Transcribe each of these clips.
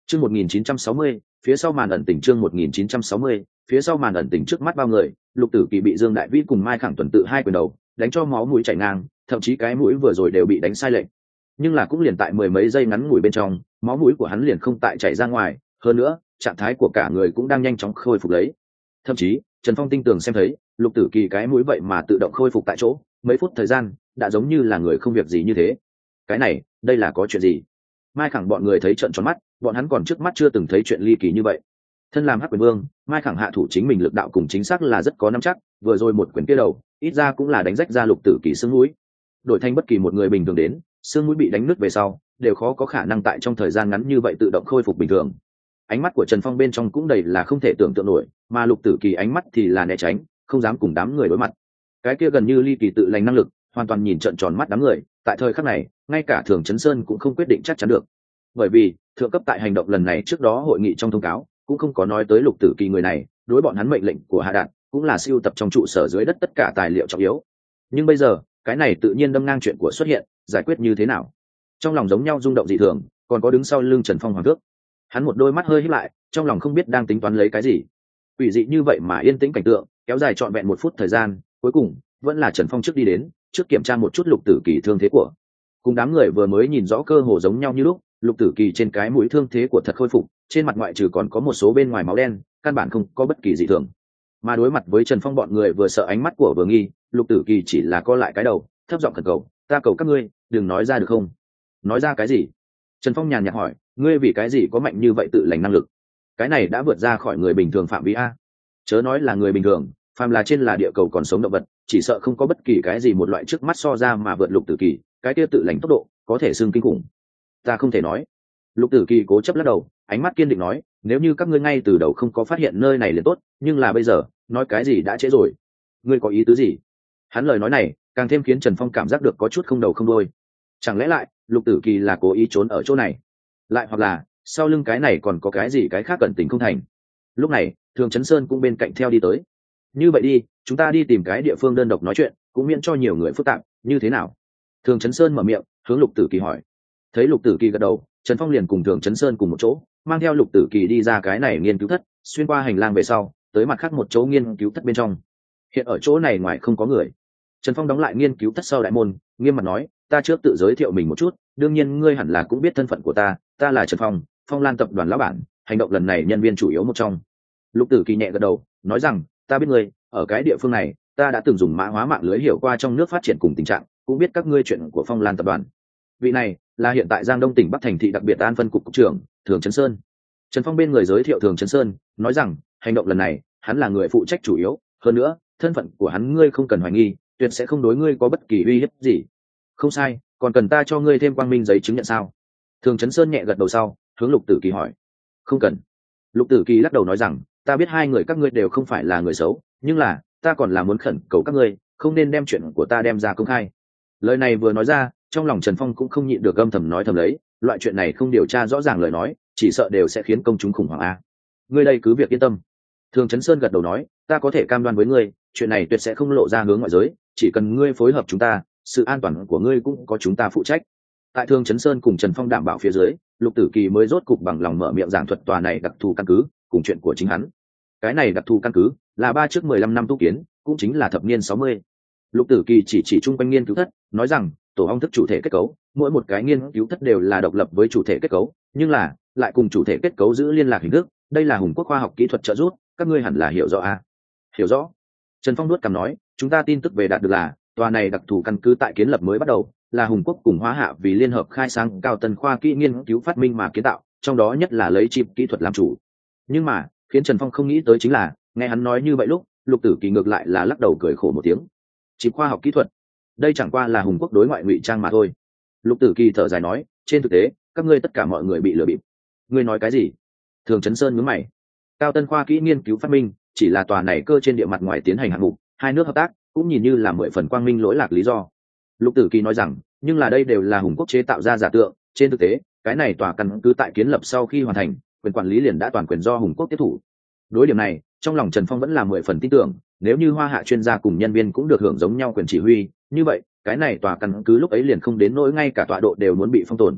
Chương 1960, phía sau màn ẩn tình. Chương 1960, phía sau màn ẩn tình. Trước mắt bao người, Lục Tử Kỳ bị Dương Đại Vĩ cùng Mai Khẳng tuần tự hai quyền đầu đánh cho máu mũi chảy ngang, thậm chí cái mũi vừa rồi đều bị đánh sai lệch. Nhưng là cũng liền tại mười mấy giây ngắn ngủi bên trong, máu mũi của hắn liền không tại chảy ra ngoài, hơn nữa, trạng thái của cả người cũng đang nhanh chóng khôi phục lấy. Thậm chí, Trần Phong tinh tường xem thấy, Lục Tử Kỳ cái mũi vậy mà tự động khôi phục tại chỗ, mấy phút thời gian, đã giống như là người không việc gì như thế. Cái này, đây là có chuyện gì? Mai Khẳng bọn người thấy trợn tròn mắt, bọn hắn còn trước mắt chưa từng thấy chuyện ly kỳ như vậy. Thân làm Hắc Quyền Vương, Mai Khẳng hạ thủ chính mình lực đạo cùng chính xác là rất có nắm chắc, vừa rồi một quyền kia đầu, ít ra cũng là đánh rách ra Lục Tử Kỳ xương mũi. Đổi thành bất kỳ một người bình thường đến, xương mũi bị đánh nứt về sau, đều khó có khả năng tại trong thời gian ngắn như vậy tự động khôi phục bình thường. Ánh mắt của Trần Phong bên trong cũng đầy là không thể tưởng tượng nổi, mà Lục Tử Kỳ ánh mắt thì là né tránh, không dám cùng đám người đối mặt. Cái kia gần như ly kỳ tự lành năng lực, hoàn toàn nhìn trợn tròn mắt đám người, tại thời khắc này, ngay cả Thường Chấn Sơn cũng không quyết định chắc chắn được. Bởi vì, thượng cấp tại hành động lần này trước đó hội nghị trong thông cáo, cũng không có nói tới Lục Tử Kỳ người này, đối bọn hắn mệnh lệnh của Hạ Đạt, cũng là siêu tập trong trụ sở dưới đất tất cả tài liệu trọng yếu. Nhưng bây giờ, cái này tự nhiên đâm ngang chuyện của xuất hiện, giải quyết như thế nào? Trong lòng giống nhau rung động dị thường, còn có đứng sau lưng Trần Phong Hoàng Thước. Hắn một đôi mắt hơi híp lại, trong lòng không biết đang tính toán lấy cái gì. Quỷ dị như vậy mà yên tĩnh cảnh tượng, kéo dài trọn vẹn 1 phút thời gian, cuối cùng vẫn là Trần Phong trước đi đến, trước kiểm tra một chút Lục Tử Kỳ thương thế của. Cùng đám người vừa mới nhìn rõ cơ hồ giống nhau như lúc, Lục Tử Kỳ trên cái mũi thương thế của thật khôi phục, trên mặt ngoại trừ còn có một số bên ngoài máu đen, căn bản không có bất kỳ dị thường. Mà đối mặt với Trần Phong bọn người vừa sợ ánh mắt của vừa nghi, Lục Tử Kỳ chỉ là co lại cái đầu, thấp giọng khẩn cầu, ta cầu các ngươi, đừng nói ra được không? Nói ra cái gì? Trần Phong nhàn nhạt hỏi, ngươi vì cái gì có mạnh như vậy tự lành năng lực? Cái này đã vượt ra khỏi người bình thường phạm vi a. Chớ nói là người bình thường, phàm là trên là địa cầu còn sống động vật, chỉ sợ không có bất kỳ cái gì một loại trước mắt so ra mà vượt Lục Tử Kỳ, cái kia tự lành tốc độ, có thể xưng kinh khủng. Ta không thể nói. Lục Tử Kỳ cố chấp lắc đầu, ánh mắt kiên định nói, nếu như các ngươi ngay từ đầu không có phát hiện nơi này liền tốt, nhưng là bây giờ, nói cái gì đã trễ rồi. Ngươi có ý tứ gì? Hắn lời nói này, càng thêm khiến Trần Phong cảm giác được có chút không đầu không đuôi. Chẳng lẽ lại, Lục Tử Kỳ là cố ý trốn ở chỗ này? Lại hoặc là, sau lưng cái này còn có cái gì cái khác cẩn tình không thành? Lúc này, Thường Chấn Sơn cũng bên cạnh theo đi tới. Như vậy đi, chúng ta đi tìm cái địa phương đơn độc nói chuyện, cũng miễn cho nhiều người phức tạp, như thế nào? Thường Chấn Sơn mở miệng, hướng Lục Tử Kỳ hỏi. Thấy Lục Tử Kỳ gật đầu, Trần Phong liền cùng Thường Chấn Sơn cùng một chỗ, mang theo Lục Tử Kỳ đi ra cái này nghiên cứu thất, xuyên qua hành lang về sau, tới mặt khác một chỗ nghiên cứu thất bên trong. Hiện ở chỗ này ngoài không có người. Trần Phong đóng lại nghiên cứu thất sau đại môn, nghiêm mặt nói, ta trước tự giới thiệu mình một chút, đương nhiên ngươi hẳn là cũng biết thân phận của ta, ta là Trần Phong, Phong Lan tập đoàn lão bản, hành động lần này nhân viên chủ yếu một trong. Lục Tử Kỳ nhẹ gật đầu, nói rằng, ta biết ngươi, ở cái địa phương này, ta đã từng dùng mã hóa mạng lưới hiểu qua trong nước phát triển cùng tình trạng, cũng biết các ngươi chuyện của Phong Lan tập đoàn. Vị này là hiện tại Giang Đông tỉnh Bắc thành thị đặc biệt an phân cục cục trưởng Thường Chấn Sơn. Trần Phong bên người giới thiệu Thường Chấn Sơn, nói rằng, hành động lần này, hắn là người phụ trách chủ yếu, hơn nữa, thân phận của hắn ngươi không cần hoài nghi, tuyệt sẽ không đối ngươi có bất kỳ uy hiếp gì. Không sai, còn cần ta cho ngươi thêm quang minh giấy chứng nhận sao? Thường Chấn Sơn nhẹ gật đầu sau, hướng Lục Tử Kỳ hỏi. Không cần. Lục Tử Kỳ lắc đầu nói rằng, ta biết hai người các ngươi đều không phải là người xấu, nhưng là, ta còn là muốn khẩn cầu các ngươi, không nên đem chuyện của ta đem ra công khai. Lời này vừa nói ra, trong lòng Trần Phong cũng không nhịn được âm thầm nói thầm lấy, loại chuyện này không điều tra rõ ràng lời nói, chỉ sợ đều sẽ khiến công chúng khủng hoảng a. Ngươi đây cứ việc yên tâm. Thường Chấn Sơn gật đầu nói, ta có thể cam đoan với ngươi, chuyện này tuyệt sẽ không lộ ra hướng ngoại giới, chỉ cần ngươi phối hợp chúng ta, sự an toàn của ngươi cũng có chúng ta phụ trách. Tại Thường Chấn Sơn cùng Trần Phong đảm bảo phía dưới, Lục Tử Kỳ mới rốt cục bằng lòng mở miệng giảng thuật tòa này đặc thù căn cứ, cùng chuyện của chính hắn. Cái này đặc thù căn cứ là 3 trước 15 năm tu kiến, cũng chính là thập niên 60. Lục Tử Kỳ chỉ chung quanh nghiên cứu thất, nói rằng, tổ ong thức chủ thể kết cấu, mỗi một cái nghiên cứu thất đều là độc lập với chủ thể kết cấu, nhưng là lại cùng chủ thể kết cấu giữ liên lạc hình thức, đây là Hùng Quốc khoa học kỹ thuật trợ giúp, các ngươi hẳn là hiểu rõ a. Hiểu rõ. Trần Phong nuốt cằm nói, chúng ta tin tức về đạt được là, tòa này đặc thù căn cứ tại kiến lập mới bắt đầu, là Hùng Quốc cùng Hóa Hạ vì liên hợp khai sáng cao tần khoa kỹ nghiên cứu phát minh mà kiến tạo, trong đó nhất là lấy chip kỹ thuật làm chủ. Nhưng mà, khiến Trần Phong không nghĩ tới chính là, nghe hắn nói như vậy lúc, Lục Tử Kỳ ngược lại là lắc đầu cười khổ một tiếng. Chip khoa học kỹ thuật, đây chẳng qua là Hùng Quốc đối ngoại ngụy trang mà thôi. Lục Tử Kỳ thở dài nói, trên thực tế, các ngươi tất cả mọi người bị lừa bịp. Ngươi nói cái gì? Thường Chấn Sơn nhướng mày. Cao tân khoa kỹ nghiên cứu phát minh, chỉ là tòa này cơ trên địa mặt ngoài tiến hành hạng mục, hai nước hợp tác, cũng nhìn như là 10 phần quang minh lỗi lạc lý do. Lục Tử Kỳ nói rằng, nhưng là đây đều là Hùng Quốc chế tạo ra giả tượng, trên thực tế, cái này tòa căn cứ tại kiến lập sau khi hoàn thành, quyền quản lý liền đã toàn quyền do Hùng Quốc tiếp thủ. Đối điểm này, trong lòng Trần Phong vẫn là 10 phần tin tưởng, nếu như Hoa Hạ chuyên gia cùng nhân viên cũng được hưởng giống nhau quyền chỉ huy, như vậy, cái này tòa căn cứ lúc ấy liền không đến nỗi ngay cả tọa độ đều muốn bị phong tồn.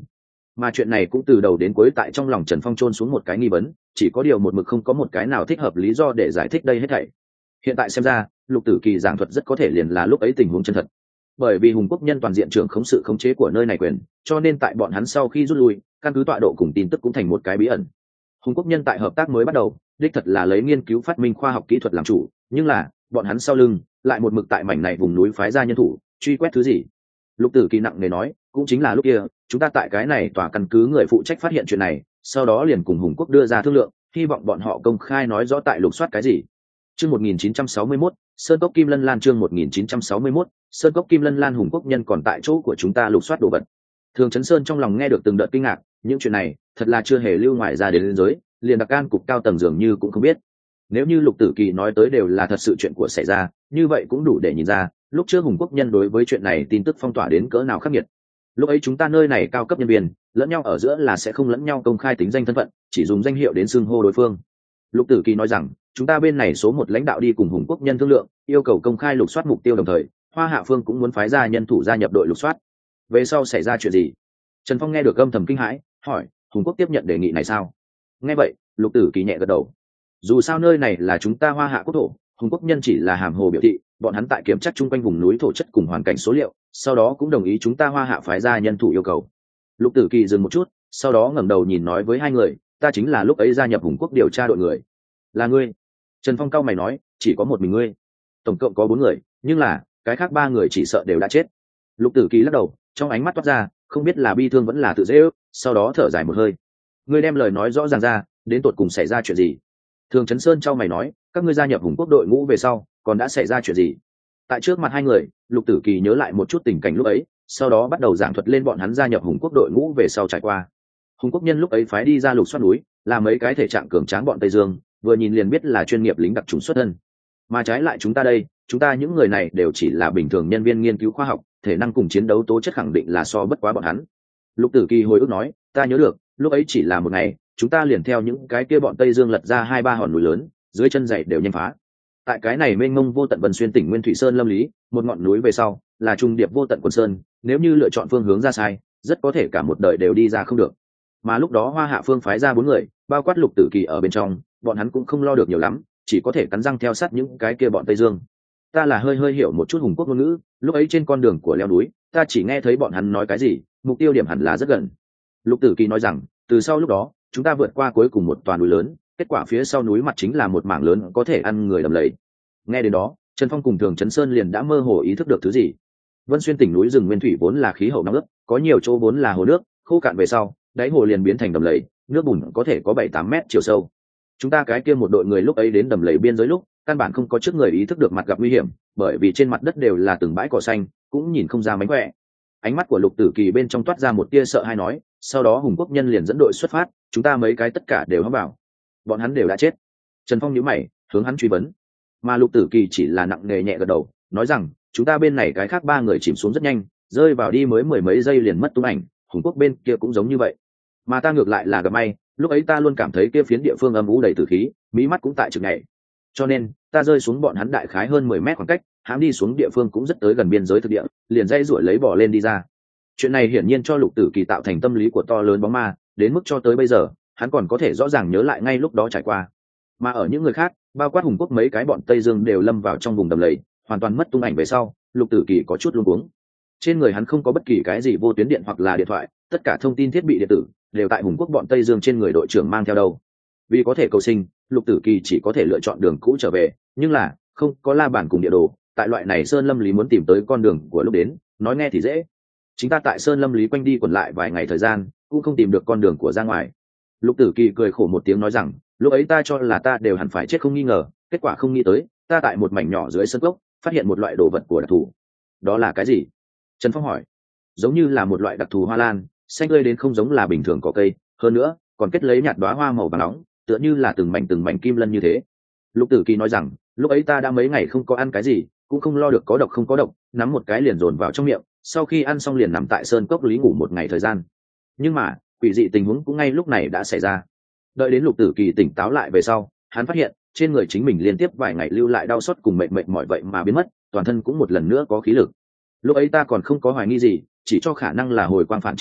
Mà chuyện này cũng từ đầu đến cuối tại trong lòng Trần Phong chôn xuống một cái nghi vấn, chỉ có điều một mực không có một cái nào thích hợp lý do để giải thích đây hết thảy. Hiện tại xem ra, Lục Tử Kỳ giảng thuật rất có thể liền là lúc ấy tình huống chân thật. Bởi vì Hùng Quốc Nhân toàn diện trưởng khống sự khống chế của nơi này quyền, cho nên tại bọn hắn sau khi rút lui, căn cứ tọa độ cùng tin tức cũng thành một cái bí ẩn. Hùng Quốc Nhân tại hợp tác mới bắt đầu, đích thật là lấy nghiên cứu phát minh khoa học kỹ thuật làm chủ, nhưng là bọn hắn sau lưng lại một mực tại mảnh này vùng núi phái ra nhân thủ, truy quét thứ gì. Lục Tử Kỳ nặng nề nói, cũng chính là lúc kia, chúng ta tại cái này tòa căn cứ người phụ trách phát hiện chuyện này, sau đó liền cùng Hùng Quốc đưa ra thương lượng, hy vọng bọn họ công khai nói rõ tại lục soát cái gì. Chương 1961, Sơn Cốc Kim Lân Lan. Chương 1961, Sơn Cốc Kim Lân Lan. Hùng Quốc Nhân còn tại chỗ của chúng ta lục soát đồ vật. Thường Chấn Sơn trong lòng nghe được từng đợt kinh ngạc, những chuyện này thật là chưa hề lưu ngoài ra đến liên giới, liền đặc can cục cao tầng dường như cũng không biết. Nếu như Lục Tử Kỳ nói tới đều là thật sự chuyện của xảy ra, như vậy cũng đủ để nhìn ra, lúc trước Hùng Quốc Nhân đối với chuyện này tin tức phong tỏa đến cỡ nào khắc nghiệt. Lúc ấy chúng ta nơi này cao cấp nhân viên, lẫn nhau ở giữa là sẽ không lẫn nhau công khai tính danh thân phận, chỉ dùng danh hiệu đến xưng hô đối phương. Lục Tử Kỳ nói rằng, chúng ta bên này số 1 lãnh đạo đi cùng Hùng Quốc Nhân thương lượng, yêu cầu công khai lục soát mục tiêu, đồng thời Hoa Hạ Phương cũng muốn phái ra nhân thủ gia nhập đội lục soát. Về sau xảy ra chuyện gì? Trần Phong nghe được âm thầm kinh hãi, hỏi, Hùng Quốc tiếp nhận đề nghị này sao? Nghe vậy, Lục Tử Kỳ nhẹ gật đầu. Dù sao nơi này là chúng ta Hoa Hạ quốc thổ, Hùng Quốc Nhân chỉ là hàm hồ biểu thị, bọn hắn tại kiểm tra chung quanh vùng núi thổ chất cùng hoàn cảnh số liệu, sau đó cũng đồng ý chúng ta Hoa Hạ phái ra nhân thủ yêu cầu. Lục Tử Kỳ dừng một chút, sau đó ngẩng đầu nhìn nói với hai người, ta chính là lúc ấy gia nhập Hùng Quốc điều tra đội người. Là ngươi? Trần Phong cau mày nói, chỉ có một mình ngươi. Tổng cộng có 4 người, nhưng là cái khác 3 người chỉ sợ đều đã chết. Lục Tử Kỳ lắc đầu, trong ánh mắt toát ra không biết là bi thương vẫn là tự dễ ước, sau đó thở dài một hơi. Ngươi đem lời nói rõ ràng ra, đến tột cùng xảy ra chuyện gì? Thường Chấn Sơn trao mày nói, các ngươi gia nhập Hùng Quốc đội ngũ về sau còn đã xảy ra chuyện gì? Tại trước mặt hai người, Lục Tử Kỳ nhớ lại một chút tình cảnh lúc ấy, sau đó bắt đầu giảng thuật lên bọn hắn gia nhập Hùng Quốc đội ngũ về sau trải qua. Hùng Quốc Nhân lúc ấy phái đi ra lục soát núi, là mấy cái thể trạng cường tráng bọn Tây Dương, vừa nhìn liền biết là chuyên nghiệp lính đặc trùng xuất thân. Mà trái lại chúng ta đây, chúng ta những người này đều chỉ là bình thường nhân viên nghiên cứu khoa học, thể năng cùng chiến đấu tố chất khẳng định là so bất quá bọn hắn. Lục Tử Kỳ hồi ức nói, ta nhớ được, lúc ấy chỉ là một ngày, chúng ta liền theo những cái kia bọn Tây Dương lật ra 2-3 hòn núi lớn, dưới chân dày đều nhanh phá. Tại cái này mênh mông vô tận Vân Xuyên tỉnh Nguyên Thủy Sơn Lâm Lý, một ngọn núi về sau, là trung điệp vô tận Quân Sơn, nếu như lựa chọn phương hướng ra sai, rất có thể cả một đời đều đi ra không được. Mà lúc đó Hoa Hạ Phương phái ra 4 người, bao quát Lục Tử Kỳ ở bên trong, bọn hắn cũng không lo được nhiều lắm, chỉ có thể cắn răng theo sát những cái kia bọn Tây Dương. Ta là hơi hiểu một chút Hùng Quốc ngôn ngữ, lúc ấy trên con đường của leo núi, ta chỉ nghe thấy bọn hắn nói cái gì, mục tiêu điểm hẳn là rất gần. Lục Tử Kỳ nói rằng, từ sau lúc đó, chúng ta vượt qua cuối cùng một tòa núi lớn, kết quả phía sau núi mặt chính là một mảng lớn có thể ăn người đầm lầy. Nghe đến đó, Trần Phong cùng Thường Chấn Sơn liền đã mơ hồ ý thức được thứ gì. Vân Xuyên tỉnh núi rừng nguyên thủy vốn là khí hậu nóng ướt, có nhiều chỗ vốn là hồ nước, khô cạn về sau, đáy hồ liền biến thành đầm lầy, nước bùn có thể có 7-8 mét chiều sâu. Chúng ta cái kia một đội người lúc ấy đến đầm lầy biên giới lúc, căn bản không có trước người ý thức được mặt gặp nguy hiểm, bởi vì trên mặt đất đều là từng bãi cỏ xanh, cũng nhìn không ra mánh khỏe. Ánh mắt của Lục Tử Kỳ bên trong toát ra một tia sợ hãi nói, sau đó Hùng Quốc Nhân liền dẫn đội xuất phát, chúng ta mấy cái tất cả đều hóng bảo, bọn hắn đều đã chết. Trần Phong nhíu mày, hướng hắn truy vấn, mà Lục Tử Kỳ chỉ là nặng nề nhẹ gật đầu, nói rằng, chúng ta bên này cái khác 3 người chìm xuống rất nhanh, rơi vào đi mới 10 mấy giây liền mất tung ảnh, Hùng Quốc bên kia cũng giống như vậy. Mà ta ngược lại là gặp may, lúc ấy ta luôn cảm thấy kia phiến địa phương âm u đầy tử khí, mí mắt cũng tại trực nhảy, cho nên ta rơi xuống bọn hắn đại khái hơn 10 mét khoảng cách, hãm đi xuống địa phương cũng rất tới gần biên giới thực địa, liền dây ruổi lấy bỏ lên đi ra. Chuyện này hiển nhiên cho Lục Tử Kỳ tạo thành tâm lý của to lớn bóng ma, đến mức cho tới bây giờ hắn còn có thể rõ ràng nhớ lại ngay lúc đó trải qua. Mà ở những người khác, bao quát Hùng Quốc mấy cái bọn Tây Dương đều lâm vào trong vùng đầm lầy, hoàn toàn mất tung ảnh về sau, Lục Tử Kỳ có chút luống cuống. Trên người hắn không có bất kỳ cái gì vô tuyến điện hoặc là điện thoại, tất cả thông tin thiết bị điện tử đều tại Hùng Quốc bọn Tây Dương trên người đội trưởng mang theo đâu. Vì có thể cầu sinh, Lục Tử Kỳ chỉ có thể lựa chọn đường cũ trở về, nhưng là không có la bàn cùng địa đồ, tại loại này sơn lâm lý muốn tìm tới con đường của lúc đến, nói nghe thì dễ. Chính ta tại sơn lâm lý quanh đi quẩn lại vài ngày thời gian, cũng không tìm được con đường của ra ngoài. Lục Tử Kỳ cười khổ một tiếng nói rằng, lúc ấy ta cho là ta đều hẳn phải chết không nghi ngờ, kết quả không nghĩ tới, ta tại một mảnh nhỏ dưới sân gốc phát hiện một loại đồ vật của đặc thù. Đó là cái gì? Trần Phong hỏi. Giống như là một loại đặc thù hoa lan, xanh tươi đến không giống là bình thường cỏ cây, hơn nữa còn kết lấy nhạt đóa hoa màu vàng nóng, tựa như là từng mảnh kim lân như thế. Lục Tử Kỳ nói rằng, lúc ấy ta đã mấy ngày không có ăn cái gì, cũng không lo được có độc không có độc, nắm một cái liền dồn vào trong miệng, sau khi ăn xong liền nằm tại sơn cốc lý ngủ một ngày thời gian. Nhưng mà quỷ dị tình huống cũng ngay lúc này đã xảy ra. Đợi đến Lục Tử Kỳ tỉnh táo lại về sau, hắn phát hiện trên người chính mình liên tiếp vài ngày lưu lại đau xót cùng mệt mỏi vậy mà biến mất, toàn thân cũng một lần nữa có khí lực. Lúc ấy ta còn không có hoài nghi gì, chỉ cho khả năng là hồi quang phản chiếu đâu,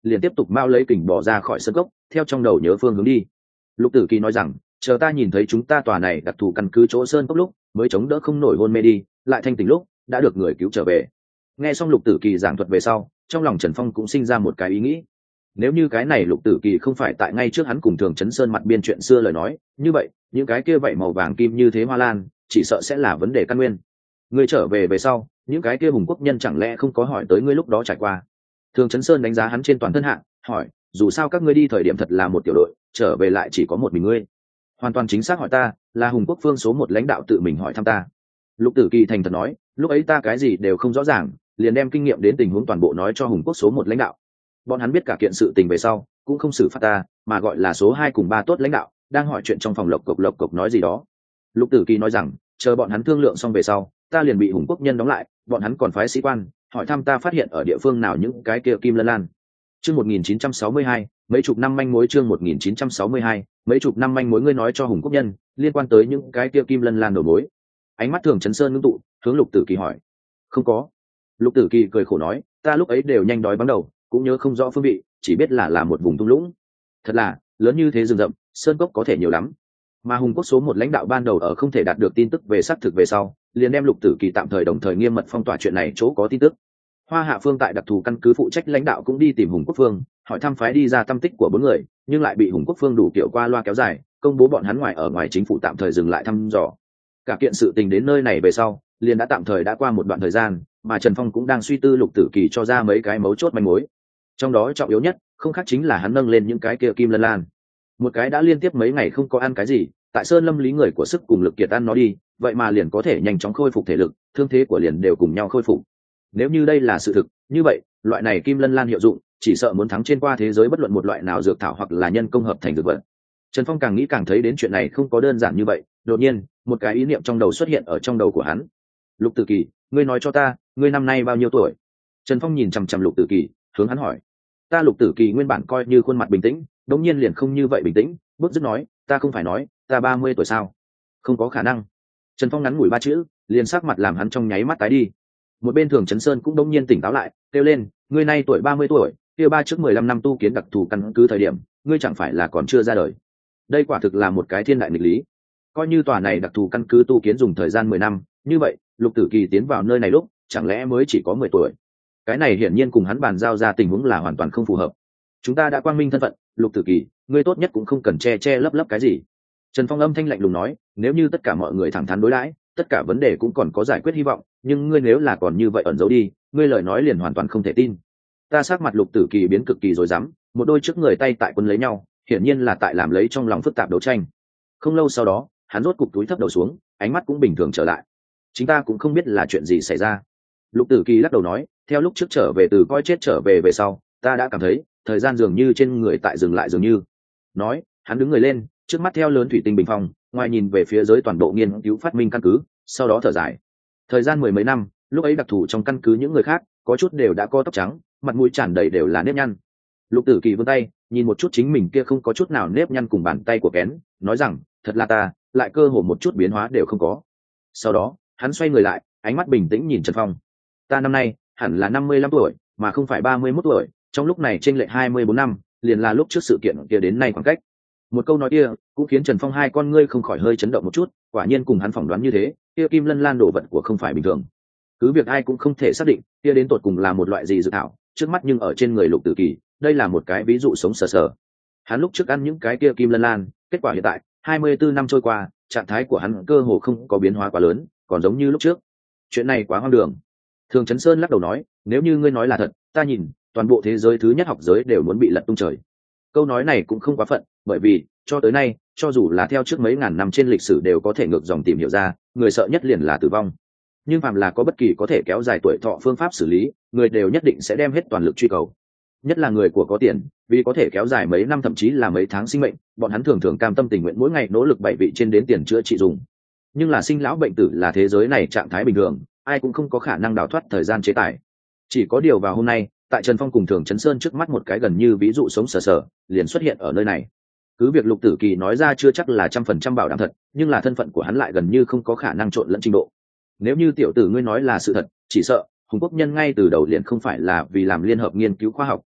liền tiếp tục mao lấy kình bỏ ra khỏi sân gốc, theo trong đầu nhớ phương hướng đi. Lục Tử Kỳ nói rằng, chờ ta nhìn thấy chúng ta tòa này đặc thù căn cứ chỗ sơn cốc lúc, mới chống đỡ không nổi hôn mê đi, lại thanh tỉnh lúc đã được người cứu trở về. Nghe xong Lục Tử Kỳ giảng thuật về sau, trong lòng Trần Phong cũng sinh ra một cái ý nghĩ. Nếu như cái này Lục Tử Kỳ không phải tại ngay trước hắn cùng Thường Chấn Sơn mặt biên chuyện xưa lời nói, như vậy những cái kia vậy màu vàng kim như thế hoa lan chỉ sợ sẽ là vấn đề căn nguyên. Ngươi trở về về sau, những cái kia hùng quốc nhân chẳng lẽ không có hỏi tới ngươi lúc đó trải qua? Thường Chấn Sơn đánh giá hắn trên toàn thân hạng, hỏi, dù sao các ngươi đi thời điểm thật là một tiểu đội, trở về lại chỉ có một mình ngươi. Hoàn toàn chính xác hỏi ta, là hùng quốc phương số một lãnh đạo tự mình hỏi thăm ta. Lục Tử Kỳ thành thật nói, lúc ấy ta cái gì đều không rõ ràng, liền đem kinh nghiệm đến tình huống toàn bộ nói cho hùng quốc số một lãnh đạo. Bọn hắn biết cả kiện sự tình về sau, cũng không xử phạt ta, mà gọi là số 2 cùng 3 tốt lãnh đạo, đang hỏi chuyện trong phòng lộc cộc nói gì đó. Lục Tử Kỳ nói rằng, chờ bọn hắn thương lượng xong về sau, ta liền bị hùng quốc nhân đóng lại, bọn hắn còn phái sĩ quan hỏi thăm ta phát hiện ở địa phương nào những cái kia kim lân lan. Chương 1962, mấy chục năm manh mối. Chương 1962, mấy chục năm manh mối. Ngươi nói cho hùng quốc nhân liên quan tới những cái kia kim lân lan đầu mối. Ánh mắt Thường Chấn Sơn ngưng tụ, hướng Lục Tử Kỳ hỏi. Không có. Lục Tử Kỳ cười khổ nói, ta lúc ấy đều nhanh đói bắn đầu, cũng nhớ không rõ phương vị, chỉ biết là một vùng thung lũng. Thật là lớn như thế rừng rậm, sơn cốc có thể nhiều lắm. Mà hùng quốc số một lãnh đạo ban đầu ở không thể đạt được tin tức về xác thực về sau, liền đem Lục Tử Kỳ tạm thời đồng thời nghiêm mật phong tỏa chuyện này chỗ có tin tức. Hoa Hạ phương tại đặc thù căn cứ phụ trách lãnh đạo cũng đi tìm hùng quốc phương, hỏi thăm phái đi ra tâm tích của 4 người, nhưng lại bị hùng quốc phương đủ kiểu qua loa kéo dài, công bố bọn hắn ngoài chính phủ tạm thời dừng lại thăm dò. Cả kiện sự tình đến nơi này về sau, liền đã tạm thời đã qua một đoạn thời gian, mà Trần Phong cũng đang suy tư Lục Tử Kỳ cho ra mấy cái mấu chốt manh mối. Trong đó trọng yếu nhất, không khác chính là hắn nâng lên những cái kia kim lân lan. Một cái đã liên tiếp mấy ngày không có ăn cái gì, tại sơn lâm lý người của sức cùng lực kiệt ăn nó đi, vậy mà liền có thể nhanh chóng khôi phục thể lực, thương thế của liền đều cùng nhau khôi phục. Nếu như đây là sự thực, như vậy loại này kim lân lan hiệu dụng chỉ sợ muốn thắng trên qua thế giới bất luận một loại nào dược thảo hoặc là nhân công hợp thành dược vật. Trần Phong càng nghĩ càng thấy đến chuyện này không có đơn giản như vậy. Đột nhiên một cái ý niệm trong đầu xuất hiện ở trong đầu của hắn. Lục Tử Kỳ, ngươi nói cho ta, ngươi năm nay bao nhiêu tuổi? Trần Phong nhìn chằm chằm Lục Tử Kỳ, hướng hắn hỏi. Ta Lục Tử Kỳ nguyên bản coi như khuôn mặt bình tĩnh, đống nhiên liền không như vậy bình tĩnh, bước dứt nói, ta không phải nói ta 30 tuổi sao? Không có khả năng. Trần Phong ngắn ngủi 3 chữ, liền sắc mặt làm hắn trong nháy mắt tái đi. Một bên Thường Chấn Sơn cũng đống nhiên tỉnh táo lại, kêu lên, ngươi nay tuổi 30 tuổi, kia ba trước 15 năm tu kiến đặc thù căn cứ thời điểm, ngươi chẳng phải là còn chưa ra đời. Đây quả thực là một cái thiên đại nghịch lý. Coi như tòa này đặc thù căn cứ tu kiến dùng thời gian 10 năm, như vậy, Lục Tử Kỳ tiến vào nơi này lúc, chẳng lẽ mới chỉ có 10 tuổi? Cái này hiển nhiên cùng hắn bàn giao ra tình huống là hoàn toàn không phù hợp. Chúng ta đã quang minh thân phận, Lục Tử Kỳ, ngươi tốt nhất cũng không cần che lấp cái gì. Trần Phong âm thanh lạnh lùng nói, nếu như tất cả mọi người thẳng thắn đối đãi, tất cả vấn đề cũng còn có giải quyết hy vọng, nhưng ngươi nếu là còn như vậy ẩn giấu đi, ngươi lời nói liền hoàn toàn không thể tin. Ta sắc mặt Lục Tử Kỳ biến cực kỳ rối rắm, một đôi trước người tay tại quân lấy nhau, hiển nhiên là tại làm lấy trong lòng phức tạp đấu tranh. Không lâu sau đó, hắn rốt cục túi thấp đầu xuống, ánh mắt cũng bình thường trở lại. Chúng ta cũng không biết là chuyện gì xảy ra. Lục Tử Kỳ lắc đầu nói, theo lúc trước trở về từ coi chết trở về về sau, ta đã cảm thấy thời gian dường như trên người tại dừng lại dường như. Nói, hắn đứng người lên, trước mắt theo lớn thủy tinh bình phong, ngoài nhìn về phía giới toàn bộ nghiên cứu phát minh căn cứ, sau đó thở dài. Thời gian 10 mấy năm, lúc ấy đặc thù trong căn cứ những người khác, có chút đều đã có tóc trắng, mặt mũi tràn đầy đều là nếp nhăn. Lục Tử Kỳ vươn tay, nhìn một chút chính mình kia không có chút nào nếp nhăn cùng bàn tay của kén, nói rằng, thật là ta, lại cơ hồ một chút biến hóa đều không có. Sau đó, hắn xoay người lại, ánh mắt bình tĩnh nhìn Trần Phong. Ta năm nay hẳn là 55 tuổi, mà không phải 31 tuổi, trong lúc này chênh lệch 24 năm, liền là lúc trước sự kiện kia đến nay khoảng cách. Một câu nói kia cũng khiến Trần Phong hai con ngươi không khỏi hơi chấn động một chút, quả nhiên cùng hắn phỏng đoán như thế, kia kim lân lan đồ vật của không phải bình thường. Cứ việc ai cũng không thể xác định kia đến tột cùng là một loại gì dược thảo, trước mắt nhưng ở trên người Lục Tử Kỳ, đây là một cái ví dụ sống sờ sờ. Hắn lúc trước ăn những cái kia kim lân lan, kết quả hiện tại 24 năm trôi qua, trạng thái của hắn cơ hồ không có biến hóa quá lớn, còn giống như lúc trước. Chuyện này quá hoang đường. Thường Chấn Sơn lắc đầu nói, nếu như ngươi nói là thật, ta nhìn toàn bộ thế giới thứ nhất học giới đều muốn bị lật tung trời. Câu nói này cũng không quá phận, bởi vì cho tới nay, cho dù là theo trước mấy ngàn năm trên lịch sử đều có thể ngược dòng tìm hiểu ra, người sợ nhất liền là tử vong. Nhưng phàm là có bất kỳ có thể kéo dài tuổi thọ phương pháp xử lý, người đều nhất định sẽ đem hết toàn lực truy cầu. Nhất là người của có tiền, vì có thể kéo dài mấy năm thậm chí là mấy tháng sinh mệnh, bọn hắn thường thường cam tâm tình nguyện mỗi ngày nỗ lực bảy vị trên đến tiền chữa trị dùng. Nhưng là sinh lão bệnh tử là thế giới này trạng thái bình thường, ai cũng không có khả năng đào thoát thời gian chế tài. Chỉ có điều vào hôm nay, tại Trần Phong cùng Thường Chấn Sơn trước mắt một cái gần như ví dụ sống sờ sờ liền xuất hiện ở nơi này. Cứ việc Lục Tử Kỳ nói ra chưa chắc là 100% bảo đảm thật, nhưng là thân phận của hắn lại gần như không có khả năng trộn lẫn trình độ. Nếu như tiểu tử ngươi nói là sự thật, chỉ sợ Hùng Quốc nhân ngay từ đầu liền không phải là vì làm liên hợp nghiên cứu khoa học,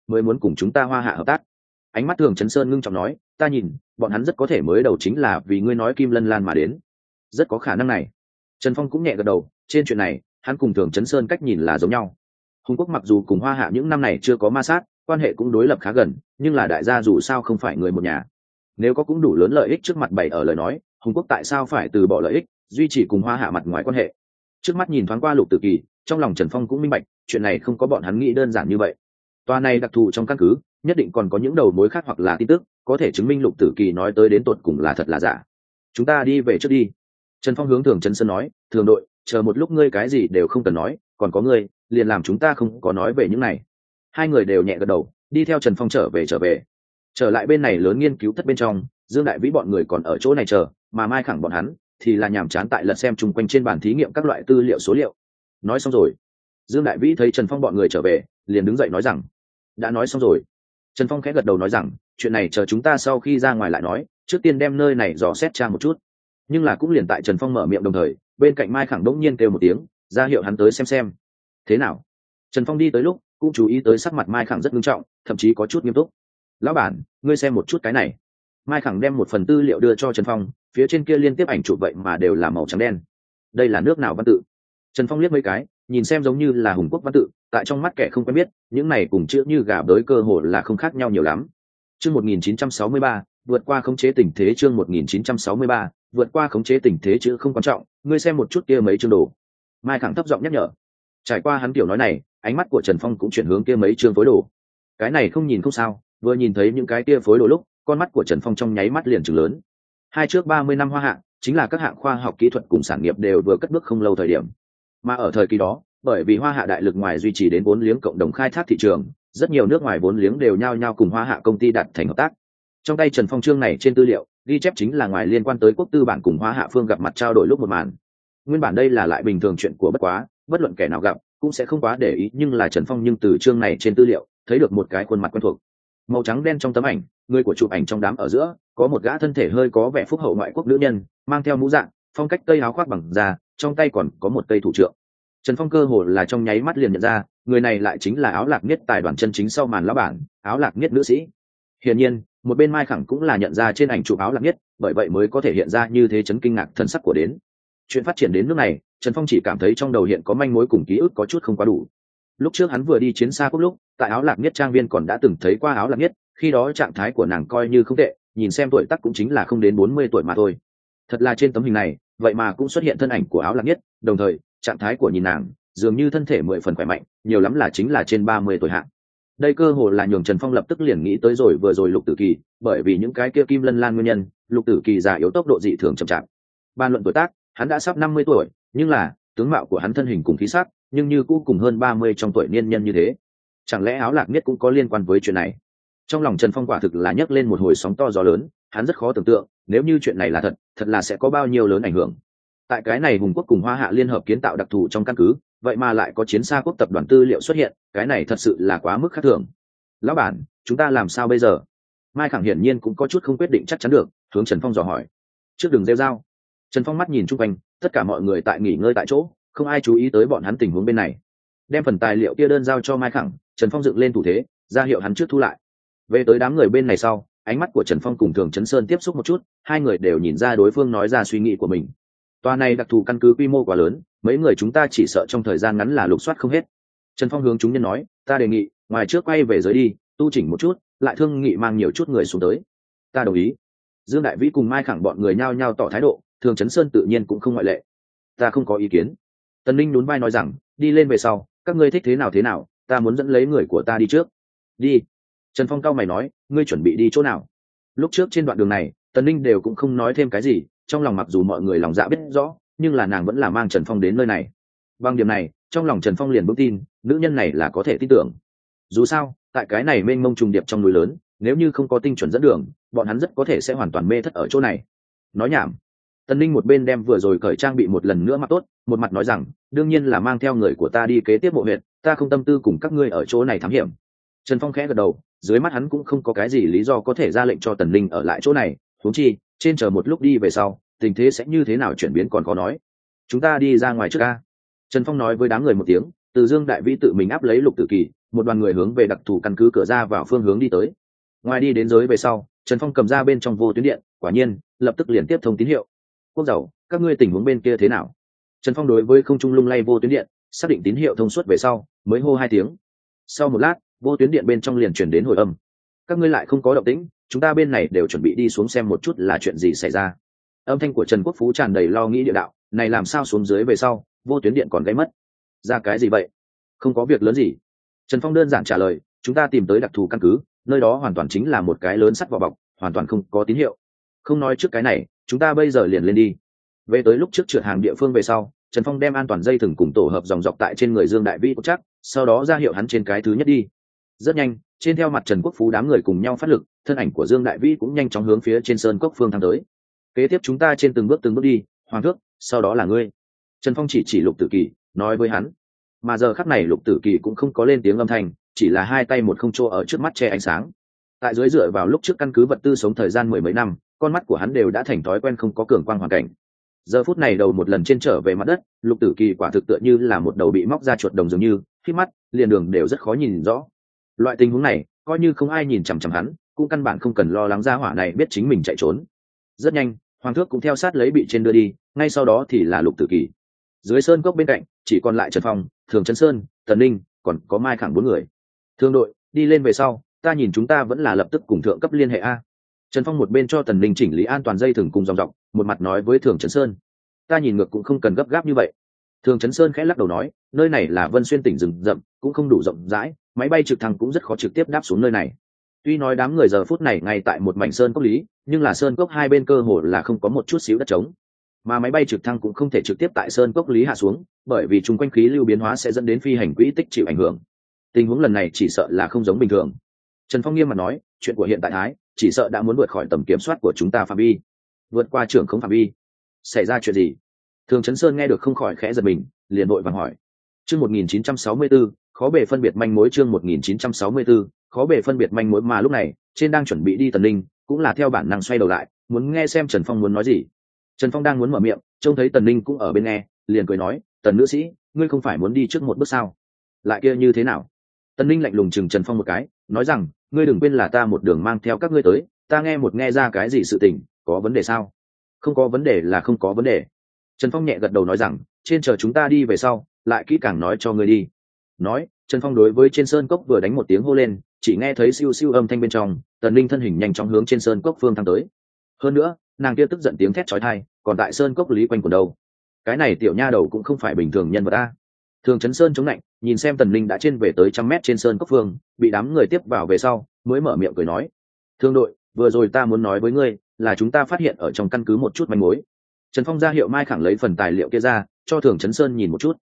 mới muốn cùng chúng ta Hoa Hạ hợp tác. Ánh mắt Thường Chấn Sơn ngưng trọng nói, ta nhìn bọn hắn rất có thể mới đầu chính là vì ngươi nói Kim Lân Lan mà đến. Rất có khả năng này. Trần Phong cũng nhẹ gật đầu, trên chuyện này hắn cùng Thường Chấn Sơn cách nhìn là giống nhau. Hùng Quốc mặc dù cùng Hoa Hạ những năm này chưa có ma sát, quan hệ cũng đối lập khá gần, nhưng là đại gia dù sao không phải người một nhà. Nếu có cũng đủ lớn lợi ích trước mặt bày ở lời nói, Hùng Quốc tại sao phải từ bỏ lợi ích, duy trì cùng Hoa Hạ mặt ngoài quan hệ? Trước mắt nhìn thoáng qua Lục Tử Kỳ, trong lòng Trần Phong cũng minh bạch, chuyện này không có bọn hắn nghĩ đơn giản như vậy. Toa này đặc thù trong căn cứ, nhất định còn có những đầu mối khác hoặc là tin tức, có thể chứng minh Lục Tử Kỳ nói tới đến tột cùng là thật là giả. Chúng ta đi về trước đi. Trần Phong hướng Thường Chấn Sơn nói, thường đội, chờ một lúc ngươi cái gì đều không cần nói, còn có ngươi, liền làm chúng ta không có nói về những này. Hai người đều nhẹ gật đầu, đi theo Trần Phong trở về. Trở lại bên này lớn nghiên cứu thất bên trong, Dương Đại Vĩ bọn người còn ở chỗ này chờ, mà Mai Khẳng bọn hắn thì là nhàm chán tại lật xem chung quanh trên bàn thí nghiệm các loại tư liệu số liệu. Nói xong rồi. Dương Đại Vĩ thấy Trần Phong bọn người trở về, liền đứng dậy nói rằng, đã nói xong rồi. Trần Phong khẽ gật đầu nói rằng, chuyện này chờ chúng ta sau khi ra ngoài lại nói, trước tiên đem nơi này dò xét tra một chút. Nhưng là cũng liền tại Trần Phong mở miệng đồng thời, bên cạnh Mai Khẳng đống nhiên kêu một tiếng, ra hiệu hắn tới xem. Thế nào? Trần Phong đi tới lúc, cũng chú ý tới sắc mặt Mai Khẳng rất nghiêm trọng, thậm chí có chút nghiêm túc. Lão bản, ngươi xem một chút cái này. Mai Khẳng đem một phần tư liệu đưa cho Trần Phong, phía trên kia liên tiếp ảnh chụp vậy mà đều là màu trắng đen. Đây là nước nào văn tự? Trần Phong liếc mấy cái, nhìn xem giống như là Hùng Quốc văn tự, tại trong mắt kẻ không quen biết, những này cùng chữ như gà bới cơ hồ là không khác nhau nhiều lắm. Chương 1963, vượt qua khống chế tình thế. Chương 1963, vượt qua khống chế tình thế chữ không quan trọng, ngươi xem một chút kia mấy chương đồ. Mai Khẳng thấp giọng nhắc nhở. Trải qua hắn kiểu nói này, ánh mắt của Trần Phong cũng chuyển hướng kia mấy chương phối đồ. Cái này không nhìn không sao, vừa nhìn thấy những cái kia phối đồ lúc, con mắt của Trần Phong trong nháy mắt liền trừng lớn. Hai trước 30 năm Hoa Hạ, chính là các hạng khoa học kỹ thuật cùng sản nghiệp đều vừa cất bước không lâu thời điểm. Mà ở thời kỳ đó, bởi vì Hoa Hạ đại lực ngoài duy trì đến vốn liếng cộng đồng khai thác thị trường, rất nhiều nước ngoài vốn liếng đều nhao nhao cùng Hoa Hạ công ty đạt thành hợp tác. Trong tay Trần Phong chương này trên tư liệu, ghi chép chính là ngoài liên quan tới quốc tư bản cùng Hoa Hạ phương gặp mặt trao đổi lúc một màn. Nguyên bản đây là lại bình thường chuyện của bất quá, bất luận kẻ nào gặp cũng sẽ không quá để ý, nhưng là Trần Phong nhưng từ chương này trên tư liệu thấy được một cái khuôn mặt quen thuộc. Màu trắng đen trong tấm ảnh, người của chụp ảnh trong đám ở giữa có một gã thân thể hơi có vẻ phúc hậu ngoại quốc nữ nhân, mang theo mũ dạng, phong cách tây áo khoác bằng da, trong tay còn có một cây thủ trượng. Trần Phong cơ hồ là trong nháy mắt liền nhận ra, người này lại chính là Áo Lạc Niết tài đoàn chân chính sau màn lão bản, Áo Lạc Niết nữ sĩ. Hiển nhiên, một bên Mai Khẳng cũng là nhận ra trên ảnh chụp Áo Lạc Niết, bởi vậy mới có thể hiện ra như thế chấn kinh ngạc thân sắc của đến. Chuyện phát triển đến nước này, Trần Phong chỉ cảm thấy trong đầu hiện có manh mối cùng ký ức có chút không quá đủ. Lúc trước hắn vừa đi chiến xa quốc lúc, tại Áo Lạc Niết trang viên còn đã từng thấy qua Áo Lạc Niết, khi đó trạng thái của nàng coi như không tệ, nhìn xem tuổi tác cũng chính là không đến 40 tuổi mà thôi. Thật là trên tấm hình này, vậy mà cũng xuất hiện thân ảnh của Áo Lạc Niết, đồng thời, trạng thái của nhìn nàng, dường như thân thể 10 phần khỏe mạnh, nhiều lắm là chính là trên 30 tuổi hạng. Đây cơ hồ là nhường Trần Phong lập tức liền nghĩ tới rồi vừa rồi Lục Tử Kỳ, bởi vì những cái kia Kim Lân Lan nguyên nhân, Lục Tử Kỳ già yếu tốc độ dị thường chậm chạp. Ban luận tuổi tác, hắn đã sắp 50 tuổi, nhưng là tướng mạo của hắn thân hình cùng khí sắc, nhưng như cũ cùng hơn 30 trong tuổi niên nhân như thế. Chẳng lẽ Áo Lạc Niết cũng có liên quan với chuyện này? Trong lòng Trần Phong quả thực là nhấc lên một hồi sóng to gió lớn, hắn rất khó tưởng tượng, nếu như chuyện này là thật, thật là sẽ có bao nhiêu lớn ảnh hưởng. Tại cái này Hùng Quốc cùng Hoa Hạ liên hợp kiến tạo đặc thù trong căn cứ, vậy mà lại có chiến xa quốc tập đoàn tư liệu xuất hiện, cái này thật sự là quá mức khác thường. Lão bản, chúng ta làm sao bây giờ? Mai Khẳng hiển nhiên cũng có chút không quyết định chắc chắn được, hướng Trần Phong dò hỏi. Trước đường rêu dao. Trần Phong mắt nhìn chung quanh, tất cả mọi người tại nghỉ ngơi tại chỗ, không ai chú ý tới bọn hắn tình huống bên này. Đem phần tài liệu kia đơn giao cho Mai Khẳng, Trần Phong dựng lên thủ thế, ra hiệu hắn trước thu lại. Về tới đám người bên này sau, ánh mắt của Trần Phong cùng Thường Chấn Sơn tiếp xúc một chút, hai người đều nhìn ra đối phương nói ra suy nghĩ của mình. Tòa này đặc thù căn cứ quy mô quá lớn, mấy người chúng ta chỉ sợ trong thời gian ngắn là lục soát không hết. Trần Phong hướng chúng nhân nói, ta đề nghị ngoài trước quay về dưới đi, tu chỉnh một chút, lại thương nghị mang nhiều chút người xuống tới. Ta đồng ý. Dương Đại Vĩ cùng Mai Khẳng bọn người nhao nhao tỏ thái độ, Thường Chấn Sơn tự nhiên cũng không ngoại lệ. Ta không có ý kiến. Tần Ninh nhún vai nói rằng, đi lên về sau, các ngươi thích thế nào, ta muốn dẫn lấy người của ta đi trước. Đi. Trần Phong cau mày nói, ngươi chuẩn bị đi chỗ nào? Lúc trước trên đoạn đường này, Tần Ninh đều cũng không nói thêm cái gì, trong lòng mặc dù mọi người lòng dạ biết rõ, nhưng là nàng vẫn là mang Trần Phong đến nơi này. Bằng điểm này, trong lòng Trần Phong liền vững tin, nữ nhân này là có thể tin tưởng. Dù sao, tại cái này mênh mông trùng điệp trong núi lớn, nếu như không có tinh chuẩn dẫn đường, bọn hắn rất có thể sẽ hoàn toàn mê thất ở chỗ này. Nói nhảm. Tần Ninh một bên đem vừa rồi cởi trang bị một lần nữa mặc tốt, một mặt nói rằng, đương nhiên là mang theo người của ta đi kế tiếp mộ huyệt, ta không tâm tư cùng các ngươi ở chỗ này thám hiểm. Trần Phong khẽ gật đầu, dưới mắt hắn cũng không có cái gì lý do có thể ra lệnh cho Tần Ninh ở lại chỗ này, huống chi, trên chờ một lúc đi về sau, tình thế sẽ như thế nào chuyển biến còn khó nói. Chúng ta đi ra ngoài trước ca. Trần Phong nói với đám người một tiếng, từ Dương Đại Vĩ tự mình áp lấy Lục Tử Kỳ, một đoàn người hướng về đặc thù căn cứ cửa ra vào phương hướng đi tới. Ngoài đi đến giới về sau, Trần Phong cầm ra bên trong vô tuyến điện, quả nhiên lập tức liền tiếp thông tín hiệu. Quốc giàu, các ngươi tình huống bên kia thế nào? Trần Phong đối với không trung lung lay vô tuyến điện, xác định tín hiệu thông suốt về sau mới hô 2 tiếng. Sau một lát, vô tuyến điện bên trong liền truyền đến hồi âm. Các ngươi lại không có động tĩnh, chúng ta bên này đều chuẩn bị đi xuống xem một chút là chuyện gì xảy ra. Âm thanh của Trần Quốc Phú tràn đầy lo nghĩ địa đạo, này làm sao xuống dưới về sau vô tuyến điện còn gây mất ra cái gì vậy? Không có việc lớn gì. Trần Phong đơn giản trả lời, chúng ta tìm tới đặc thù căn cứ, nơi đó hoàn toàn chính là một cái lớn sắt vỏ bọc, hoàn toàn không có tín hiệu. Không nói trước cái này, chúng ta bây giờ liền lên đi. Về tới lúc trước trượt hàng địa phương về sau, Trần Phong đem an toàn dây thừng cùng tổ hợp dòng dọc tại trên người Dương Đại Vĩ chắc, sau đó ra hiệu hắn trên cái thứ nhất đi. Rất nhanh, trên theo mặt Trần Quốc Phú đám người cùng nhau phát lực, thân ảnh của Dương Đại Vĩ cũng nhanh chóng hướng phía trên sơn cốc phương thăng tới. Kế tiếp chúng ta trên từng bước đi, Hoàng Thước, sau đó là ngươi. Trần Phong chỉ Lục Tử Kỳ, nói với hắn. Mà giờ khắc này Lục Tử Kỳ cũng không có lên tiếng âm thanh, chỉ là hai tay một không chỗ ở trước mắt che ánh sáng. Tại dưới dựa vào lúc trước căn cứ vật tư sống thời gian 10 mấy năm, con mắt của hắn đều đã thành thói quen không có cường quang hoàn cảnh. Giờ phút này đầu một lần trên trở về mặt đất, Lục Tử Kỳ quả thực tựa như là một đầu bị móc ra chuột đồng dường như, khi mắt liền đường đều rất khó nhìn rõ. Loại tình huống này, coi như không ai nhìn chằm chằm hắn, cũng căn bản không cần lo lắng ra hỏa này biết chính mình chạy trốn. Rất nhanh, Hoàng Thước cũng theo sát lấy bị trên đưa đi, ngay sau đó thì là Lục Tử Kỳ. Dưới sơn cốc bên cạnh chỉ còn lại Trần Phong, Thường Trấn Sơn, Tần Ninh, còn có Mai Khẳng 4 người. Thương đội đi lên về sau, ta nhìn chúng ta vẫn là lập tức cùng thượng cấp liên hệ a. Trần Phong một bên cho Tần Ninh chỉnh lý an toàn dây thừng cùng dòng dọc, một mặt nói với Thường Trấn Sơn, ta nhìn ngược cũng không cần gấp gáp như vậy. Thường Trấn Sơn khẽ lắc đầu nói, nơi này là Vân Xuyên tỉnh rừng rậm, cũng không đủ rộng rãi, máy bay trực thăng cũng rất khó trực tiếp đáp xuống nơi này. Tuy nói đám người giờ phút này ngay tại một mảnh sơn cốc lý, nhưng là sơn cốc hai bên cơ hồ là không có một chút xíu đất trống, mà máy bay trực thăng cũng không thể trực tiếp tại sơn cốc lý hạ xuống, bởi vì chung quanh khí lưu biến hóa sẽ dẫn đến phi hành quỹ tích chịu ảnh hưởng. Tình huống lần này chỉ sợ là không giống bình thường. Trần Phong nghiêm mặt nói, chuyện của hiện tại Thái chỉ sợ đã muốn vượt khỏi tầm kiểm soát của chúng ta phạm vi, vượt qua trưởng không phạm vi. Xảy ra chuyện gì? Thường Trấn Sơn nghe được không khỏi khẽ giật mình, liền vội vàng hỏi. Chương 1964, khó bề phân biệt manh mối. Chương 1964, khó bề phân biệt manh mối. Mà lúc này, trên đang chuẩn bị đi Tần Ninh cũng là theo bản năng xoay đầu lại, muốn nghe xem Trần Phong muốn nói gì. Trần Phong đang muốn mở miệng, trông thấy Tần Ninh cũng ở bên nghe, liền cười nói, Tần nữ sĩ, ngươi không phải muốn đi trước một bước sao? Lại kia như thế nào? Tần Ninh lạnh lùng chừng Trần Phong một cái, nói rằng, ngươi đừng quên là ta một đường mang theo các ngươi tới, ta nghe ra cái gì sự tình, có vấn đề sao? Không có vấn đề là không có vấn đề. Trần Phong nhẹ gật đầu nói rằng, trên chờ chúng ta đi về sau, lại kỹ càng nói cho ngươi đi. Nói, Trần Phong đối với trên sơn cốc vừa đánh một tiếng hô lên, chỉ nghe thấy siêu siêu âm thanh bên trong, Tần Ninh thân hình nhanh chóng hướng trên sơn cốc phương thăng tới. Hơn nữa, nàng kia tức giận tiếng thét chói tai, còn tại sơn cốc lý quanh quẩn đâu. Cái này tiểu nha đầu cũng không phải bình thường nhân vật a. Thường Trấn Sơn chống lạnh, nhìn xem Tần Ninh đã trên về tới 100 mét trên sơn cốc phương, bị đám người tiếp vào về sau, mới mở miệng cười nói, thương đội, vừa rồi ta muốn nói với ngươi, là chúng ta phát hiện ở trong căn cứ một chút manh mối. Trần Phong ra hiệu Mai Khẳng lấy phần tài liệu kia ra, cho Thường Trấn Sơn nhìn một chút.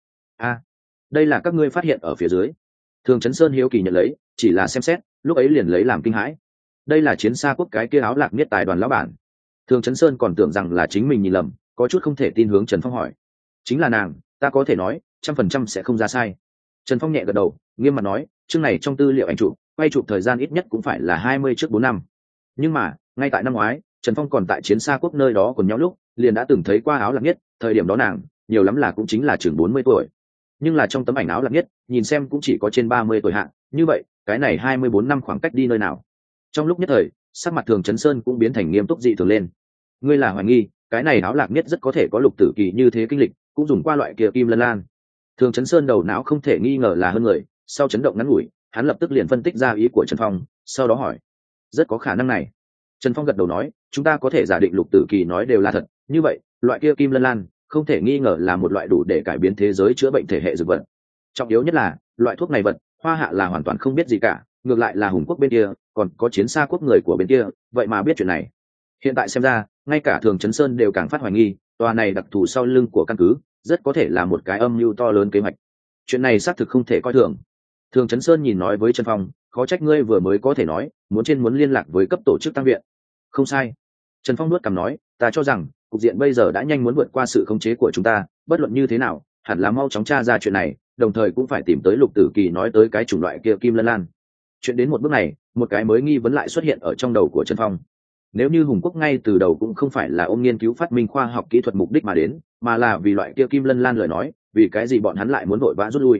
Đây là các ngươi phát hiện ở phía dưới. Thường Trấn Sơn hiếu kỳ nhận lấy, chỉ là xem xét, lúc ấy liền lấy làm kinh hãi. Đây là Chiến Sa Quốc cái kia áo lạc miết tài đoàn lão bản. Thường Trấn Sơn còn tưởng rằng là chính mình nhìn lầm, có chút không thể tin hướng Trần Phong hỏi, chính là nàng, ta có thể nói 100% sẽ không ra sai. Trần Phong nhẹ gật đầu, nghiêm mặt nói, chương này trong tư liệu ảnh chụp, quay chụp thời gian ít nhất cũng phải là 20 trước 4 năm. Nhưng mà, ngay tại năm ngoái, Trần Phong còn tại Chiến Sa Quốc nơi đó còn nhau lúc, liền đã từng thấy qua áo lạc miết, thời điểm đó nàng, nhiều lắm là cũng chính là chừng 40 tuổi. Nhưng là trong tấm ảnh áo lạc miết, nhìn xem cũng chỉ có trên 30 tuổi hạng, như vậy, cái này 24 năm khoảng cách đi nơi nào? Trong lúc nhất thời, sắc mặt Thường Trấn Sơn cũng biến thành nghiêm túc dị thường lên. Ngươi là hoài nghi, cái này áo lạc miết rất có thể có Lục Tử Kỳ như thế kinh lịch, cũng dùng qua loại kia kim lân lan. Thường Trấn Sơn đầu não không thể nghi ngờ là hơn người, sau chấn động ngắn ngủi, hắn lập tức liền phân tích ra ý của Trần Phong, sau đó hỏi, rất có khả năng này. Trần Phong gật đầu nói, chúng ta có thể giả định Lục Tử Kỳ nói đều là thật, như vậy, loại kia kim lân lan không thể nghi ngờ là một loại đủ để cải biến thế giới chữa bệnh thể hệ dược vật. Trọng yếu nhất là, loại thuốc này vật, Hoa Hạ là hoàn toàn không biết gì cả, ngược lại là Hùng Quốc bên kia, còn có Chiến Sa Quốc người của bên kia, vậy mà biết chuyện này. Hiện tại xem ra, ngay cả Thường Trấn Sơn đều càng phát hoài nghi, tòa này đặc thù sau lưng của căn cứ, rất có thể là một cái âm mưu to lớn kế hoạch. Chuyện này xác thực không thể coi thường. Thường Trấn Sơn nhìn nói với Trần Phong, khó trách ngươi vừa mới có thể nói, muốn liên lạc với cấp tổ chức tăng viện. Không sai. Trần Phong nuốt cằm nói, ta cho rằng, cục diện bây giờ đã nhanh muốn vượt qua sự khống chế của chúng ta, bất luận như thế nào, hẳn là mau chóng tra ra chuyện này, đồng thời cũng phải tìm tới Lục Tử Kỳ nói tới cái chủng loại kia kim lân lan. Chuyện đến một bước này, một cái mới nghi vấn lại xuất hiện ở trong đầu của Trần Phong. Nếu như Hùng Quốc ngay từ đầu cũng không phải là ôm nghiên cứu phát minh khoa học kỹ thuật mục đích mà đến, mà là vì loại kia kim lân lan lời nói, vì cái gì bọn hắn lại muốn vội vã rút lui?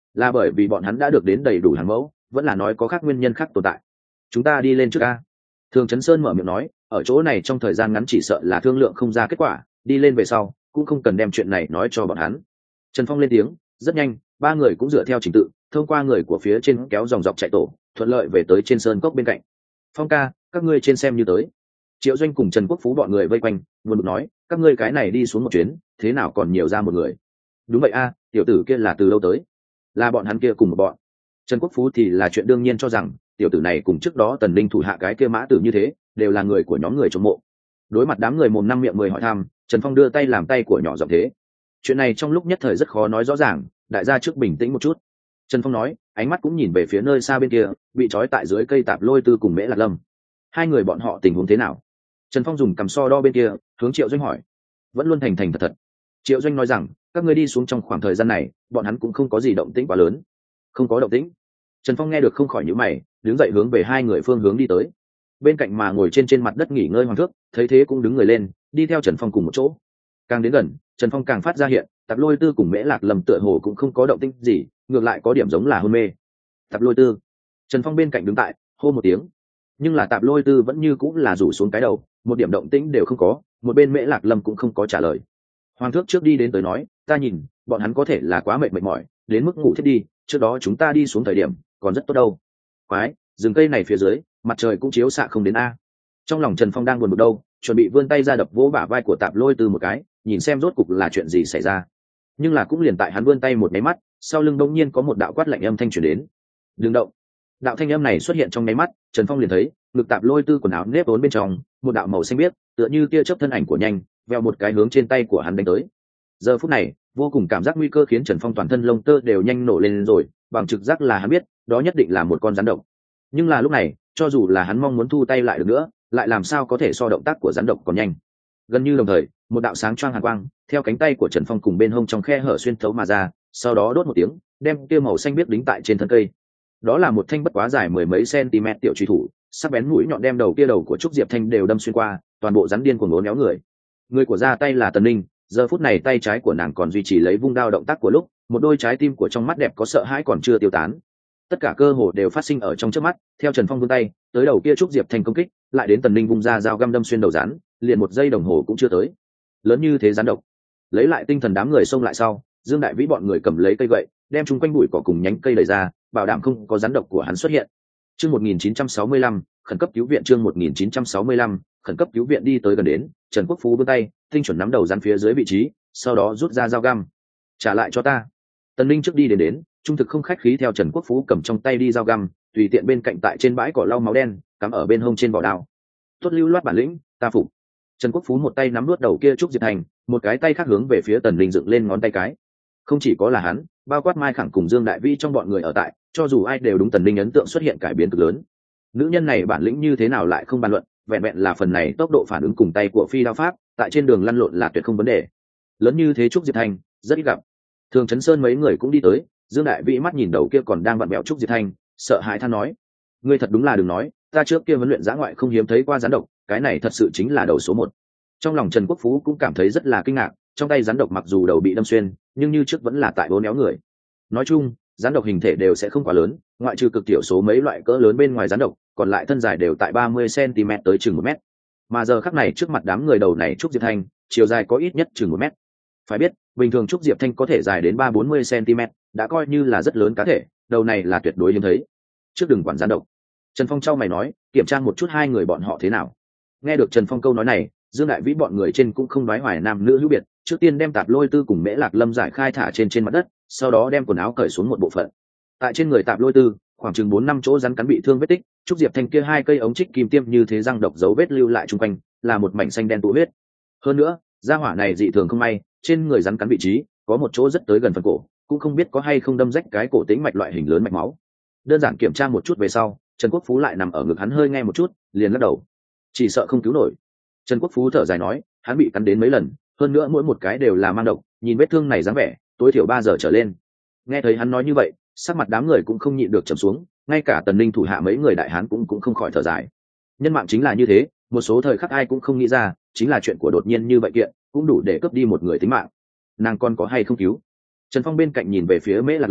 là bởi vì bọn hắn đã được đến đầy đủ hàng mẫu, vẫn là nói có khác nguyên nhân khác tồn tại? Chúng ta đi lên trước a. Thường Chấn Sơn mở miệng nói, ở chỗ này trong thời gian ngắn chỉ sợ là thương lượng không ra kết quả, đi lên về sau cũng không cần đem chuyện này nói cho bọn hắn. Trần Phong lên tiếng, rất nhanh ba người cũng dựa theo trình tự thông qua người của phía trên kéo dòng dọc chạy tổ, thuận lợi về tới trên sơn cốc bên cạnh. Phong ca, các ngươi trên xem như tới. Triệu Doanh cùng Trần Quốc Phú bọn người vây quanh buồn bực nói, các ngươi cái này đi xuống một chuyến thế nào còn nhiều ra một người? Đúng vậy a, tiểu tử kia là từ đâu tới? Là bọn hắn kia cùng một bọn. Trần Quốc Phú thì là chuyện đương nhiên cho rằng tiểu tử này cùng trước đó Tần Linh thủ hạ cái kia mã tử như thế đều là người của nhóm người trong mộ. Đối mặt đám người mồm năm miệng mười hỏi thăm, Trần Phong đưa tay làm tay của nhỏ giọng thế. Chuyện này trong lúc nhất thời rất khó nói rõ ràng, đại gia trước bình tĩnh một chút. Trần Phong nói, ánh mắt cũng nhìn về phía nơi xa bên kia bị trói tại dưới cây tạp lôi tư cùng Mễ Lạc Lâm. Hai người bọn họ tình huống thế nào? Trần Phong dùng cầm so đo bên kia hướng Triệu Doanh hỏi. Vẫn luôn thành thành thật thật. Triệu Doanh nói rằng, các ngươi đi xuống trong khoảng thời gian này bọn hắn cũng không có gì động tĩnh quá lớn. Không có động tĩnh. Trần Phong nghe được không khỏi nhíu mày, đứng dậy hướng về hai người phương hướng đi tới. Bên cạnh mà ngồi trên mặt đất nghỉ ngơi Hoàng Thước thấy thế cũng đứng người lên đi theo Trần Phong cùng một chỗ. Càng đến gần Trần Phong càng phát ra hiện Tạp Lôi Tư cùng Mễ Lạc Lâm tựa hồ cũng không có động tĩnh gì, ngược lại có điểm giống là hôn mê. Tạp Lôi Tư. Trần Phong bên cạnh đứng tại hô một tiếng, nhưng là Tạp Lôi Tư vẫn như cũng là rủ xuống cái đầu, một điểm động tĩnh đều không có. Một bên Mễ Lạc Lâm cũng không có trả lời. Hoàng Thước trước đi đến tới nói, ta nhìn bọn hắn có thể là quá mệt mỏi đến mức ngủ thiết đi, trước đó chúng ta đi xuống thời điểm còn rất tốt đâu. Quái, rừng cây này phía dưới mặt trời cũng chiếu xạ không đến a. Trong lòng Trần Phong đang buồn bực đâu, chuẩn bị vươn tay ra đập vỗ bả vai của Tạp Lôi Tư một cái, nhìn xem rốt cục là chuyện gì xảy ra. Nhưng là cũng liền tại hắn vươn tay một máy mắt, sau lưng bỗng nhiên có một đạo quát lạnh âm thanh truyền đến. Đừng động. Đạo thanh âm này xuất hiện trong nháy mắt, Trần Phong liền thấy ngực Tạp Lôi Tư quần áo nếp vốn bên trong một đạo màu xanh biếc, tựa như tia chớp thân ảnh của nhanh veo một cái hướng trên tay của hắn đánh tới. Giờ phút này vô cùng cảm giác nguy cơ khiến Trần Phong toàn thân lông tơ đều nhanh nổ lên rồi, bằng trực giác là hắn biết đó nhất định là một con rắn độc. Nhưng là lúc này cho dù là hắn mong muốn thu tay lại được nữa, lại làm sao có thể so động tác của rắn độc còn nhanh. Gần như đồng thời một đạo sáng choang hàn quang theo cánh tay của Trần Phong cùng bên hông trong khe hở xuyên thấu mà ra, sau đó đốt một tiếng đem kia màu xanh biếc đính tại trên thân cây. Đó là một thanh bất quá dài mười mấy cm tiểu truy thủ, sắc bén mũi nhọn đem đầu của Trúc Diệp Thanh đều đâm xuyên qua, toàn bộ rắn điên cuồng uốn éo người. Người của ra tay là Tần Ninh, giờ phút này tay trái của nàng còn duy trì lấy vung đao động tác của lúc, một đôi trái tim của trong mắt đẹp có sợ hãi còn chưa tiêu tán. Tất cả cơ hồ đều phát sinh ở trong trước mắt, theo Trần Phong vươn tay tới đầu kia Trúc Diệp Thanh công kích, lại đến Tần Ninh vung ra dao găm đâm xuyên đầu rắn, liền một giây đồng hồ cũng chưa tới. Lớn như thế rắn độc. Lấy lại tinh thần đám người xông lại sau, Dương Đại Vĩ bọn người cầm lấy cây gậy, đem chung quanh bụi cỏ cùng nhánh cây đẩy ra, bảo đảm không có rắn độc của hắn xuất hiện. Chương 1965, khẩn cấp cứu viện. Chương 1965, khẩn cấp cứu viện. Đi tới gần đến, Trần Quốc Phú vươn tay tinh chuẩn nắm đầu rắn phía dưới vị trí, sau đó rút ra dao găm. Trả lại cho ta. Tần Ninh trước đi đến trung thực không khách khí theo Trần Quốc Phú cầm trong tay đi dao găm, tùy tiện bên cạnh tại trên bãi cỏ lau máu đen cắm ở bên hông trên vỏ đao. Tốt lưu loát bản lĩnh, ta phục. Trần Quốc Phú một tay nắm nuốt đầu kia Trúc Diệp Thành, một cái tay khác hướng về phía Tần Ninh dựng lên ngón tay cái. Không chỉ có là hắn, bao quát Mai Khẳng cùng Dương Đại Vĩ trong bọn người ở tại, cho dù ai đều đúng Tần Ninh ấn tượng xuất hiện cải biến cực lớn. Nữ nhân này bản lĩnh như thế nào lại không bàn luận, vẹn vẹn là phần này tốc độ phản ứng cùng tay của phi đao pháp, tại trên đường lăn lộn là tuyệt không vấn đề. Lớn như thế Trúc Diệp Thanh rất ít gặp. Thường Chấn Sơn mấy người cũng đi tới, Dương Đại Vĩ mắt nhìn đầu kia còn đang vặn bẹo Trúc Diệp Thanh, sợ hãi than nói: ngươi thật đúng là đừng nói, ta trước kia huấn luyện dã ngoại không hiếm thấy qua rắn độc, cái này thật sự chính là đầu số một. Trong lòng Trần Quốc Phú cũng cảm thấy rất là kinh ngạc, trong tay rắn độc mặc dù đầu bị đâm xuyên, nhưng như trước vẫn là tại uốn éo người. Nói chung, rắn độc hình thể đều sẽ không quá lớn, ngoại trừ cực thiểu số mấy loại cỡ lớn bên ngoài rắn độc, còn lại thân dài đều tại 30 cm tới chừng 1 mét. Mà giờ khắc này trước mặt đám người đầu này Trúc Diệp Thanh, chiều dài có ít nhất chừng 1 mét. Phải biết, bình thường Trúc Diệp Thanh có thể dài đến 30-40 cm, đã coi như là rất lớn cá thể, đầu này là tuyệt đối hiếm thấy. Trước đừng quản rắn độc. Trần Phong trao mày nói, kiểm tra một chút hai người bọn họ thế nào. Nghe được Trần Phong câu nói này, Dương Đại Vĩ bọn người trên cũng không đoái hoài nam nữ hữu biệt, trước tiên đem Tạp Lôi Tư cùng Mễ Lạc Lâm giải khai thả trên mặt đất, sau đó đem quần áo cởi xuống một bộ phận. Tại trên người Tạp Lôi Tư, khoảng chừng 4-5 chỗ rắn cắn bị thương vết tích, Trúc Diệp Thanh kia 2 cây ống trích kim tiêm như thế răng độc dấu vết lưu lại chung quanh, là một mảnh xanh đen tụ huyết. Hơn nữa, gia hỏa này dị thường không may, trên người rắn cắn vị trí có một chỗ rất tới gần phần cổ, cũng không biết có hay không đâm rách cái cổ tĩnh mạch loại hình lớn mạch máu. Đơn giản kiểm tra một chút về sau, Trần Quốc Phú lại nằm ở ngực hắn hơi nghe một chút, liền lắc đầu, chỉ sợ không cứu nổi. Trần Quốc Phú thở dài nói, hắn bị cắn đến mấy lần, hơn nữa mỗi một cái đều là mang độc, nhìn vết thương này dáng vẻ tối thiểu 3 giờ trở lên. Nghe thấy hắn nói như vậy, sắc mặt đám người cũng không nhịn được trầm xuống, ngay cả Tần Ninh thủ hạ mấy người đại hán cũng không khỏi thở dài. Nhân mạng chính là như thế, một số thời khắc ai cũng không nghĩ ra, chính là chuyện của đột nhiên như vậy kiện, cũng đủ để cướp đi một người tính mạng. Nàng con có hay không cứu? Trần Phong bên cạnh nhìn về phía Mễ Lạc Lâm,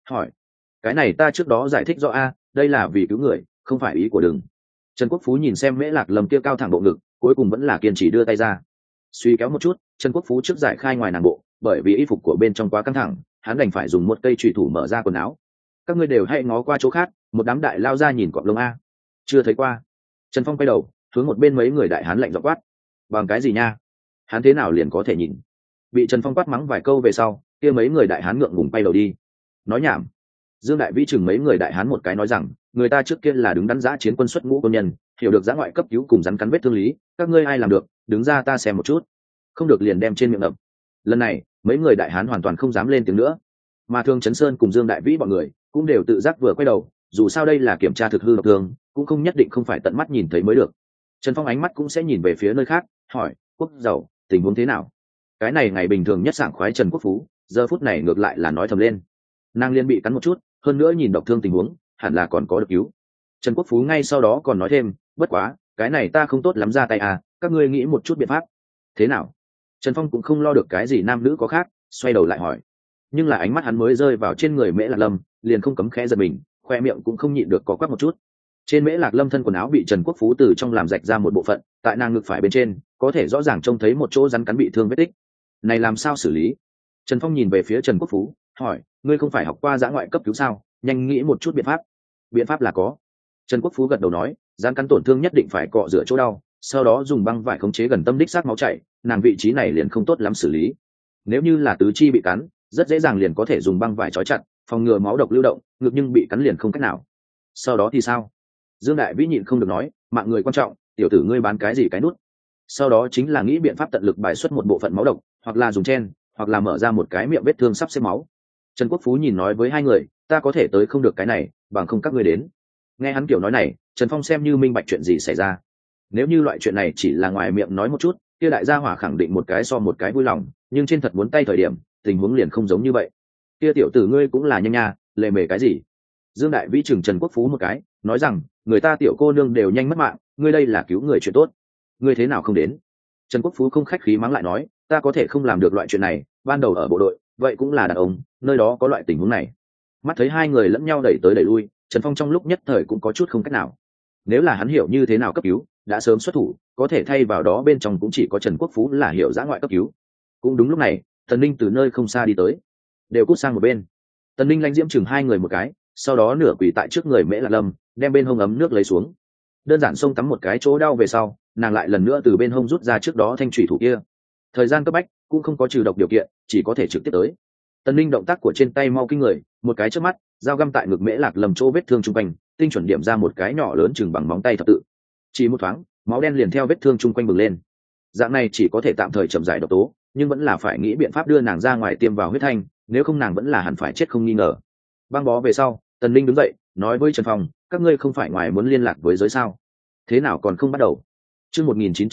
hỏi cái này ta trước đó giải thích rõ a, đây là vì cứu người không phải ý của đừng. Trần Quốc Phú nhìn xem Mễ Lạc Lâm kia cao thẳng bộ ngực, cuối cùng vẫn là kiên trì đưa tay ra. Suy kéo một chút, Trần Quốc Phú trước giải khai ngoài nàng bộ, bởi vì y phục của bên trong quá căng thẳng, hắn đành phải dùng một cây chùy thủ mở ra quần áo. Các ngươi đều hãy ngó qua chỗ khác, một đám đại lao ra nhìn cọp lông a. Chưa thấy qua. Trần Phong quay đầu, hướng một bên mấy người đại hán lạnh giọng quát. Bằng cái gì nha? Hắn thế nào liền có thể nhìn? Bị Trần Phong quát mắng vài câu về sau, kia mấy người đại hán ngượng ngùng bay đầu đi. Nói nhảm. Dương Đại Vĩ chừng mấy người đại hán một cái nói rằng, người ta trước kia là đứng đắn giã chiến quân xuất ngũ quân nhân, hiểu được giã ngoại cấp cứu cùng rắn cắn vết thương lý, các ngươi ai làm được, đứng ra ta xem một chút. Không được liền đem trên miệng ập. Lần này, mấy người đại hán hoàn toàn không dám lên tiếng nữa, mà Thương Chấn Sơn cùng Dương Đại Vĩ bọn người cũng đều tự giác vừa quay đầu, dù sao đây là kiểm tra thực hư độc thương, cũng không nhất định không phải tận mắt nhìn thấy mới được. Trần Phong ánh mắt cũng sẽ nhìn về phía nơi khác, hỏi, Quốc Dầu, tình huống thế nào? Cái này ngày bình thường nhất sảng khoái Trần Quốc Phú, giờ phút này ngược lại là nói thầm lên. Nàng liên bị cắn một chút, hơn nữa nhìn độc thương tình huống, hẳn là còn có được cứu. Trần Quốc Phú ngay sau đó còn nói thêm, bất quá, cái này ta không tốt lắm ra tay à, các ngươi nghĩ một chút biện pháp. Thế nào? Trần Phong cũng không lo được cái gì nam nữ có khác, xoay đầu lại hỏi. Nhưng là ánh mắt hắn mới rơi vào trên người Mễ Lạc Lâm, liền không cấm khẽ giật mình, khoe miệng cũng không nhịn được có quắc một chút. Trên Mễ Lạc Lâm thân quần áo bị Trần Quốc Phú từ trong làm rạch ra một bộ phận, tại nàng ngực phải bên trên, có thể rõ ràng trông thấy một chỗ rắn cắn bị thương vết tích. Này làm sao xử lý? Trần Phong nhìn về phía Trần Quốc Phú, hỏi, ngươi không phải học qua dã ngoại cấp cứu sao, nhanh nghĩ một chút biện pháp. Biện pháp là có. Trần Quốc Phú gật đầu nói, rắn cắn tổn thương nhất định phải cọ rửa chỗ đau, sau đó dùng băng vải khống chế gần tâm đích xác máu chảy, nàng vị trí này liền không tốt lắm xử lý. Nếu như là tứ chi bị cắn, rất dễ dàng liền có thể dùng băng vải trói chặt, phòng ngừa máu độc lưu động, ngược nhưng bị cắn liền không cách nào. Sau đó thì sao? Dương Đại Vĩ nhịn không được nói, mạng người quan trọng, tiểu tử ngươi bán cái gì cái nút. Sau đó chính là nghĩ biện pháp tận lực bài xuất một bộ phận máu độc, hoặc là dùng chen, hoặc là mở ra một cái miệng vết thương sắp xếp máu. Trần Quốc Phú nhìn nói với hai người, ta có thể tới không được cái này, bằng không các ngươi đến. Nghe hắn kiểu nói này, Trần Phong xem như minh bạch chuyện gì xảy ra. Nếu như loại chuyện này chỉ là ngoài miệng nói một chút, kia đại gia hỏa khẳng định một cái so một cái vui lòng, nhưng trên thật muốn tay thời điểm, tình huống liền không giống như vậy. Kia tiểu tử ngươi cũng là nhanh nha, lề mề cái gì? Dương Đại Vĩ chừng Trần Quốc Phú một cái, nói rằng, người ta tiểu cô nương đều nhanh mất mạng, ngươi đây là cứu người chuyện tốt, ngươi thế nào không đến? Trần Quốc Phú không khách khí mắng lại nói, ta có thể không làm được loại chuyện này, ban đầu ở bộ đội, vậy cũng là đàn ông, nơi đó có loại tình huống này. Mắt thấy hai người lẫn nhau đẩy tới đẩy lui, Trần Phong trong lúc nhất thời cũng có chút không cách nào. Nếu là hắn hiểu như thế nào cấp cứu, đã sớm xuất thủ, có thể thay vào đó bên trong cũng chỉ có Trần Quốc Phú là hiểu dã ngoại cấp cứu. Cũng đúng lúc này, Tần Ninh từ nơi không xa đi tới, đều cút sang một bên. Tần Ninh lanh diễm chừng hai người một cái, sau đó nửa quỳ tại trước người Mễ Lạc Lâm, đem bên hông ấm nước lấy xuống, đơn giản xông tắm một cái chỗ đau về sau, nàng lại lần nữa từ bên hông rút ra trước đó thanh thủy thủ kia. Thời gian cấp bách cũng không có trừ độc điều kiện, chỉ có thể trực tiếp tới. Tần Ninh động tác của trên tay mau kinh người, một cái trước mắt, dao găm tại ngực Mễ Lạc Lâm chỗ vết thương trung quanh, tinh chuẩn điểm ra một cái nhỏ lớn chừng bằng móng tay thập tự. Chỉ một thoáng, máu đen liền theo vết thương trung quanh bừng lên. Dạng này chỉ có thể tạm thời chậm giải độc tố, nhưng vẫn là phải nghĩ biện pháp đưa nàng ra ngoài tiêm vào huyết thanh, nếu không nàng vẫn là hẳn phải chết không nghi ngờ. Băng bó về sau, Tần Ninh đứng dậy, nói với Trần Phong, các ngươi không phải ngoài muốn liên lạc với giới sao? Thế nào còn không bắt đầu? Chương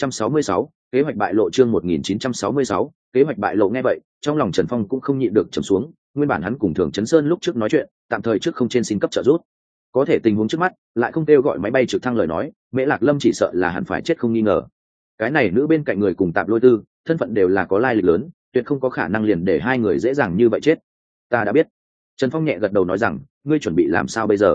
1966, kế hoạch bại lộ. Chương 1966, kế hoạch bại lộ. Nghe vậy, trong lòng Trần Phong cũng không nhịn được trầm xuống, nguyên bản hắn cùng Thường Chấn Sơn lúc trước nói chuyện, tạm thời trước không trên xin cấp trợ giúp. Có thể tình huống trước mắt, lại không kêu gọi máy bay trực thăng lời nói, Mễ Lạc Lâm chỉ sợ là hẳn phải chết không nghi ngờ. Cái này nữ bên cạnh người cùng Tạp Lôi Tư, thân phận đều là có lai lịch lớn, tuyệt không có khả năng liền để hai người dễ dàng như vậy chết. Ta đã biết. Trần Phong nhẹ gật đầu nói rằng, ngươi chuẩn bị làm sao bây giờ?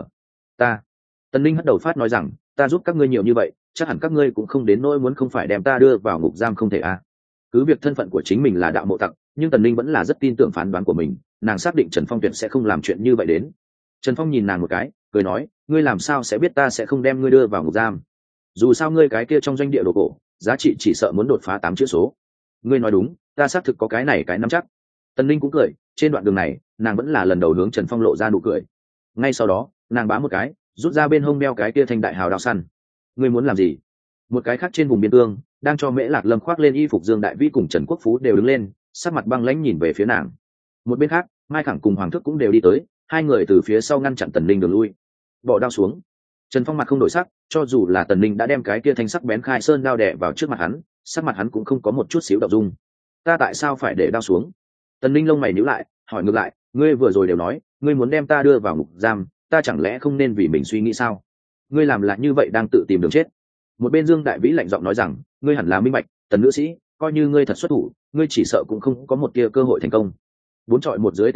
Tần Linh hất đầu phát nói rằng, ta giúp các ngươi nhiều như vậy, chắc hẳn các ngươi cũng không đến nỗi muốn không phải đem ta đưa vào ngục giam không thể à? Cứ việc thân phận của chính mình là đạo mộ tặc, nhưng Tần Linh vẫn là rất tin tưởng phán đoán của mình, nàng xác định Trần Phong tuyệt sẽ không làm chuyện như vậy đến. Trần Phong nhìn nàng một cái, cười nói, ngươi làm sao sẽ biết ta sẽ không đem ngươi đưa vào ngục giam? Dù sao ngươi cái kia trong doanh địa đồ cổ, giá trị chỉ sợ muốn đột phá 8 chữ số. Ngươi nói đúng, ta xác thực có cái này cái nắm chắc. Tần Linh cũng cười, trên đoạn đường này, nàng vẫn là lần đầu hướng Trần Phong lộ ra nụ cười. Ngay sau đó, nàng bám một cái, rút ra bên hông đeo cái kia thanh đại hào đao săn. Ngươi muốn làm gì? Một cái khác trên vùng biên cương, đang cho Mễ Lạc Lâm khoác lên y phục Dương Đại Vĩ cùng Trần Quốc Phú đều đứng lên, sắc mặt băng lãnh nhìn về phía nàng. Một bên khác, Mai Khẳng cùng Hoàng Thước cũng đều đi tới, hai người từ phía sau ngăn chặn Tần Linh đường lui. Bỏ đao xuống. Trần Phong mặt không đổi sắc, cho dù là Tần Linh đã đem cái kia thanh sắc bén khai sơn đao đè vào trước mặt hắn, sắc mặt hắn cũng không có một chút xíu động dung. Ta tại sao phải để đao xuống? Tần Linh lông mày nhíu lại, hỏi ngược lại, ngươi vừa rồi đều nói, ngươi muốn đem ta đưa vào ngục giam, ta chẳng lẽ không nên vì mình suy nghĩ sao? Ngươi làm là như vậy đang tự tìm đường chết. Một bên Dương Đại Vĩ lạnh giọng nói rằng, ngươi hẳn là minh bạch, Tần nữ sĩ, coi như ngươi thật xuất thủ, ngươi chỉ sợ cũng không có một tia cơ hội thành công. Bốn trọi một dưới tình huống,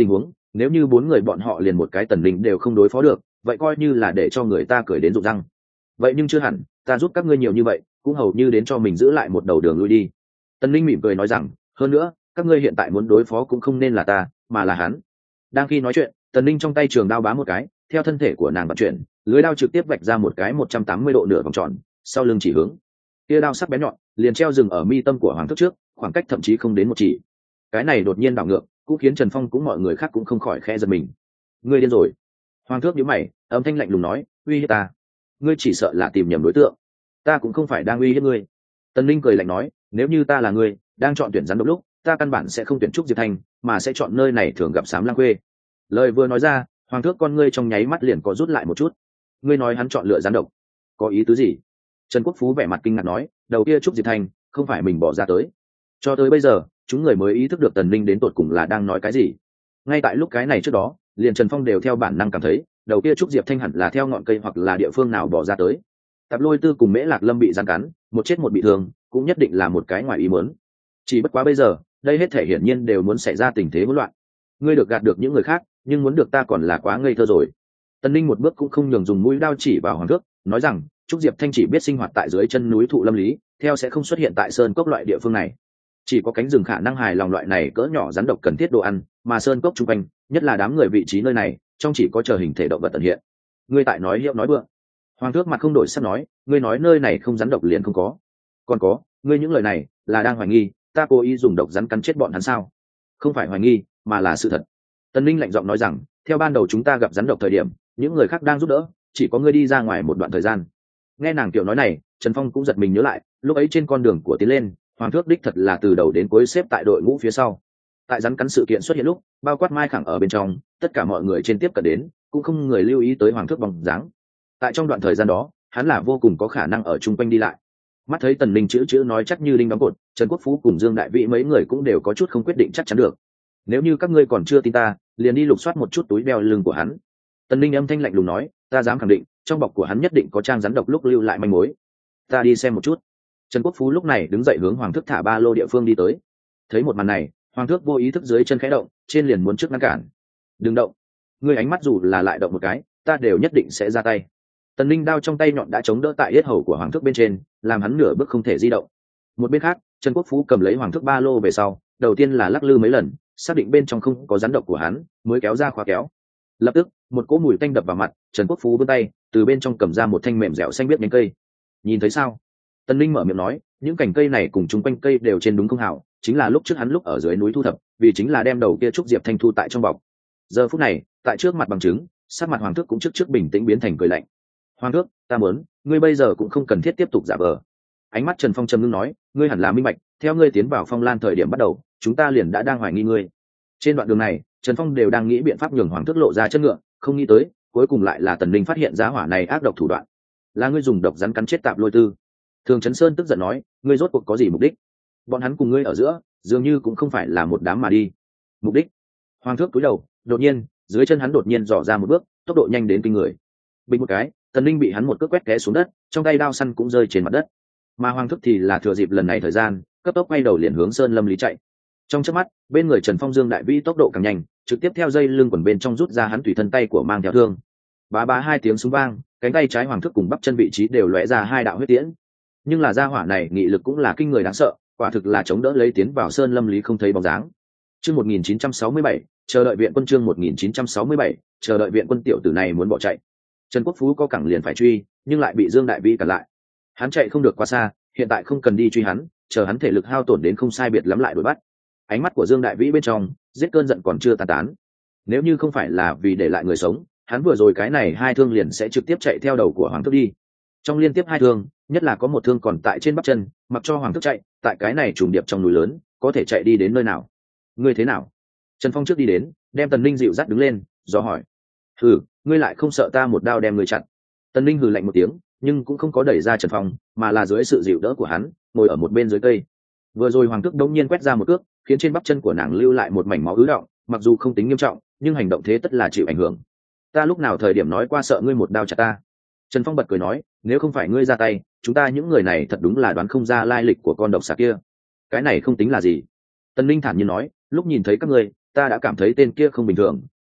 nếu như 4 người bọn họ liền một cái Tần Linh đều không đối phó được, vậy coi như là để cho người ta cười đến rụng răng. Vậy nhưng chưa hẳn, ta giúp các ngươi nhiều như vậy cũng hầu như đến cho mình giữ lại một đầu đường lui đi. Tần Linh mỉm cười nói rằng, hơn nữa các ngươi hiện tại muốn đối phó cũng không nên là ta mà là hắn. Đang khi nói chuyện, Tần Linh trong tay trường đao bám một cái, theo thân thể của nàng vận chuyển, lưới đao trực tiếp vạch ra một cái 180 độ nửa vòng tròn, sau lưng chỉ hướng. Kia đao sắc bén nhọn, liền treo dừng ở mi tâm của Hoàng Thước trước, khoảng cách thậm chí không đến một chỉ. Cái này đột nhiên đảo ngược, cũng khiến Trần Phong cũng mọi người khác cũng không khỏi khẽ giật mình. Ngươi điên rồi? Hoàng Thước nhíu mày, âm thanh lạnh lùng nói, uy hiếp ta? Ngươi chỉ sợ là tìm nhầm đối tượng. Ta cũng không phải đang uy hiếp ngươi. Tần Linh cười lạnh nói, nếu như ta là ngươi, đang chọn tuyển rắn độc lúc, ta căn bản sẽ không tuyển trúc Diệp Thanh, mà sẽ chọn nơi này thường gặp Sám Lang Khuê. Lời vừa nói ra, Hoàng Thước con ngươi trong nháy mắt liền có rút lại một chút. Ngươi nói hắn chọn lựa rắn độc, có ý tứ gì? Trần Quốc Phú vẻ mặt kinh ngạc nói, đầu kia trúc Diệp Thanh không phải mình bỏ ra tới. Cho tới bây giờ, chúng người mới ý thức được Tần Linh đến tột cùng là đang nói cái gì. Ngay tại lúc cái này trước đó, liền Trần Phong đều theo bản năng cảm thấy, đầu kia trúc Diệp Thanh hẳn là theo ngọn cây hoặc là địa phương nào bỏ ra tới. Tạp Lôi Tư cùng Mễ Lạc Lâm bị giằng cắn, một chết một bị thương, cũng nhất định là một cái ngoài ý muốn. Chỉ bất quá bây giờ, đây hết thể hiển nhiên đều muốn xảy ra tình thế hỗn loạn. Ngươi được gạt được những người khác, nhưng muốn được ta còn là quá ngây thơ rồi. Tần Linh một bước cũng không nhường dùng mũi đao chỉ vào Hoàng Thước, nói rằng, trúc Diệp Thanh chỉ biết sinh hoạt tại dưới chân núi Thụ Lâm Lý, theo sẽ không xuất hiện tại sơn cốc loại địa phương này. Chỉ có cánh rừng khả năng hài lòng loại này cỡ nhỏ rắn độc cần thiết đồ ăn, mà sơn cốc chung quanh, nhất là đám người vị trí nơi này, trong chỉ có chờ hình thể động vật tận hiện. Ngươi tại nói hiệu nói vượng. Hoàng Thước mặt không đổi sắc nói, ngươi nói nơi này không rắn độc liền không có. Còn có, ngươi những lời này là đang hoài nghi ta cố ý dùng độc rắn cắn chết bọn hắn sao? Không phải hoài nghi, mà là sự thật. Tần Linh lạnh giọng nói rằng, theo ban đầu chúng ta gặp rắn độc thời điểm, những người khác đang giúp đỡ, chỉ có ngươi đi ra ngoài một đoạn thời gian. Nghe nàng tiểu nói này, Trần Phong cũng giật mình nhớ lại, lúc ấy trên con đường của tiến lên, Hoàng Thước đích thật là từ đầu đến cuối xếp tại đội ngũ phía sau. Tại rắn cắn sự kiện xuất hiện lúc, bao quát Mai Khẳng ở bên trong, tất cả mọi người trên tiếp cận đến, cũng không người lưu ý tới Hoàng Thước bóng dáng. Tại trong đoạn thời gian đó, hắn là vô cùng có khả năng ở chung quanh đi lại. Mắt thấy Tần Linh chữ nói chắc như đinh đóng cột, Trần Quốc Phú cùng Dương Đại Vĩ mấy người cũng đều có chút không quyết định chắc chắn được. Nếu như các ngươi còn chưa tin ta, liền đi lục soát một chút túi đeo lưng của hắn. Tần Linh âm thanh lạnh lùng nói, ta dám khẳng định, trong bọc của hắn nhất định có trang rắn độc lúc lưu lại manh mối. Ta đi xem một chút. Trần Quốc Phú lúc này đứng dậy hướng Hoàng Thước thả ba lô địa phương đi tới. Thấy một màn này, Hoàng Thước vô ý thức dưới chân khẽ động, trên liền muốn trước ngăn cản. Đừng động. Ngươi ánh mắt dù là lại động một cái, ta đều nhất định sẽ ra tay. Tần Linh đao trong tay nhọn đã chống đỡ tại yết hầu của Hoàng Thước bên trên, làm hắn nửa bước không thể di động. Một bên khác, Trần Quốc Phú cầm lấy Hoàng Thước ba lô về sau, đầu tiên là lắc lư mấy lần, xác định bên trong không có rắn độc của hắn, mới kéo ra khóa kéo. Lập tức, một cỗ mùi tanh đập vào mặt, Trần Quốc Phú vươn tay, từ bên trong cầm ra một thanh mềm dẻo xanh biếc nhánh cây. Nhìn thấy sao? Tần Linh mở miệng nói, những cành cây này cùng chung quanh cây đều trên đúng không hảo, chính là lúc trước hắn lúc ở dưới núi thu thập, vì chính là đem đầu kia trúc Diệp Thanh thu tại trong bọc. Giờ phút này, tại trước mặt bằng chứng, sắc mặt Hoàng Thước cũng trước bình tĩnh biến thành cười lạnh. Hoàng Thước, ta muốn, ngươi bây giờ cũng không cần thiết tiếp tục giả vờ. Ánh mắt Trần Phong trầm ngưng nói, ngươi hẳn là minh bạch, theo ngươi tiến vào Phong Lan thời điểm bắt đầu, chúng ta liền đã đang hoài nghi ngươi. Trên đoạn đường này, Trần Phong đều đang nghĩ biện pháp nhường Hoàng Thước lộ ra chân ngựa, không nghĩ tới, cuối cùng lại là Tần Linh phát hiện giá hỏa này ác độc thủ đoạn. Là ngươi dùng độc rắn cắn chết Tạp Lôi Tư. Thường Trấn Sơn tức giận nói, ngươi rốt cuộc có gì mục đích? Bọn hắn cùng ngươi ở giữa, dường như cũng không phải là một đám mà đi. Mục đích? Hoàng Thước cúi đầu, đột nhiên, dưới chân hắn đột nhiên dò ra một bước, tốc độ nhanh đến kinh người. Bình một cái, Tần Linh bị hắn một cước quét té xuống đất, trong tay đao săn cũng rơi trên mặt đất. Mà Hoàng Thước thì là thừa dịp lần này thời gian, cấp tốc quay đầu liền hướng Sơn Lâm Lý chạy. Trong chớp mắt, bên người Trần Phong Dương Đại Vĩ tốc độ càng nhanh, trực tiếp theo dây lưng quần bên trong rút ra hắn tùy thân tay của mang theo thương. Bá bá hai tiếng súng vang, cánh tay trái Hoàng Thước cùng bắp chân vị trí đều lóe ra hai đạo huyết tiễn. Nhưng là gia hỏa này nghị lực cũng là kinh người đáng sợ, quả thực là chống đỡ lấy tiến vào Sơn Lâm Lý không thấy bóng dáng. Chương 1967, chờ đợi viện quân chương 1967, chờ đợi viện quân tiểu tử này muốn bỏ chạy. Trần Quốc Phú có cẳng liền phải truy, nhưng lại bị Dương Đại Vĩ cản lại. Hắn chạy không được quá xa, hiện tại không cần đi truy hắn, chờ hắn thể lực hao tổn đến không sai biệt lắm lại đuổi bắt. Ánh mắt của Dương Đại Vĩ bên trong, giết cơn giận còn chưa tan tán. Nếu như không phải là vì để lại người sống, hắn vừa rồi cái này hai thương liền sẽ trực tiếp chạy theo đầu của Hoàng Thước đi. Trong liên tiếp hai thương, nhất là có một thương còn tại trên bắp chân, mặc cho Hoàng Thước chạy, tại cái này trùng điệp trong núi lớn, có thể chạy đi đến nơi nào? Ngươi thế nào? Trần Phong trước đi đến, đem Tần Linh dịu dắt đứng lên, do hỏi. Hừ, ngươi lại không sợ ta một đao đem ngươi chặn? Tần Linh hừ lạnh một tiếng, nhưng cũng không có đẩy ra Trần Phong, mà là dưới sự dịu đỡ của hắn, ngồi ở một bên dưới cây. Vừa rồi Hoàng Thước đống nhiên quét ra một cước, khiến trên bắp chân của nàng lưu lại một mảnh máu ứ đọng, mặc dù không tính nghiêm trọng, nhưng hành động thế tất là chịu ảnh hưởng. Ta lúc nào thời điểm nói qua sợ ngươi một đao chặt ta? Trần Phong bật cười nói, nếu không phải ngươi ra tay, chúng ta những người này thật đúng là đoán không ra lai lịch của con độc xà kia. Cái này không tính là gì. Tần Linh thản nhiên nói, lúc nhìn thấy các ngươi, ta đã cảm thấy tên kia không bình thường,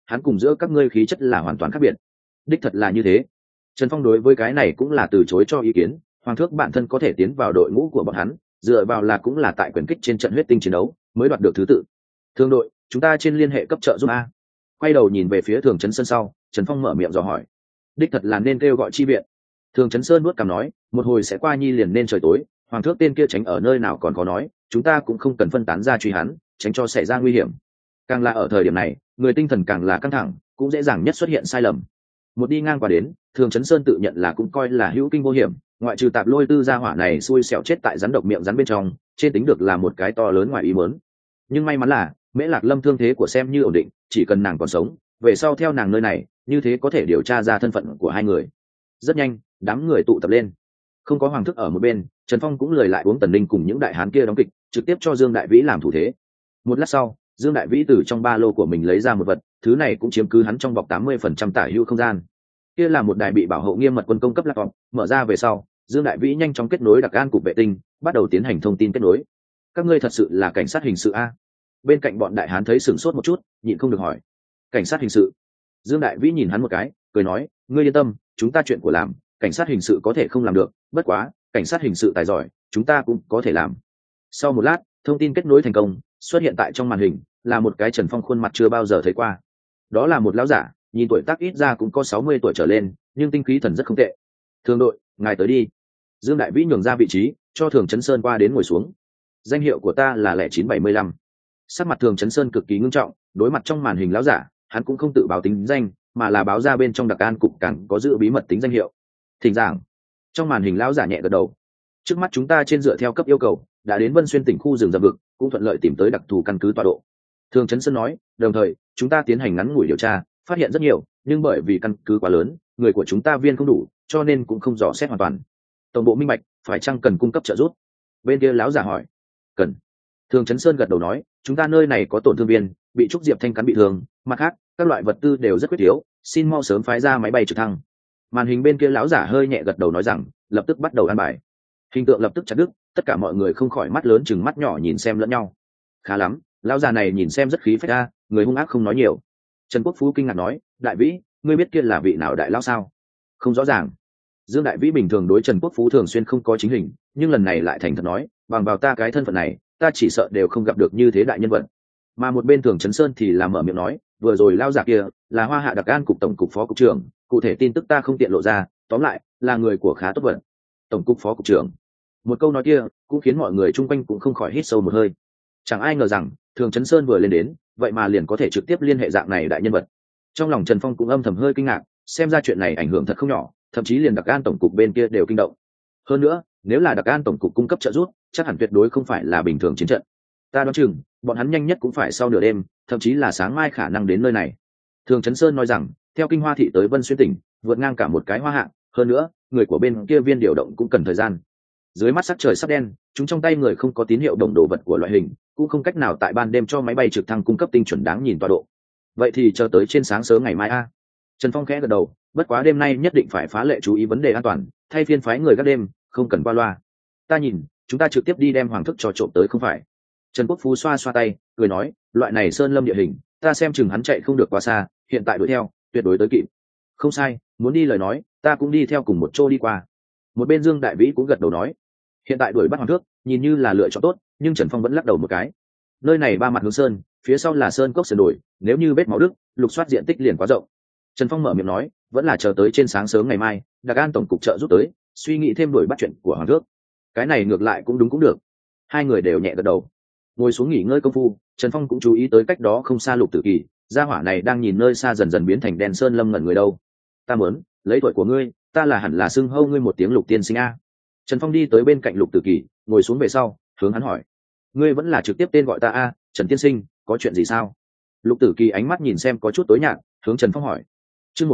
hắn cùng giữa các ngươi khí chất là hoàn toàn khác biệt. Đích thật là như thế. Trần Phong đối với cái này cũng là từ chối cho ý kiến. Hoàng thước bản thân có thể tiến vào đội ngũ của bọn hắn, dựa vào là cũng là tại quyền kích trên trận huyết tinh chiến đấu mới đoạt được thứ tự. Thương đội, chúng ta trên liên hệ cấp trợ giúp a. Quay đầu nhìn về phía Thường Chấn Sơn sau, Trần Phong mở miệng dò hỏi. Đích thật là nên kêu gọi chi viện. Thường Chấn Sơn nuốt cằm nói, một hồi sẽ qua nhi liền nên trời tối, hoàng thước tên kia tránh ở nơi nào còn có nói, chúng ta cũng không cần phân tán ra truy hắn, tránh cho xảy ra nguy hiểm. Càng là ở thời điểm này, người tinh thần càng là căng thẳng, cũng dễ dàng nhất xuất hiện sai lầm. Một đi ngang qua đến, Thường Chấn Sơn tự nhận là cũng coi là hữu kinh vô hiểm, ngoại trừ Tạp Lôi Tư gia hỏa này xui xẻo chết tại rắn độc miệng rắn bên trong, trên tính được là một cái to lớn ngoài ý muốn. Nhưng may mắn là Mễ Lạc Lâm thương thế của xem như ổn định, chỉ cần nàng còn sống, về sau theo nàng nơi này, như thế có thể điều tra ra thân phận của hai người. Rất nhanh, đám người tụ tập lên. Không có hoàng thức ở một bên, Trần Phong cũng lười lại uống tần ninh cùng những đại hán kia đóng kịch, trực tiếp cho Dương Đại Vĩ làm thủ thế. Một lát sau, Dương Đại Vĩ từ trong ba lô của mình lấy ra một vật, thứ này cũng chiếm cứ hắn trong bọc 80% tả hữu không gian. Kia là một đài bị bảo hộ nghiêm mật quân công cấp laptop, mở ra về sau, Dương Đại Vĩ nhanh chóng kết nối đặc an cục vệ tinh, bắt đầu tiến hành thông tin kết nối. Các ngươi thật sự là cảnh sát hình sự a? Bên cạnh bọn đại hán thấy sửng sốt một chút, nhịn không được hỏi. Cảnh sát hình sự? Dương Đại Vĩ nhìn hắn một cái, cười nói, ngươi yên tâm, chúng ta chuyện của làm, cảnh sát hình sự có thể không làm được, bất quá, cảnh sát hình sự tài giỏi, chúng ta cũng có thể làm. Sau một lát, thông tin kết nối thành công, xuất hiện tại trong màn hình, là một cái Trần Phong khuôn mặt chưa bao giờ thấy qua. Đó là một lão giả, nhìn tuổi tác ít ra cũng có 60 tuổi trở lên, nhưng tinh khí thần rất không tệ. Thường đội, ngài tới đi. Dương Đại Vĩ nhường ra vị trí, cho Thường Chấn Sơn qua đến ngồi xuống. Danh hiệu của ta là 0975. Sắc mặt Thường Chấn Sơn cực kỳ ngưng trọng, đối mặt trong màn hình lão giả, hắn cũng không tự báo tính danh, mà là báo ra bên trong đặc an cục càng có giữ bí mật tính danh hiệu. Thỉnh giảng. Trong màn hình lão giả nhẹ gật đầu. Trước mắt chúng ta trên dựa theo cấp yêu cầu, đã đến Vân Xuyên tỉnh khu rừng rậm vực, cũng thuận lợi tìm tới đặc thù căn cứ tọa độ. Thường Chấn Sơn nói, đồng thời, chúng ta tiến hành ngắn ngủi điều tra, phát hiện rất nhiều, nhưng bởi vì căn cứ quá lớn, người của chúng ta viên không đủ, cho nên cũng không dò xét hoàn toàn. Tổng bộ minh bạch, phải chăng cần cung cấp trợ giúp? Bên kia lão giả hỏi. Cần. Thường Chấn Sơn gật đầu nói, chúng ta nơi này có tổn thương viên, bị trúc diệp thanh cắn bị thương, mặt khác, các loại vật tư đều rất quyết yếu, xin mau sớm phái ra máy bay trực thăng. Màn hình bên kia lão giả hơi nhẹ gật đầu nói rằng, lập tức bắt đầu ăn bài. Hình tượng lập tức chặt đứt, tất cả mọi người không khỏi mắt lớn chừng mắt nhỏ nhìn xem lẫn nhau. Khá lắm, lão già này nhìn xem rất khí phách ra, người hung ác không nói nhiều. Trần Quốc Phú kinh ngạc nói, Đại Vĩ, ngươi biết kia là vị nào đại lão sao? Không rõ ràng. Dương Đại Vĩ bình thường đối Trần Quốc Phú thường xuyên không có chính hình, nhưng lần này lại thành thật nói, bằng vào ta cái thân phận này, ta chỉ sợ đều không gặp được như thế đại nhân vật. Mà một bên Thường Chấn Sơn thì làm mở miệng nói, vừa rồi lão giả kia là Hoa Hạ đặc an cục tổng cục phó cục trưởng, cụ thể tin tức ta không tiện lộ ra, tóm lại là người của khá tốt vận. Tổng cục phó cục trưởng. Một câu nói kia cũng khiến mọi người chung quanh cũng không khỏi hít sâu một hơi. Chẳng ai ngờ rằng Thường Chấn Sơn vừa lên đến, vậy mà liền có thể trực tiếp liên hệ dạng này đại nhân vật. Trong lòng Trần Phong cũng âm thầm hơi kinh ngạc, xem ra chuyện này ảnh hưởng thật không nhỏ, thậm chí liền đặc an tổng cục bên kia đều kinh động. Hơn nữa, nếu là đặc an tổng cục cung cấp trợ giúp, chắc hẳn tuyệt đối không phải là bình thường chiến trận. Ta đoán chừng, bọn hắn nhanh nhất cũng phải sau nửa đêm, thậm chí là sáng mai khả năng đến nơi này. Thường Chấn Sơn nói rằng, theo Kinh Hoa thị tới Vân Xuyên tỉnh, vượt ngang cả một cái Hoa Hạ, hơn nữa, người của bên kia viên điều động cũng cần thời gian. Dưới mắt sắc trời sắp đen, chúng trong tay người không có tín hiệu đồng đồ vật của loại hình, cũng không cách nào tại ban đêm cho máy bay trực thăng cung cấp tinh chuẩn đáng nhìn tọa độ. Vậy thì chờ tới trên sáng sớm ngày mai a. Trần Phong khẽ gật đầu, bất quá đêm nay nhất định phải phá lệ chú ý vấn đề an toàn, thay phiên phái người gác đêm, không cần qua loa. Ta nhìn, chúng ta trực tiếp đi đem hoàng thức cho trộm tới không phải? Trần Quốc Phú xoa xoa tay, cười nói, loại này sơn lâm địa hình, ta xem chừng hắn chạy không được quá xa, hiện tại đuổi theo, tuyệt đối tới kịp. Không sai, muốn đi lời nói, ta cũng đi theo cùng một chỗ đi qua. Một bên Dương Đại Vĩ cũng gật đầu nói, hiện tại đuổi bắt hoàng thước, nhìn như là lựa chọn tốt, nhưng Trần Phong vẫn lắc đầu một cái. Nơi này ba mặt hướng sơn, phía sau là sơn cốc sườn đồi, nếu như vết máu đức, lục soát diện tích liền quá rộng. Trần Phong mở miệng nói, vẫn là chờ tới trên sáng sớm ngày mai, đặc an tổng cục trợ giúp tới, suy nghĩ thêm đuổi bắt chuyện của hoàng thước. Cái này ngược lại cũng đúng cũng được. Hai người đều nhẹ gật đầu. Ngồi xuống nghỉ ngơi công phu, Trần Phong cũng chú ý tới cách đó không xa Lục Tử Kỳ, gia hỏa này đang nhìn nơi xa dần dần biến thành đen sơn lâm ngẩn người đâu. Ta muốn lấy tuổi của ngươi, ta là hẳn là xưng hâu ngươi một tiếng Lục tiên sinh a. Trần Phong đi tới bên cạnh Lục Tử Kỳ, ngồi xuống về sau, hướng hắn hỏi, ngươi vẫn là trực tiếp tên gọi ta a, Trần tiên sinh, có chuyện gì sao? Lục Tử Kỳ ánh mắt nhìn xem có chút tối nhạt, hướng Trần Phong hỏi. Chương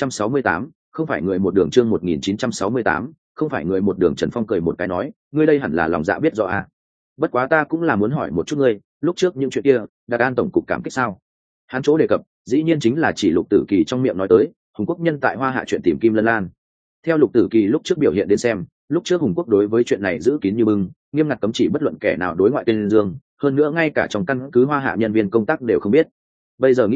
1968, không phải người một đường. Chương 1968, không phải người một đường. Trần Phong cười một cái nói, ngươi đây hẳn là lòng dạ biết rõ a. Bất quá ta cũng là muốn hỏi một chút ngươi, lúc trước những chuyện kia, đặc an tổng cục cảm kích sao? Hắn chỗ đề cập, dĩ nhiên chính là chỉ Lục Tử Kỳ trong miệng nói tới, Hùng Quốc nhân tại Hoa Hạ chuyện tìm Kim Lân Lan. Theo Lục Tử Kỳ lúc trước biểu hiện đến xem, lúc trước Hùng Quốc đối với chuyện này giữ kín như bưng, nghiêm ngặt cấm chỉ bất luận kẻ nào đối ngoại tên dương, hơn nữa ngay cả trong căn cứ Hoa Hạ nhân viên công tác đều không biết. Bây giờ nghĩ lại,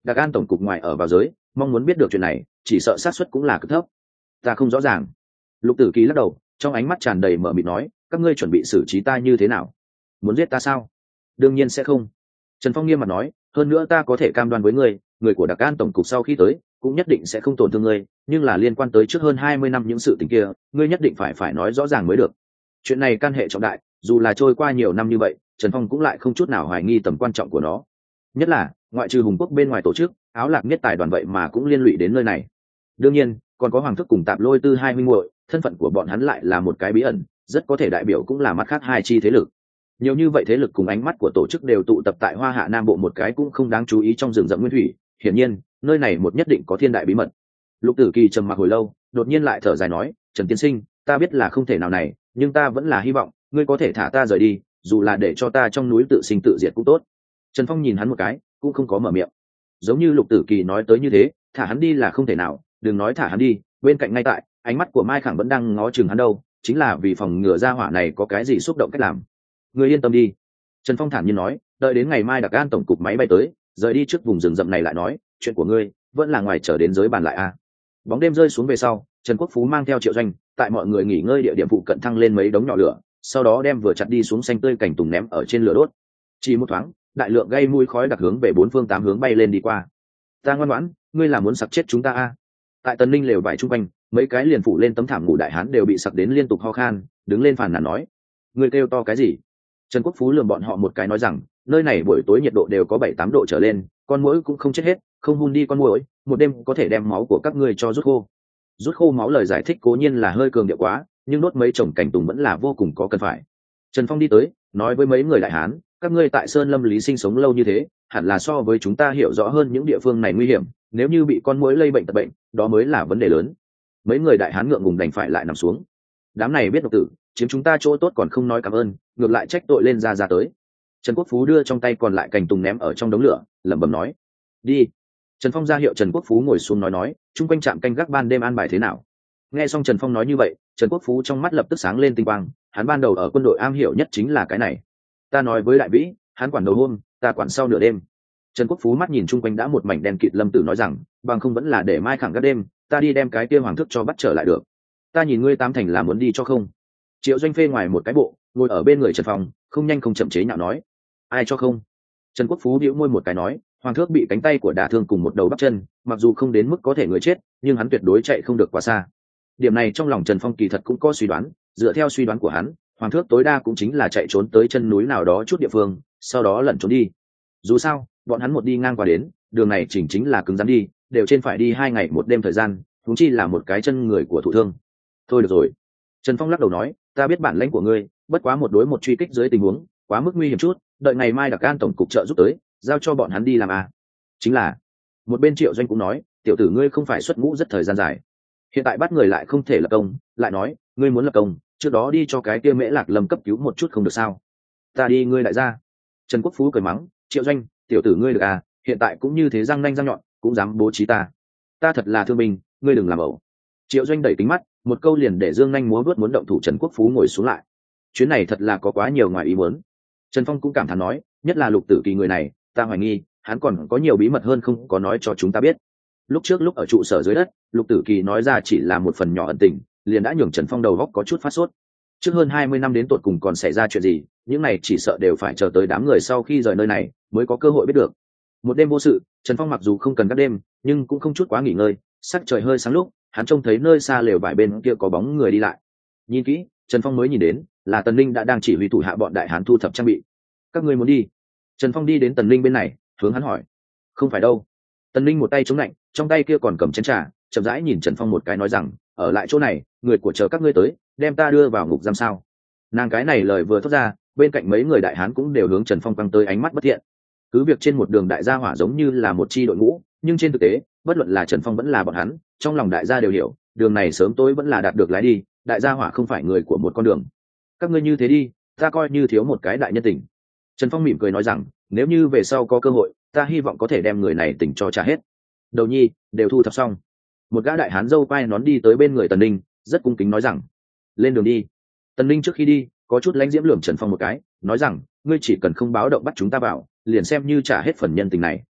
Đặc An tổng cục ngoài ở vào giới, mong muốn biết được chuyện này chỉ sợ xác suất cũng là cực thấp. Ta không rõ ràng. Lục Tử Kỳ lắc đầu, trong ánh mắt tràn đầy mờ mịt nói, các ngươi chuẩn bị xử trí ta như thế nào? Muốn giết ta sao? Đương nhiên sẽ không. Trần Phong nghiêm mặt nói, hơn nữa ta có thể cam đoan với ngươi, người của Đặc An tổng cục sau khi tới cũng nhất định sẽ không tổn thương ngươi, nhưng là liên quan tới trước hơn 20 năm những sự tình kia, ngươi nhất định phải nói rõ ràng mới được. Chuyện này can hệ trọng đại, dù là trôi qua nhiều năm như vậy, Trần Phong cũng lại không chút nào hoài nghi tầm quan trọng của nó. Nhất là, ngoại trừ Hùng Quốc bên ngoài tổ chức, Áo Lạc Nhất Tài đoàn vậy mà cũng liên lụy đến nơi này. Đương nhiên, còn có Hoàng Thức cùng Tạp Lôi Tư hai huynh muội, thân phận của bọn hắn lại là một cái bí ẩn, rất có thể đại biểu cũng là mặt khác hai chi thế lực. Nhiều như vậy thế lực cùng ánh mắt của tổ chức đều tụ tập tại Hoa Hạ Nam Bộ một cái cũng không đáng chú ý trong rừng rậm nguyên thủy, hiển nhiên, nơi này một nhất định có thiên đại bí mật. Lục Tử Kỳ trầm mặc hồi lâu, đột nhiên lại thở dài nói, Trần tiên sinh, ta biết là không thể nào này, nhưng ta vẫn là hy vọng ngươi có thể thả ta rời đi, dù là để cho ta trong núi tự sinh tự diệt cũng tốt. Trần Phong nhìn hắn một cái, cũng không có mở miệng. Giống như Lục Tử Kỳ nói tới như thế, thả hắn đi là không thể nào, đừng nói thả hắn đi, bên cạnh ngay tại, ánh mắt của Mai Khẳng vẫn đang ngó chừng hắn đâu, chính là vì phòng ngừa ra hỏa này có cái gì xúc động cách làm. Ngươi yên tâm đi. Trần Phong thản nhiên nói, đợi đến ngày mai Đặc An tổng cục máy bay tới, rời đi trước vùng rừng rậm này lại nói, chuyện của ngươi vẫn là ngoài trở đến giới bàn lại a. Bóng đêm rơi xuống về sau, Trần Quốc Phú mang theo Triệu Doanh, tại mọi người nghỉ ngơi địa điểm phụ cận thăng lên mấy đống nhỏ lửa, sau đó đem vừa chặt đi xuống xanh tươi cảnh tùng ném ở trên lửa đốt. Chỉ một thoáng, đại lượng gây mùi khói đặc hướng về bốn phương tám hướng bay lên đi qua. Ta ngoan ngoãn, ngươi là muốn sặc chết chúng ta a? Tại Tần Linh lều vải chung quanh, mấy cái liền phủ lên tấm thảm ngủ đại hán đều bị sặc đến liên tục ho khan, đứng lên phàn nàn nói, ngươi kêu to cái gì? Trần Quốc Phú lườm bọn họ một cái nói rằng, nơi này buổi tối nhiệt độ đều có 7-8 độ trở lên, con muỗi cũng không chết hết, không hun đi con muỗi, một đêm có thể đem máu của các ngươi cho rút khô. Rút khô máu lời giải thích cố nhiên là hơi cường điệu quá, nhưng đốt mấy chồng cảnh tùng vẫn là vô cùng có cần phải. Trần Phong đi tới, nói với mấy người đại hán, các ngươi tại Sơn Lâm Lý sinh sống lâu như thế, hẳn là so với chúng ta hiểu rõ hơn những địa phương này nguy hiểm, nếu như bị con muỗi lây bệnh tật bệnh, đó mới là vấn đề lớn. Mấy người đại hán ngượng ngùng đành phải lại nằm xuống. Đám này biết độc tử, chiếm chúng ta chỗ tốt còn không nói cảm ơn, ngược lại trách tội lên ra tới. Trần Quốc Phú đưa trong tay còn lại cành tùng ném ở trong đống lửa, lẩm bẩm nói, đi. Trần Phong ra hiệu Trần Quốc Phú ngồi xuống nói, chung quanh trạm canh gác ban đêm an bài thế nào? Nghe xong Trần Phong nói như vậy, Trần Quốc Phú trong mắt lập tức sáng lên tinh quang, hắn ban đầu ở quân đội am hiểu nhất chính là cái này. Ta nói với đại vĩ, hắn quản đầu hôm, ta quản sau nửa đêm. Trần Quốc Phú mắt nhìn chung quanh đã một mảnh đen kịt, Lâm Tử nói rằng, bằng không vẫn là để mai khẳng gác đêm, ta đi đem cái kia Hoàng Thức cho bắt trở lại được. Ta nhìn ngươi tám thành là muốn đi cho không? Triệu Doanh phê ngoài một cái bộ, ngồi ở bên người Trần Phong, không nhanh không chậm chế nhạo nói, ai cho không? Trần Quốc Phú bĩu môi một cái nói, Hoàng Thước bị cánh tay của đả thương cùng một đầu bắp chân, mặc dù không đến mức có thể người chết, nhưng hắn tuyệt đối chạy không được quá xa. Điểm này trong lòng Trần Phong kỳ thật cũng có suy đoán, dựa theo suy đoán của hắn, Hoàng Thước tối đa cũng chính là chạy trốn tới chân núi nào đó chút địa phương, sau đó lẩn trốn đi. Dù sao, bọn hắn một đi ngang qua đến, đường này chính là cứng rắn đi, đều trên phải đi 2 ngày 1 đêm thời gian, huống chi là một cái chân người của thụ thương. Thôi được rồi. Trần Phong lắc đầu nói, ta biết bản lĩnh của ngươi, bất quá một đối một truy kích dưới tình huống, quá mức nguy hiểm chút, đợi ngày mai Đặc An tổng cục trợ giúp tới, giao cho bọn hắn đi làm à. Chính là, một bên Triệu Doanh cũng nói, tiểu tử ngươi không phải xuất ngũ rất thời gian dài, hiện tại bắt người lại không thể lập công, lại nói, ngươi muốn lập công, trước đó đi cho cái kia Mễ Lạc Lâm cấp cứu một chút không được sao? Ta đi ngươi đại gia. Trần Quốc Phú cười mắng, Triệu Doanh, tiểu tử ngươi được à, hiện tại cũng như thế răng nanh răng nhọn, cũng dám bố trí ta. Ta thật là thương binh, ngươi đừng làm ẩu. Triệu Doanh đẩy kính mắt, một câu liền để dương nhanh múa vuốt muốn động thủ Trần Quốc Phú ngồi xuống lại. Chuyến này thật là có quá nhiều ngoài ý muốn. Trần Phong cũng cảm thán nói, nhất là Lục Tử Kỳ người này, ta hoài nghi hắn còn có nhiều bí mật hơn không có nói cho chúng ta biết. Lúc trước lúc ở trụ sở dưới đất, Lục Tử Kỳ nói ra chỉ là một phần nhỏ ẩn tình, liền đã nhường Trần Phong đầu góc có chút phát sốt. Trước hơn 20 năm đến tột cùng còn xảy ra chuyện gì, những này chỉ sợ đều phải chờ tới đám người sau khi rời nơi này mới có cơ hội biết được. Một đêm vô sự, Trần Phong mặc dù không cần các đêm, nhưng cũng không chút quá nghỉ ngơi, sắc trời hơi sáng lúc, hắn trông thấy nơi xa lều vải bên kia có bóng người đi lại. Nhìn kỹ, Trần Phong mới nhìn đến, là Tần Linh đã đang chỉ huy thủ hạ bọn đại hán thu thập trang bị. Các ngươi muốn đi? Trần Phong đi đến Tần Linh bên này, hướng hắn hỏi. Không phải đâu. Tần Linh một tay chống lạnh, trong tay kia còn cầm chén trà, chậm rãi nhìn Trần Phong một cái nói rằng, ở lại chỗ này, người của chờ các ngươi tới, đem ta đưa vào ngục giam sao? Nàng cái này lời vừa thốt ra, bên cạnh mấy người đại hán cũng đều hướng Trần Phong quăng tới ánh mắt bất thiện. Cứ việc trên một đường đại gia hỏa giống như là một chi đội ngũ, nhưng trên thực tế, bất luận là Trần Phong vẫn là bọn hắn, trong lòng đại gia đều hiểu, đường này sớm tối vẫn là đạt được lái đi, đại gia hỏa không phải người của một con đường. Các ngươi như thế đi, ta coi như thiếu một cái đại nhân tình. Trần Phong mỉm cười nói rằng, nếu như về sau có cơ hội, ta hy vọng có thể đem người này tình cho trả hết. Đầu nhi, đều thu thập xong. Một gã đại hán râu quai nón đi tới bên người Tần Ninh, rất cung kính nói rằng, lên đường đi. Tần Ninh trước khi đi, có chút lãnh diễm lườm Trần Phong một cái, nói rằng, ngươi chỉ cần không báo động bắt chúng ta vào, liền xem như trả hết phần nhân tình này.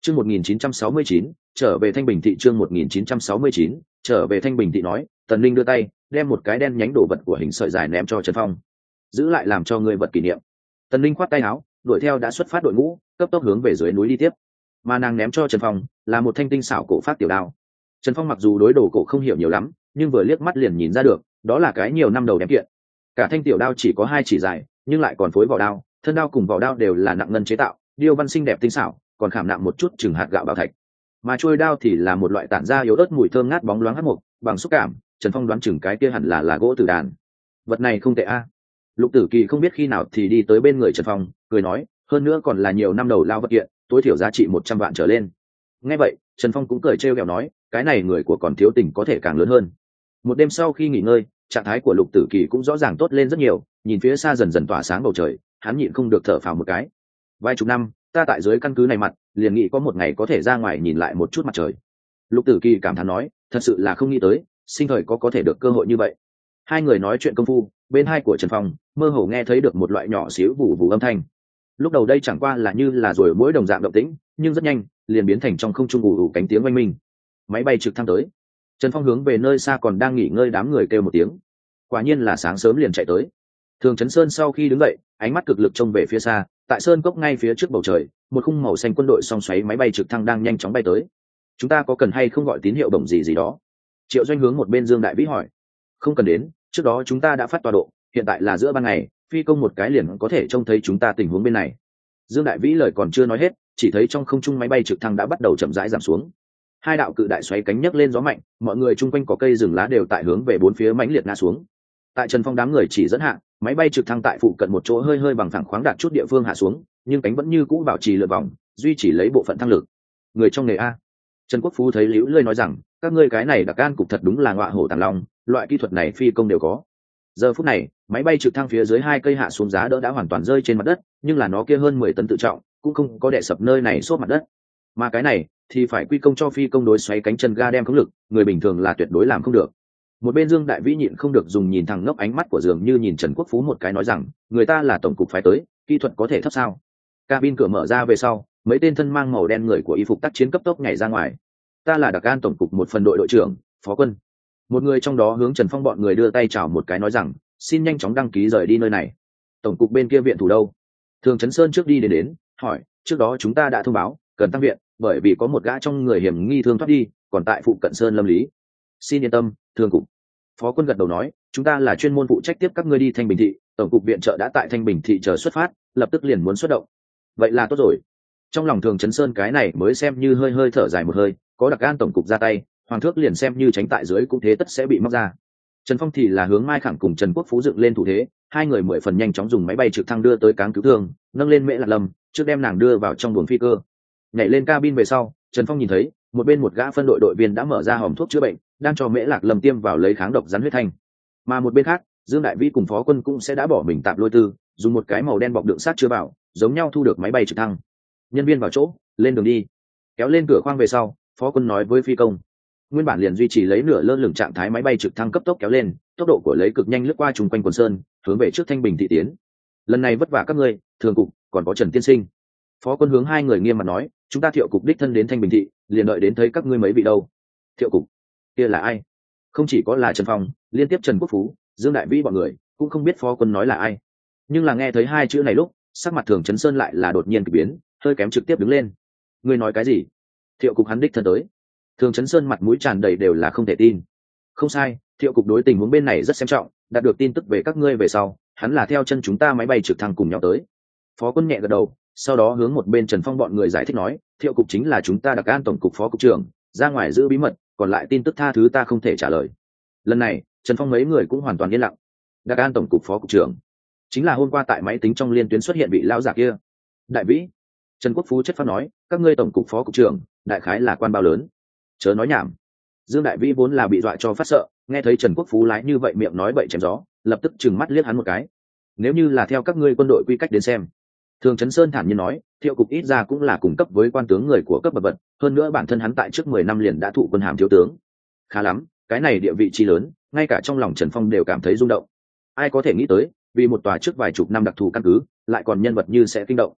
Chương 1969, trở về Thanh Bình thị. Chương 1969, trở về Thanh Bình thị. Nói, Tần Linh đưa tay đem một cái đen nhánh đồ vật của hình sợi dài ném cho Trần Phong. Giữ lại làm cho ngươi vật kỷ niệm. Tần Linh khoát tay áo, đuổi theo đã xuất phát đội ngũ, cấp tốc hướng về dưới núi đi tiếp. Mà nàng ném cho Trần Phong là một thanh tinh xảo cổ phát tiểu đao. Trần Phong mặc dù đối đồ cổ không hiểu nhiều lắm, nhưng vừa liếc mắt liền nhìn ra được, đó là cái nhiều năm đầu đem kiện. Cả thanh tiểu đao chỉ có 2 chỉ dài, nhưng lại còn phối vỏ đao, thân đao cùng vỏ đao đều là nặng ngân chế tạo, điêu văn xinh đẹp tinh xảo, còn khảm nạm một chút chừng hạt gạo bảo thạch. Mà chuôi đao thì là một loại tản ra yếu ớt mùi thơm ngát bóng loáng hắc mục, bằng xúc cảm, Trần Phong đoán chừng cái kia hẳn là gỗ tử đàn. Vật này không tệ a. Lục Tử Kỳ không biết khi nào thì đi tới bên người Trần Phong, cười nói, hơn nữa còn là nhiều năm đầu lao vật kiện, tối thiểu giá trị 100 vạn trở lên. Nghe vậy, Trần Phong cũng cười trêu ghẹo nói, cái này người của còn thiếu tình có thể càng lớn hơn. Một đêm sau khi nghỉ ngơi, trạng thái của Lục Tử Kỳ cũng rõ ràng tốt lên rất nhiều, nhìn phía xa dần dần tỏa sáng bầu trời, hắn nhịn không được thở phào một cái. Vài chục năm, ta tại dưới căn cứ này mặt, liền nghĩ có một ngày có thể ra ngoài nhìn lại một chút mặt trời. Lục Tử Kỳ cảm thán nói, thật sự là không nghĩ tới, sinh thời có thể được cơ hội như vậy. Hai người nói chuyện công phu, bên hai của Trần Phong mơ hồ nghe thấy được một loại nhỏ xíu vù vù âm thanh. Lúc đầu đây chẳng qua là như là rồi mỗi đồng dạng động tĩnh, nhưng rất nhanh liền biến thành trong không trung ù ù cánh tiếng oanh minh. Máy bay trực thăng tới. Trần Phong hướng về nơi xa còn đang nghỉ ngơi đám người kêu một tiếng. Quả nhiên là sáng sớm liền chạy tới. Thường Chấn Sơn sau khi đứng dậy, ánh mắt cực lực trông về phía xa, tại sơn cốc ngay phía trước bầu trời, một khung màu xanh quân đội song xoáy máy bay trực thăng đang nhanh chóng bay tới. Chúng ta có cần hay không gọi tín hiệu bổng gì đó? Triệu Doanh hướng một bên Dương Đại Vĩ hỏi. Không cần đến, trước đó chúng ta đã phát tọa độ, hiện tại là giữa ban ngày, phi công một cái liền có thể trông thấy chúng ta tình huống bên này. Dương Đại Vĩ lời còn chưa nói hết, chỉ thấy trong không trung máy bay trực thăng đã bắt đầu chậm rãi giảm xuống. Hai đạo cự đại xoáy cánh nhấc lên gió mạnh, mọi người chung quanh có cây rừng lá đều tại hướng về bốn phía mãnh liệt ngã xuống. Tại Trần Phong đám người chỉ dẫn hạ, máy bay trực thăng tại phụ cận một chỗ hơi hơi bằng phẳng khoáng đạt chút địa phương hạ xuống, nhưng cánh vẫn như cũ bảo trì lượn vòng, duy trì lấy bộ phận thăng lực. Người trong nghề a. Trần Quốc Phú thấy liễu lơi nói rằng, các ngươi cái này đặc can cục thật đúng là ngọa hổ tàng long, loại kỹ thuật này phi công đều có. Giờ phút này, máy bay trực thăng phía dưới 2 cây hạ xuống giá đỡ đã hoàn toàn rơi trên mặt đất, nhưng là nó kia hơn 10 tấn tự trọng cũng không có đè sập nơi này xốp mặt đất. Mà cái này thì phải quy công cho phi công đối xoáy cánh chân ga đem khống lực, người bình thường là tuyệt đối làm không được. Một bên Dương Đại Vĩ nhịn không được dùng nhìn thẳng ngốc ánh mắt của dường như nhìn Trần Quốc Phú một cái nói rằng, người ta là tổng cục phái tới, kỹ thuật có thể thấp sao? Cabin cửa mở ra về sau, mấy tên thân mang màu đen người của y phục tác chiến cấp tốc nhảy ra ngoài. Ta là đặc an tổng cục một phần đội đội trưởng, Phó Quân. Một người trong đó hướng Trần Phong bọn người đưa tay chào một cái nói rằng, xin nhanh chóng đăng ký rời đi nơi này. Tổng cục bên kia viện thủ đâu? Thường Trấn Sơn trước đi đến, hỏi, trước đó chúng ta đã thông báo, cần tăng viện, bởi vì có một gã trong người hiểm nghi thương thoát đi, còn tại phụ cận Sơn Lâm Lý. Xin yên tâm, Thường cục. Phó Quân gật đầu nói, chúng ta là chuyên môn phụ trách tiếp các ngươi đi Thanh Bình thị, tổng cục viện trợ đã tại Thanh Bình thị chờ xuất phát, lập tức liền muốn xuất động. Vậy là tốt rồi. Trong lòng Thường Trấn Sơn cái này mới xem như hơi hơi thở dài một hơi, có đặc an tổng cục ra tay, Hoàng Thước liền xem như tránh tại dưới cũng thế tất sẽ bị móc ra. Trần Phong thì là hướng Mai Khẳng cùng Trần Quốc Phú dựng lên thủ thế, hai người 10 phần nhanh chóng dùng máy bay trực thăng đưa tới cáng cứu thương, nâng lên Mễ Lạc Lâm, trước đem nàng đưa vào trong buồng phi cơ. Nhảy lên cabin về sau, Trần Phong nhìn thấy một bên một gã phân đội đội viên đã mở ra hòm thuốc chữa bệnh, đang cho Mễ Lạc Lâm tiêm vào lấy kháng độc rắn huyết thanh. Mà một bên khác, Dương Đại Vĩ cùng Phó Quân cũng sẽ đã bỏ mình tạm lôi tư, dùng một cái màu đen bọc đựng sát chứa bảo, giống nhau thu được máy bay trực thăng. Nhân viên vào chỗ, lên đường đi. Kéo lên cửa khoang về sau, Phó Quân nói với phi công, nguyên bản liền duy trì lấy nửa lơ lửng trạng thái máy bay trực thăng cấp tốc kéo lên, tốc độ của lấy cực nhanh lướt qua trùng quanh quần sơn, hướng về trước Thanh Bình thị tiến. Lần này vất vả các ngươi, Thường cục, còn có Trần tiên sinh. Phó Quân hướng hai người nghiêm mặt nói, chúng ta Thiệu cục đích thân đến Thanh Bình thị, liền đợi đến thấy các ngươi mấy vị đâu. Thiệu cục, kia là ai? Không chỉ có là Trần Phong, liên tiếp Trần Quốc Phú, Dương Đại Vĩ bọn người cũng không biết Phó Quân nói là ai, nhưng là nghe thấy hai chữ này lúc, sắc mặt Thường Trấn Sơn lại là đột nhiên kỳ biến, hơi kém trực tiếp đứng lên. Ngươi nói cái gì? Thiệu cục hắn đích thân tới. Thường Trấn Sơn mặt mũi tràn đầy đều là không thể tin. Không sai, Thiệu cục đối tình huống bên này rất xem trọng, đạt được tin tức về các ngươi về sau, hắn là theo chân chúng ta máy bay trực thăng cùng nhau tới. Phó Quân nhẹ gật đầu, sau đó hướng một bên Trần Phong bọn người giải thích nói, Thiệu cục chính là chúng ta đặc an tổng cục phó cục trưởng, ra ngoài giữ bí mật, còn lại tin tức tha thứ ta không thể trả lời. Lần này, Trần Phong mấy người cũng hoàn toàn yên lặng. Đặc an tổng cục phó cục trưởng, chính là hôm qua tại máy tính trong liên tuyến xuất hiện vị lão giả kia. Đại Vĩ, Trần Quốc Phú chất phát nói, các ngươi tổng cục phó cục trưởng, đại khái là quan bao lớn? Chớ nói nhảm. Dương Đại Vĩ vốn là bị dọa cho phát sợ, nghe thấy Trần Quốc Phú lái như vậy miệng nói bậy chém gió, lập tức trừng mắt liếc hắn một cái. Nếu như là theo các ngươi quân đội quy cách đến xem, Thường Trấn Sơn thản nhiên nói, Thiệu cục ít ra cũng là cùng cấp với quan tướng người của cấp bậc bậc, hơn nữa bản thân hắn tại trước 10 năm liền đã thụ quân hàm thiếu tướng. Khá lắm, cái này địa vị chi lớn, ngay cả trong lòng Trần Phong đều cảm thấy rung động. Ai có thể nghĩ tới, vì một tòa trước vài chục năm đặc thù căn cứ, lại còn nhân vật như sẽ kinh động.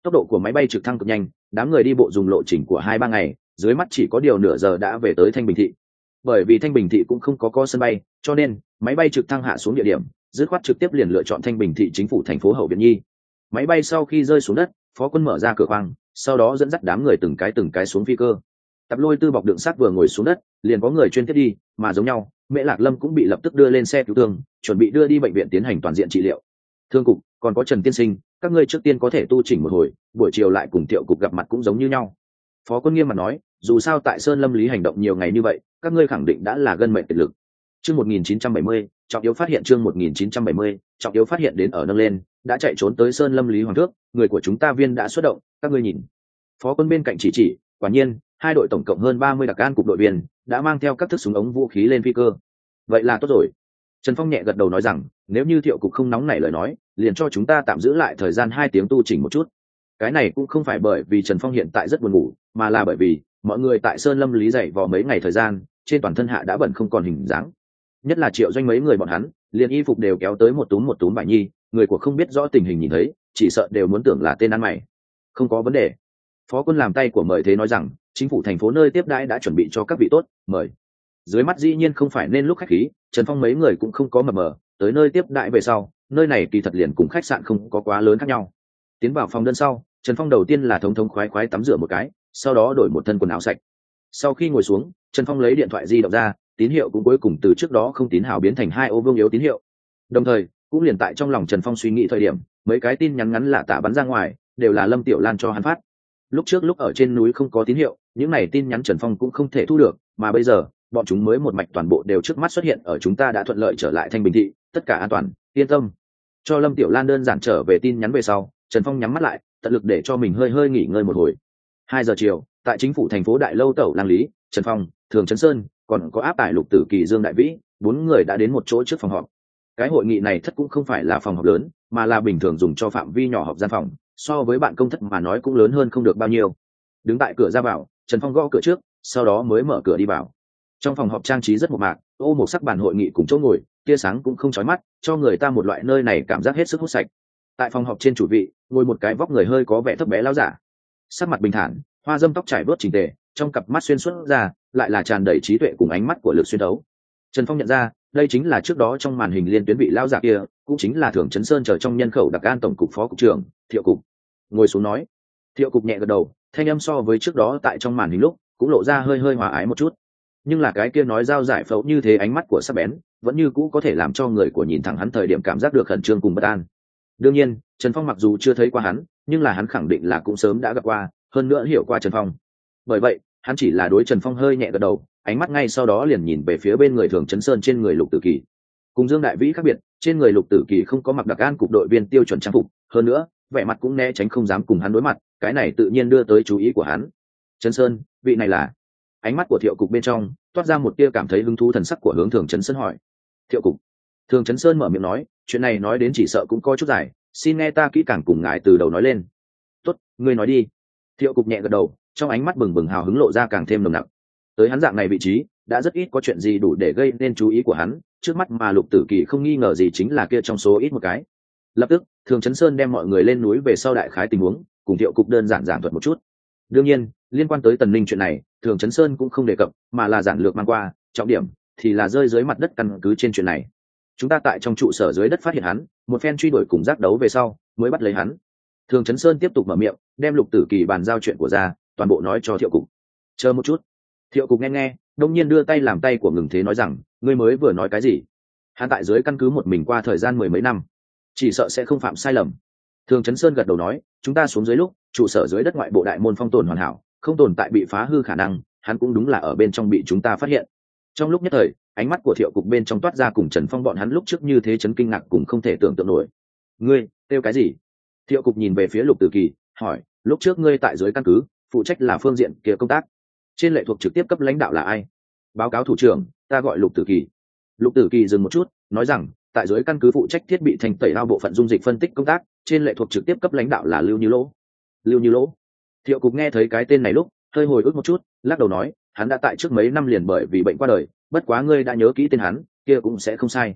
Tốc độ của máy bay trực thăng cực nhanh, đám người đi bộ dùng lộ trình của 2-3 ngày, dưới mắt chỉ có điều nửa giờ đã về tới Thanh Bình thị. Bởi vì Thanh Bình thị cũng không có sân bay, cho nên máy bay trực thăng hạ xuống địa điểm, dứt khoát trực tiếp liền lựa chọn Thanh Bình thị chính phủ thành phố Hậu Viện Nhi. Máy bay sau khi rơi xuống đất, Phó Quân mở ra cửa khoang, sau đó dẫn dắt đám người từng cái xuống phi cơ. Tập Lôi Tư bọc đựng xác vừa ngồi xuống đất, liền có người chuyên tiếp đi, mà giống nhau, Mễ Lạc Lâm cũng bị lập tức đưa lên xe cứu thương, chuẩn bị đưa đi bệnh viện tiến hành toàn diện trị liệu. Thương cục, còn có Trần tiên sinh, các ngươi trước tiên có thể tu chỉnh một hồi, buổi chiều lại cùng Thiệu cục gặp mặt cũng giống như nhau. Phó Quân nghiêm mặt nói, dù sao tại Sơn Lâm Lý hành động nhiều ngày như vậy, các ngươi khẳng định đã là gân mệnh kiệt lực. Chương 1970, trọng yếu phát hiện chương 1970, trọng yếu phát hiện đến ở nâng lên, đã chạy trốn tới Sơn Lâm Lý Hoàng Thước, người của chúng ta viên đã xuất động, các ngươi nhìn. Phó Quân bên cạnh chỉ, quả nhiên, hai đội tổng cộng hơn 30 đặc an cục đội viên đã mang theo các thức súng ống vũ khí lên phi cơ. Vậy là tốt rồi. Trần Phong nhẹ gật đầu nói rằng, nếu như Thiệu cục không nóng nảy lời nói, liền cho chúng ta tạm giữ lại thời gian 2 tiếng tu chỉnh một chút. Cái này cũng không phải bởi vì Trần Phong hiện tại rất buồn ngủ, mà là bởi vì mọi người tại Sơn Lâm Lý dày vò mấy ngày thời gian, trên toàn thân hạ đã bẩn không còn hình dáng. Nhất là Triệu Doanh mấy người bọn hắn, liền y phục đều kéo tới một túm bại nhi, người của không biết rõ tình hình nhìn thấy, chỉ sợ đều muốn tưởng là tên ăn mày. Không có vấn đề. Phó Quân làm tay của mời thế nói rằng, chính phủ thành phố nơi tiếp đãi đã chuẩn bị cho các vị tốt, mời. Dưới mắt dĩ nhiên không phải nên lúc khách khí, Trần Phong mấy người cũng không có mập mờ, tới nơi tiếp đãi về sau, nơi này kỳ thật liền cùng khách sạn không có quá lớn khác nhau. Tiến vào phòng đơn sau, Trần Phong đầu tiên là thống khoái tắm rửa một cái, sau đó đổi một thân quần áo sạch. Sau khi ngồi xuống, Trần Phong lấy điện thoại di động ra, tín hiệu cũng cuối cùng từ trước đó không tín hào biến thành 2 ô vuông yếu tín hiệu. Đồng thời, cũng liền tại trong lòng Trần Phong suy nghĩ thời điểm, mấy cái tin nhắn ngắn lạ tả bắn ra ngoài, đều là Lâm Tiểu Lan cho hắn phát. Lúc ở trên núi không có tín hiệu, những này tin nhắn Trần Phong cũng không thể thu được, mà bây giờ, bọn chúng mới một mạch toàn bộ đều trước mắt xuất hiện ở chúng ta đã thuận lợi trở lại Thanh Bình thị, tất cả an toàn, yên tâm. Cho Lâm Tiểu Lan đơn giản trở về tin nhắn về sau, Trần Phong nhắm mắt lại, tận lực để cho mình hơi nghỉ ngơi một hồi. 2 giờ chiều, tại chính phủ thành phố Đại Lâu Tẩu Lang Lý, Trần Phong, Thường Trấn Sơn, còn có áp tải Lục Tử Kỳ, Dương Đại Vĩ, 4 người đã đến một chỗ trước phòng họp. Cái hội nghị này thất cũng không phải là phòng họp lớn, mà là bình thường dùng cho phạm vi nhỏ họp gian phòng, so với bạn công thất mà nói cũng lớn hơn không được bao nhiêu. Đứng tại cửa ra vào, Trần Phong gõ cửa trước, sau đó mới mở cửa đi vào. Trong phòng họp trang trí rất mộc mạc, ô một sắc bàn hội nghị cùng chỗ ngồi, tia sáng cũng không chói mắt, cho người ta một loại nơi này cảm giác hết sức hút sạch. Tại phòng họp trên chủ vị, ngồi một cái vóc người hơi có vẻ thấp bé lão giả, sắc mặt bình thản, hoa dâm tóc trải vớt chỉnh tề, trong cặp mắt xuyên suốt ra, lại là tràn đầy trí tuệ cùng ánh mắt của lực xuyên đấu. Trần Phong nhận ra, đây chính là trước đó trong màn hình liên tuyến vị lão giả kia, cũng chính là Thường Trấn Sơn chờ trong nhân khẩu đặc an tổng cục phó cục trưởng, Thiệu cục. Ngồi xuống nói. Thiệu cục nhẹ gật đầu, thanh âm so với trước đó tại trong màn hình lúc, cũng lộ ra hơi hòa ái một chút. Nhưng là cái kia nói dao giải phẫu như thế, ánh mắt của sắc bén, vẫn như cũ có thể làm cho người của nhìn thẳng hắn thời điểm cảm giác được khẩn trương cùng bất an. Đương nhiên, Trần Phong mặc dù chưa thấy qua hắn, nhưng là hắn khẳng định là cũng sớm đã gặp qua, hơn nữa hiểu qua Trần Phong. Bởi vậy, hắn chỉ là đối Trần Phong hơi nhẹ gật đầu, ánh mắt ngay sau đó liền nhìn về phía bên người Thường Trấn Sơn trên người Lục Tử Kỳ. Cùng Dương Đại Vĩ khác biệt, trên người Lục Tử Kỳ không có mặc đặc an cục đội viên tiêu chuẩn trang phục, hơn nữa, vẻ mặt cũng né tránh không dám cùng hắn đối mặt, cái này tự nhiên đưa tới chú ý của hắn. Trấn Sơn, vị này là? Ánh mắt của Thiệu cục bên trong toát ra một tia cảm thấy hứng thú thần sắc của hướng Thường Trấn Sơn hỏi. Thiệu cục. Thường Trấn Sơn mở miệng nói, chuyện này nói đến chỉ sợ cũng có chút dài, xin nghe ta kỹ càng cùng ngài từ đầu nói lên. Tốt, ngươi nói đi. Thiệu cục nhẹ gật đầu, trong ánh mắt bừng hào hứng lộ ra càng thêm nồng nặc. Tới hắn dạng này vị trí, đã rất ít có chuyện gì đủ để gây nên chú ý của hắn, trước mắt mà Lục Tử Kỳ không nghi ngờ gì chính là kia trong số ít một cái. Lập tức, Thường Trấn Sơn đem mọi người lên núi về sau đại khái tình huống, cùng Thiệu cục đơn giản giảng thuật một chút. Đương nhiên, liên quan tới Tần Ninh chuyện này, Thường Trấn Sơn cũng không đề cập, mà là giản lược mang qua, trọng điểm thì là rơi dưới mặt đất căn cứ trên chuyện này. Chúng ta tại trong trụ sở dưới đất phát hiện hắn, một phen truy đuổi cùng giác đấu về sau, mới bắt lấy hắn. Thường Trấn Sơn tiếp tục mở miệng, đem Lục Tử Kỳ bàn giao chuyện của ra, toàn bộ nói cho Thiệu cục. Chờ một chút. Thiệu cục nghe, đông nhiên đưa tay làm tay của ngừng thế nói rằng, ngươi mới vừa nói cái gì? Hắn tại dưới căn cứ một mình qua thời gian 10 mấy năm, chỉ sợ sẽ không phạm sai lầm. Thường Trấn Sơn gật đầu nói, chúng ta xuống dưới lúc, trụ sở dưới đất ngoại bộ đại môn phong tồn hoàn hảo, không tồn tại bị phá hư khả năng, hắn cũng đúng là ở bên trong bị chúng ta phát hiện. Trong lúc nhất thời, ánh mắt của Thiệu cục bên trong toát ra cùng Trần Phong bọn hắn lúc trước như thế chấn kinh ngạc cùng không thể tưởng tượng nổi. Ngươi kêu cái gì? Thiệu cục nhìn về phía Lục Tử Kỳ, hỏi, lúc trước ngươi tại dưới căn cứ, phụ trách là phương diện kia công tác, trên lệ thuộc trực tiếp cấp lãnh đạo là ai? Báo cáo thủ trưởng, ta gọi Lục Tử Kỳ. Lục Tử Kỳ dừng một chút, nói rằng, tại dưới căn cứ phụ trách thiết bị thành tẩy lao bộ phận dung dịch phân tích công tác, trên lệ thuộc trực tiếp cấp lãnh đạo là Lưu Như Lỗ. Lưu Như Lỗ. Thiệu cục nghe thấy cái tên này lúc, hơi hồi ức một chút, lắc đầu nói, hắn đã tại trước mấy năm liền bởi vì bệnh qua đời, bất quá ngươi đã nhớ kỹ tên hắn, kia cũng sẽ không sai.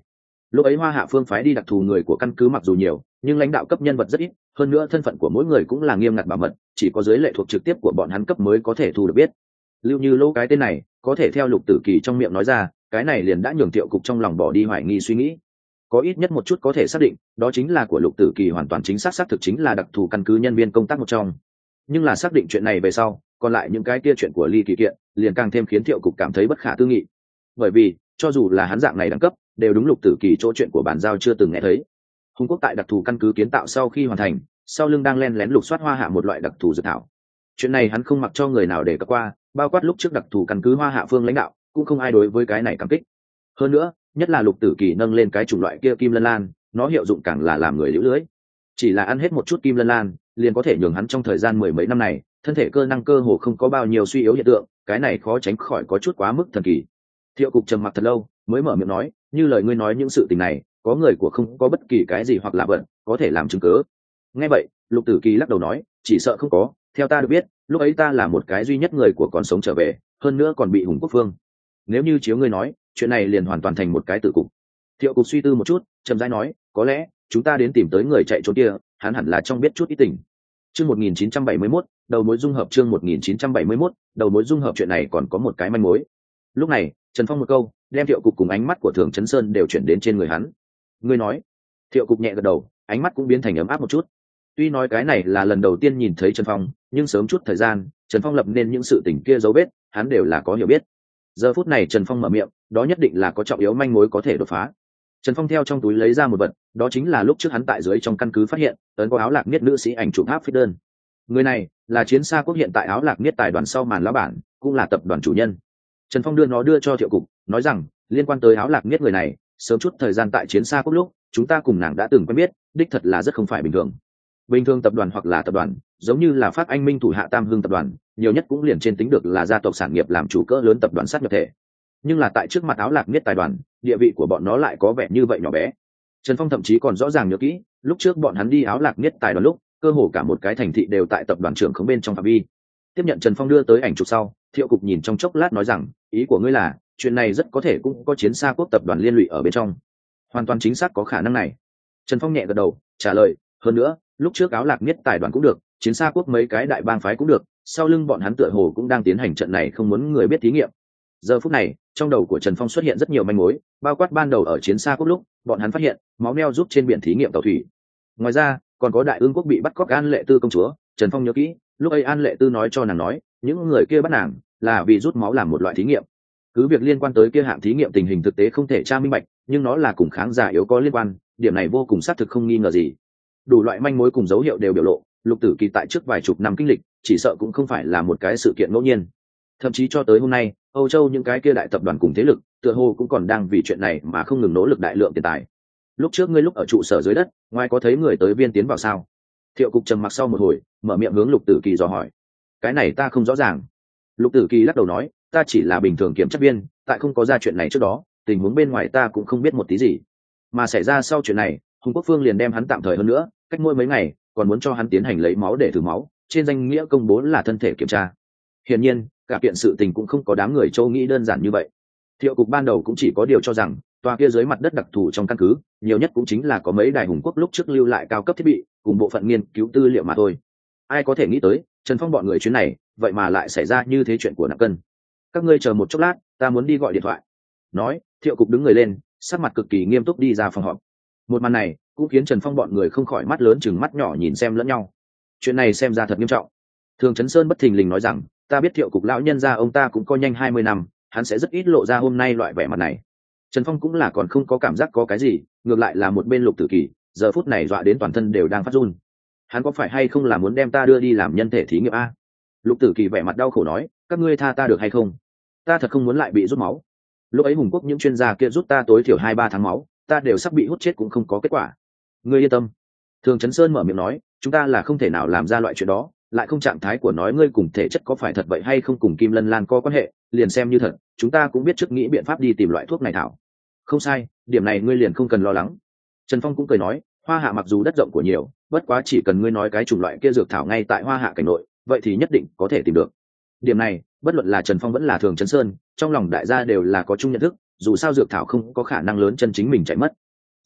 lúc ấy hoa hạ phương phái đi đặc thù người của căn cứ mặc dù nhiều, nhưng lãnh đạo cấp nhân vật rất ít, hơn nữa thân phận của mỗi người cũng là nghiêm ngặt bảo mật, chỉ có dưới lệ thuộc trực tiếp của bọn hắn cấp mới có thể thu được biết. Lưu Như Lỗ cái tên này có thể theo Lục Tử Kỳ trong miệng nói ra, cái này liền đã nhường Thiệu Cục trong lòng bỏ đi hoài nghi suy nghĩ. Có ít nhất một chút có thể xác định, đó chính là của Lục Tử Kỳ hoàn toàn chính xác thực chính là đặc thù căn cứ nhân viên công tác một trong. Nhưng là xác định chuyện này về sau, còn lại những cái kia chuyện của Ly Kỳ Kiện liền càng thêm khiến Thiệu Cục cảm thấy bất khả tư nghị. Bởi vì cho dù là hắn dạng này đẳng cấp, đều đúng Lục Tử Kỳ chỗ chuyện của bản giao chưa từng nghe thấy. Hùng Quốc tại đặc thù căn cứ kiến tạo sau khi hoàn thành, sau lưng đang len lén lục soát Hoa Hạ một loại đặc thù dược thảo. Chuyện này hắn không mặc cho người nào để cập qua, bao quát lúc trước đặc thù căn cứ Hoa Hạ phương lãnh đạo, cũng không ai đối với cái này cảm kích. Hơn nữa, nhất là Lục Tử Kỳ nâng lên cái chủng loại kia kim lân lan, nó hiệu dụng càng là làm người liễu lưới. Chỉ là ăn hết một chút kim lân lan, liền có thể nhường hắn trong thời gian mười mấy năm này, thân thể cơ năng cơ hồ không có bao nhiêu suy yếu hiện tượng, cái này khó tránh khỏi có chút quá mức thần kỳ. Thiệu Cục trầm mặc thật lâu, mới mở miệng nói, như lời ngươi nói những sự tình này, có người của không có bất kỳ cái gì hoặc là vận, có thể làm chứng cớ. Nghe vậy, Lục Tử Kỳ lắc đầu nói, chỉ sợ không có, theo ta được biết, lúc ấy ta là một cái duy nhất người của còn sống trở về, hơn nữa còn bị Hùng Quốc phương. Nếu như chiếu ngươi nói, chuyện này liền hoàn toàn thành một cái tự cục. Thiệu Cục suy tư một chút, chậm rãi nói, có lẽ chúng ta đến tìm tới người chạy trốn kia, hắn hẳn là trong biết chút ít tình. Chương 1971, đầu mối dung hợp. Chương 1971, đầu mối dung hợp. Chuyện này còn có một cái manh mối. Lúc này, Trần Phong một câu, đem Thiệu Cục cùng ánh mắt của Thường Chấn Sơn đều chuyển đến trên người hắn. Ngươi nói? Thiệu Cục nhẹ gật đầu, ánh mắt cũng biến thành ấm áp một chút. Tuy nói cái này là lần đầu tiên nhìn thấy Trần Phong, nhưng sớm chút thời gian, Trần Phong lập nên những sự tình kia dấu vết, hắn đều là có hiểu biết. Giờ phút này Trần Phong mở miệng, đó nhất định là có trọng yếu manh mối có thể đột phá. Trần Phong theo trong túi lấy ra một vật, đó chính là lúc trước hắn tại dưới trong căn cứ phát hiện, ấn có áo lạc miết nữ sĩ ảnh chụp áp phích đơn. Người này là Chiến Sa Quốc hiện tại áo lạc miết tài đoàn sau màn lão bản, cũng là tập đoàn chủ nhân. Trần Phong đưa cho Thiệu Cục, nói rằng, liên quan tới áo lạc miết người này, sớm chút thời gian tại Chiến Sa Quốc lúc, chúng ta cùng nàng đã từng quen biết, đích thật là rất không phải bình thường. Bình thường tập đoàn hoặc là tập đoàn, giống như là Phát Anh Minh thủ hạ Tam Hưng tập đoàn, nhiều nhất cũng liền trên tính được là gia tộc sản nghiệp làm chủ cỡ lớn tập đoàn sát nhập thể. Nhưng là tại trước mặt áo lạc miết tài đoàn, địa vị của bọn nó lại có vẻ như vậy nhỏ bé. Trần Phong thậm chí còn rõ ràng nhớ kỹ, lúc trước bọn hắn đi áo lạc miết tài đoàn lúc, cơ hồ cả một cái thành thị đều tại tập đoàn trưởng khống bên trong phạm vi. Tiếp nhận Trần Phong đưa tới ảnh chụp sau, Thiệu Cục nhìn trong chốc lát nói rằng, ý của ngươi là, chuyện này rất có thể cũng có Chiến Sa Quốc tập đoàn liên lụy ở bên trong. Hoàn toàn chính xác có khả năng này. Trần Phong nhẹ gật đầu, trả lời, hơn nữa, lúc trước áo lạc miết tài đoàn cũng được, Chiến Sa Quốc mấy cái đại bang phái cũng được, sau lưng bọn hắn tựa hồ cũng đang tiến hành trận này không muốn người biết thí nghiệm. Giờ phút này, trong đầu của Trần Phong xuất hiện rất nhiều manh mối, bao quát ban đầu ở Chiến Sa Quốc lúc, bọn hắn phát hiện máu neo giúp trên biển thí nghiệm tàu thủy. Ngoài ra, còn có Đại Ương Quốc bị bắt cóc An Lệ Tư công chúa, Trần Phong nhớ kỹ, lúc ấy An Lệ Tư nói cho nàng nói, những người kia bắt nàng là vì rút máu làm một loại thí nghiệm. Cứ việc liên quan tới kia hạng thí nghiệm tình hình thực tế không thể tra minh bạch, nhưng nó là cùng kháng giả yếu có liên quan, điểm này vô cùng xác thực không nghi ngờ gì. Đủ loại manh mối cùng dấu hiệu đều biểu lộ, Lục Tử Kỳ tại trước vài chục năm kinh lịch, chỉ sợ cũng không phải là một cái sự kiện ngẫu nhiên. Thậm chí cho tới hôm nay, Âu Châu những cái kia đại tập đoàn cùng thế lực, tựa hồ cũng còn đang vì chuyện này mà không ngừng nỗ lực đại lượng tiền tài. Lúc trước ngươi lúc ở trụ sở dưới đất, ngoài có thấy người tới viên tiến vào sao? Thiệu Cục trầm mặc sau một hồi, mở miệng hướng Lục Tử Kỳ dò hỏi. Cái này ta không rõ ràng. Lục Tử Kỳ lắc đầu nói, ta chỉ là bình thường kiểm tra viên, tại không có ra chuyện này trước đó, tình huống bên ngoài ta cũng không biết một tí gì. Mà xảy ra sau chuyện này, Hùng Quốc Phương liền đem hắn tạm thời hơn nữa, cách mỗi mấy ngày, còn muốn cho hắn tiến hành lấy máu để thử máu, trên danh nghĩa công bố là thân thể kiểm tra. Hiển nhiên, cả kiện sự tình cũng không có đám người Châu nghĩ đơn giản như vậy. Thiệu Cục ban đầu cũng chỉ có điều cho rằng, tòa kia dưới mặt đất đặc thù trong căn cứ, nhiều nhất cũng chính là có mấy đài Hùng Quốc lúc trước lưu lại cao cấp thiết bị, cùng bộ phận nghiên cứu tư liệu mà thôi. Ai có thể nghĩ tới, Trần Phong bọn người chuyến này, vậy mà lại xảy ra như thế chuyện của nặng cân. Các ngươi chờ một chốc lát, ta muốn đi gọi điện thoại. Nói, Thiệu Cục đứng người lên, sắc mặt cực kỳ nghiêm túc đi ra phòng họp. Một màn này cũng khiến Trần Phong bọn người không khỏi mắt lớn chừng mắt nhỏ nhìn xem lẫn nhau. Chuyện này xem ra thật nghiêm trọng. Thường Chấn Sơn bất thình lình nói rằng, ta biết Thiệu Cục lão nhân gia ông ta cũng có nhanh 20 năm, hắn sẽ rất ít lộ ra hôm nay loại vẻ mặt này. Trần Phong cũng là còn không có cảm giác có cái gì, ngược lại là một bên Lục Tử Kỳ, giờ phút này dọa đến toàn thân đều đang phát run. Hắn có phải hay không là muốn đem ta đưa đi làm nhân thể thí nghiệm a? Lục Tử Kỳ vẻ mặt đau khổ nói, các ngươi tha ta được hay không? Ta thật không muốn lại bị rút máu. Lúc ấy Hùng Quốc những chuyên gia kia rút ta tối thiểu 2-3 tháng máu, ta đều sắp bị hút chết cũng không có kết quả. Ngươi yên tâm. Thường Chấn Sơn mở miệng nói, chúng ta là không thể nào làm ra loại chuyện đó, lại không trạng thái của nói ngươi cùng thể chất có phải thật vậy hay không cùng Kim Lân Lan có quan hệ, liền xem như thật, chúng ta cũng biết trước nghĩ biện pháp đi tìm loại thuốc này thảo. Không sai, điểm này ngươi liền không cần lo lắng. Trần Phong cũng cười nói, Hoa Hạ mặc dù đất rộng của nhiều, bất quá chỉ cần ngươi nói cái chủng loại kia dược thảo ngay tại Hoa Hạ cảnh nội, vậy thì nhất định có thể tìm được. Điểm này, bất luận là Trần Phong vẫn là Thường Chấn Sơn, trong lòng đại gia đều là có chung nhận thức, dù sao dược thảo không có khả năng lớn chân chính mình chạy mất.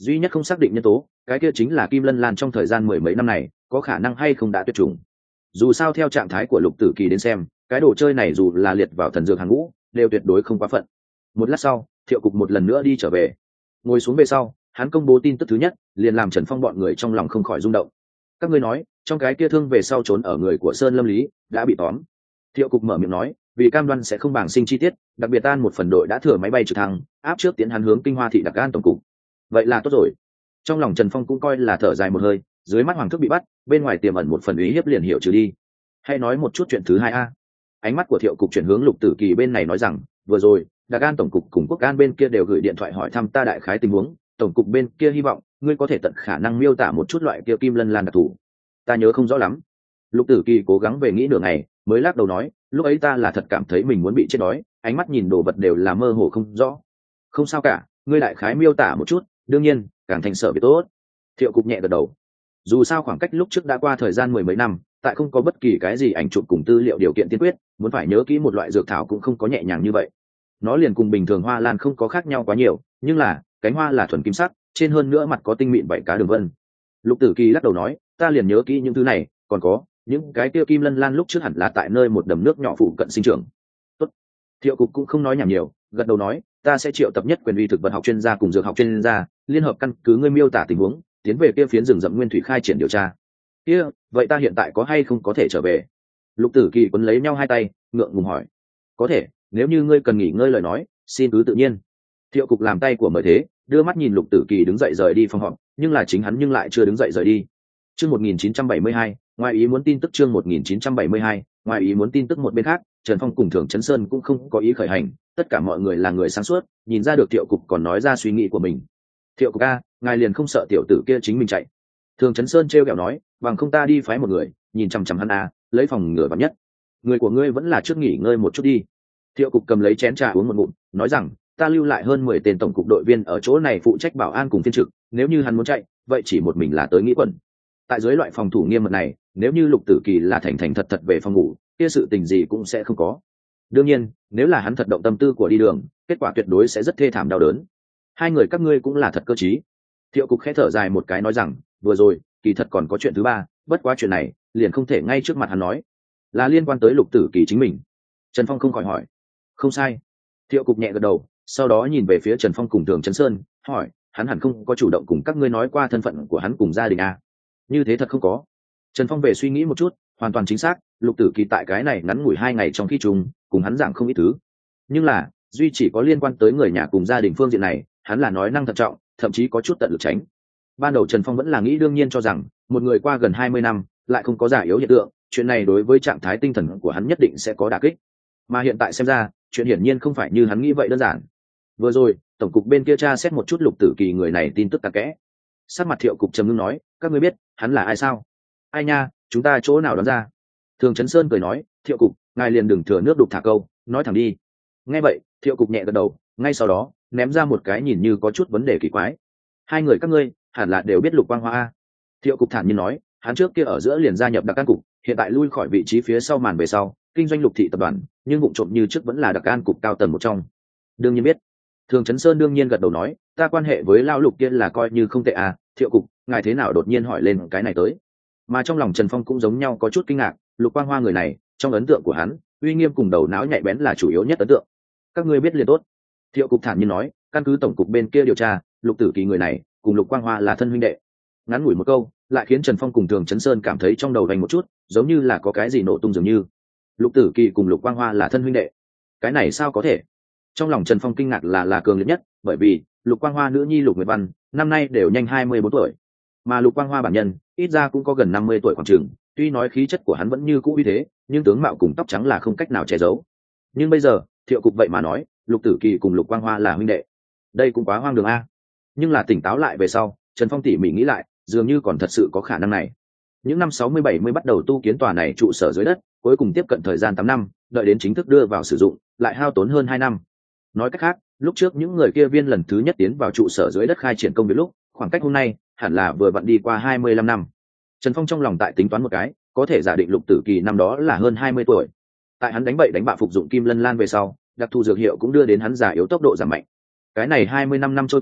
duy nhất không xác định nhân tố cái kia chính là kim lân lan trong thời gian mười mấy năm này có khả năng hay không đã tuyệt chủng. Dù sao theo trạng thái của Lục Tử Kỳ đến xem, cái đồ chơi này dù là liệt vào thần dược hàng ngũ đều tuyệt đối không quá phận. Một lát sau, Thiệu Cục một lần nữa đi trở về, ngồi xuống về sau hắn công bố tin tức thứ nhất, liền làm Trần Phong bọn người trong lòng không khỏi rung động. Các ngươi nói trong cái kia thương về sau trốn ở người của Sơn Lâm Lý đã bị tóm. Thiệu Cục mở miệng nói, vì cam đoan sẽ không bảng sinh chi tiết, đặc biệt tan một phần đội đã thừa máy bay trực thăng áp trước tiến hắn hướng Kinh Hoa thị đặc an tổng cục. Vậy là tốt rồi. Trong lòng Trần Phong cũng coi là thở dài một hơi, dưới mắt Hoàng Thước bị bắt, bên ngoài tiềm ẩn một phần uy hiếp liền hiểu trừ đi. Hay nói một chút chuyện thứ hai a. Ánh mắt của Thiệu Cục chuyển hướng Lục Tử Kỳ bên này nói rằng, vừa rồi đặc an tổng cục cùng quốc an bên kia đều gửi điện thoại hỏi thăm ta đại khái tình huống, tổng cục bên kia hy vọng ngươi có thể tận khả năng miêu tả một chút loại kia kim lân lan đặc thù. Ta nhớ không rõ lắm. Lục Tử Kỳ cố gắng về nghĩ nửa ngày mới lắc đầu nói, lúc ấy ta là thật cảm thấy mình muốn bị chết đói, ánh mắt nhìn đồ vật đều là mơ hồ không rõ. Không sao cả, ngươi đại khái miêu tả một chút, đương nhiên càng thành sở biệt tốt. Thiệu Cục nhẹ gật đầu. Dù sao khoảng cách lúc trước đã qua thời gian mười mấy năm, tại không có bất kỳ cái gì ảnh chụp cùng tư liệu điều kiện tiên quyết, muốn phải nhớ kỹ một loại dược thảo cũng không có nhẹ nhàng như vậy. Nó liền cùng bình thường hoa lan không có khác nhau quá nhiều, nhưng là cánh hoa là thuần kim sắc, trên hơn nữa mặt có tinh mịn vảy cá đường vân. Lục Tử Kỳ lắc đầu nói, ta liền nhớ kỹ những thứ này, còn có những cái kia kim lân lan lúc trước hẳn là tại nơi một đầm nước nhỏ phụ cận sinh trưởng. Tốt. Thiệu Cục cũng không nói nhảm nhiều, gật đầu nói, ta sẽ triệu tập nhất quyền uy thực vật học chuyên gia cùng dược học chuyên gia, liên hợp căn cứ ngươi miêu tả tình huống, tiến về kia phiến rừng rậm nguyên thủy khai triển điều tra. Kia, vậy ta hiện tại có hay không có thể trở về? Lục Tử Kỳ quấn lấy nhau hai tay, ngượng ngùng hỏi. Có thể, nếu như ngươi cần nghỉ ngơi lời nói, xin cứ tự nhiên. Thiệu Cục làm tay của mời thế, đưa mắt nhìn Lục Tử Kỳ đứng dậy rời đi phòng họp, nhưng là chính hắn nhưng lại chưa đứng dậy rời đi. Chương 1972, ngoài ý muốn tin tức chương 1972, ngoài ý muốn tin tức một bên khác, Trần Phong cùng Thường Chấn Sơn cũng không có ý khởi hành, tất cả mọi người là người sáng suốt, nhìn ra được Thiệu Cục còn nói ra suy nghĩ của mình. Thiệu Cục a, ngài liền không sợ tiểu tử kia chính mình chạy? Thường Chấn Sơn trêu ghẹo nói, bằng không ta đi phái một người, nhìn chằm chằm hắn a, lấy phòng ngừa vạn nhất. Người của ngươi vẫn là trước nghỉ ngơi một chút đi. Thiệu Cục cầm lấy chén trà uống một ngụm, nói rằng, ta lưu lại hơn 10 tên tổng cục đội viên ở chỗ này phụ trách bảo an cùng phiên trực, nếu như hắn muốn chạy, vậy chỉ một mình là tới nghĩ quẩn. Tại dưới loại phòng thủ nghiêm mật này, nếu như Lục Tử Kỳ là thành thành thật thật về phòng ngủ, kia sự tình gì cũng sẽ không có. Đương nhiên, nếu là hắn thật động tâm tư của đi đường, kết quả tuyệt đối sẽ rất thê thảm đau đớn. Hai người các ngươi cũng là thật cơ trí. Thiệu Cục khẽ thở dài một cái nói rằng, vừa rồi, kỳ thật còn có chuyện thứ ba, bất quá chuyện này, liền không thể ngay trước mặt hắn nói, là liên quan tới Lục Tử Kỳ chính mình. Trần Phong không khỏi hỏi. Không sai. Thiệu Cục nhẹ gật đầu, sau đó nhìn về phía Trần Phong cùng Thường Chấn Sơn, hỏi, hắn hẳn không có chủ động cùng các ngươi nói qua thân phận của hắn cùng gia đình à? Như thế thật không có. Trần Phong về suy nghĩ một chút, hoàn toàn chính xác, Lục Tử Kỳ tại cái này ngắn ngủi 2 ngày trong khi trùng, cùng hắn giảng không ít thứ. Nhưng là, duy chỉ có liên quan tới người nhà cùng gia đình phương diện này, hắn là nói năng thận trọng, thậm chí có chút tận lực tránh. Ban đầu Trần Phong vẫn là nghĩ đương nhiên cho rằng, một người qua gần 20 năm, lại không có già yếu hiện tượng, chuyện này đối với trạng thái tinh thần của hắn nhất định sẽ có đả kích. Mà hiện tại xem ra, chuyện hiển nhiên không phải như hắn nghĩ vậy đơn giản. Vừa rồi, tổng cục bên kia tra xét một chút Lục Tử Kỳ người này tin tức tạc kẽ. Sắc mặt Thiệu Cục trầm ngưng nói, các ngươi biết hắn là ai sao? Ai nha, chúng ta chỗ nào đoán ra? Thường Chấn Sơn cười nói, Thiệu Cục, ngài liền đừng thừa nước đục thả câu, nói thẳng đi. Nghe vậy, Thiệu Cục nhẹ gật đầu, ngay sau đó ném ra một cái nhìn như có chút vấn đề kỳ quái. Hai người các ngươi hẳn là đều biết Lục Quang Hoa a? Thiệu Cục thản nhiên nói, hắn trước kia ở giữa liền gia nhập đặc an cục, hiện tại lui khỏi vị trí phía sau màn về sau, kinh doanh Lục thị tập đoàn, nhưng vụ trộm như trước vẫn là đặc an cục cao tầng một trong. Đương nhiên biết. Thường Chấn Sơn đương nhiên gật đầu nói, ta quan hệ với lão Lục kia là coi như không tệ à. Thiệu Cục, ngài thế nào đột nhiên hỏi lên cái này tới? Mà trong lòng Trần Phong cũng giống nhau có chút kinh ngạc, Lục Quang Hoa người này, trong ấn tượng của hắn, uy nghiêm cùng đầu não nhạy bén là chủ yếu nhất ấn tượng. Các ngươi biết liền tốt. Thiệu Cục thản nhiên nói, căn cứ tổng cục bên kia điều tra, Lục Tử Kỳ người này cùng Lục Quang Hoa là thân huynh đệ. Ngắn ngủi một câu, lại khiến Trần Phong cùng Thường Chấn Sơn cảm thấy trong đầu vành một chút, giống như là có cái gì nổ tung dường như. Lục Tử Kỳ cùng Lục Quang Hoa là thân huynh đệ, cái này sao có thể? Trong lòng Trần Phong kinh ngạc là cường liệt nhất, bởi vì Lục Quang Hoa nữ nhi Lục Nguyệt Văn năm nay đều nhanh 24 tuổi, mà Lục Quang Hoa bản nhân ít ra cũng có gần 50 tuổi khoảng chừng. Tuy nói khí chất của hắn vẫn như cũ uy thế, nhưng tướng mạo cùng tóc trắng là không cách nào che giấu. Nhưng bây giờ, Thiệu Cục vậy mà nói, Lục Tử Kỳ cùng Lục Quang Hoa là huynh đệ, đây cũng quá hoang đường a. Nhưng là tỉnh táo lại về sau, Trần Phong tỉ mỉ nghĩ lại, dường như còn thật sự có khả năng này. Những năm 60-70 mới bắt đầu tu kiến tòa này trụ sở dưới đất, cuối cùng tiếp cận thời gian 8 năm, đợi đến chính thức đưa vào sử dụng, lại hao tốn hơn 2 năm. Nói cách khác, lúc trước những người kia viên lần thứ nhất tiến vào trụ sở dưới đất khai triển công việc lúc, khoảng cách hôm nay hẳn là vừa vặn đi qua 25 năm. Trần Phong trong lòng tại tính toán một cái, có thể giả định Lục Tử Kỳ năm đó là hơn 20 tuổi. Tại hắn đánh bậy đánh bạ phục dụng Kim Lân Lan về sau, đặc thù dược hiệu cũng đưa đến hắn già yếu tốc độ giảm mạnh. Cái này 25 năm trôi qua,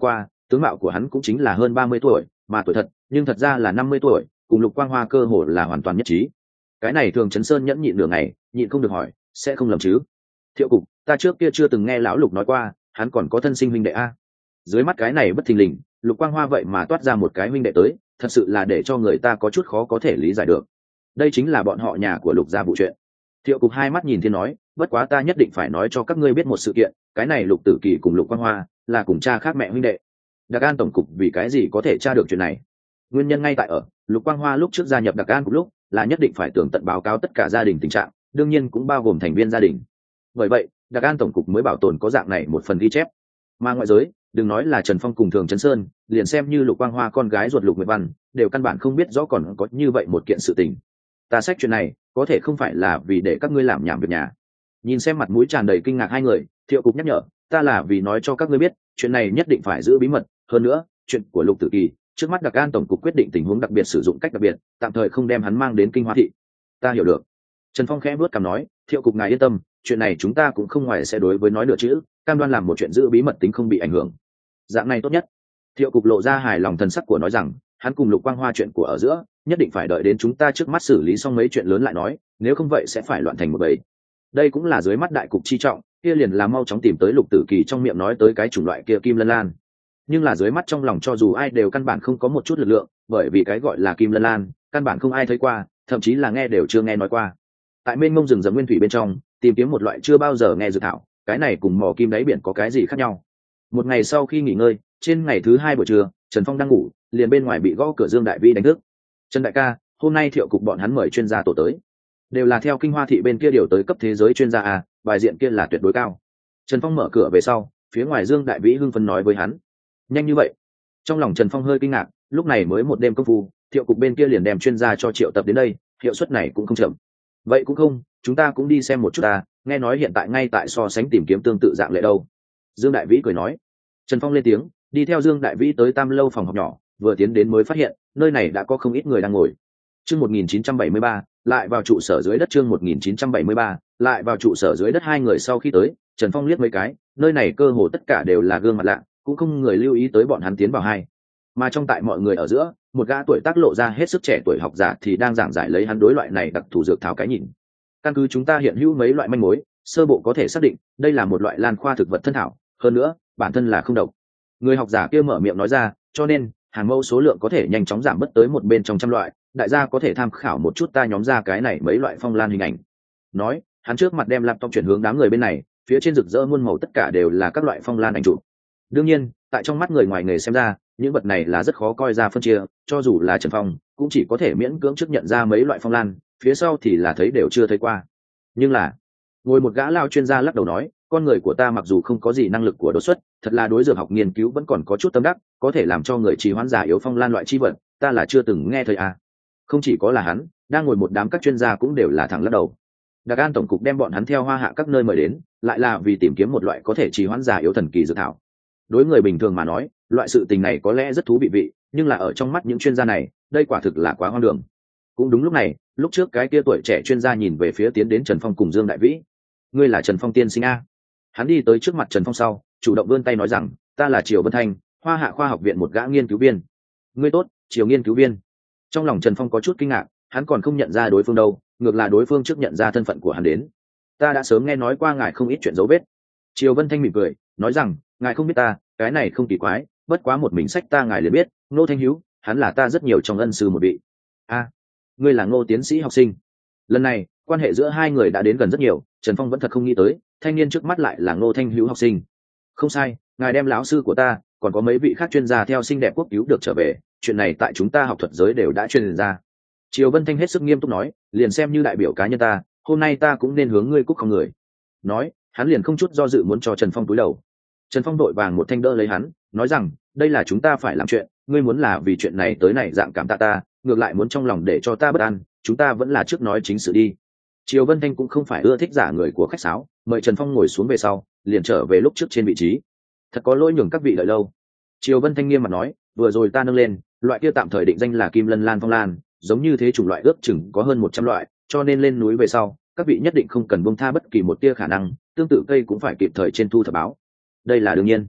tướng mạo của hắn cũng chính là hơn 30 tuổi, mà tuổi thật nhưng thật ra là 50 tuổi, cùng Lục Quang Hoa cơ hồ là hoàn toàn nhất trí. Cái này Thường Chấn Sơn nhẫn nhịn nửa ngày, nhịn không được hỏi, sẽ không lầm chứ? Thiệu cục, ta trước kia chưa từng nghe lão Lục nói qua, hắn còn có thân sinh huynh đệ a. Dưới mắt cái này bất thình lình, Lục Quang Hoa vậy mà toát ra một cái huynh đệ tới, thật sự là để cho người ta có chút khó có thể lý giải được. Đây chính là bọn họ nhà của Lục gia vụ chuyện. Thiệu cục hai mắt nhìn thiên nói, bất quá ta nhất định phải nói cho các ngươi biết một sự kiện, cái này Lục Tử Kỳ cùng Lục Quang Hoa là cùng cha khác mẹ huynh đệ. Đặc An tổng cục vì cái gì có thể tra được chuyện này? Nguyên nhân ngay tại ở Lục Quang Hoa lúc trước gia nhập Đặc An cục lúc là nhất định phải tường tận báo cáo tất cả gia đình tình trạng, đương nhiên cũng bao gồm thành viên gia đình. Bởi vậy Đặc An tổng cục mới bảo tồn có dạng này một phần ghi chép. Mà ngoại giới, đừng nói là Trần Phong cùng Thường Chấn Sơn, liền xem như Lục Quang Hoa con gái ruột Lục Nguyệt Văn đều căn bản không biết rõ còn có như vậy một kiện sự tình. Ta xét chuyện này có thể không phải là vì để các ngươi làm nhảm việc nhà. Nhìn xem mặt mũi tràn đầy kinh ngạc hai người, Thiệu cục nhắc nhở, ta là vì nói cho các ngươi biết chuyện này nhất định phải giữ bí mật. Hơn nữa, chuyện của Lục Tử Kỳ trước mắt Đặc An tổng cục quyết định tình huống đặc biệt sử dụng cách đặc biệt, tạm thời không đem hắn mang đến Kinh Hoa thị. Ta hiểu được. Trần Phong khẽ bước cằm nói, Thiệu cục ngài yên tâm, chuyện này chúng ta cũng không ngoài sẽ đối với nói nửa chữ, cam đoan làm một chuyện giữ bí mật tính không bị ảnh hưởng. Dạng này tốt nhất. Thiệu cục lộ ra hài lòng thần sắc của nói rằng, hắn cùng Lục Quang Hoa chuyện của ở giữa nhất định phải đợi đến chúng ta trước mắt xử lý xong mấy chuyện lớn lại nói, nếu không vậy sẽ phải loạn thành một bầy. Đây cũng là dưới mắt đại cục chi trọng, kia liền là mau chóng tìm tới Lục Tử Kỳ trong miệng nói tới cái chủng loại kia Kim Lân Lan. Nhưng là dưới mắt trong lòng cho dù ai đều căn bản không có một chút lực lượng, bởi vì cái gọi là Kim Lân Lan căn bản không ai thấy qua, thậm chí là nghe đều chưa nghe nói qua. Tại mênh mông rừng rậm nguyên thủy bên trong tìm kiếm một loại chưa bao giờ nghe dược thảo, cái này cùng mò kim đáy biển có cái gì khác nhau? Một ngày sau khi nghỉ ngơi, trên ngày thứ hai buổi trưa, Trần Phong đang ngủ, liền bên ngoài bị gõ cửa Dương Đại Vi đánh thức. Trần đại ca, hôm nay Thiệu cục bọn hắn mời chuyên gia tổ tới, đều là theo Kinh Hoa thị bên kia điều tới cấp thế giới chuyên gia à, bài diện kia là tuyệt đối cao. Trần Phong mở cửa về sau, phía ngoài Dương Đại Vĩ hưng phấn nói với hắn. Nhanh như vậy? Trong lòng Trần Phong hơi kinh ngạc, lúc này mới một đêm công phu, Thiệu cục bên kia liền đem chuyên gia cho triệu tập đến đây, hiệu suất này cũng không chậm. Vậy cũng không, chúng ta cũng đi xem một chút ta, nghe nói hiện tại ngay tại so sánh tìm kiếm tương tự dạng lệ đâu. Dương Đại Vĩ cười nói. Trần Phong lên tiếng, đi theo Dương Đại Vĩ tới Tam lâu phòng học nhỏ, vừa tiến đến mới phát hiện nơi này đã có không ít người đang ngồi. Chương 1973, lại vào trụ sở dưới đất. Chương 1973, lại vào trụ sở dưới đất. Hai người sau khi tới, Trần Phong liếc mấy cái, nơi này cơ hồ tất cả đều là gương mặt lạ, cũng không người lưu ý tới bọn hắn tiến vào hai. Mà trong tại mọi người ở giữa, một gã tuổi tác lộ ra hết sức trẻ tuổi học giả thì đang giảng giải lấy hắn đối loại này đặc thù dược thảo cái nhìn. Căn cứ chúng ta hiện hữu mấy loại manh mối, sơ bộ có thể xác định đây là một loại lan khoa thực vật thân thảo, hơn nữa bản thân là không độc. Người học giả kia mở miệng nói ra, cho nên hàng mẫu số lượng có thể nhanh chóng giảm bớt tới một bên trong trăm loại, đại gia có thể tham khảo một chút ta nhóm ra cái này mấy loại phong lan hình ảnh. Nói, hắn trước mặt đem laptop chuyển hướng đám người bên này, phía trên rực rỡ muôn màu tất cả đều là các loại phong lan ảnh chụp. Đương nhiên, tại trong mắt người ngoài nghề xem ra, những vật này là rất khó coi ra phân chia, cho dù là Trần Phong cũng chỉ có thể miễn cưỡng chấp nhận ra mấy loại phong lan, phía sau thì là thấy đều chưa thấy qua. Nhưng là, ngồi một gã lao chuyên gia lắc đầu nói, con người của ta mặc dù không có gì năng lực của đột xuất, thật là đối dược học nghiên cứu vẫn còn có chút tâm đắc, có thể làm cho người trì hoãn giả yếu phong lan loại chi vật, ta là chưa từng nghe thấy à. Không chỉ có là hắn, đang ngồi một đám các chuyên gia cũng đều là thẳng lắc đầu. Đặc An tổng cục đem bọn hắn theo Hoa Hạ các nơi mời đến, lại là vì tìm kiếm một loại có thể trì hoãn giả yếu thần kỳ dược thảo. Đối người bình thường mà nói, loại sự tình này có lẽ rất thú vị, nhưng là ở trong mắt những chuyên gia này, đây quả thực là quá hoang đường. Cũng đúng lúc này, lúc trước cái kia tuổi trẻ chuyên gia nhìn về phía tiến đến Trần Phong cùng Dương Đại Vĩ. Ngươi là Trần Phong tiên sinh a? Hắn đi tới trước mặt Trần Phong sau, chủ động vươn tay nói rằng, ta là Triều Vân Thanh, Hoa Hạ khoa học viện một gã nghiên cứu viên. Ngươi tốt, Triều nghiên cứu viên. Trong lòng Trần Phong có chút kinh ngạc, hắn còn không nhận ra đối phương đâu, ngược là đối phương trước nhận ra thân phận của hắn đến. Ta đã sớm nghe nói qua ngài không ít chuyện dấu vết. Triều Vân Thanh mỉm cười, nói rằng, ngài không biết ta, cái này không kỳ quái, bất quá một mình sách ta ngài liền biết, Ngô Thanh Hữu, hắn là ta rất nhiều trong ân sư một vị. A, ngươi là Ngô tiến sĩ học sinh. Lần này, quan hệ giữa hai người đã đến gần rất nhiều, Trần Phong vẫn thật không nghĩ tới, thanh niên trước mắt lại là Ngô Thanh Hữu học sinh. Không sai, ngài đem lão sư của ta, còn có mấy vị khác chuyên gia theo xinh đẹp quốc cứu được trở về, chuyện này tại chúng ta học thuật giới đều đã truyền ra. Triều Vân Thanh hết sức nghiêm túc nói, liền xem như đại biểu cá nhân ta, hôm nay ta cũng nên hướng ngươi cúc không người. Nói, hắn liền không chút do dự muốn cho Trần Phong cúi đầu. Trần Phong đội vàng một thanh đỡ lấy hắn, nói rằng, đây là chúng ta phải làm chuyện, ngươi muốn là vì chuyện này tới này dạng cảm tạ ta, ngược lại muốn trong lòng để cho ta bất an, chúng ta vẫn là trước nói chính sự đi. Triều Vân Thanh cũng không phải ưa thích giả người của khách sáo, mời Trần Phong ngồi xuống về sau, liền trở về lúc trước trên vị trí. Thật có lỗi nhường các vị đợi lâu. Triều Vân Thanh nghiêm mặt nói, vừa rồi ta nâng lên, loại kia tạm thời định danh là Kim Lân Lan Phong Lan, giống như thế chủng loại ước chừng có hơn 100 loại, cho nên lên núi về sau, các vị nhất định không cần buông tha bất kỳ một tia khả năng, tương tự cây cũng phải kịp thời trên thu thập báo. Đây là đương nhiên.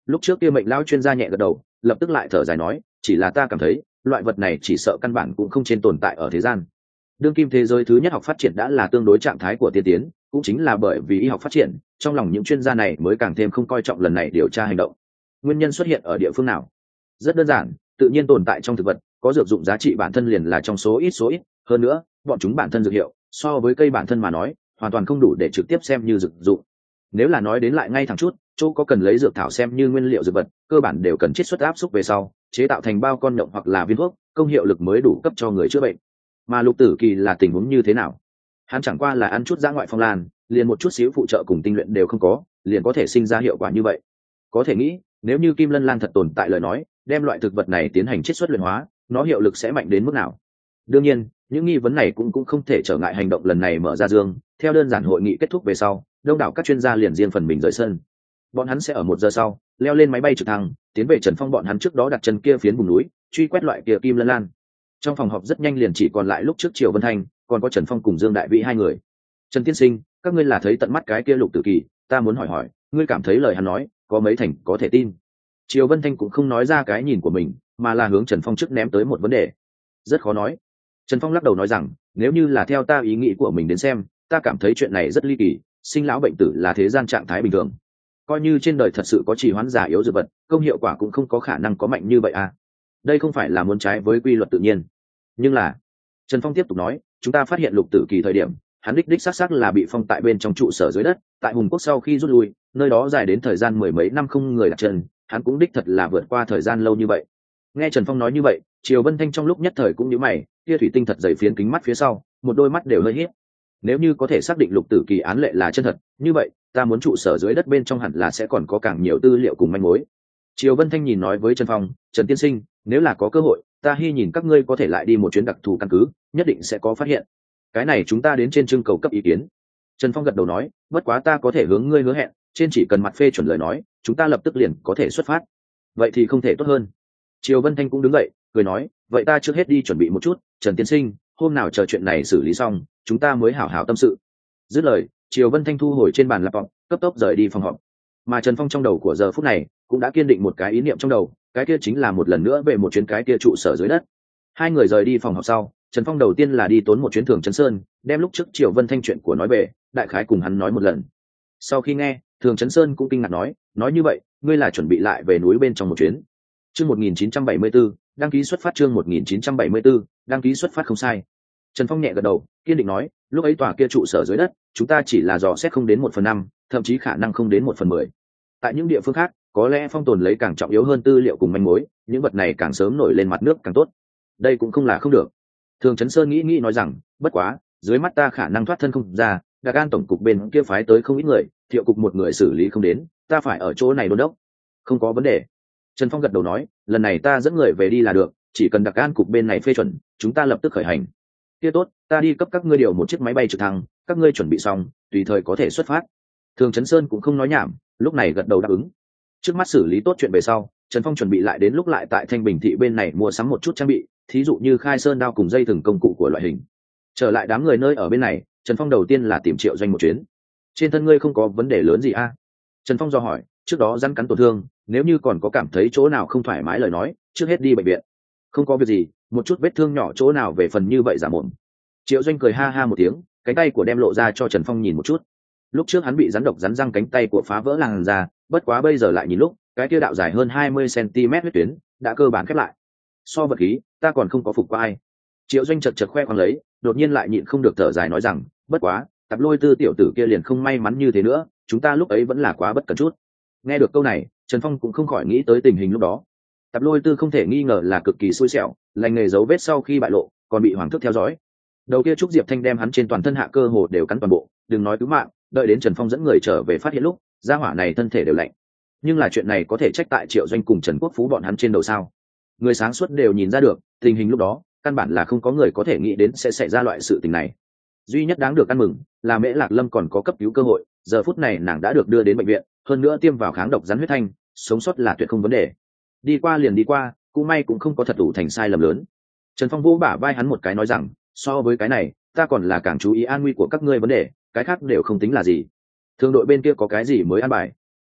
Lúc trước kia mệnh lão chuyên gia nhẹ gật đầu, lập tức lại thở dài nói, chỉ là ta cảm thấy loại vật này chỉ sợ căn bản cũng không trên tồn tại ở thế gian. Đương kim thế giới thứ nhất học phát triển đã là tương đối trạng thái của tiên tiến, cũng chính là bởi vì y học phát triển, trong lòng những chuyên gia này mới càng thêm không coi trọng lần này điều tra hành động. Nguyên nhân xuất hiện ở địa phương nào? Rất đơn giản, tự nhiên tồn tại trong thực vật, có dược dụng giá trị bản thân liền là trong số ít, hơn nữa bọn chúng bản thân dược hiệu so với cây bản thân mà nói hoàn toàn không đủ để trực tiếp xem như dược dụng. Nếu là nói đến lại ngay thẳng chút, chỗ có cần lấy dược thảo xem như nguyên liệu dược vật, cơ bản đều cần chiết xuất áp xúc về sau chế tạo thành bao con nhộng hoặc là viên thuốc, công hiệu lực mới đủ cấp cho người chữa bệnh. Mà Lục Tử Kỳ là tình huống như thế nào? Hắn chẳng qua là ăn chút dã ngoại phong lan, liền một chút xíu phụ trợ cùng tinh luyện đều không có, liền có thể sinh ra hiệu quả như vậy. Có thể nghĩ, nếu như kim lân lan thật tồn tại lời nói, đem loại thực vật này tiến hành chiết xuất luyện hóa, nó hiệu lực sẽ mạnh đến mức nào? Đương nhiên, những nghi vấn này cũng không thể trở ngại hành động lần này mở ra dương. Theo đơn giản hội nghị kết thúc về sau, đông đảo các chuyên gia liền riêng phần mình rời sân. Bọn hắn sẽ ở 1 giờ sau leo lên máy bay trực thăng, tiến về Trần Phong bọn hắn trước đó đặt chân kia phiến vùng núi, truy quét loại kia kim lân lan. Trong phòng họp rất nhanh liền chỉ còn lại lúc trước Triều Vân Thanh, còn có Trần Phong cùng Dương Đại Vĩ hai người. Trần tiên sinh, các ngươi là thấy tận mắt cái kia Lục Tử Kỳ, ta muốn hỏi, ngươi cảm thấy lời hắn nói có mấy thành có thể tin? Triều Vân Thanh cũng không nói ra cái nhìn của mình, mà là hướng Trần Phong trước ném tới một vấn đề. Rất khó nói. Trần Phong lắc đầu nói rằng, nếu như là theo ta ý nghĩ của mình đến xem, ta cảm thấy chuyện này rất ly kỳ, sinh lão bệnh tử là thế gian trạng thái bình thường. Coi như trên đời thật sự có trì hoãn giả yếu dược vật, công hiệu quả cũng không có khả năng có mạnh như vậy à. Đây không phải là muốn trái với quy luật tự nhiên. Nhưng là, Trần Phong tiếp tục nói, chúng ta phát hiện Lục Tử Kỳ thời điểm, hắn đích xác là bị phong tại bên trong trụ sở dưới đất, tại Hùng Quốc sau khi rút lui, nơi đó dài đến thời gian 10 mấy năm không người đặt chân, hắn cũng đích thật là vượt qua thời gian lâu như vậy. Nghe Trần Phong nói như vậy, Triều Vân Thanh trong lúc nhất thời cũng nhíu mày, kia thủy tinh thật dày phiến kính mắt phía sau, một đôi mắt đều hơi híp. Nếu như có thể xác định Lục Tử Kỳ án lệ là chân thật, như vậy, ta muốn trụ sở dưới đất bên trong hẳn là sẽ còn có càng nhiều tư liệu cùng manh mối. Triều Vân Thanh nhìn nói với Trần Phong, Trần tiên sinh, nếu là có cơ hội, ta hy nhìn các ngươi có thể lại đi một chuyến đặc thù căn cứ, nhất định sẽ có phát hiện. Cái này chúng ta đến trên trưng cầu cấp ý kiến. Trần Phong gật đầu nói, bất quá ta có thể hướng ngươi hứa hẹn, trên chỉ cần mặt phê chuẩn lời nói, chúng ta lập tức liền có thể xuất phát. Vậy thì không thể tốt hơn. Triều Vân Thanh cũng đứng dậy, cười nói, vậy ta trước hết đi chuẩn bị một chút, Trần tiên sinh, hôm nào chờ chuyện này xử lý xong, chúng ta mới hảo hảo tâm sự. Dứt lời, Triều Vân Thanh thu hồi trên bàn laptop, cấp tốc rời đi phòng họp. Mà Trần Phong trong đầu của giờ phút này cũng đã kiên định một cái ý niệm trong đầu, cái kia chính là một lần nữa về một chuyến cái kia trụ sở dưới đất. Hai người rời đi phòng họp sau, Trần Phong đầu tiên là đi tốn một chuyến Thường Trấn Sơn, đem lúc trước Triều Vân Thanh chuyện của nói về, đại khái cùng hắn nói một lần. Sau khi nghe, Thường Trấn Sơn cũng kinh ngạc nói như vậy, ngươi là chuẩn bị lại về núi bên trong một chuyến. Chương 1974, đăng ký xuất phát chương 1974, đăng ký xuất phát không sai. Trần Phong nhẹ gật đầu, kiên định nói, lúc ấy tòa kia trụ sở dưới đất, chúng ta chỉ là dò xét không đến 1/5, thậm chí khả năng không đến 1/10. Tại những địa phương khác, có lẽ phong tồn lấy càng trọng yếu hơn tư liệu cùng manh mối, những vật này càng sớm nổi lên mặt nước càng tốt. Đây cũng không là không được. Thường Trấn Sơn nghĩ nói rằng, bất quá, dưới mắt ta khả năng thoát thân không ra, Đặc An tổng cục bên kia phái tới không ít người, Thiệu cục một người xử lý không đến, ta phải ở chỗ này đôn đốc. Không có vấn đề. Trần Phong gật đầu nói, lần này ta dẫn người về đi là được, chỉ cần Đặc An cục bên này phê chuẩn, chúng ta lập tức khởi hành. Kia tốt, ta đi cấp các ngươi điều một chiếc máy bay trực thăng, các ngươi chuẩn bị xong, tùy thời có thể xuất phát. Thường Trấn Sơn cũng không nói nhảm, lúc này gật đầu đáp ứng. Trước mắt xử lý tốt chuyện về sau, Trần Phong chuẩn bị lại đến lúc lại tại Thanh Bình thị bên này mua sắm một chút trang bị, thí dụ như khai sơn đao cùng dây thừng công cụ của loại hình. Trở lại đám người nơi ở bên này, Trần Phong đầu tiên là tìm Triệu Doanh một chuyến. Trên thân ngươi không có vấn đề lớn gì a? Trần Phong do hỏi, trước đó rắn cắn tổn thương, nếu như còn có cảm thấy chỗ nào không thoải mái lời nói, trước hết đi bệnh viện. Không có việc gì, một chút vết thương nhỏ chỗ nào về phần như vậy giả mồm. Triệu Doanh cười ha ha một tiếng, cánh tay của đem lộ ra cho Trần Phong nhìn một chút. Lúc trước hắn bị rắn độc rắn răng cánh tay của phá vỡ làn da, bất quá bây giờ lại nhìn lúc, cái kia đạo dài hơn 20 cm huyết tuyến đã cơ bản khép lại. So vật khí, ta còn không có phục qua ai. Triệu Doanh chật khoe khoang lấy, đột nhiên lại nhịn không được thở dài nói rằng, bất quá, Tạp Lôi Tư tiểu tử kia liền không may mắn như thế nữa, chúng ta lúc ấy vẫn là quá bất cẩn chút. Nghe được câu này, Trần Phong cũng không khỏi nghĩ tới tình hình lúc đó. Tạp Lôi Tư không thể nghi ngờ là cực kỳ xui xẻo, lành nghề dấu vết sau khi bại lộ, còn bị Hoàng Thước theo dõi. Đầu kia Trúc Diệp Thanh đem hắn trên toàn thân hạ cơ hồ đều cắn toàn bộ, đừng nói cứu mạng, đợi đến Trần Phong dẫn người trở về phát hiện lúc, gia hỏa này thân thể đều lạnh. Nhưng là chuyện này có thể trách tại Triệu Doanh cùng Trần Quốc Phú bọn hắn trên đầu sao? Người sáng suốt đều nhìn ra được, tình hình lúc đó, căn bản là không có người có thể nghĩ đến sẽ xảy ra loại sự tình này. Duy nhất đáng được ăn mừng là Mễ Lạc Lâm còn có cấp cứu cơ hội, giờ phút này nàng đã được đưa đến bệnh viện, hơn nữa tiêm vào kháng độc rắn huyết thanh, sống sót là tuyệt không vấn đề. Đi qua liền đi qua, cũng may cũng không có thật đủ thành sai lầm lớn. Trần Phong vỗ bả vai hắn một cái nói rằng, so với cái này, ta còn là càng chú ý an nguy của các ngươi vấn đề, cái khác đều không tính là gì. Thương đội bên kia có cái gì mới an bài?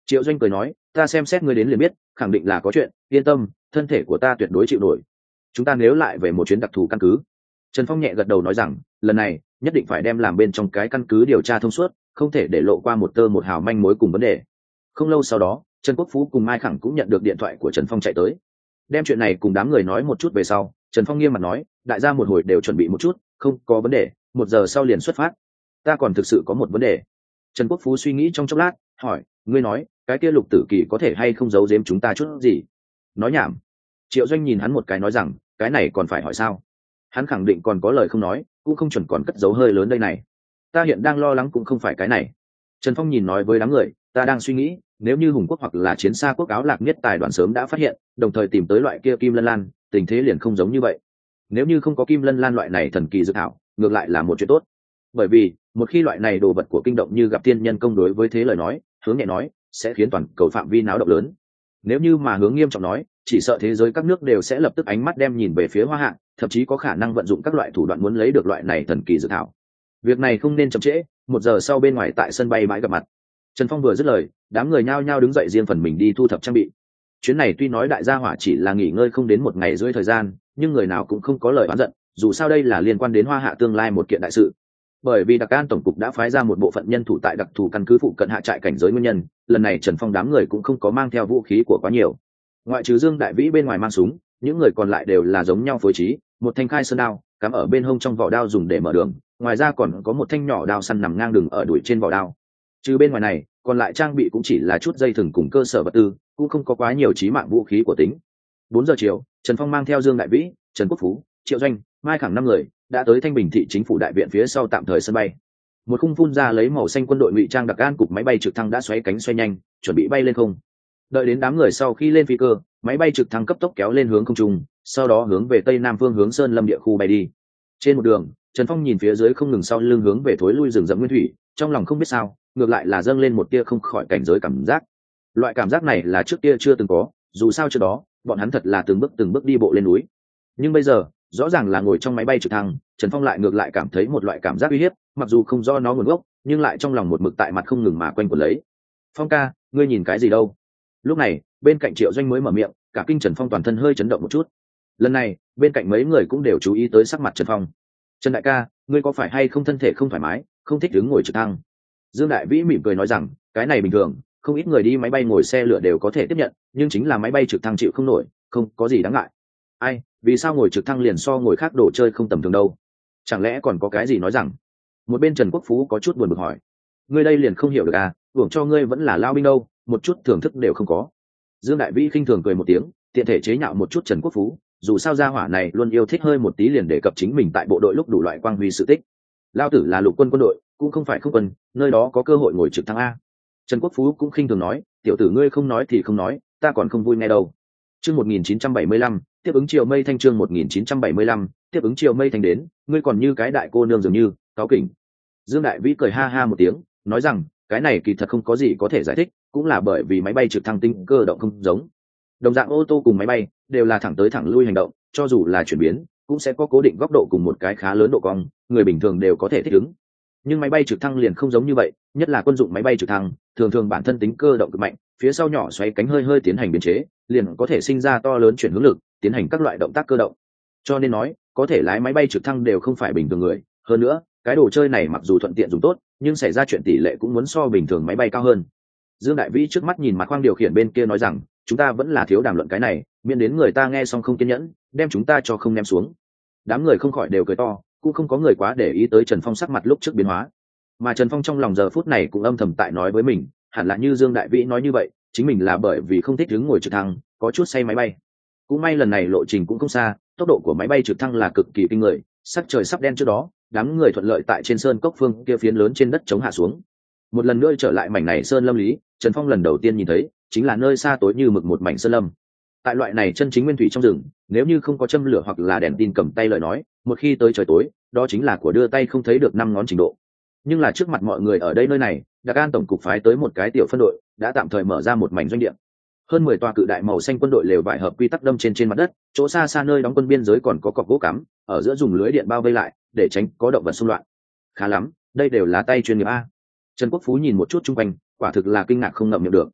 Triệu Doanh cười nói, ta xem xét ngươi đến liền biết, khẳng định là có chuyện, yên tâm, thân thể của ta tuyệt đối chịu nổi. Chúng ta nếu lại về một chuyến đặc thù căn cứ. Trần Phong nhẹ gật đầu nói rằng, lần này nhất định phải đem làm bên trong cái căn cứ điều tra thông suốt, không thể để lộ qua một tơ một hào manh mối cùng vấn đề. Không lâu sau đó, Trần Quốc Phú cùng Mai Khẳng cũng nhận được điện thoại của Trần Phong chạy tới. Đem chuyện này cùng đám người nói một chút về sau, Trần Phong nghiêm mặt nói, đại gia một hồi đều chuẩn bị một chút, không có vấn đề, 1 giờ sau liền xuất phát. Ta còn thực sự có một vấn đề. Trần Quốc Phú suy nghĩ trong chốc lát, hỏi, ngươi nói, cái kia Lục Tử Kỳ có thể hay không giấu giếm chúng ta chút gì? Nói nhảm. Triệu Doanh nhìn hắn một cái nói rằng, cái này còn phải hỏi sao? Hắn khẳng định còn có lời không nói, cũng không chuẩn còn cất giấu hơi lớn đây này. Ta hiện đang lo lắng cũng không phải cái này. Trần Phong nhìn nói với đám người, ta đang suy nghĩ, nếu như Hùng Quốc hoặc là Chiến Sa Quốc áo lạc nhất tài đoàn sớm đã phát hiện, đồng thời tìm tới loại kia Kim Lân Lan, tình thế liền không giống như vậy. Nếu như không có Kim Lân Lan loại này thần kỳ dược thảo, ngược lại là một chuyện tốt. Bởi vì, một khi loại này đồ vật của kinh động như gặp thiên nhân công đối với thế lời nói, hướng nhẹ nói, sẽ khiến toàn cầu phạm vi náo động lớn. Nếu như mà hướng nghiêm trọng nói, chỉ sợ thế giới các nước đều sẽ lập tức ánh mắt đem nhìn về phía Hoa Hạ, thậm chí có khả năng vận dụng các loại thủ đoạn muốn lấy được loại này thần kỳ dược thảo. Việc này không nên chậm trễ, 1 giờ sau bên ngoài tại sân bay bãi gặp mặt. Trần Phong vừa dứt lời, đám người nhao nhao đứng dậy riêng phần mình đi thu thập trang bị. Chuyến này tuy nói đại gia hỏa chỉ là nghỉ ngơi không đến 1 ngày rưỡi thời gian, nhưng người nào cũng không có lời oán giận, dù sao đây là liên quan đến Hoa Hạ tương lai một kiện đại sự. Bởi vì Đặc An tổng cục đã phái ra một bộ phận nhân thủ tại đặc thù căn cứ phụ cận hạ trại cảnh giới nguyên nhân, lần này Trần Phong đám người cũng không có mang theo vũ khí của quá nhiều. Ngoại trừ Dương Đại Vĩ bên ngoài mang súng, những người còn lại đều là giống nhau phối trí, một thanh khai sơn đao cắm ở bên hông trong vỏ đao dùng để mở đường, ngoài ra còn có một thanh nhỏ đao săn nằm ngang đường ở đuổi trên vỏ đao. Trừ bên ngoài này, còn lại trang bị cũng chỉ là chút dây thừng cùng cơ sở vật tư, cũng không có quá nhiều chí mạng vũ khí của tính. 4 giờ chiều, Trần Phong mang theo Dương Đại Vĩ, Trần Quốc Phú, Triệu Doanh, Mai Khẳng 5 người đã tới Thanh Bình thị chính phủ đại viện phía sau tạm thời sân bay. Một khung phun ra lấy màu xanh quân đội ngụy trang Đặc An cục máy bay trực thăng đã xoáy cánh xoay nhanh, chuẩn bị bay lên không. Đợi đến đám người sau khi lên phi cơ, máy bay trực thăng cấp tốc kéo lên hướng không trung, sau đó hướng về tây nam phương hướng Sơn Lâm địa khu bay đi. Trên một đường, Trần Phong nhìn phía dưới không ngừng sau lưng hướng về thối lui rừng rậm nguyên thủy, trong lòng không biết sao, ngược lại là dâng lên một tia không khỏi cảnh giới cảm giác. Loại cảm giác này là trước kia chưa từng có, dù sao trước đó, bọn hắn thật là từng bước đi bộ lên núi. Nhưng bây giờ, rõ ràng là ngồi trong máy bay trực thăng, Trần Phong lại ngược lại cảm thấy một loại cảm giác uy hiếp, mặc dù không do nó nguồn gốc, nhưng lại trong lòng một mực tại mặt không ngừng mà quanh quẩn lấy. Phong ca, ngươi nhìn cái gì đâu? Lúc này, bên cạnh Triệu Doanh mới mở miệng, cả kinh Trần Phong toàn thân hơi chấn động một chút. Lần này, bên cạnh mấy người cũng đều chú ý tới sắc mặt Trần Phong. Trần đại ca, ngươi có phải hay không thân thể không thoải mái, không thích đứng ngồi trực thăng? Dương Đại Vĩ mỉm cười nói rằng, cái này bình thường, không ít người đi máy bay ngồi xe lửa đều có thể tiếp nhận, nhưng chính là máy bay trực thăng chịu không nổi, không có gì đáng ngại. Ai, vì sao ngồi trực thăng liền so ngồi khác đồ chơi không tầm thường đâu? Chẳng lẽ còn có cái gì nói rằng? Một bên Trần Quốc Phú có chút buồn bực hỏi, ngươi đây liền không hiểu được à? Hưởng cho ngươi vẫn là lao binh đâu, một chút thưởng thức đều không có. Dương Đại Vĩ khinh thường cười một tiếng, tiện thể chế nhạo một chút Trần Quốc Phú, dù sao gia hỏa này luôn yêu thích hơi một tí liền đề cập chính mình tại bộ đội lúc đủ loại quang huy sự tích. Lao tử là lục quân quân đội, cũng không phải không quân, nơi đó có cơ hội ngồi trực thăng a. Trần Quốc Phú cũng khinh thường nói, tiểu tử ngươi không nói thì không nói, ta còn không vui nghe đâu. Chương 1975, tiếp ứng Triều Mây Thanh chương 1975, tiếp ứng Triều Mây Thanh đến, ngươi còn như cái đại cô nương dường như, cáo kỉnh. Dương Đại Vĩ cười ha ha một tiếng, nói rằng, cái này kỳ thật không có gì có thể giải thích, cũng là bởi vì máy bay trực thăng tinh cơ động không giống. Đồng dạng ô tô cùng máy bay đều là thẳng tới thẳng lui hành động, cho dù là chuyển biến, cũng sẽ có cố định góc độ cùng một cái khá lớn độ cong, người bình thường đều có thể thích ứng. Nhưng máy bay trực thăng liền không giống như vậy, nhất là quân dụng máy bay trực thăng, thường thường bản thân tính cơ động cực mạnh, phía sau nhỏ xoáy cánh hơi hơi tiến hành biến chế, liền có thể sinh ra to lớn chuyển hướng lực, tiến hành các loại động tác cơ động. Cho nên nói, có thể lái máy bay trực thăng đều không phải bình thường người, hơn nữa, cái đồ chơi này mặc dù thuận tiện dùng tốt, nhưng xảy ra chuyện tỷ lệ cũng muốn so bình thường máy bay cao hơn. Dương Đại Vĩ trước mắt nhìn mặt khoang điều khiển bên kia nói rằng, chúng ta vẫn là thiếu đàm luận cái này, miễn đến người ta nghe xong không kiên nhẫn, đem chúng ta cho không ném xuống. Đám người không khỏi đều cười to, cũng không có người quá để ý tới Trần Phong sắc mặt lúc trước biến hóa. Mà Trần Phong trong lòng giờ phút này cũng âm thầm tại nói với mình, hẳn là như Dương Đại Vĩ nói như vậy, chính mình là bởi vì không thích đứng ngồi trực thăng, có chút say máy bay. Cũng may lần này lộ trình cũng không xa, tốc độ của máy bay trực thăng là cực kỳ kinh người, sắc trời sắp đen trước đó, đám người thuận lợi tại trên sơn cốc phương kia phiến lớn trên đất chống hạ xuống. Một lần nữa trở lại mảnh này sơn lâm lý, Trần Phong lần đầu tiên nhìn thấy chính là nơi xa tối như mực một mảnh sơn lâm. Tại loại này chân chính nguyên thủy trong rừng, nếu như không có châm lửa hoặc là đèn tin cầm tay lời nói, một khi tới trời tối, đó chính là của đưa tay không thấy được 5 ngón trình độ. Nhưng là trước mặt mọi người ở đây nơi này, Đặc An tổng cục phái tới một cái tiểu phân đội, đã tạm thời mở ra một mảnh doanh địa. Hơn 10 tòa cự đại màu xanh quân đội lều vải hợp quy tắc đâm trên mặt đất, chỗ xa xa nơi đóng quân biên giới còn có cọc gỗ cắm, ở giữa dùng lưới điện bao vây lại, để tránh có động vật xung loạn. Khá lắm, đây đều là tay chuyên nghiệp a. Trần Quốc Phú nhìn một chút chung quanh, quả thực là kinh ngạc không ngậm miệng được.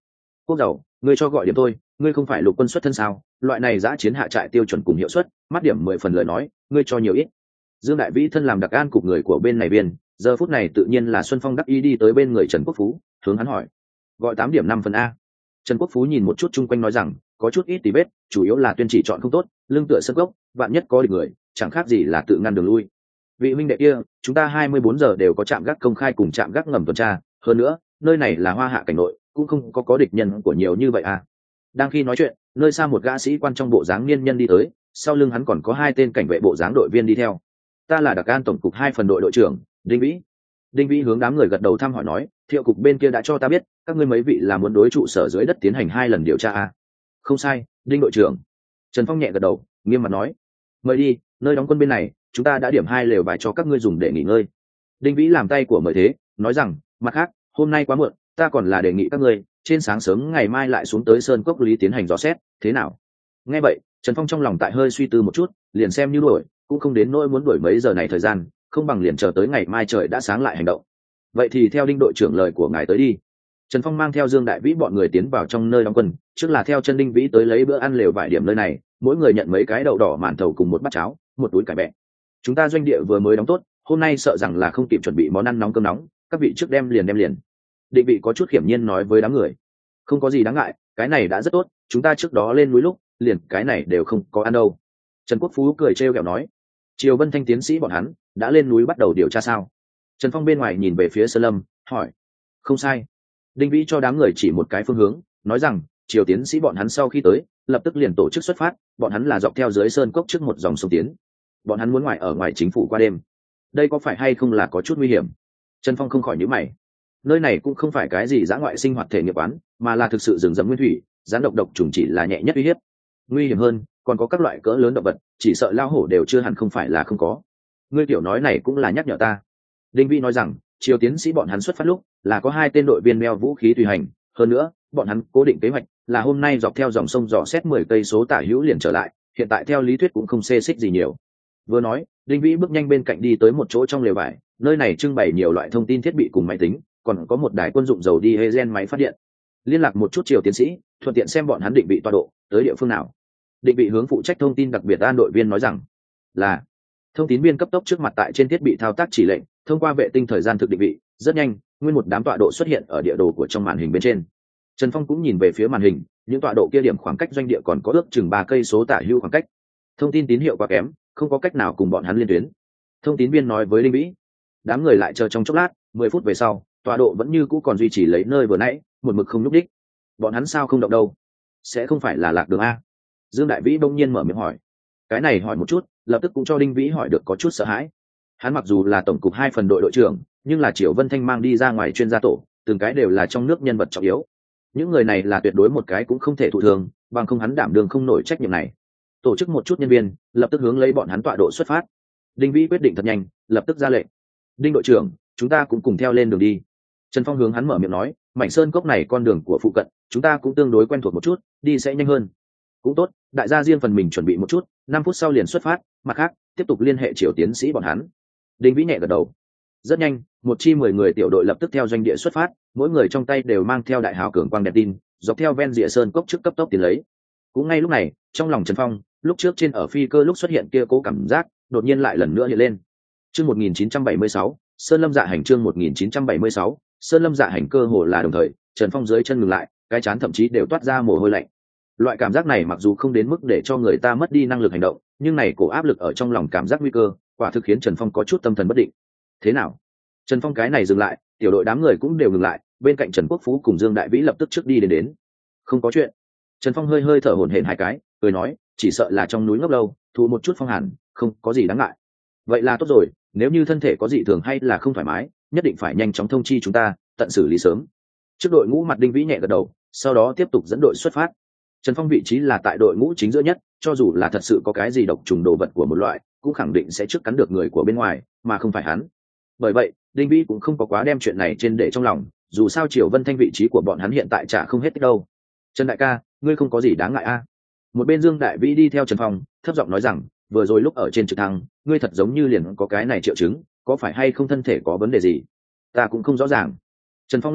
Quốc giàu, ngươi cho gọi điểm tôi, ngươi không phải lục quân xuất thân sao? Loại này giã chiến hạ trại tiêu chuẩn cùng hiệu suất, mắt điểm 10 phần lời nói, ngươi cho nhiều ít. Dương Đại Vĩ thân làm đặc an cục người của bên này viên, giờ phút này tự nhiên là Xuân Phong đắc ý đi tới bên người Trần Quốc Phú, hướng hắn hỏi, gọi 8 điểm 5 phần a. Trần Quốc Phú nhìn một chút chung quanh nói rằng, có chút ít tí vết, chủ yếu là tuyên chỉ chọn không tốt, lưng tựa sân gốc, vạn nhất có địch người, chẳng khác gì là tự ngăn đường lui. Vị huynh đệ kia, chúng ta 24 giờ đều có trạm gác công khai cùng trạm gác ngầm tuần tra, hơn nữa, nơi này là Hoa Hạ cảnh nội, cũng không có địch nhân của nhiều như vậy à. Đang khi nói chuyện, nơi xa một gã sĩ quan trong bộ dáng niên nhân đi tới, sau lưng hắn còn có 2 tên cảnh vệ bộ dáng đội viên đi theo. Ta là đặc an tổng cục 2 phần đội đội trưởng Đinh Vĩ. Đinh Vĩ hướng đám người gật đầu thăm hỏi nói, Thiệu cục bên kia đã cho ta biết, các ngươi mấy vị là muốn đối trụ sở dưới đất tiến hành 2 lần điều tra à. Không sai, Đinh đội trưởng. Trần Phong nhẹ gật đầu, nghiêm mặt nói, mời đi, nơi đóng quân bên này chúng ta đã điểm 2 lều vải cho các ngươi dùng để nghỉ ngơi. Đinh Vĩ làm tay của mời thế, nói rằng, mặt khác, hôm nay quá muộn, ta còn là đề nghị các ngươi trên sáng sớm ngày mai lại xuống tới Sơn Cốc Lý tiến hành dò xét, thế nào? Nghe vậy, Trần Phong trong lòng tại hơi suy tư một chút, liền xem như đuổi, cũng không đến nỗi muốn đuổi mấy giờ này thời gian, không bằng liền chờ tới ngày mai trời đã sáng lại hành động. Vậy thì theo Đinh đội trưởng lời của ngài tới đi. Trần Phong mang theo Dương Đại Vĩ bọn người tiến vào trong nơi đóng quân, trước là theo chân Đinh Vĩ tới lấy bữa ăn lều vải điểm nơi này, mỗi người nhận mấy cái đậu đỏ màn thầu cùng một bát cháo, một túi cải bẹ. Chúng ta doanh địa vừa mới đóng tốt, hôm nay sợ rằng là không kịp chuẩn bị món ăn nóng cơm nóng, các vị trước đem liền. Định vị có chút khiểm nhiên nói với đám người, không có gì đáng ngại, cái này đã rất tốt, chúng ta trước đó lên núi lúc liền cái này đều không có ăn đâu. Trần Quốc Phú cười trêu ghẹo nói, Triều Vân Thanh tiến sĩ bọn hắn đã lên núi bắt đầu điều tra sao? Trần Phong bên ngoài nhìn về phía Sơn Lâm, hỏi. Không sai. Đinh Vĩ cho đám người chỉ một cái phương hướng, nói rằng Triều tiến sĩ bọn hắn sau khi tới lập tức liền tổ chức xuất phát, bọn hắn là dọc theo dưới sơn cốc trước một dòng sông tiến, bọn hắn muốn ở ngoài chính phủ qua đêm. Đây có phải hay không là có chút nguy hiểm? Trần Phong không khỏi nhíu mày. Nơi này cũng không phải cái gì dã ngoại sinh hoạt thể nghiệp quán, mà là thực sự rừng rậm nguyên thủy, rắn độc trùng chỉ là nhẹ nhất uy hiếp. Nguy hiểm hơn còn có các loại cỡ lớn động vật, chỉ sợ lao hổ đều chưa hẳn không phải là không có. Ngươi tiểu nói này cũng là nhắc nhở ta. Đinh Vĩ nói rằng Triều tiến sĩ bọn hắn xuất phát lúc là có 2 tên đội viên đeo vũ khí tùy hành, hơn nữa bọn hắn cố định kế hoạch là hôm nay dọc theo dòng sông dò xét 10 cây số tả hữu liền trở lại, hiện tại theo lý thuyết cũng không xê xích gì nhiều. Vừa nói, Đinh Vĩ bước nhanh bên cạnh đi tới một chỗ trong lều vải, nơi này trưng bày nhiều loại thông tin thiết bị cùng máy tính, còn có một đài quân dụng dầu diesel máy phát điện. Liên lạc một chút Triều tiến sĩ, thuận tiện xem bọn hắn định vị tọa độ, tới địa phương nào. Định vị hướng phụ trách thông tin đặc biệt an đội viên nói rằng, là. Thông tín viên cấp tốc trước mặt tại trên thiết bị thao tác chỉ lệnh, thông qua vệ tinh thời gian thực định vị, rất nhanh, nguyên một đám tọa độ xuất hiện ở địa đồ của trong màn hình bên trên. Trần Phong cũng nhìn về phía màn hình, những tọa độ kia điểm khoảng cách doanh địa còn có ước chừng 3 cây số tả hữu khoảng cách. Thông tin tín hiệu quá kém, không có cách nào cùng bọn hắn liên tuyến. Thông tín viên nói với Đinh Vĩ. Đám người lại chờ trong chốc lát, 10 phút về sau, tọa độ vẫn như cũ còn duy trì lấy nơi vừa nãy, một mực không nhúc đích. Bọn hắn sao không động đâu? Sẽ không phải là lạc đường a? Dương Đại Vĩ bỗng nhiên mở miệng hỏi. Cái này hỏi một chút, lập tức cũng cho Đinh Vĩ hỏi được có chút sợ hãi. Hắn mặc dù là tổng cục 2 phần đội đội trưởng, nhưng là Triều Vân Thanh mang đi ra ngoài chuyên gia tổ, từng cái đều là trong nước nhân vật trọng yếu. Những người này là tuyệt đối một cái cũng không thể thụ thường, bằng không hắn đảm đương không nổi trách nhiệm này. Tổ chức một chút nhân viên, lập tức hướng lấy bọn hắn tọa độ xuất phát. Đinh Vĩ quyết định thật nhanh, lập tức ra lệnh. Đinh đội trưởng, chúng ta cũng cùng theo lên đường đi. Trần Phong hướng hắn mở miệng nói, mảnh sơn cốc này con đường của phụ cận, chúng ta cũng tương đối quen thuộc một chút, đi sẽ nhanh hơn. Cũng tốt, đại gia riêng phần mình chuẩn bị một chút, 5 phút sau liền xuất phát, mặt khác tiếp tục liên hệ Triều tiến sĩ bọn hắn. Đinh Vĩ nhẹ gật đầu. Rất nhanh, một chi 10 người tiểu đội lập tức theo doanh địa xuất phát, mỗi người trong tay đều mang theo đại hào cường quang đèn tin, dọc theo ven rìa sơn cốc trước cấp tốc tiến lấy. Cũng ngay lúc này, trong lòng Trần Phong, lúc trước trên ở phi cơ lúc xuất hiện kia cố cảm giác, đột nhiên lại lần nữa hiện lên. Chương 1976, Sơn Lâm Dạ hành chương 1976, Sơn Lâm Dạ hành cơ hồ là đồng thời, Trần Phong dưới chân ngừng lại, cái trán thậm chí đều toát ra mồ hôi lạnh. Loại cảm giác này mặc dù không đến mức để cho người ta mất đi năng lực hành động, nhưng này cổ áp lực ở trong lòng cảm giác nguy cơ, quả thực khiến Trần Phong có chút tâm thần bất định. Thế nào? Trần Phong cái này dừng lại, tiểu đội đám người cũng đều ngừng lại, bên cạnh Trần Quốc Phú cùng Dương Đại Vĩ lập tức trước đi đến. Không có chuyện. Trần Phong hơi hơi thở hổn hển 2 cái, cười nói, chỉ sợ là trong núi ngốc lâu, thụ một chút phong hàn, không có gì đáng ngại. Vậy là tốt rồi, nếu như thân thể có dị thường hay là không thoải mái, nhất định phải nhanh chóng thông chi chúng ta, tận xử lý sớm. Trước đội ngũ mặt Đinh Vĩ nhẹ gật đầu, sau đó tiếp tục dẫn đội xuất phát. Trần Phong vị trí là tại đội ngũ chính giữa nhất, cho dù là thật sự có cái gì độc trùng đồ vật của một loại, cũng khẳng định sẽ trước cắn được người của bên ngoài, mà không phải hắn. Bởi vậy, Đinh Vĩ cũng không có quá đem chuyện này trên để trong lòng, dù sao Triều Vân Thanh vị trí của bọn hắn hiện tại chả không hết đâu. Trần đại ca, ngươi không có gì đáng ngại a? Một bên Dương Đại Vĩ đi theo Trần Phong, thấp giọng nói rằng, vừa rồi lúc ở trên trực thăng, ngươi thật giống như liền có cái này triệu chứng, có phải hay không thân thể có vấn đề gì? Ta cũng không rõ ràng. Trần Phong lắc đầu,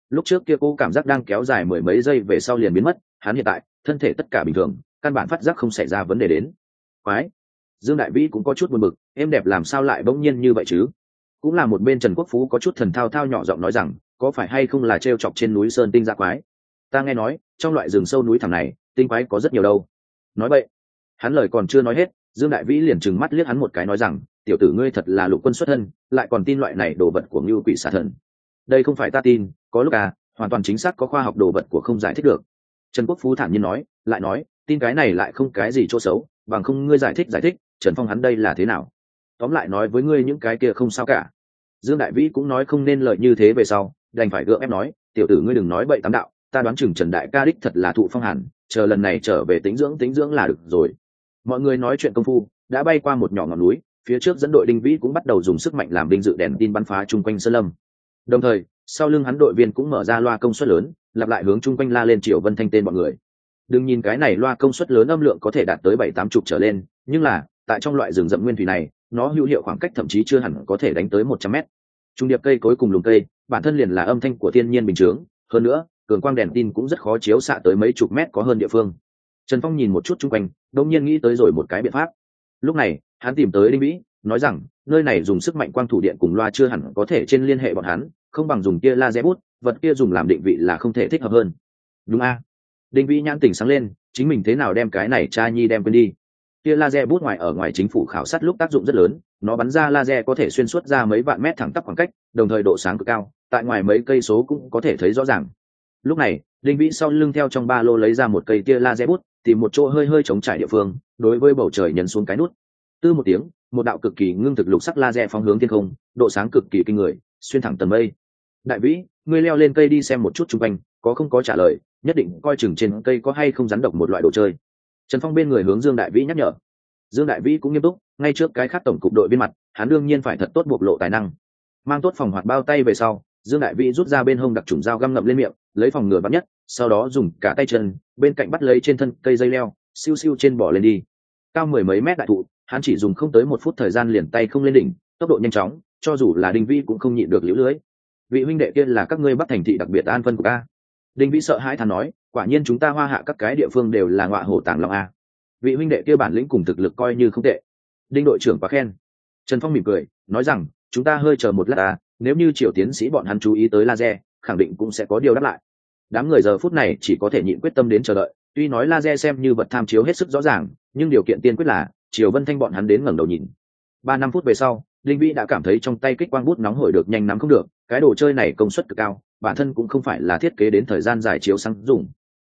lúc trước kia cô cảm giác đang kéo dài mười mấy giây về sau liền biến mất, hắn hiện tại thân thể tất cả bình thường, căn bản phát giác không xảy ra vấn đề đến. Quái, Dương Đại Vĩ cũng có chút buồn bực, em đẹp làm sao lại bỗng nhiên như vậy chứ? Cũng là một bên Trần Quốc Phú có chút thần thao thao nhỏ giọng nói rằng, có phải hay không là trêu chọc trên núi sơn tinh ra quái? Ta nghe nói trong loại rừng sâu núi thẳm này tinh quái có rất nhiều đâu. Nói vậy, hắn lời còn chưa nói hết, Dương Đại Vĩ liền trừng mắt liếc hắn một cái nói rằng, tiểu tử ngươi thật là lục quân xuất thân, lại còn tin loại này đồ vật của Ngưu Quỷ xà thần. Đây không phải ta tin, có lúc hoàn toàn chính xác có khoa học đồ vật của không giải thích được. Trần Quốc Phú thản nhiên nói, lại nói, tin cái này lại không cái gì chỗ xấu, bằng không ngươi giải thích, Trần Phong hắn đây là thế nào? Tóm lại nói với ngươi những cái kia không sao cả. Dương Đại Vĩ cũng nói không nên lời như thế về sau, đành phải gượng ép nói, tiểu tử ngươi đừng nói bậy tám đạo, ta đoán chừng Trần Đại ca đích thật là thụ phong hàn, chờ lần này trở về tính dưỡng là được rồi. Mọi người nói chuyện công phu, đã bay qua một nhỏ ngọn núi, phía trước dẫn đội Đinh Vĩ cũng bắt đầu dùng sức mạnh làm đinh dự đèn tin bắn phá chung quanh sơn lâm. Đồng thời, sau lưng hắn đội viên cũng mở ra loa công suất lớn, lặp lại hướng chung quanh la lên Triệu Vân Thanh tên bọn người. Đừng nhìn cái này loa công suất lớn âm lượng có thể đạt tới 7-8 trở lên, nhưng là tại trong loại rừng rậm nguyên thủy này, nó hữu hiệu khoảng cách thậm chí chưa hẳn có thể đánh tới 100 mét. Trung điệp cây cối cùng lùm cây, bản thân liền là âm thanh của thiên nhiên bình thường, hơn nữa, cường quang đèn tin cũng rất khó chiếu xạ tới mấy chục mét có hơn địa phương. Trần Phong nhìn một chút chung quanh, đột nhiên nghĩ tới rồi một cái biện pháp. Lúc này, hắn tìm tới Đinh Vĩ, nói rằng, nơi này dùng sức mạnh quang thủ điện cùng loa chưa hẳn có thể trên liên hệ bọn hắn, không bằng dùng kia laser bút, vật kia dùng làm định vị là không thể thích hợp hơn. Đúng a? Đinh Vĩ nhãn tỉnh sáng lên, chính mình thế nào đem cái này cha nhi đem quên đi. Kia laser bút ở ngoài chính phủ khảo sát lúc tác dụng rất lớn, nó bắn ra laser có thể xuyên suốt ra mấy vạn mét thẳng tắp khoảng cách, đồng thời độ sáng cực cao, tại ngoài mấy cây số cũng có thể thấy rõ ràng. Lúc này, Đinh Vĩ sau lưng theo trong ba lô lấy ra một cây tia laser bút, tìm một chỗ hơi trống trải địa phương, đối với bầu trời nhấn xuống cái nút. Tư một tiếng, một đạo cực kỳ ngưng thực lục sắc laser phóng hướng thiên không, độ sáng cực kỳ kinh người, xuyên thẳng tầng mây. Đại Vĩ, ngươi leo lên cây đi xem một chút xung quanh, có trả lời, nhất định coi chừng trên cây có hay không rắn độc một loại đồ chơi. Trần Phong bên người hướng Dương Đại Vĩ nhắc nhở. Dương Đại Vĩ cũng nghiêm túc, ngay trước cái khác tổng cục đội bên mặt, hắn đương nhiên phải thật tốt bộc lộ tài năng. Mang tốt phòng hoạt bao tay về sau, Dương Đại Vĩ rút ra bên hông đặc trùng dao găm ngậm lên miệng, lấy phòng ngừa bắn nhất, sau đó dùng cả tay chân, bên cạnh bắt lấy trên thân cây dây leo, siêu siêu trên bỏ lên đi. Cao mười mấy mét đại thụ, hắn chỉ dùng không tới 1 phút thời gian liền tay không lên đỉnh, tốc độ nhanh chóng, cho dù là Đinh Vĩ cũng không nhịn được liễu lưới. Vị huynh đệ kia là các ngươi Bắc thành thị đặc biệt an phân của ta. Đinh Vĩ sợ hãi thán nói, quả nhiên chúng ta Hoa Hạ các cái địa phương đều là ngọa hổ tàng long a. Vị huynh đệ kia bản lĩnh cùng thực lực coi như không tệ. Đinh đội trưởng quá khen. Trần Phong mỉm cười, nói rằng, chúng ta hơi chờ một lát nếu như Triều tiến sĩ bọn hắn chú ý tới laser, khẳng định cũng sẽ có điều đáp lại. Đám người giờ phút này chỉ có thể nhịn quyết tâm đến chờ đợi, tuy nói laser xem như vật tham chiếu hết sức rõ ràng, nhưng điều kiện tiên quyết là Triều Vân Thanh bọn hắn đến ngẩng đầu nhìn. 3-5 phút về sau, Linh Vĩ đã cảm thấy trong tay kích quang bút nóng hổi được nhanh nắm không được, cái đồ chơi này công suất cực cao, bản thân cũng không phải là thiết kế đến thời gian dài chiếu sáng dùng.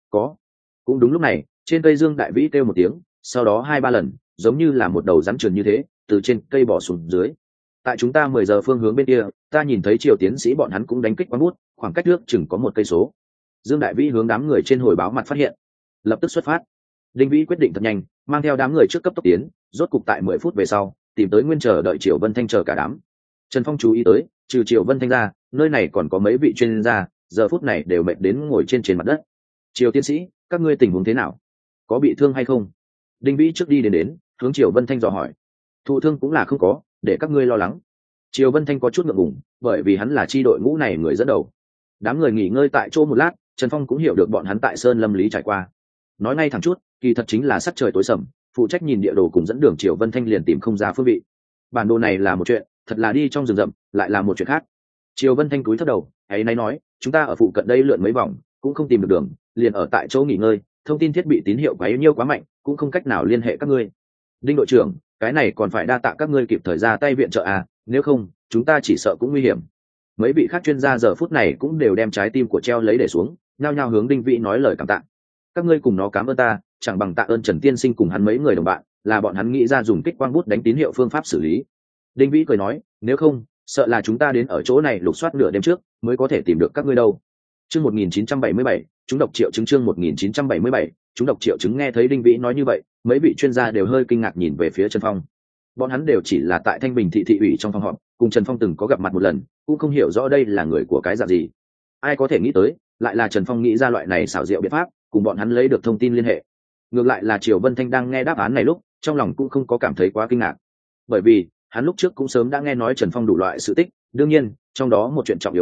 Cũng đúng lúc này, trên cây Dương Đại Vĩ kêu một tiếng, sau đó 2-3 lần, giống như là một đầu rắn trườn như thế, từ trên cây bỏ xuống dưới. Tại chúng ta 10 giờ phương hướng bên kia, ta nhìn thấy Triều tiến sĩ bọn hắn cũng đánh kích quang bút, khoảng cách nước chừng có 1 cây số. Dương Đại Vĩ hướng đám người trên hồi báo mặt phát hiện, lập tức xuất phát. Đinh Vĩ quyết định thật nhanh, mang theo đám người trước cấp tốc tiến, rốt cục tại 10 phút về sau, tìm tới nguyên chờ đợi Triều Vân Thanh chờ cả đám. Trần Phong chú ý tới, trừ Triều Vân Thanh ra, nơi này còn có mấy vị chuyên gia, giờ phút này đều mệt đến ngồi trên mặt đất. Triều tiến sĩ, các ngươi tình huống thế nào? Có bị thương hay không? Đinh Vĩ trước đi đến, hướng Triều Vân Thanh dò hỏi. Thụ thương cũng là không có, để các ngươi lo lắng. Triều Vân Thanh có chút ngượng ngùng, bởi vì hắn là chi đội ngũ này người dẫn đầu. Đám người nghỉ ngơi tại chỗ một lát, Trần Phong cũng hiểu được bọn hắn tại Sơn Lâm Lý trải qua. Nói ngay thẳng chút, kỳ thật chính là sắc trời tối sầm, phụ trách nhìn địa đồ cùng dẫn đường Triều Vân Thanh liền tìm không ra phương vị. Bản đồ này là một chuyện, thật là đi trong rừng rậm lại là một chuyện khác. Triều Vân Thanh cúi thấp đầu, ấy nay nói, chúng ta ở phụ cận đây lượn mấy vòng, cũng không tìm được đường, liền ở tại chỗ nghỉ ngơi, thông tin thiết bị tín hiệu quá yếu nhiêu quá mạnh, cũng không cách nào liên hệ các ngươi. Đinh đội trưởng, cái này còn phải đa tạ các ngươi kịp thời ra tay viện trợ nếu không, chúng ta chỉ sợ cũng nguy hiểm. Mấy vị khác chuyên gia giờ phút này cũng đều đem trái tim của treo lấy để xuống, nhao nhao hướng Đinh Vĩ nói lời cảm tạ. Các ngươi cùng nó cảm ơn ta, chẳng bằng tạ ơn Trần tiên sinh cùng hắn mấy người đồng bạn, là bọn hắn nghĩ ra dùng kích quang bút đánh tín hiệu phương pháp xử lý. Đinh Vĩ cười nói, nếu không, sợ là chúng ta đến ở chỗ này lục soát nửa đêm trước mới có thể tìm được các ngươi đâu. Chương 1977, chúng độc triệu chứng. Chương 1977, chúng độc triệu chứng. Nghe thấy Đinh Vĩ nói như vậy, mấy vị chuyên gia đều hơi kinh ngạc nhìn về phía Trần Phong. Bọn hắn đều chỉ là tại Thanh Bình thị thị ủy trong phòng họp, cùng Trần Phong từng có gặp mặt một lần, cũng không hiểu rõ đây là người của cái dạng gì. Ai có thể nghĩ tới, lại là Trần Phong nghĩ ra loại này xảo diệu biện pháp, cùng bọn hắn lấy được thông tin liên hệ. Ngược lại là Triều Vân Thanh đang nghe đáp án này lúc, trong lòng cũng không có cảm thấy quá kinh ngạc, bởi vì hắn lúc trước cũng sớm đã nghe nói Trần Phong đủ loại sự tích, đương nhiên, trong đó một chuyện trọng yếu nhất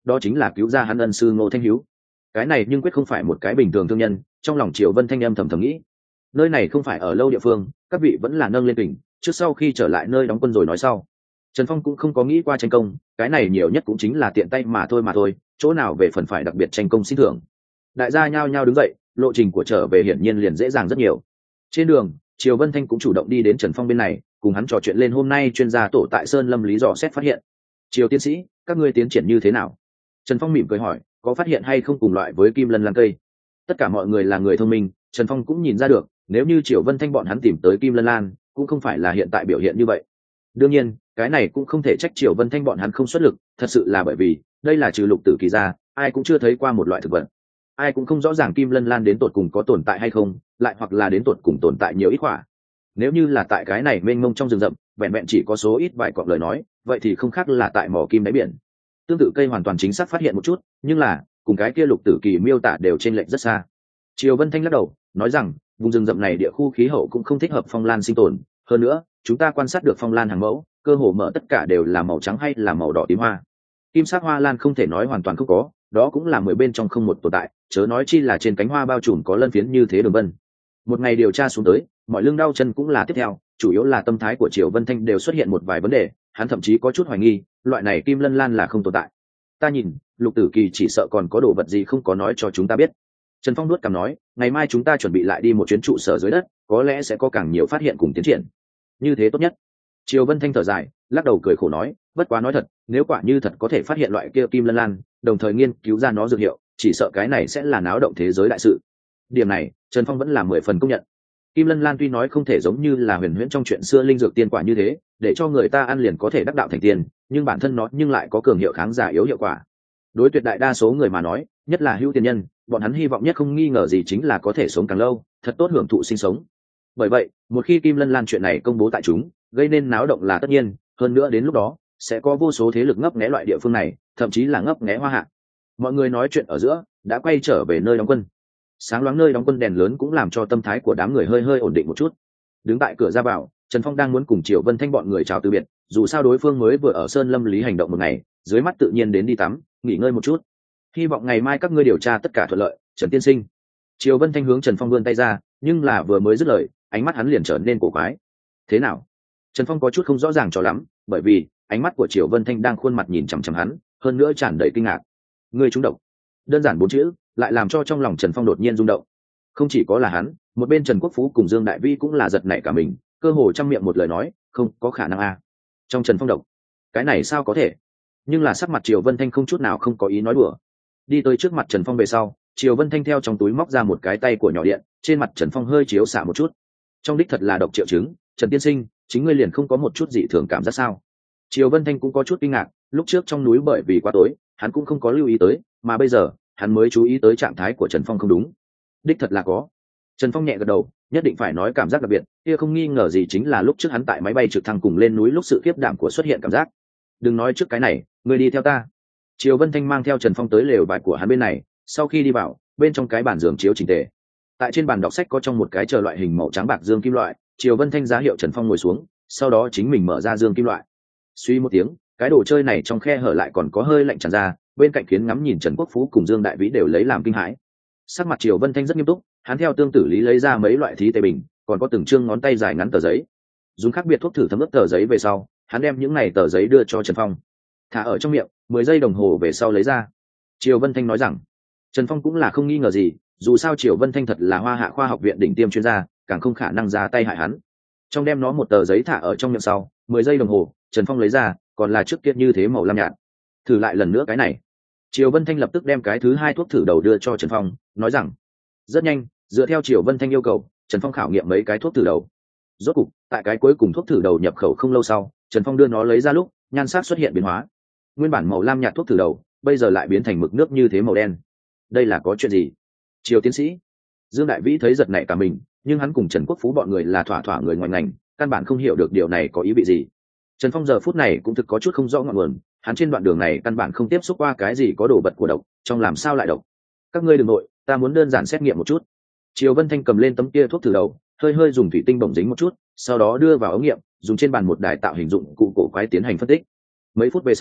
đó chính là cứu ra hắn ân sư Ngô Thanh Hiếu. Cái này nhưng quyết không phải một cái bình thường thương nhân. Trong lòng Triều Vân Thanh âm thầm thầm nghĩ, nơi này không phải ở lâu địa phương, các vị vẫn là nâng lên kình, trước sau khi trở lại nơi đóng quân rồi nói sau. Trần Phong cũng không có nghĩ qua tranh công, cái này nhiều nhất cũng chính là tiện tay mà thôi, chỗ nào về phần phải đặc biệt tranh công xin thưởng. Đại gia nhao nhao đứng dậy, lộ trình của trở về hiển nhiên liền dễ dàng rất nhiều. Trên đường, Triều Vân Thanh cũng chủ động đi đến Trần Phong bên này, cùng hắn trò chuyện lên hôm nay chuyên gia tổ tại Sơn Lâm lý dò xét phát hiện. Triều tiến sĩ, các ngươi tiến triển như thế nào? Trần Phong mỉm cười hỏi, có phát hiện hay không cùng loại với kim lân lan cây? Tất cả mọi người là người thông minh, Trần Phong cũng nhìn ra được, nếu như Triều Vân Thanh bọn hắn tìm tới kim lân lan, cũng không phải là hiện tại biểu hiện như vậy. Đương nhiên, cái này cũng không thể trách Triều Vân Thanh bọn hắn không xuất lực, thật sự là bởi vì đây là trừ Lục Tử Kỳ ra, ai cũng chưa thấy qua một loại thực vật, ai cũng không rõ ràng kim lân lan đến tột cùng có tồn tại hay không, lại hoặc là đến tột cùng tồn tại nhiều ít quả. Nếu như là tại cái này mênh mông trong rừng rậm, vẹn vẹn chỉ có số ít vài cọng lời nói, vậy thì không khác là tại mỏ kim đáy biển. Tương tự cây hoàn toàn chính xác phát hiện một chút, nhưng là cùng cái kia Lục Tử Kỳ miêu tả đều trên lệch rất xa. Triều Vân Thanh lắc đầu, nói rằng vùng rừng rậm này địa khu khí hậu cũng không thích hợp phong lan sinh tồn, hơn nữa chúng ta quan sát được phong lan hàng mẫu, cơ hồ mở tất cả đều là màu trắng hay là màu đỏ tím hoa. Kim sắc hoa lan không thể nói hoàn toàn không có, đó cũng là 10 bên trong không một tồn tại, chớ nói chi là trên cánh hoa bao trùm có lân phiến như thế đường vân. Một ngày điều tra xuống tới, mọi lưng đau chân cũng là tiếp theo, chủ yếu là tâm thái của Triều Vân Thanh đều xuất hiện một vài vấn đề, hắn thậm chí có chút hoài nghi, loại này kim lân lan là không tồn tại. Ta nhìn, Lục Tử Kỳ chỉ sợ còn có đồ vật gì không có nói cho chúng ta biết. Trần Phong nuốt cằm nói, ngày mai chúng ta chuẩn bị lại đi một chuyến trụ sở dưới đất, có lẽ sẽ có càng nhiều phát hiện cùng tiến triển. Như thế tốt nhất. Triều Vân Thanh thở dài, lắc đầu cười khổ nói, bất quá nói thật, nếu quả như thật có thể phát hiện loại kia kim lân lan, đồng thời nghiên cứu ra nó dược hiệu, chỉ sợ cái này sẽ là náo động thế giới đại sự. Điểm này, Trần Phong vẫn là 10 phần công nhận. Kim lân lan tuy nói không thể giống như là huyền huyễn trong chuyện xưa linh dược tiên quả như thế, để cho người ta ăn liền có thể đắc đạo thành tiên, nhưng bản thân nó nhưng lại có cường hiệu kháng giả yếu hiệu quả. Đối tuyệt đại đa số người mà nói, nhất là hữu tiền nhân, bọn hắn hy vọng nhất không nghi ngờ gì chính là có thể sống càng lâu, thật tốt hưởng thụ sinh sống. Bởi vậy, một khi kim lân lan chuyện này công bố tại chúng, gây nên náo động là tất nhiên, hơn nữa đến lúc đó sẽ có vô số thế lực ngấp nghé loại địa phương này, thậm chí là ngấp nghé Hoa Hạ. Mọi người nói chuyện ở giữa đã quay trở về nơi đóng quân. Sáng loáng nơi đóng quân đèn lớn cũng làm cho tâm thái của đám người hơi hơi ổn định một chút. Đứng tại cửa ra vào, Trần Phong đang muốn cùng Triều Vân Thanh bọn người chào từ biệt, dù sao đối phương mới vừa ở Sơn Lâm lý hành động một ngày, dưới mắt tự nhiên đến đi tắm nghỉ ngơi một chút. Hy vọng ngày mai các ngươi điều tra tất cả thuận lợi, Trần tiên sinh. Triều Vân Thanh hướng Trần Phong vươn tay ra, nhưng là vừa mới dứt lời, ánh mắt hắn liền trở nên cổ quái. Thế nào? Trần Phong có chút không rõ ràng cho lắm, bởi vì ánh mắt của Triều Vân Thanh đang khuôn mặt nhìn chằm chằm hắn, hơn nữa tràn đầy kinh ngạc. Ngươi trúng độc. Đơn giản 4 chữ, lại làm cho trong lòng Trần Phong đột nhiên rung động. Không chỉ có là hắn, một bên Trần Quốc Phú cùng Dương Đại Vi cũng là giật nảy cả mình, cơ hồ trăm miệng một lời nói, không có khả năng a. Trong Trần Phong độc, cái này sao có thể? Nhưng là sắc mặt Triều Vân Thanh không chút nào không có ý nói đùa. Đi tới trước mặt Trần Phong về sau, Triều Vân Thanh theo trong túi móc ra một cái tay của nhỏ điện, trên mặt Trần Phong hơi chiếu xạ một chút. Trong đích thật là độc triệu chứng, Trần tiên sinh, chính ngươi liền không có một chút dị thường cảm giác sao? Triều Vân Thanh cũng có chút kinh ngạc, lúc trước trong núi bởi vì quá tối, hắn cũng không có lưu ý tới, mà bây giờ, hắn mới chú ý tới trạng thái của Trần Phong không đúng. Đích thật là có. Trần Phong nhẹ gật đầu, nhất định phải nói cảm giác đặc biệt, kia không nghi ngờ gì chính là lúc trước hắn tại máy bay trực thăng cùng lên núi lúc sự khiếp đảm của xuất hiện cảm giác. Đừng nói trước cái này, ngươi đi theo ta. Triều Vân Thanh mang theo Trần Phong tới lều vải của hắn bên này, sau khi đi vào, bên trong cái bàn giường chiếu chỉnh tề. Tại trên bàn đọc sách có trong một cái chờ loại hình màu trắng bạc dương kim loại, Triều Vân Thanh giá hiệu Trần Phong ngồi xuống, sau đó chính mình mở ra dương kim loại. Suy một tiếng, cái đồ chơi này trong khe hở lại còn có hơi lạnh tràn ra, bên cạnh khiến ngắm nhìn Trần Quốc Phú cùng Dương Đại Vĩ đều lấy làm kinh hãi. Sắc mặt Triều Vân Thanh rất nghiêm túc, hắn theo tương tử lý lấy ra mấy loại thí tề bình, còn có từng chương ngón tay dài ngắn tờ giấy. Dùng khác biệt thuốc thử thấm ướt tờ giấy về sau, hắn đem những này tờ giấy đưa cho Trần Phong, thả ở trong miệng, 10 giây đồng hồ về sau lấy ra. Triều Vân Thanh nói rằng, Trần Phong cũng là không nghi ngờ gì, dù sao Triều Vân Thanh thật là Hoa Hạ khoa học viện đỉnh tiêm chuyên gia, càng không khả năng ra tay hại hắn. Trong đem nó một tờ giấy thả ở trong miệng sau, 10 giây đồng hồ, Trần Phong lấy ra, còn là trước kia như thế màu lam nhạt. Thử lại lần nữa cái này. Triều Vân Thanh lập tức đem cái thứ 2 thuốc thử đầu đưa cho Trần Phong, nói rằng, rất nhanh, dựa theo Triều Vân Thanh yêu cầu, Trần Phong khảo nghiệm mấy cái thuốc thử đầu. Rốt cục, tại cái cuối cùng thuốc thử đầu nhập khẩu không lâu sau, Trần Phong đưa nó lấy ra lúc, nhan sắc xuất hiện biến hóa. Nguyên bản màu lam nhạt thuốc thử đầu, bây giờ lại biến thành mực nước như thế màu đen. Đây là có chuyện gì? Triều tiến sĩ. Dương Đại Vĩ thấy giật nảy cả mình, nhưng hắn cùng Trần Quốc Phú bọn người là thỏa thỏa người ngoài ngành, căn bản không hiểu được điều này có ý vị gì. Trần Phong giờ phút này cũng thực có chút không rõ ngọn nguồn, hắn trên đoạn đường này căn bản không tiếp xúc qua cái gì có đồ vật của độc, trong làm sao lại độc? Các ngươi đừng nội, ta muốn đơn giản xét nghiệm một chút. Triều Vân Thanh cầm lên tấm kia thuốc thử đầu, hơi hơi dùng thủy tinh bỏng dính một chút, sau đó đưa vào ống nghiệm, dùng trên bàn một đài tạo hình dụng cụ cổ quái tiến hành phân tích. Mấy phút về sau,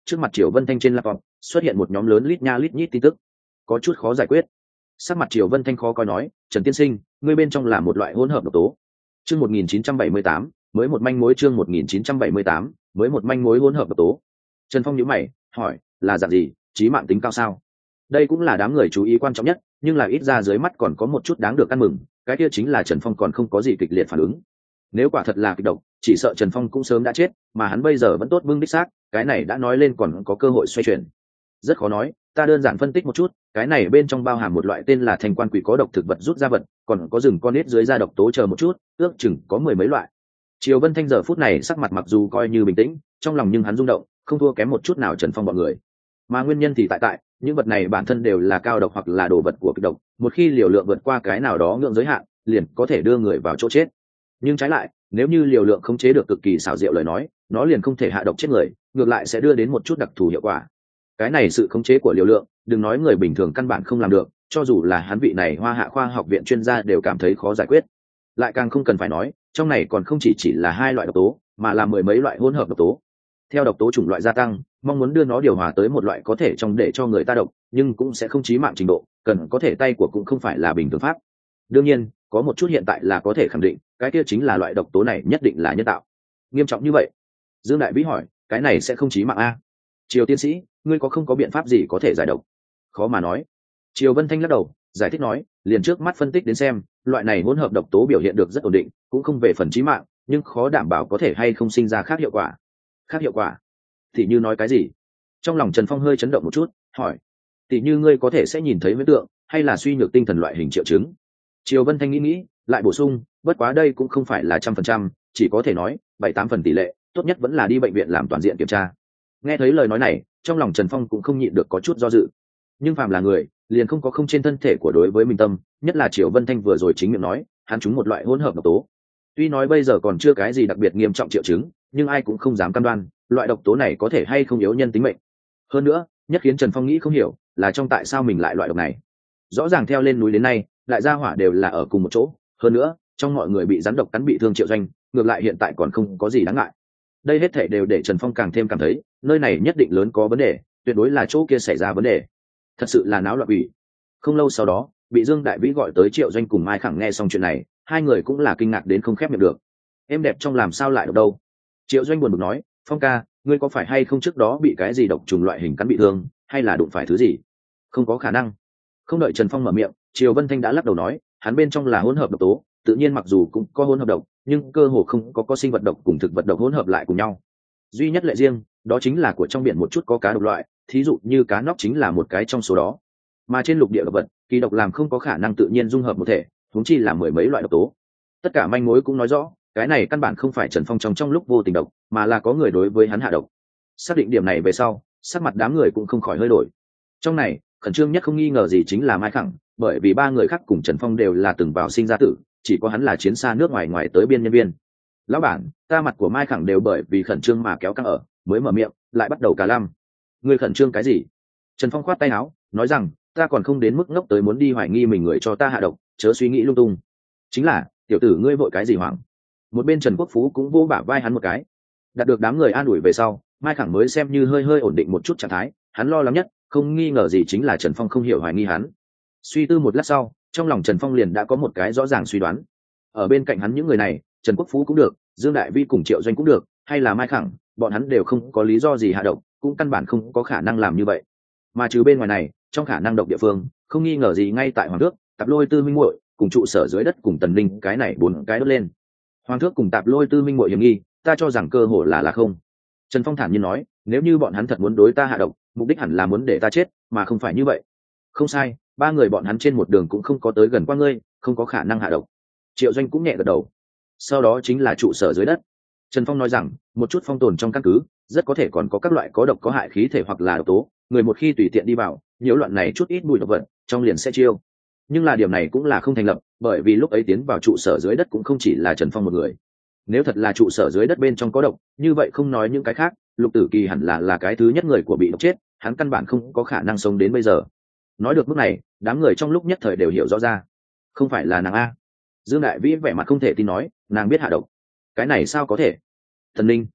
trước mặt Triều Vân Thanh trên laptop xuất hiện một nhóm lớn lít nha lít nhít tin tức, có chút khó giải quyết. Sắc mặt Triều Vân Thanh khó coi nói, Trần tiên sinh, ngươi bên trong là một loại hỗn hợp độc tố. Chương 1978, mới một manh mối. Chương 1978, mới một manh mối hỗn hợp độc tố. Trần Phong nhíu mày, hỏi, là dạng gì, chí mạng tính cao sao? Đây cũng là đám người chú ý quan trọng nhất, nhưng là ít ra dưới mắt còn có một chút đáng được ăn mừng, cái kia chính là Trần Phong còn không có gì kịch liệt phản ứng. Nếu quả thật là kịch độc, chỉ sợ Trần Phong cũng sớm đã chết, mà hắn bây giờ vẫn tốt bưng đích xác, cái này đã nói lên còn có cơ hội xoay chuyển. Rất khó nói, ta đơn giản phân tích một chút, cái này bên trong bao hàm một loại tên là thành quan quỷ có độc thực vật rút ra vật, còn có rừng con nít dưới da độc tố chờ một chút, ước chừng có mười mấy loại. Triều Vân Thanh giờ phút này sắc mặt mặc dù coi như bình tĩnh, trong lòng nhưng hắn rung động, không thua kém một chút nào Trần Phong bọn người. Mà nguyên nhân thì tại những vật này bản thân đều là cao độc hoặc là đồ vật của kịch độc, một khi liều lượng vượt qua cái nào đó ngưỡng giới hạn, liền có thể đưa người vào chỗ chết. Nhưng trái lại, nếu như liều lượng khống chế được cực kỳ xảo diệu lời nói, nó liền không thể hạ độc chết người, ngược lại sẽ đưa đến một chút đặc thù hiệu quả. Cái này sự khống chế của liều lượng, đừng nói người bình thường căn bản không làm được, cho dù là hắn vị này Hoa Hạ khoa học viện chuyên gia đều cảm thấy khó giải quyết. Lại càng không cần phải nói, trong này còn không chỉ là hai loại độc tố, mà là mười mấy loại hỗn hợp độc tố. Theo độc tố chủng loại gia tăng, mong muốn đưa nó điều hòa tới một loại có thể trong để cho người ta độc, nhưng cũng sẽ không chí mạng trình độ, cần có thể tay của cũng không phải là bình thường pháp. Đương nhiên, có một chút hiện tại là có thể khẳng định, cái kia chính là loại độc tố này nhất định là nhân tạo. Nghiêm trọng như vậy? Dương Đại Vĩ hỏi, cái này sẽ không chí mạng a? Triều tiên sĩ, ngươi có không có biện pháp gì có thể giải độc? Khó mà nói. Triều Vân Thanh lắc đầu, giải thích nói, liền trước mắt phân tích đến xem, loại này hỗn hợp độc tố biểu hiện được rất ổn định, cũng không về phần chí mạng, nhưng khó đảm bảo có thể hay không sinh ra khác hiệu quả. Khác hiệu quả? Thì như nói cái gì? Trong lòng Trần Phong hơi chấn động một chút, hỏi, tỷ như ngươi có thể sẽ nhìn thấy huyễn tượng, hay là suy nhược tinh thần loại hình triệu chứng? Triều Vân Thanh nghĩ, lại bổ sung, bất quá đây cũng không phải là 100%, chỉ có thể nói 7-8% tỷ lệ, tốt nhất vẫn là đi bệnh viện làm toàn diện kiểm tra. Nghe thấy lời nói này, trong lòng Trần Phong cũng không nhịn được có chút do dự. Nhưng phàm là người, liền không có không trên thân thể của đối với mình tâm, nhất là Triều Vân Thanh vừa rồi chính miệng nói, hắn trúng một loại hỗn hợp độc tố. Tuy nói bây giờ còn chưa cái gì đặc biệt nghiêm trọng triệu chứng, nhưng ai cũng không dám cam đoan, loại độc tố này có thể hay không yếu nhân tính mệnh. Hơn nữa, nhất khiến Trần Phong nghĩ không hiểu, là trong tại sao mình lại loại độc này. Rõ ràng theo lên núi đến nay, đại gia hỏa đều là ở cùng một chỗ, hơn nữa, trong mọi người bị rắn độc cắn bị thương Triệu Doanh, ngược lại hiện tại còn không có gì đáng ngại. Đây hết thảy đều để Trần Phong càng thêm cảm thấy, nơi này nhất định lớn có vấn đề, tuyệt đối là chỗ kia xảy ra vấn đề. Thật sự là náo loạn ủy. Không lâu sau đó, bị Dương Đại Vĩ gọi tới Triệu Doanh cùng Mai Khẳng nghe xong chuyện này, hai người cũng là kinh ngạc đến không khép miệng được. Em đẹp trong làm sao lại độc đâu? Triệu Doanh buồn bực nói, Phong ca, ngươi có phải hay không trước đó bị cái gì độc trùng loại hình cắn bị thương, hay là đụng phải thứ gì? Không có khả năng. Không đợi Trần Phong mở miệng, Triều Vân Thanh đã lắc đầu nói, hắn bên trong là hỗn hợp độc tố, tự nhiên mặc dù cũng có hỗn hợp độc, nhưng cơ hồ không có sinh vật độc cùng thực vật độc hỗn hợp lại cùng nhau. Duy nhất lệ riêng, đó chính là của trong biển một chút có cá độc loại, thí dụ như cá nóc chính là một cái trong số đó. Mà trên lục địa độc vật, kỳ độc làm không có khả năng tự nhiên dung hợp một thể, huống chi là mười mấy loại độc tố. Tất cả manh mối cũng nói rõ, cái này căn bản không phải Trần Phong trong lúc vô tình độc, mà là có người đối với hắn hạ độc. Xác định điểm này về sau, sắc mặt đám người cũng không khỏi hơi đổi. Trong này, khẩn trương nhất không nghi ngờ gì chính là Mai Khẳng, bởi vì ba người khác cùng Trần Phong đều là từng vào sinh ra tử, chỉ có hắn là chiến xa nước ngoài ngoài tới biên nhân viên. Lão bản, ta mặt của Mai Khẳng đều bởi vì khẩn trương mà kéo căng ở, mới mở miệng, lại bắt đầu cả lăm. Ngươi khẩn trương cái gì? Trần Phong khoát tay áo, nói rằng, ta còn không đến mức ngốc tới muốn đi hoài nghi mình người cho ta hạ độc, chớ suy nghĩ lung tung. Chính là, tiểu tử ngươi vội cái gì hoảng? Một bên Trần Quốc Phú cũng vô bả vai hắn một cái. Đạt được đám người an ủi về sau, Mai Khẳng mới xem như hơi ổn định một chút trạng thái, hắn lo lắng nhất, không nghi ngờ gì chính là Trần Phong không hiểu hoài nghi hắn. Suy tư một lát sau, trong lòng Trần Phong liền đã có một cái rõ ràng suy đoán. Ở bên cạnh hắn những người này, Trần Quốc Phú cũng được, Dương Đại Vi cùng Triệu Doanh cũng được, hay là Mai Khẳng, bọn hắn đều không có lý do gì hạ độc, cũng căn bản không có khả năng làm như vậy. Mà trừ bên ngoài này, trong khả năng độc địa phương, không nghi ngờ gì ngay tại Hoàng Thước, Tạp Lôi Tư Minh Muội, cùng trụ sở dưới đất cùng Tần Linh, cái này bốn cái đốt lên. Hoàng Thước cùng Tạp Lôi Tư Minh Muội hiểm nghi, ta cho rằng cơ hội là không. Trần Phong thản nhiên nói, nếu như bọn hắn thật muốn đối ta hạ độc, mục đích hẳn là muốn để ta chết, mà không phải như vậy. Không sai, ba người bọn hắn trên một đường cũng không có tới gần qua ngươi, không có khả năng hạ độc. Triệu Doanh cũng nhẹ gật đầu. Sau đó chính là trụ sở dưới đất. Trần Phong nói rằng, một chút phong tồn trong căn cứ, rất có thể còn có các loại có độc có hại khí thể hoặc là độc tố, người một khi tùy tiện đi vào, nhiễu loạn này chút ít bụi độc vật, trong liền sẽ chiêu. Nhưng là điểm này cũng là không thành lập, bởi vì lúc ấy tiến vào trụ sở dưới đất cũng không chỉ là Trần Phong một người. Nếu thật là trụ sở dưới đất bên trong có độc, như vậy không nói những cái khác, Lục Tử Kỳ hẳn là cái thứ nhất người của bị độc chết, hắn căn bản không có khả năng sống đến bây giờ. Nói được mức này, đám người trong lúc nhất thời đều hiểu rõ ra. Không phải là nàng a? Dương Đại Vĩ vẻ mặt không thể tin nói, nàng biết hạ độc. Cái này sao có thể? Thần Linh,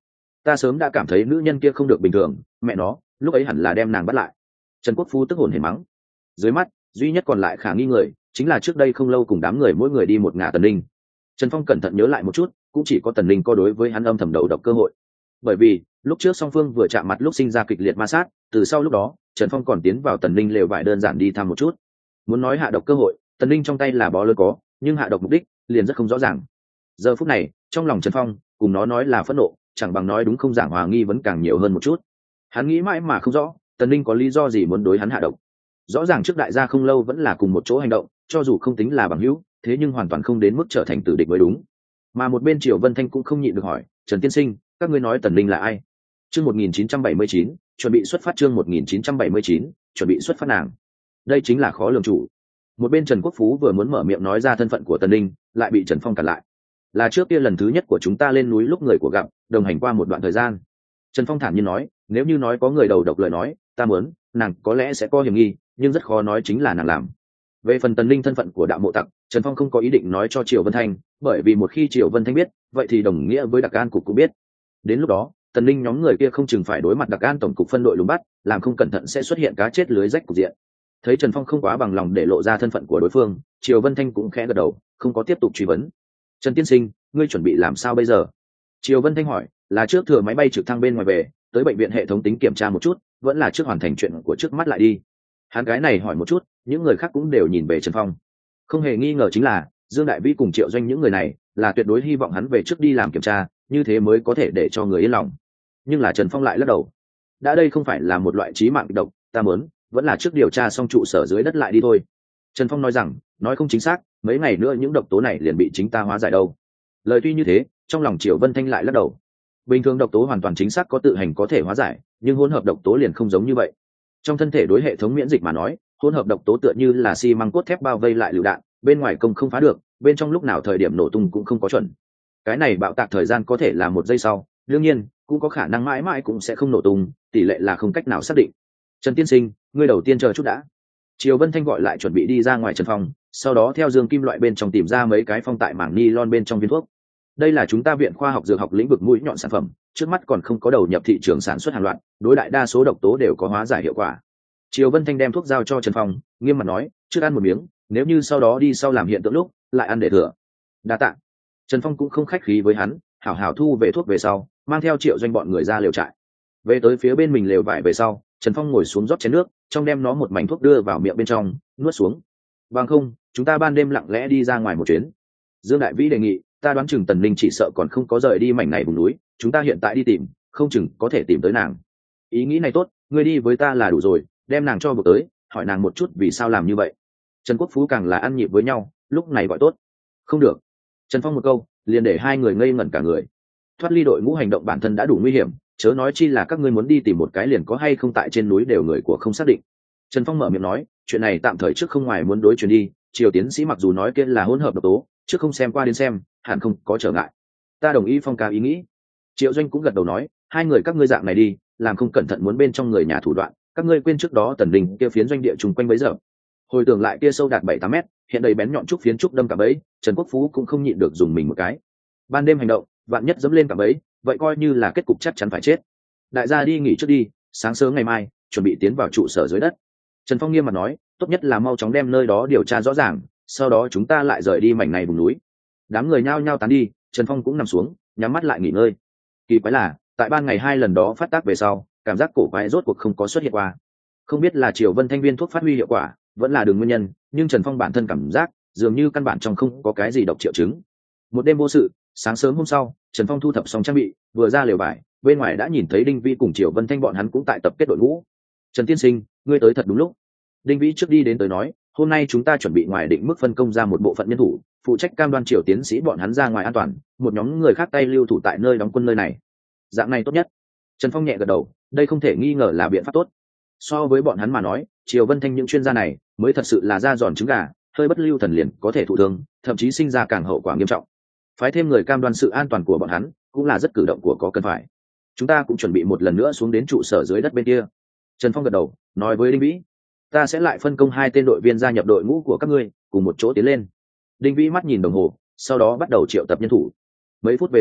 ta sớm đã cảm thấy nữ nhân kia không được bình thường, mẹ nó lúc ấy hẳn là đem nàng bắt lại. Trần Quốc Phú tức hồn hển mắng. Dưới mắt duy nhất còn lại khả nghi người chính là trước đây không lâu cùng đám người mỗi người đi một ngả Tần Linh. Trần Phong cẩn thận nhớ lại một chút, cũng chỉ có Tần Linh có đối với hắn âm thầm đầu độc cơ hội. Bởi vì lúc trước song phương vừa chạm mặt lúc sinh ra kịch liệt ma sát, từ sau lúc đó Trần Phong còn tiến vào Tần Linh lều vải đơn giản đi thăm một chút. Muốn nói hạ độc cơ hội, Tần Linh trong tay là bó lớn có, nhưng hạ độc mục đích liền rất không rõ ràng. Giờ phút này trong lòng Trần Phong cùng nó nói là phẫn nộ, chẳng bằng nói đúng không giảng hòa nghi vẫn càng nhiều hơn một chút. Hắn nghĩ mãi mà không rõ Tần Linh có lý do gì muốn đối hắn hạ độc. Rõ ràng trước đại gia không lâu vẫn là cùng một chỗ hành động, cho dù không tính là bằng hữu, thế nhưng hoàn toàn không đến mức trở thành tử địch mới đúng. Mà một bên Triều Vân Thanh cũng không nhịn được hỏi, Trần tiên sinh, các ngươi nói Tần Linh là ai? Chương 1979, chuẩn bị xuất phát. Chương 1979, chuẩn bị xuất phát nàng. Đây chính là khó lường chủ. Một bên Trần Quốc Phú vừa muốn mở miệng nói ra thân phận của Tần Linh, lại bị Trần Phong cản lại. Là trước kia lần thứ nhất của chúng ta lên núi lúc người của gặp, đồng hành qua một đoạn thời gian. Trần Phong thản nhiên nói, nếu như nói có người đầu độc lời nói, ta muốn, nàng có lẽ sẽ có hiểm nghi, nhưng rất khó nói chính là nàng làm. Về phần Tần Linh thân phận của đạo mộ tặc, Trần Phong không có ý định nói cho Triều Vân Thanh, bởi vì một khi Triều Vân Thanh biết, vậy thì đồng nghĩa với Đặc An cục cũng biết. Đến lúc đó, Tần Linh nhóm người kia không chừng phải đối mặt Đặc An tổng cục phân đội lùng bắt, làm không cẩn thận sẽ xuất hiện cá chết lưới rách cục diện. Thấy Trần Phong không quá bằng lòng để lộ ra thân phận của đối phương, Triều Vân Thanh cũng khẽ gật đầu, không có tiếp tục truy vấn. Trần tiên sinh, ngươi chuẩn bị làm sao bây giờ? Triều Vân Thanh hỏi, là trước thừa máy bay trực thăng bên ngoài về, tới bệnh viện hệ thống tính kiểm tra một chút, vẫn là trước hoàn thành chuyện của trước mắt lại đi. Hắn cái này hỏi một chút, những người khác cũng đều nhìn về Trần Phong. Không hề nghi ngờ chính là Dương Đại Vĩ cùng Triệu Doanh những người này là tuyệt đối hy vọng hắn về trước đi làm kiểm tra, như thế mới có thể để cho người yên lòng. Nhưng là Trần Phong lại lắc đầu. Đã đây không phải là một loại chí mạng độc, ta muốn vẫn là trước điều tra xong trụ sở dưới đất lại đi thôi. Trần Phong nói rằng, nói không chính xác, mấy ngày nữa những độc tố này liền bị chính ta hóa giải đâu. Lời tuy như thế, trong lòng Triệu Vân Thanh lại lắc đầu. Bình thường độc tố hoàn toàn chính xác có tự hành có thể hóa giải, nhưng hỗn hợp độc tố liền không giống như vậy. Trong thân thể đối hệ thống miễn dịch mà nói, hỗn hợp độc tố tựa như là xi măng cốt thép bao vây lại lựu đạn, bên ngoài công không phá được, bên trong lúc nào thời điểm nổ tung cũng không có chuẩn. Cái này bạo tạc thời gian có thể là 1 giây sau, đương nhiên cũng có khả năng mãi mãi cũng sẽ không nổ tung, tỷ lệ là không cách nào xác định. Trần tiên sinh, ngươi đầu tiên chờ chút đã. Triều Vân Thanh gọi lại chuẩn bị đi ra ngoài Trần Phong, sau đó theo dương kim loại bên trong tìm ra mấy cái phong tại mảng nylon bên trong viên thuốc. Đây là chúng ta viện khoa học dược học lĩnh vực mũi nhọn sản phẩm, trước mắt còn không có đầu nhập thị trường sản xuất hàng loạt, đối đại đa số độc tố đều có hóa giải hiệu quả. Triều Vân Thanh đem thuốc giao cho Trần Phong, nghiêm mặt nói, trước ăn một miếng, nếu như sau đó đi sau làm hiện tượng lúc, lại ăn để thừa. Đa tạ. Trần Phong cũng không khách khí với hắn, hảo hảo thu về thuốc về sau, mang theo Triệu Doanh bọn người ra lều trại. Về tới phía bên mình lều vải về sau, Trần Phong ngồi xuống rót chén nước, trong đem nó một mảnh thuốc đưa vào miệng bên trong, nuốt xuống. Bằng không, chúng ta ban đêm lặng lẽ đi ra ngoài một chuyến. Dương Đại Vĩ đề nghị, ta đoán chừng Tần Linh chỉ sợ còn không có rời đi mảnh này vùng núi, chúng ta hiện tại đi tìm, không chừng có thể tìm tới nàng. Ý nghĩ này tốt, ngươi đi với ta là đủ rồi, đem nàng cho buộc tới, hỏi nàng một chút vì sao làm như vậy. Trần Quốc Phú càng là ăn nhịp với nhau, lúc này gọi tốt. Không được. Trần Phong một câu, liền để hai người ngây ngẩn cả người. Thoát ly đội ngũ hành động bản thân đã đủ nguy hiểm, chớ nói chi là các ngươi muốn đi tìm một cái liền có hay không tại trên núi đều người của không xác định. Trần Phong mở miệng nói, chuyện này tạm thời trước không ngoài muốn đối chuyển đi, Triều tiến sĩ mặc dù nói kia là hỗn hợp độc tố, trước không xem qua đến xem, hẳn không có trở ngại. Ta đồng ý Phong ca ý nghĩ. Triệu Doanh cũng gật đầu nói, hai người các ngươi dạng này đi, làm không cẩn thận muốn bên trong người nhà thủ đoạn, các ngươi quên trước đó Tần Đình kia phiến doanh địa trùng quanh bấy giờ. Hồi tưởng lại kia sâu đạt 7-8 mét, hiện đầy bén nhọn trúc phiến trúc đâm cả bẫy, Trần Quốc Phú cũng không nhịn được dùng mình một cái. Ban đêm hành động, vạn nhất dẫm lên cả bẫy, vậy coi như là kết cục chắc chắn phải chết. Đại gia đi nghỉ trước đi, sáng sớm ngày mai chuẩn bị tiến vào trụ sở dưới đất. Trần Phong nghiêm mặt nói, tốt nhất là mau chóng đem nơi đó điều tra rõ ràng, sau đó chúng ta lại rời đi mảnh này vùng núi. Đám người nhao nhao tán đi, Trần Phong cũng nằm xuống, nhắm mắt lại nghỉ ngơi. Kỳ quái là, tại ban ngày 2 lần đó phát tác về sau, cảm giác cổ quái rốt cuộc không có xuất hiện qua. Không biết là Triều Vân Thanh viên thuốc phát huy hiệu quả, vẫn là đường nguyên nhân, nhưng Trần Phong bản thân cảm giác dường như căn bản trong không có cái gì độc triệu chứng. Một đêm vô sự, sáng sớm hôm sau, Trần Phong thu thập xong trang bị, vừa ra lều vải, bên ngoài đã nhìn thấy Đinh Vĩ cùng Triều Vân Thanh bọn hắn cũng tại tập kết đội ngũ. Trần tiên sinh, ngươi tới thật đúng lúc. Đinh Vĩ trước đi đến tới nói, hôm nay chúng ta chuẩn bị ngoài định mức phân công ra một bộ phận nhân thủ, phụ trách cam đoan Triều tiến sĩ bọn hắn ra ngoài an toàn, một nhóm người khác tay lưu thủ tại nơi đóng quân nơi này. Dạng này tốt nhất. Trần Phong nhẹ gật đầu, đây không thể nghi ngờ là biện pháp tốt. So với bọn hắn mà nói, Triều Vân Thanh những chuyên gia này mới thật sự là da giòn trứng gà, hơi bất lưu thần liền có thể thụ thương, thậm chí sinh ra càng hậu quả nghiêm trọng. Phái thêm người cam đoan sự an toàn của bọn hắn cũng là rất cử động của có cần phải. Chúng ta cũng chuẩn bị một lần nữa xuống đến trụ sở dưới đất bên kia. Trần Phong gật đầu, nói với Đinh Vĩ, ta sẽ lại phân công 2 tên đội viên gia nhập đội ngũ của các ngươi, cùng một chỗ tiến lên. Đinh Vĩ mắt nhìn đồng hồ, sau đó bắt đầu triệu tập nhân thủ. Mấy phút về sau,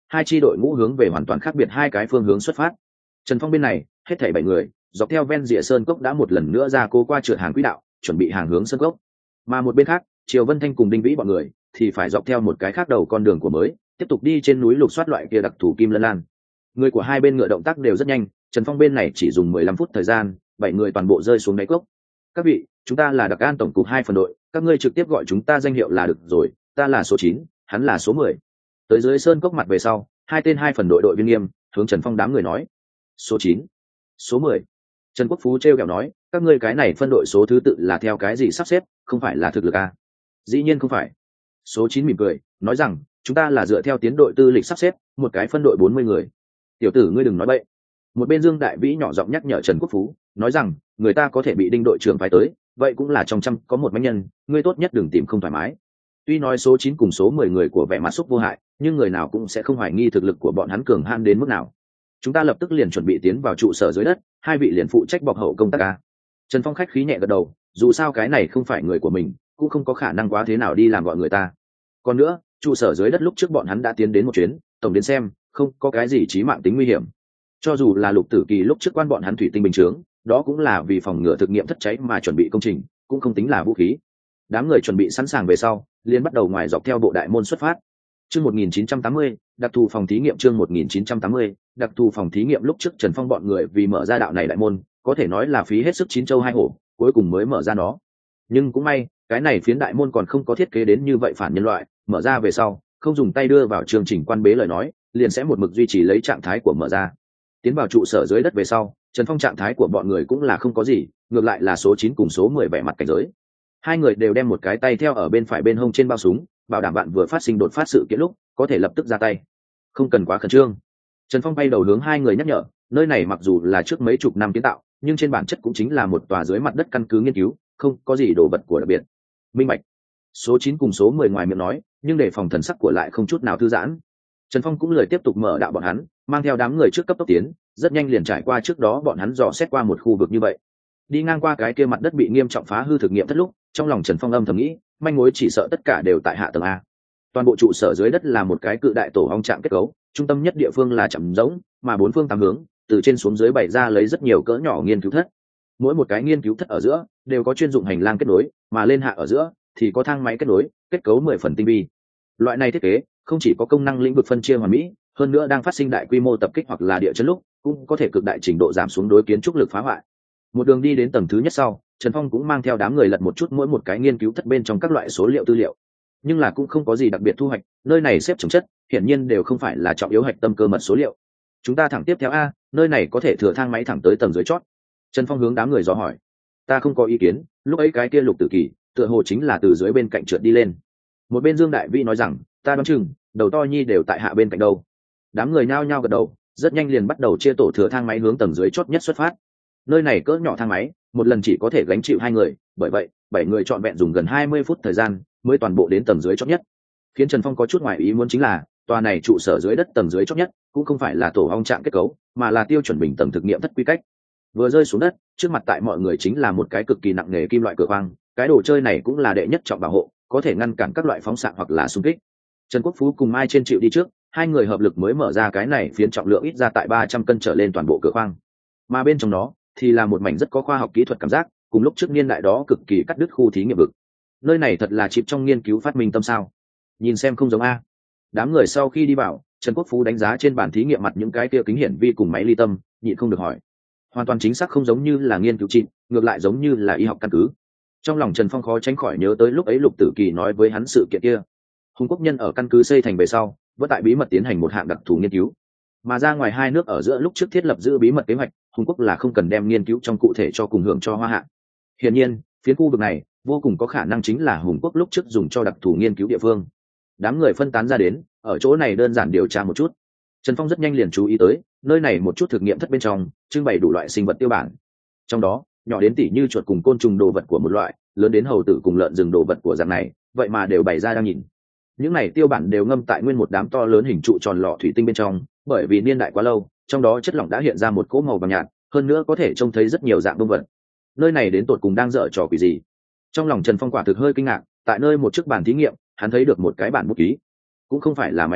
hai chi đội ngũ hướng về hoàn toàn khác biệt hai cái phương hướng xuất phát. Trần Phong bên này hết thảy 7 người dọc theo ven rìa sơn cốc đã một lần nữa ra cố qua trượt hàng quỹ đạo, chuẩn bị hàng hướng sơn cốc. Mà một bên khác, Triều Vân Thanh cùng Đinh Vĩ bọn người thì phải dọc theo một cái khác đầu con đường của mới, tiếp tục đi trên núi lục soát loại kia đặc thù kim lân lan. Người của hai bên ngựa động tác đều rất nhanh, Trần Phong bên này chỉ dùng 15 phút thời gian, 7 người toàn bộ rơi xuống đáy cốc. Các vị, chúng ta là đặc an tổng cục 2 phần đội, các ngươi trực tiếp gọi chúng ta danh hiệu là được rồi, ta là số 9, hắn là số 10. Tới dưới sơn cốc mặt về sau, hai tên 2 phần đội đội viên nghiêm hướng Trần Phong đám người nói: số 9, số 10. Trần Quốc Phú trêu ghẹo nói: các ngươi cái này phân đội số thứ tự là theo cái gì sắp xếp, không phải là thực lực à? Dĩ nhiên không phải. Số 9 mỉm cười nói rằng: chúng ta là dựa theo tiến đội tư lịch sắp xếp, một cái phân đội 40 người. Tiểu tử ngươi đừng nói bậy. Một bên Dương Đại Vĩ nhỏ giọng nhắc nhở Trần Quốc Phú, nói rằng: người ta có thể bị Đinh đội trưởng phái tới, vậy cũng là trong trăm có một manh nhân, ngươi tốt nhất đừng tìm không thoải mái. Tuy nói số 9 cùng số 10 người của vẻ mặt xúc vô hại, nhưng người nào cũng sẽ không hoài nghi thực lực của bọn hắn cường hãn đến mức nào. Chúng ta lập tức liền chuẩn bị tiến vào trụ sở dưới đất, hai vị liền phụ trách bọc hậu công tác ca. Trần Phong khách khí nhẹ gật đầu, dù sao cái này không phải người của mình, cũng không có khả năng quá thế nào đi làm gọi người ta. Còn nữa, trụ sở dưới đất lúc trước bọn hắn đã tiến đến một chuyến, tổng đến xem, không có cái gì chí mạng tính nguy hiểm. Cho dù là Lục Tử Kỳ lúc trước quan bọn hắn thủy tinh bình chướng, đó cũng là vì phòng ngừa thực nghiệm thất cháy mà chuẩn bị công trình, cũng không tính là vũ khí. Đám người chuẩn bị sẵn sàng về sau, liền bắt đầu ngoài dọc theo bộ đại môn xuất phát. Chương 1980, đặc thù phòng thí nghiệm. Chương 1980, đặc thù phòng thí nghiệm. Lúc trước Trần Phong bọn người vì mở ra đạo này đại môn, có thể nói là phí hết sức chín châu hai hổ, cuối cùng mới mở ra nó. Nhưng cũng may, cái này phiến đại môn còn không có thiết kế đến như vậy phản nhân loại, mở ra về sau, không dùng tay đưa vào chương trình quan bế lời nói, liền sẽ một mực duy trì lấy trạng thái của mở ra. Tiến vào trụ sở dưới đất về sau, Trần Phong trạng thái của bọn người cũng là không có gì, ngược lại là số 9 cùng số 10 vẻ mặt cảnh giới. Hai người đều đem một cái tay theo ở bên phải bên hông trên bao súng, bảo đảm bạn vừa phát sinh đột phát sự kiện lúc có thể lập tức ra tay, không cần quá khẩn trương. Trần Phong bay đầu hướng hai người nhắc nhở, nơi này mặc dù là trước mấy chục năm kiến tạo, nhưng trên bản chất cũng chính là một tòa dưới mặt đất căn cứ nghiên cứu, không có gì đồ vật của đặc biệt. Minh bạch. Số 9 cùng số 10 ngoài miệng nói, nhưng để phòng thần sắc của lại không chút nào thư giãn. Trần Phong cũng lời tiếp tục mở đạo bọn hắn, mang theo đám người trước cấp tốc tiến, rất nhanh liền trải qua trước đó bọn hắn dò xét qua một khu vực như vậy. Đi ngang qua cái kia mặt đất bị nghiêm trọng phá hư thực nghiệm thất lúc, trong lòng Trần Phong âm thầm nghĩ, manh mối chỉ sợ tất cả đều tại hạ tầng A. Toàn bộ trụ sở dưới đất là một cái cự đại tổ ong trạng kết cấu, trung tâm nhất địa phương là trạm rỗng, mà bốn phương tám hướng, từ trên xuống dưới bày ra lấy rất nhiều cỡ nhỏ nghiên cứu thất. Mỗi một cái nghiên cứu thất ở giữa đều có chuyên dụng hành lang kết nối, mà lên hạ ở giữa thì có thang máy kết nối, kết cấu 10 phần tinh vi. Loại này thiết kế không chỉ có công năng lĩnh vực phân chia hoàn mỹ, hơn nữa đang phát sinh đại quy mô tập kích hoặc là địa chấn lúc, cũng có thể cực đại trình độ giảm xuống đối kiến trúc lực phá hoại. Một đường đi đến tầng thứ nhất sau, Trần Phong cũng mang theo đám người lật một chút mỗi một cái nghiên cứu thất bên trong các loại số liệu tư liệu, nhưng là cũng không có gì đặc biệt thu hoạch. Nơi này xếp chồng chất, hiển nhiên đều không phải là trọng yếu hạch tâm cơ mật số liệu. Chúng ta thẳng tiếp theo a, nơi này có thể thừa thang máy thẳng tới tầng dưới chót. Trần Phong hướng đám người dò hỏi. Ta không có ý kiến, lúc ấy cái kia Lục Tử Kỳ tựa hồ chính là từ dưới bên cạnh trượt đi lên. Một bên Dương Đại Vĩ nói rằng, ta đoán chừng đầu to nhi đều tại hạ bên cạnh đâu. Đám người nhao nhao gật đầu, rất nhanh liền bắt đầu chia tổ thừa thang máy hướng tầng dưới chót nhất xuất phát. Nơi này cỡ nhỏ thang máy, một lần chỉ có thể gánh chịu 2 người, bởi vậy 7 người trọn vẹn dùng gần 20 phút thời gian mới toàn bộ đến tầng dưới chót nhất. Khiến Trần Phong có chút ngoài ý muốn chính là, tòa này trụ sở dưới đất tầng dưới chót nhất cũng không phải là tổ ong trạng kết cấu, mà là tiêu chuẩn bình tầng thực nghiệm thất quy cách. Vừa rơi xuống đất, trước mặt tại mọi người chính là một cái cực kỳ nặng nề kim loại cửa khoang, cái đồ chơi này cũng là đệ nhất trọng bảo hộ, có thể ngăn cản các loại phóng xạ hoặc là xung kích. Trần Quốc Phú cùng Mai trên chịu đi trước, 2 người hợp lực mới mở ra cái này phiến trọng lượng ít ra tại 300 cân trở lên toàn bộ cửa khoang. Mà bên trong nó thì là một mảnh rất có khoa học kỹ thuật cảm giác, cùng lúc trước niên đại đó cực kỳ cắt đứt khu thí nghiệm vực. Nơi này thật là chìm trong nghiên cứu phát minh tâm sao? Nhìn xem không giống a. Đám người sau khi đi vào, Trần Quốc Phú đánh giá trên bàn thí nghiệm mặt những cái kia kính hiển vi cùng máy ly tâm, nhịn không được hỏi. Hoàn toàn chính xác không giống như là nghiên cứu chìm, ngược lại giống như là y học căn cứ. Trong lòng Trần Phong khó tránh khỏi nhớ tới lúc ấy Lục Tử Kỳ nói với hắn sự kiện kia. Hùng Quốc nhân ở căn cứ xây thành về sau, vẫn tại bí mật tiến hành một hạng đặc thù nghiên cứu, mà ra ngoài hai nước ở giữa lúc trước thiết lập giữ bí mật kế hoạch, Hùng Quốc là không cần đem nghiên cứu trong cụ thể cho cùng hưởng cho Hoa Hạ. Hiển nhiên, phiến khu vực này vô cùng có khả năng chính là Hùng Quốc lúc trước dùng cho đặc thù nghiên cứu địa phương. Đám người phân tán ra đến, ở chỗ này đơn giản điều tra một chút. Trần Phong rất nhanh liền chú ý tới, nơi này một chút thực nghiệm thất bên trong trưng bày đủ loại sinh vật tiêu bản. Trong đó, nhỏ đến tỉ như chuột cùng côn trùng đồ vật của một loại, lớn đến hầu tử cùng lợn rừng đồ vật của dạng này, vậy mà đều bày ra đang nhìn. Những này tiêu bản đều ngâm tại nguyên một đám to lớn hình trụ tròn lọ thủy tinh bên trong, bởi vì niên đại quá lâu, trong đó chất lỏng đã hiện ra một cỗ màu vàng nhạt, hơn nữa có thể trông thấy rất nhiều dạng động vật. Nơi này đến tột cùng đang dở trò quỷ gì? Trong lòng Trần Phong quả thực hơi kinh ngạc, tại nơi một chiếc bàn thí nghiệm, hắn thấy được một cái bản bút ký, cũng không phải là máy tính,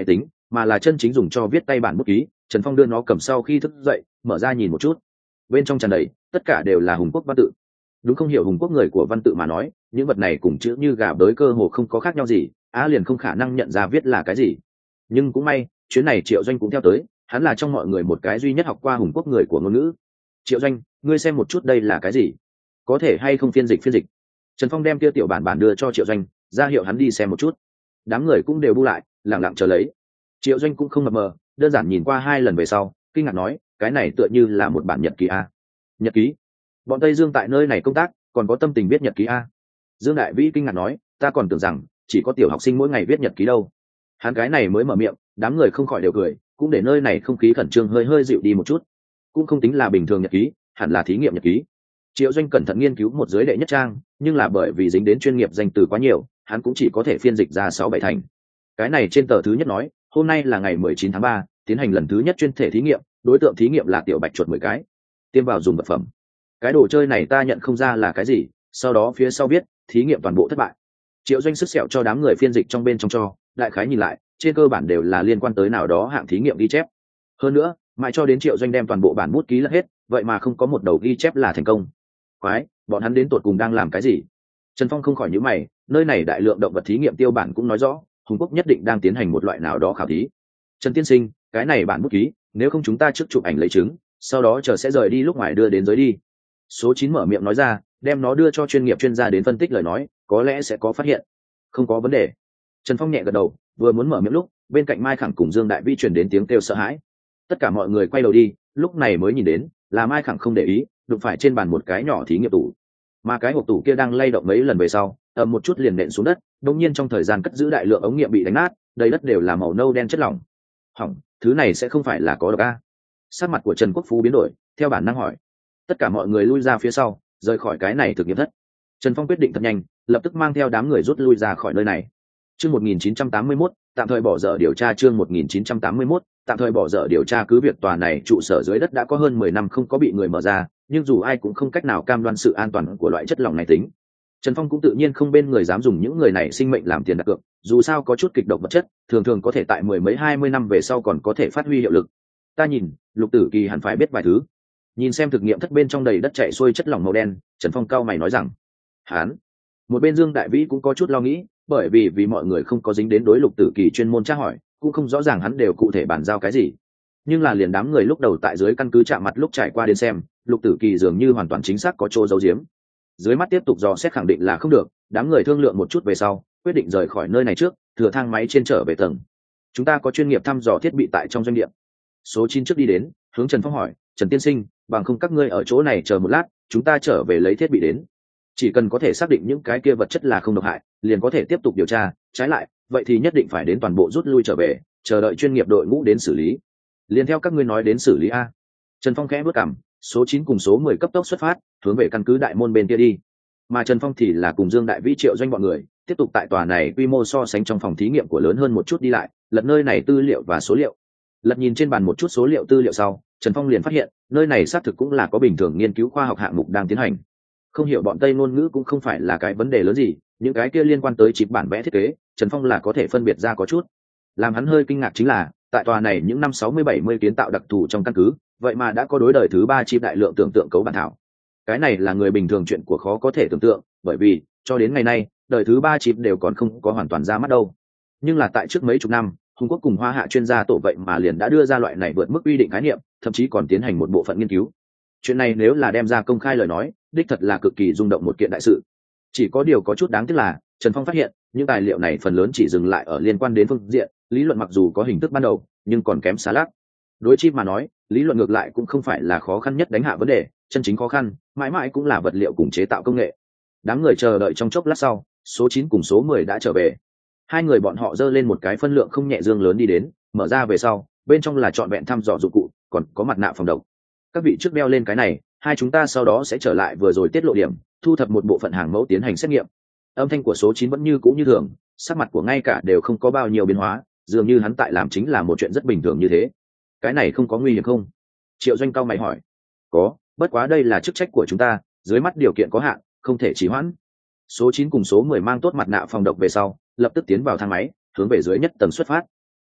mà là chân chính dùng cho viết tay bản bút ký. Trần Phong đưa nó cầm sau khi thức dậy, mở ra nhìn một chút, bên trong tràn đầy tất cả đều là hùng quốc văn tự. Đúng không hiểu hùng quốc người của văn tự mà nói, những vật này cùng chữ như gà bới cơ hồ không có khác nhau gì, liền không khả năng nhận ra viết là cái gì. Nhưng cũng may chuyến này Triệu Doanh cũng theo tới, hắn là trong mọi người một cái duy nhất học qua hùng quốc người của ngôn ngữ. Triệu Doanh, ngươi xem một chút đây là cái gì, có thể hay không phiên dịch. Trần Phong đem kia tiểu bản đưa cho Triệu Doanh, ra hiệu hắn đi xem một chút. Đám người cũng đều bu lại, lặng lặng chờ lấy. Triệu Doanh cũng không mập mờ, đơn giản nhìn qua 2 lần về sau, kinh ngạc nói, cái này tựa như là một bản nhật ký a. Nhật ký? Bọn Tây Dương tại nơi này công tác, còn có tâm tình viết nhật ký a? Dương Đại Vĩ kinh ngạc nói, ta còn tưởng rằng chỉ có tiểu học sinh mỗi ngày viết nhật ký đâu. Hắn cái này mới mở miệng, đám người không khỏi đều cười, cũng để nơi này không khí khẩn trương hơi dịu đi một chút. Cũng không tính là bình thường nhật ký, hẳn là thí nghiệm nhật ký. Triệu Doanh cẩn thận nghiên cứu một giới đệ nhất trang, nhưng là bởi vì dính đến chuyên nghiệp danh từ quá nhiều, hắn cũng chỉ có thể phiên dịch ra 6-7 thành. Cái này trên tờ thứ nhất nói, hôm nay là ngày 19 tháng 3, tiến hành lần thứ nhất chuyên thể thí nghiệm, đối tượng thí nghiệm là tiểu bạch chuột 10 cái, tiêm vào dùng vật phẩm. Cái đồ chơi này ta nhận không ra là cái gì, sau đó phía sau viết thí nghiệm toàn bộ thất bại. Triệu Doanh sức sẹo cho đám người phiên dịch trong bên trong cho, đại khái nhìn lại, trên cơ bản đều là liên quan tới nào đó hạng thí nghiệm ghi chép. Hơn nữa, mãi cho đến Triệu Doanh đem toàn bộ bản bút ký lật hết, vậy mà không có một đầu ghi chép là thành công. Quái, bọn hắn đến tột cùng đang làm cái gì? Trần Phong không khỏi nhíu mày, nơi này đại lượng động vật thí nghiệm tiêu bản cũng nói rõ, Hùng Quốc nhất định đang tiến hành một loại nào đó khảo thí. Trần tiên sinh, cái này bản bút ký, nếu không chúng ta trước chụp ảnh lấy chứng, sau đó chờ sẽ rời đi lúc ngoài đưa đến giới đi. Số 9 mở miệng nói ra, đem nó đưa cho chuyên nghiệp chuyên gia đến phân tích lời nói, có lẽ sẽ có phát hiện. Không có vấn đề. Trần Phong nhẹ gật đầu, vừa muốn mở miệng lúc, bên cạnh Mai Khẳng cùng Dương Đại Vi truyền đến tiếng kêu sợ hãi. Tất cả mọi người quay đầu đi, lúc này mới nhìn đến, là Mai Khẳng không để ý, đụng phải trên bàn một cái nhỏ thí nghiệm tủ, mà cái hộp tủ kia đang lay động mấy lần về sau, ầm một chút liền nện xuống đất. Đột nhiên trong thời gian cất giữ đại lượng ống nghiệm bị đánh nát, đầy đất đều là màu nâu đen chất lỏng. Hỏng, thứ này sẽ không phải là có độc a? Sắc mặt của Trần Quốc Phú biến đổi, theo bản năng hỏi. Tất cả mọi người lui ra phía sau, rời khỏi cái này thực nghiệm thất. Trần Phong quyết định thật nhanh, lập tức mang theo đám người rút lui ra khỏi nơi này. Chương 1981, tạm thời bỏ dở điều tra. Chương 1981, tạm thời bỏ dở điều tra. Cứ việc tòa này trụ sở dưới đất đã có hơn 10 năm không có bị người mở ra, nhưng dù ai cũng không cách nào cam đoan sự an toàn của loại chất lỏng này tính. Trần Phong cũng tự nhiên không bên người dám dùng những người này sinh mệnh làm tiền đặt cược, dù sao có chút kịch độc vật chất, thường có thể tại 10 mấy 20 năm về sau còn có thể phát huy hiệu lực. Ta nhìn, Lục Tử Kỳ hẳn phải biết vài thứ. Nhìn xem thực nghiệm thất bên trong đầy đất chảy xuôi chất lỏng màu đen, Trần Phong cau mày nói rằng, hắn. Một bên Dương Đại Vĩ cũng có chút lo nghĩ, bởi vì mọi người không có dính đến đối Lục Tử Kỳ chuyên môn tra hỏi, cũng không rõ ràng hắn đều cụ thể bàn giao cái gì. Nhưng là liền đám người lúc đầu tại dưới căn cứ chạm mặt lúc trải qua đến xem, Lục Tử Kỳ dường như hoàn toàn chính xác có chỗ giấu giếm. Dưới mắt tiếp tục dò xét khẳng định là không được, đám người thương lượng một chút về sau, quyết định rời khỏi nơi này trước, thừa thang máy trên trở về tầng. Chúng ta có chuyên nghiệp thăm dò thiết bị tại trong doanh địa. Số 9 trước đi đến, hướng Trần Phong hỏi, Trần tiên sinh, bằng không các ngươi ở chỗ này chờ một lát, chúng ta trở về lấy thiết bị đến. Chỉ cần có thể xác định những cái kia vật chất là không độc hại, liền có thể tiếp tục điều tra, trái lại, vậy thì nhất định phải đến toàn bộ rút lui trở về, chờ đợi chuyên nghiệp đội ngũ đến xử lý. Liền theo các ngươi nói đến xử lý a. Trần Phong khẽ bước cằm, số 9 cùng số 10 cấp tốc xuất phát, hướng về căn cứ đại môn bên kia đi. Mà Trần Phong thì là cùng Dương Đại Vĩ Triệu Doanh bọn người, tiếp tục tại tòa này quy mô so sánh trong phòng thí nghiệm của lớn hơn một chút đi lại, lật nơi này tư liệu và số liệu. Lật nhìn trên bàn một chút số liệu tư liệu sau, Trần Phong liền phát hiện, nơi này xác thực cũng là có bình thường nghiên cứu khoa học hạng mục đang tiến hành. Không hiểu bọn Tây ngôn ngữ cũng không phải là cái vấn đề lớn gì, những cái kia liên quan tới chip bản vẽ thiết kế, Trần Phong là có thể phân biệt ra có chút. Làm hắn hơi kinh ngạc chính là, tại tòa này những năm 60-70 kiến tạo đặc thù trong căn cứ, vậy mà đã có đối đời thứ 3 chip đại lượng tưởng tượng cấu bản thảo. Cái này là người bình thường chuyện của khó có thể tưởng tượng, bởi vì cho đến ngày nay, đời thứ 3 chip đều còn không có hoàn toàn ra mắt đâu. Nhưng là tại trước mấy chục năm, Hùng Quốc cùng Hoa Hạ chuyên gia tổ vậy mà liền đã đưa ra loại này vượt mức quy định khái niệm, thậm chí còn tiến hành một bộ phận nghiên cứu. Chuyện này nếu là đem ra công khai lời nói, đích thật là cực kỳ rung động một kiện đại sự. Chỉ có điều có chút đáng tiếc là, Trần Phong phát hiện, những tài liệu này phần lớn chỉ dừng lại ở liên quan đến phương diện lý luận, mặc dù có hình thức ban đầu, nhưng còn kém xa lắc. Đối chip mà nói, lý luận ngược lại cũng không phải là khó khăn nhất đánh hạ vấn đề, chân chính khó khăn mãi mãi cũng là vật liệu cùng chế tạo công nghệ. Đám người chờ đợi trong chốc lát sau, số 9 cùng số 10 đã trở về. Hai người bọn họ giơ lên một cái phân lượng không nhẹ dương lớn đi đến, mở ra về sau, bên trong là trọn vẹn thăm dò dụng cụ, còn có mặt nạ phòng độc. Các vị trước đeo lên cái này, hai chúng ta sau đó sẽ trở lại vừa rồi tiết lộ điểm, thu thập một bộ phận hàng mẫu tiến hành xét nghiệm. Âm thanh của số 9 vẫn như cũ như thường, sắc mặt của ngay cả đều không có bao nhiêu biến hóa, dường như hắn tại làm chính là một chuyện rất bình thường như thế. Cái này không có nguy hiểm không? Triệu Doanh cao mày hỏi. Có, bất quá đây là chức trách của chúng ta, dưới mắt điều kiện có hạn, không thể trì hoãn. Số 9 cùng số 10 mang tốt mặt nạ phòng độc về sau, lập tức tiến vào thang máy, hướng về dưới nhất tầng xuất phát.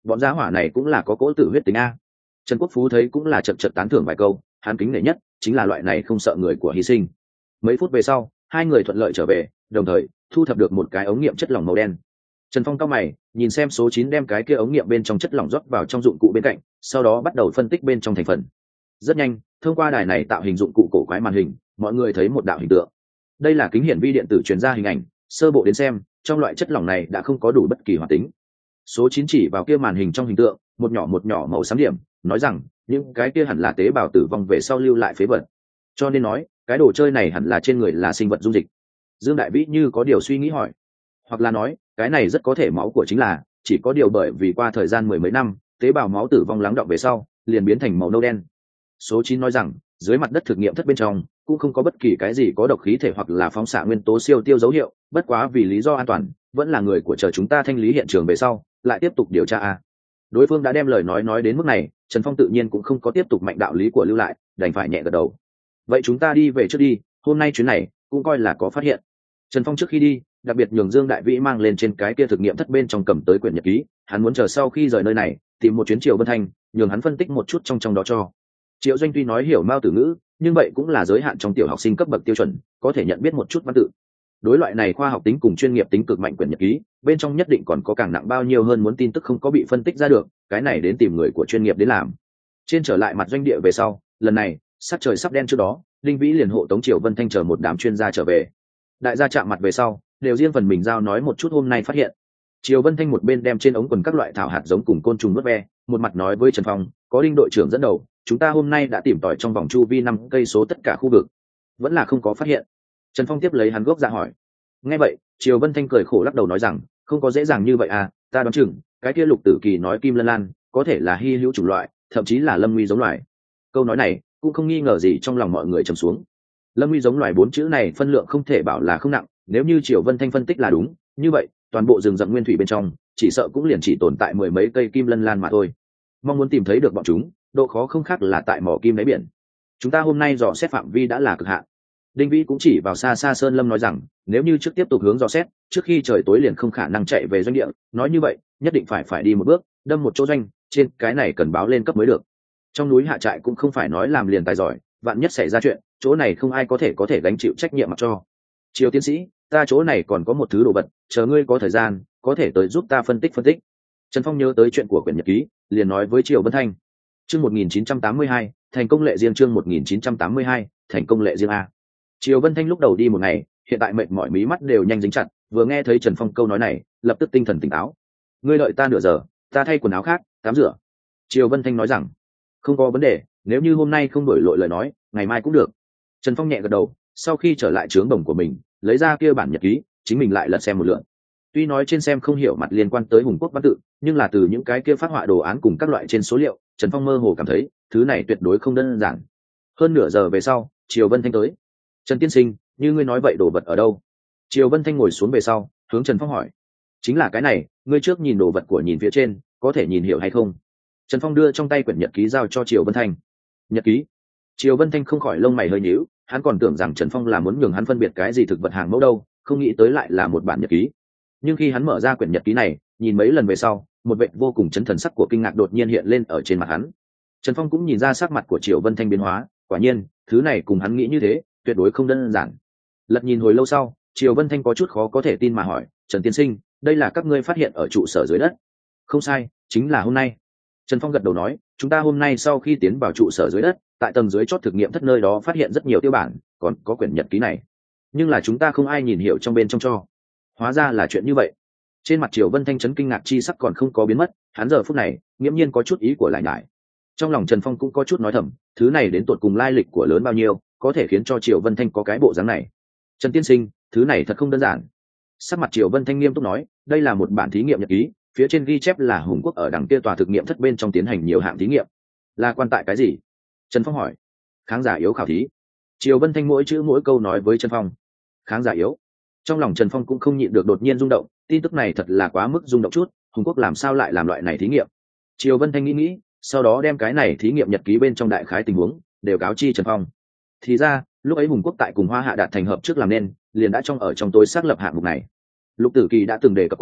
bọn gia hỏa này cũng là có cỗ tử huyết tính a. Trần Quốc Phú thấy cũng là chật chật tán thưởng vài câu, hắn kính nể nhất chính là loại này không sợ người của hy sinh. Mấy phút về sau, hai người thuận lợi trở về, đồng thời thu thập được một cái ống nghiệm chất lỏng màu đen. Trần Phong cao mày, nhìn xem số 9 đem cái kia ống nghiệm bên trong chất lỏng rót vào trong dụng cụ bên cạnh, sau đó bắt đầu phân tích bên trong thành phần. Rất nhanh, thông qua đài này tạo hình dụng cụ cổ quái màn hình, mọi người thấy một đạo hình tượng. Đây là kính hiển vi điện tử truyền ra hình ảnh, sơ bộ đến xem, trong loại chất lỏng này đã không có đủ bất kỳ hoạt tính. Số 9 chỉ vào kia màn hình trong hình tượng, một nhỏ màu xám điểm, nói rằng, những cái kia hẳn là tế bào tử vong về sau lưu lại phế vật. Cho nên nói, cái đồ chơi này hẳn là trên người là sinh vật dung dịch. Dương Đại Vĩ như có điều suy nghĩ hỏi, hoặc là nói, cái này rất có thể máu của chính là, chỉ có điều bởi vì qua thời gian mười mấy năm, tế bào máu tử vong lắng đọng về sau, liền biến thành màu nâu đen. Số 9 nói rằng, dưới mặt đất thực nghiệm thất bên trong cũng không có bất kỳ cái gì có độc khí thể hoặc là phóng xạ nguyên tố siêu tiêu dấu hiệu, bất quá vì lý do an toàn, vẫn là người của chờ chúng ta thanh lý hiện trường về sau, lại tiếp tục điều tra a. Đối phương đã đem lời nói đến mức này, Trần Phong tự nhiên cũng không có tiếp tục mạnh đạo lý của lưu lại, đành phải nhẹ gật đầu. Vậy chúng ta đi về trước đi, hôm nay chuyến này cũng coi là có phát hiện. Trần Phong trước khi đi, đặc biệt nhường Dương Đại Vĩ mang lên trên cái kia thực nghiệm thất bên trong cầm tới quyển nhật ký, hắn muốn chờ sau khi rời nơi này, tìm một chuyến Triệu Vân Thanh, nhường hắn phân tích một chút trong đó cho. Triệu Doanh tuy nói hiểu Mao Tử ngữ, nhưng vậy cũng là giới hạn trong tiểu học sinh cấp bậc tiêu chuẩn, có thể nhận biết một chút văn tự. Đối loại này khoa học tính cùng chuyên nghiệp tính cực mạnh quyển nhật ký, bên trong nhất định còn có càng nặng bao nhiêu hơn muốn tin tức không có bị phân tích ra được, cái này đến tìm người của chuyên nghiệp đến làm. Trên trở lại mặt doanh địa về sau, lần này, sắc trời sắp đen trước đó, Đinh Vĩ liền hộ tống Triệu Vân Thanh chờ một đám chuyên gia trở về. Đại gia chạm mặt về sau, đều riêng phần mình giao nói một chút hôm nay phát hiện. Triều Vân Thanh một bên đem trên ống quần các loại thảo hạt giống cùng côn trùng nuốt ve, một mặt nói với Trần Phong, có Đinh đội trưởng dẫn đầu, chúng ta hôm nay đã tìm tòi trong vòng chu vi 5 cây số tất cả khu vực, vẫn là không có phát hiện. Trần Phong tiếp lấy hắn gốc ra hỏi. Nghe vậy, Triều Vân Thanh cười khổ lắc đầu nói rằng, không có dễ dàng như vậy à, ta đoán chừng cái kia Lục Tử Kỳ nói kim lân lan có thể là hy hữu chủng loại, thậm chí là lâm nguy giống loài. Câu nói này cũng không nghi ngờ gì trong lòng mọi người trầm xuống. Lâm nguy giống loài 4 chữ này phân lượng không thể bảo là không nặng, nếu như Triều Vân Thanh phân tích là đúng, như vậy toàn bộ rừng rậm nguyên thủy bên trong chỉ sợ cũng liền chỉ tồn tại 10 mấy cây kim lân lan mà thôi. Mong muốn tìm thấy được bọn chúng, độ khó không khác là tại mỏ kim đáy biển. Chúng ta hôm nay dò xét phạm vi đã là cực hạn. Đinh Vĩ cũng chỉ vào xa xa sơn lâm nói rằng, nếu như trước tiếp tục hướng dò xét, trước khi trời tối liền không khả năng chạy về doanh địa, nói như vậy nhất định phải đi một bước, đâm một chỗ doanh, trên cái này cần báo lên cấp mới được. Trong núi hạ trại cũng không phải nói làm liền tài giỏi, vạn nhất xảy ra chuyện, chỗ này không ai có thể gánh chịu trách nhiệm mặc cho. Triều tiến sĩ, ta chỗ này còn có một thứ đồ vật, chờ ngươi có thời gian có thể tới giúp ta phân tích. Trần Phong nhớ tới chuyện của quyển nhật ký, liền nói với Triều Vân Thanh. Chương 1982, thành công lệ riêng. Chương 1982, thành công lệ riêng a. Triều Vân Thanh lúc đầu đi một ngày, hiện tại mệt mỏi mí mắt đều nhanh dính chặt, vừa nghe thấy Trần Phong câu nói này, lập tức tinh thần tỉnh táo. Ngươi đợi ta nửa giờ, ta thay quần áo khác, tắm rửa. Triều Vân Thanh nói rằng, không có vấn đề, nếu như hôm nay không đổi lội lời nói, ngày mai cũng được. Trần Phong nhẹ gật đầu, sau khi trở lại trướng đồng của mình, lấy ra kia bản nhật ký, chính mình lại lật xem một lượt. Tuy nói trên xem không hiểu mặt liên quan tới Hùng Quốc văn tự, nhưng là từ những cái kia phát họa đồ án cùng các loại trên số liệu, Trần Phong mơ hồ cảm thấy thứ này tuyệt đối không đơn giản. Hơn nửa giờ về sau, Triều Vân Thanh tới. Trần tiên sinh, như ngươi nói vậy đồ vật ở đâu? Triều Vân Thanh ngồi xuống về sau, hướng Trần Phong hỏi. Chính là cái này, ngươi trước nhìn đồ vật của nhìn phía trên, có thể nhìn hiểu hay không? Trần Phong đưa trong tay quyển nhật ký giao cho Triều Vân Thanh. Nhật ký? Triều Vân Thanh không khỏi lông mày hơi nhíu, hắn còn tưởng rằng Trần Phong là muốn nhường hắn phân biệt cái gì thực vật hàng mẫu đâu, không nghĩ tới lại là một bản nhật ký. Nhưng khi hắn mở ra quyển nhật ký này, nhìn mấy lần về sau, một vẻ vô cùng chấn thần sắc của kinh ngạc đột nhiên hiện lên ở trên mặt hắn. Trần Phong cũng nhìn ra sắc mặt của Triều Vân Thanh biến hóa, quả nhiên, thứ này cùng hắn nghĩ như thế, tuyệt đối không đơn giản. Lật nhìn hồi lâu sau, Triều Vân Thanh có chút khó có thể tin mà hỏi, Trần tiên sinh, đây là các ngươi phát hiện ở trụ sở dưới đất? Không sai, chính là hôm nay. Trần Phong gật đầu nói, chúng ta hôm nay sau khi tiến vào trụ sở dưới đất, tại tầng dưới chót thực nghiệm thất nơi đó phát hiện rất nhiều tiêu bản, còn có quyển nhật ký này. Nhưng là chúng ta không ai nhìn hiểu trong bên trong cho. Hóa ra là chuyện như vậy. Trên mặt Triều Vân Thanh chấn kinh ngạc chi sắc còn không có biến mất, hắn giờ phút này nghiễm nhiên có chút ý của lại nhải. Trong lòng Trần Phong cũng có chút nói thầm, thứ này đến tột cùng lai lịch của lớn bao nhiêu, có thể khiến cho Triều Vân Thanh có cái bộ dáng này. Trần tiên sinh, thứ này thật không đơn giản. Sắc mặt Triều Vân Thanh nghiêm túc nói, đây là một bản thí nghiệm nhật ký, phía trên ghi chép là Hùng Quốc ở đằng kia tòa thực nghiệm thất bên trong tiến hành nhiều hạng thí nghiệm. Là quan tại cái gì? Trần Phong hỏi. Kháng giả yếu khảo thí. Triều Vân Thanh mỗi chữ mỗi câu nói với Trần Phong. Kháng giả yếu. Trong lòng Trần Phong cũng không nhịn được đột nhiên rung động, tin tức này thật là quá mức rung động chút, Hùng Quốc làm sao lại làm loại này thí nghiệm? Triều Vân Thanh nghĩ, sau đó đem cái này thí nghiệm nhật ký bên trong đại khái tình huống đều cáo chi Trần Phong. Thì ra, lúc ấy Hùng Quốc tại cùng Hoa Hạ đạt thành hợp trước làm nên, liền đã trong tối xác lập hạng mục này. Lục Tử Kỳ đã từng đề cập qua,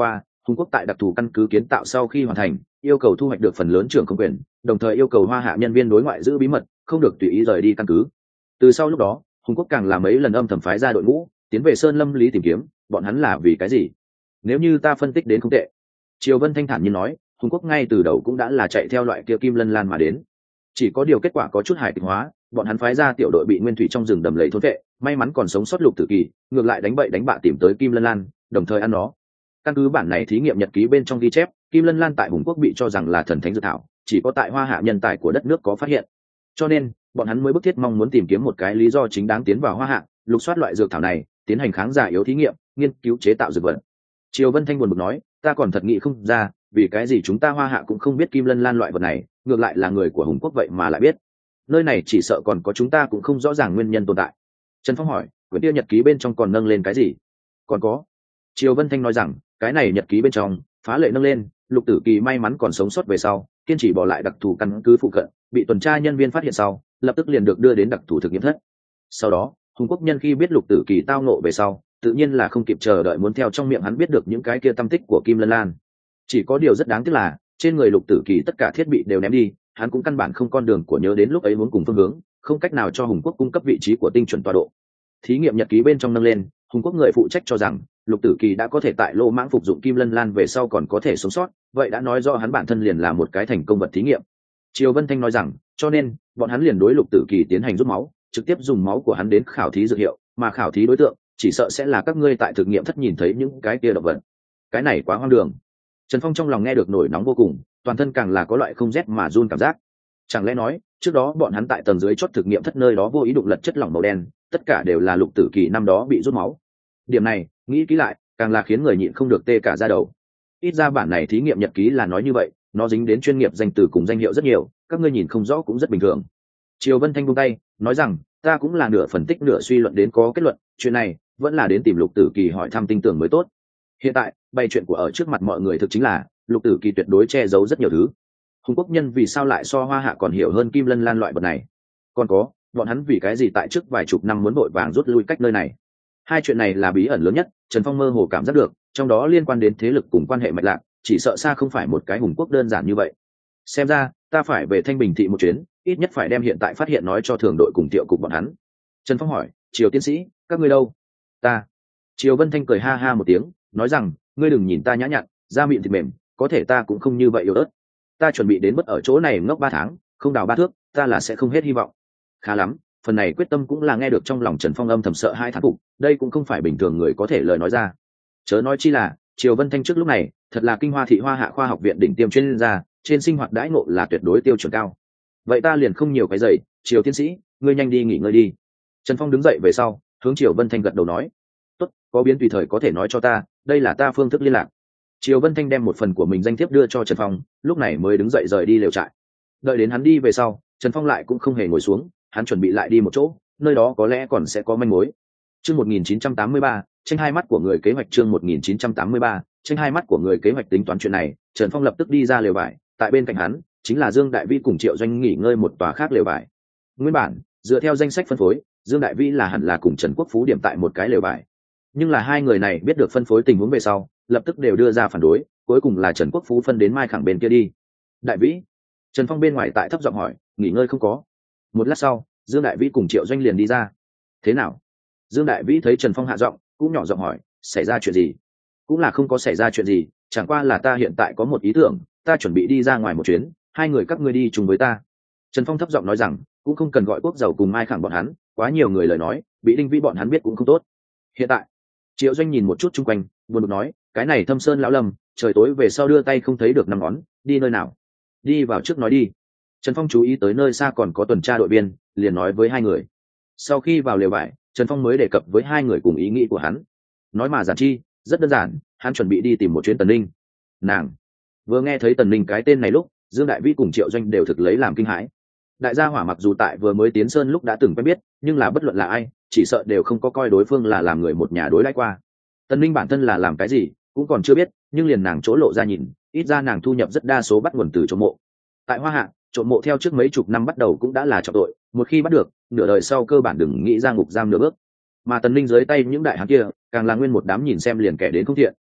Hùng quốc tại đặc thù căn cứ kiến tạo sau khi hoàn thành, yêu cầu thu hoạch được phần lớn trưởng công quyền, đồng thời yêu cầu Hoa Hạ nhân viên đối ngoại giữ bí mật, không được tùy ý rời đi căn cứ. Từ sau lúc đó, Hùng quốc càng làm mấy lần âm thầm phái ra đội ngũ tiến về Sơn Lâm Lý tìm kiếm, bọn hắn là vì cái gì? Nếu như ta phân tích đến không tệ, Triều Vân thanh thản như nói, Hùng quốc ngay từ đầu cũng đã là chạy theo loại kia Kim Lân Lan mà đến, chỉ có điều kết quả có chút hài kịch hóa, bọn hắn phái ra tiểu đội bị nguyên thủy trong rừng đầm lầy thôn vệ, may mắn còn sống sót Lục Tử Kỳ, ngược lại đánh bậy đánh bạ tìm tới Kim Lân Lan, đồng thời ăn nó. Căn cứ bản này thí nghiệm nhật ký bên trong ghi chép, Kim Lân Lan tại Hùng quốc bị cho rằng là thần thánh dược thảo, chỉ có tại Hoa Hạ nhân tài của đất nước có phát hiện, cho nên bọn hắn mới bức thiết mong muốn tìm kiếm một cái lý do chính đáng tiến vào Hoa Hạ, lục soát loại dược thảo này, tiến hành kháng giả yếu thí nghiệm, nghiên cứu chế tạo dược vật. Triều Vân Thanh buồn bực nói, ta còn thật nghĩ không ra, vì cái gì chúng ta Hoa Hạ cũng không biết Kim Lân Lan loại vật này, ngược lại là người của Hùng quốc vậy mà lại biết. Nơi này chỉ sợ còn có chúng ta cũng không rõ ràng nguyên nhân tồn tại. Trần Phong hỏi, quyển kia nhật ký bên trong còn nâng lên cái gì? Còn có. Triều Vân Thanh nói rằng, cái này nhật ký bên trong phá lệ nâng lên, Lục Tử Kỳ may mắn còn sống sót về sau, kiên trì bỏ lại đặc thù căn cứ phụ cận, bị tuần tra nhân viên phát hiện sau, lập tức liền được đưa đến đặc thù thực nghiệm thất. Sau đó, Hùng quốc nhân khi biết Lục Tử Kỳ tao ngộ về sau, tự nhiên là không kịp chờ đợi muốn theo trong miệng hắn biết được những cái kia tâm tích của Kim Lân Lan. Chỉ có điều rất đáng tiếc là, trên người Lục Tử Kỳ tất cả thiết bị đều ném đi, hắn cũng căn bản không con đường của nhớ đến lúc ấy muốn cùng phương hướng, không cách nào cho Hùng quốc cung cấp vị trí của tinh chuẩn tọa độ. Thí nghiệm nhật ký bên trong nâng lên, Hùng quốc người phụ trách cho rằng Lục Tử Kỳ đã có thể tại lô mãng phục dụng Kim Lân Lan về sau còn có thể sống sót, vậy đã nói rõ hắn bản thân liền là một cái thành công vật thí nghiệm. Triều Vân Thanh nói rằng, cho nên bọn hắn liền đối Lục Tử Kỳ tiến hành rút máu, trực tiếp dùng máu của hắn đến khảo thí dược hiệu, mà khảo thí đối tượng chỉ sợ sẽ là các ngươi tại thực nghiệm thất nhìn thấy những cái kia động vật. Cái này quá hoang đường. Trần Phong trong lòng nghe được nổi nóng vô cùng, toàn thân càng là có loại không rét mà run cảm giác. Chẳng lẽ nói, trước đó bọn hắn tại tầng dưới chót thực nghiệm thất nơi đó vô ý đụng lật chất lỏng màu đen, tất cả đều là Lục Tử Kỳ năm đó bị rút máu. Điểm này, nghĩ kỹ lại, càng là khiến người nhịn không được tê cả da đầu. Ít ra bản này thí nghiệm nhật ký là nói như vậy, nó dính đến chuyên nghiệp danh từ cùng danh hiệu rất nhiều, các ngươi nhìn không rõ cũng rất bình thường. Triều Vân Thanh buông tay, nói rằng, ta cũng là nửa phân tích nửa suy luận đến có kết luận, chuyện này vẫn là đến tìm Lục Tử Kỳ hỏi thăm tin tưởng mới tốt. Hiện tại, bày chuyện của ở trước mặt mọi người thực chính là, Lục Tử Kỳ tuyệt đối che giấu rất nhiều thứ. Hùng quốc nhân vì sao lại so Hoa Hạ còn hiểu hơn Kim Lân Lan loại vật này? Còn có, bọn hắn vì cái gì tại trước vài chục năm muốn vội vàng rút lui cách nơi này? Hai chuyện này là bí ẩn lớn nhất, Trần Phong mơ hồ cảm giác được, trong đó liên quan đến thế lực cùng quan hệ mạch lạc, chỉ sợ xa không phải một cái Hùng quốc đơn giản như vậy. Xem ra, ta phải về Thanh Bình thị một chuyến, ít nhất phải đem hiện tại phát hiện nói cho thường đội cùng Tiệu cục bọn hắn. Trần Phong hỏi, Triều tiến sĩ, các ngươi đâu? Ta. Triều Vân Thanh cười ha ha một tiếng, nói rằng, ngươi đừng nhìn ta nhã nhặn, da mịn thịt mềm, có thể ta cũng không như vậy yếu ớt. Ta chuẩn bị đến mất ở chỗ này ngốc 3 tháng, không đào 3 thước, ta là sẽ không hết hy vọng. Khá lắm, phần này quyết tâm cũng là nghe được trong lòng Trần Phong âm thầm sợ hai thán phục, đây cũng không phải bình thường người có thể lời nói ra. Chớ nói chi là, Triều Vân Thanh trước lúc này, thật là Kinh Hoa thị Hoa Hạ khoa học viện đỉnh tiêm chuyên gia, trên sinh hoạt đãi ngộ là tuyệt đối tiêu chuẩn cao. Vậy ta liền không nhiều cái dậy, Triều tiến sĩ, ngươi nhanh đi nghỉ ngơi đi. Trần Phong đứng dậy về sau, hướng Triều Vân Thanh gật đầu nói, tốt, có biến tùy thời có thể nói cho ta, đây là ta phương thức liên lạc. Triều Vân Thanh đem một phần của mình danh thiếp đưa cho Trần Phong, lúc này mới đứng dậy rời đi lều trại. Đợi đến hắn đi về sau, Trần Phong lại cũng không hề ngồi xuống, hắn chuẩn bị lại đi một chỗ, nơi đó có lẽ còn sẽ có manh mối. Chương 1983, tranh hai mắt của người kế hoạch chương 1983, tranh hai mắt của người kế hoạch tính toán chuyện này, Trần Phong lập tức đi ra lều vải, tại bên cạnh hắn chính là Dương Đại Vi cùng Triệu Doanh nghỉ ngơi một tòa khác lều vải. Nguyên bản, dựa theo danh sách phân phối, Dương Đại Vi là hẳn là cùng Trần Quốc Phú điểm tại một cái lều vải. Nhưng là hai người này biết được phân phối tình huống về sau, lập tức đều đưa ra phản đối, cuối cùng là Trần Quốc Phú phân đến Mai Khẳng bên kia đi. Đại Vĩ, Trần Phong bên ngoài tại thấp giọng hỏi, nghỉ ngơi không có? Một lát sau, Dương Đại Vĩ cùng Triệu Doanh liền đi ra. Thế nào? Dương Đại Vĩ thấy Trần Phong hạ giọng, cũng nhỏ giọng hỏi, xảy ra chuyện gì? Cũng là không có xảy ra chuyện gì, chẳng qua là ta hiện tại có một ý tưởng, ta chuẩn bị đi ra ngoài một chuyến, hai người các ngươi đi chung với ta. Trần Phong thấp giọng nói rằng, cũng không cần gọi Quốc Giàu cùng Mai Khẳng bọn hắn, quá nhiều người lời nói, bị Đinh Vĩ bọn hắn biết cũng không tốt. Hiện tại, Triệu Doanh nhìn một chút chung quanh, buồn bực nói, cái này Thâm Sơn lão Lâm, trời tối về sau đưa tay không thấy được 5 ngón, đi nơi nào? Đi vào trước nói đi. Trần Phong chú ý tới nơi xa còn có tuần tra đội viên, liền nói với hai người. Sau khi vào lều vải, Trần Phong mới đề cập với hai người cùng ý nghĩ của hắn. Nói mà giản chi, rất đơn giản, hắn chuẩn bị đi tìm một chuyến Tần Ninh. Nàng vừa nghe thấy Tần Ninh cái tên này lúc, Dương Đại Vĩ cùng Triệu Doanh đều thực lấy làm kinh hãi. Đại gia hỏa mặc dù tại vừa mới tiến sơn lúc đã từng quen biết, nhưng là bất luận là ai, chỉ sợ đều không có coi đối phương là làm người một nhà đối đãi qua. Tần Ninh bản thân là làm cái gì cũng còn chưa biết, nhưng liền nàng chỗ lộ ra nhìn, ít ra nàng thu nhập rất đa số bắt nguồn từ trộm mộ. Tại Hoa Hạ, trộm mộ theo trước mấy chục năm bắt đầu cũng đã là trọng tội, một khi bắt được, nửa đời sau cơ bản đừng nghĩ ra ngục giam nửa bước. Mà Tần Ninh dưới tay những đại hán kia, càng là nguyên một đám nhìn xem liền kẻ đến không thiện,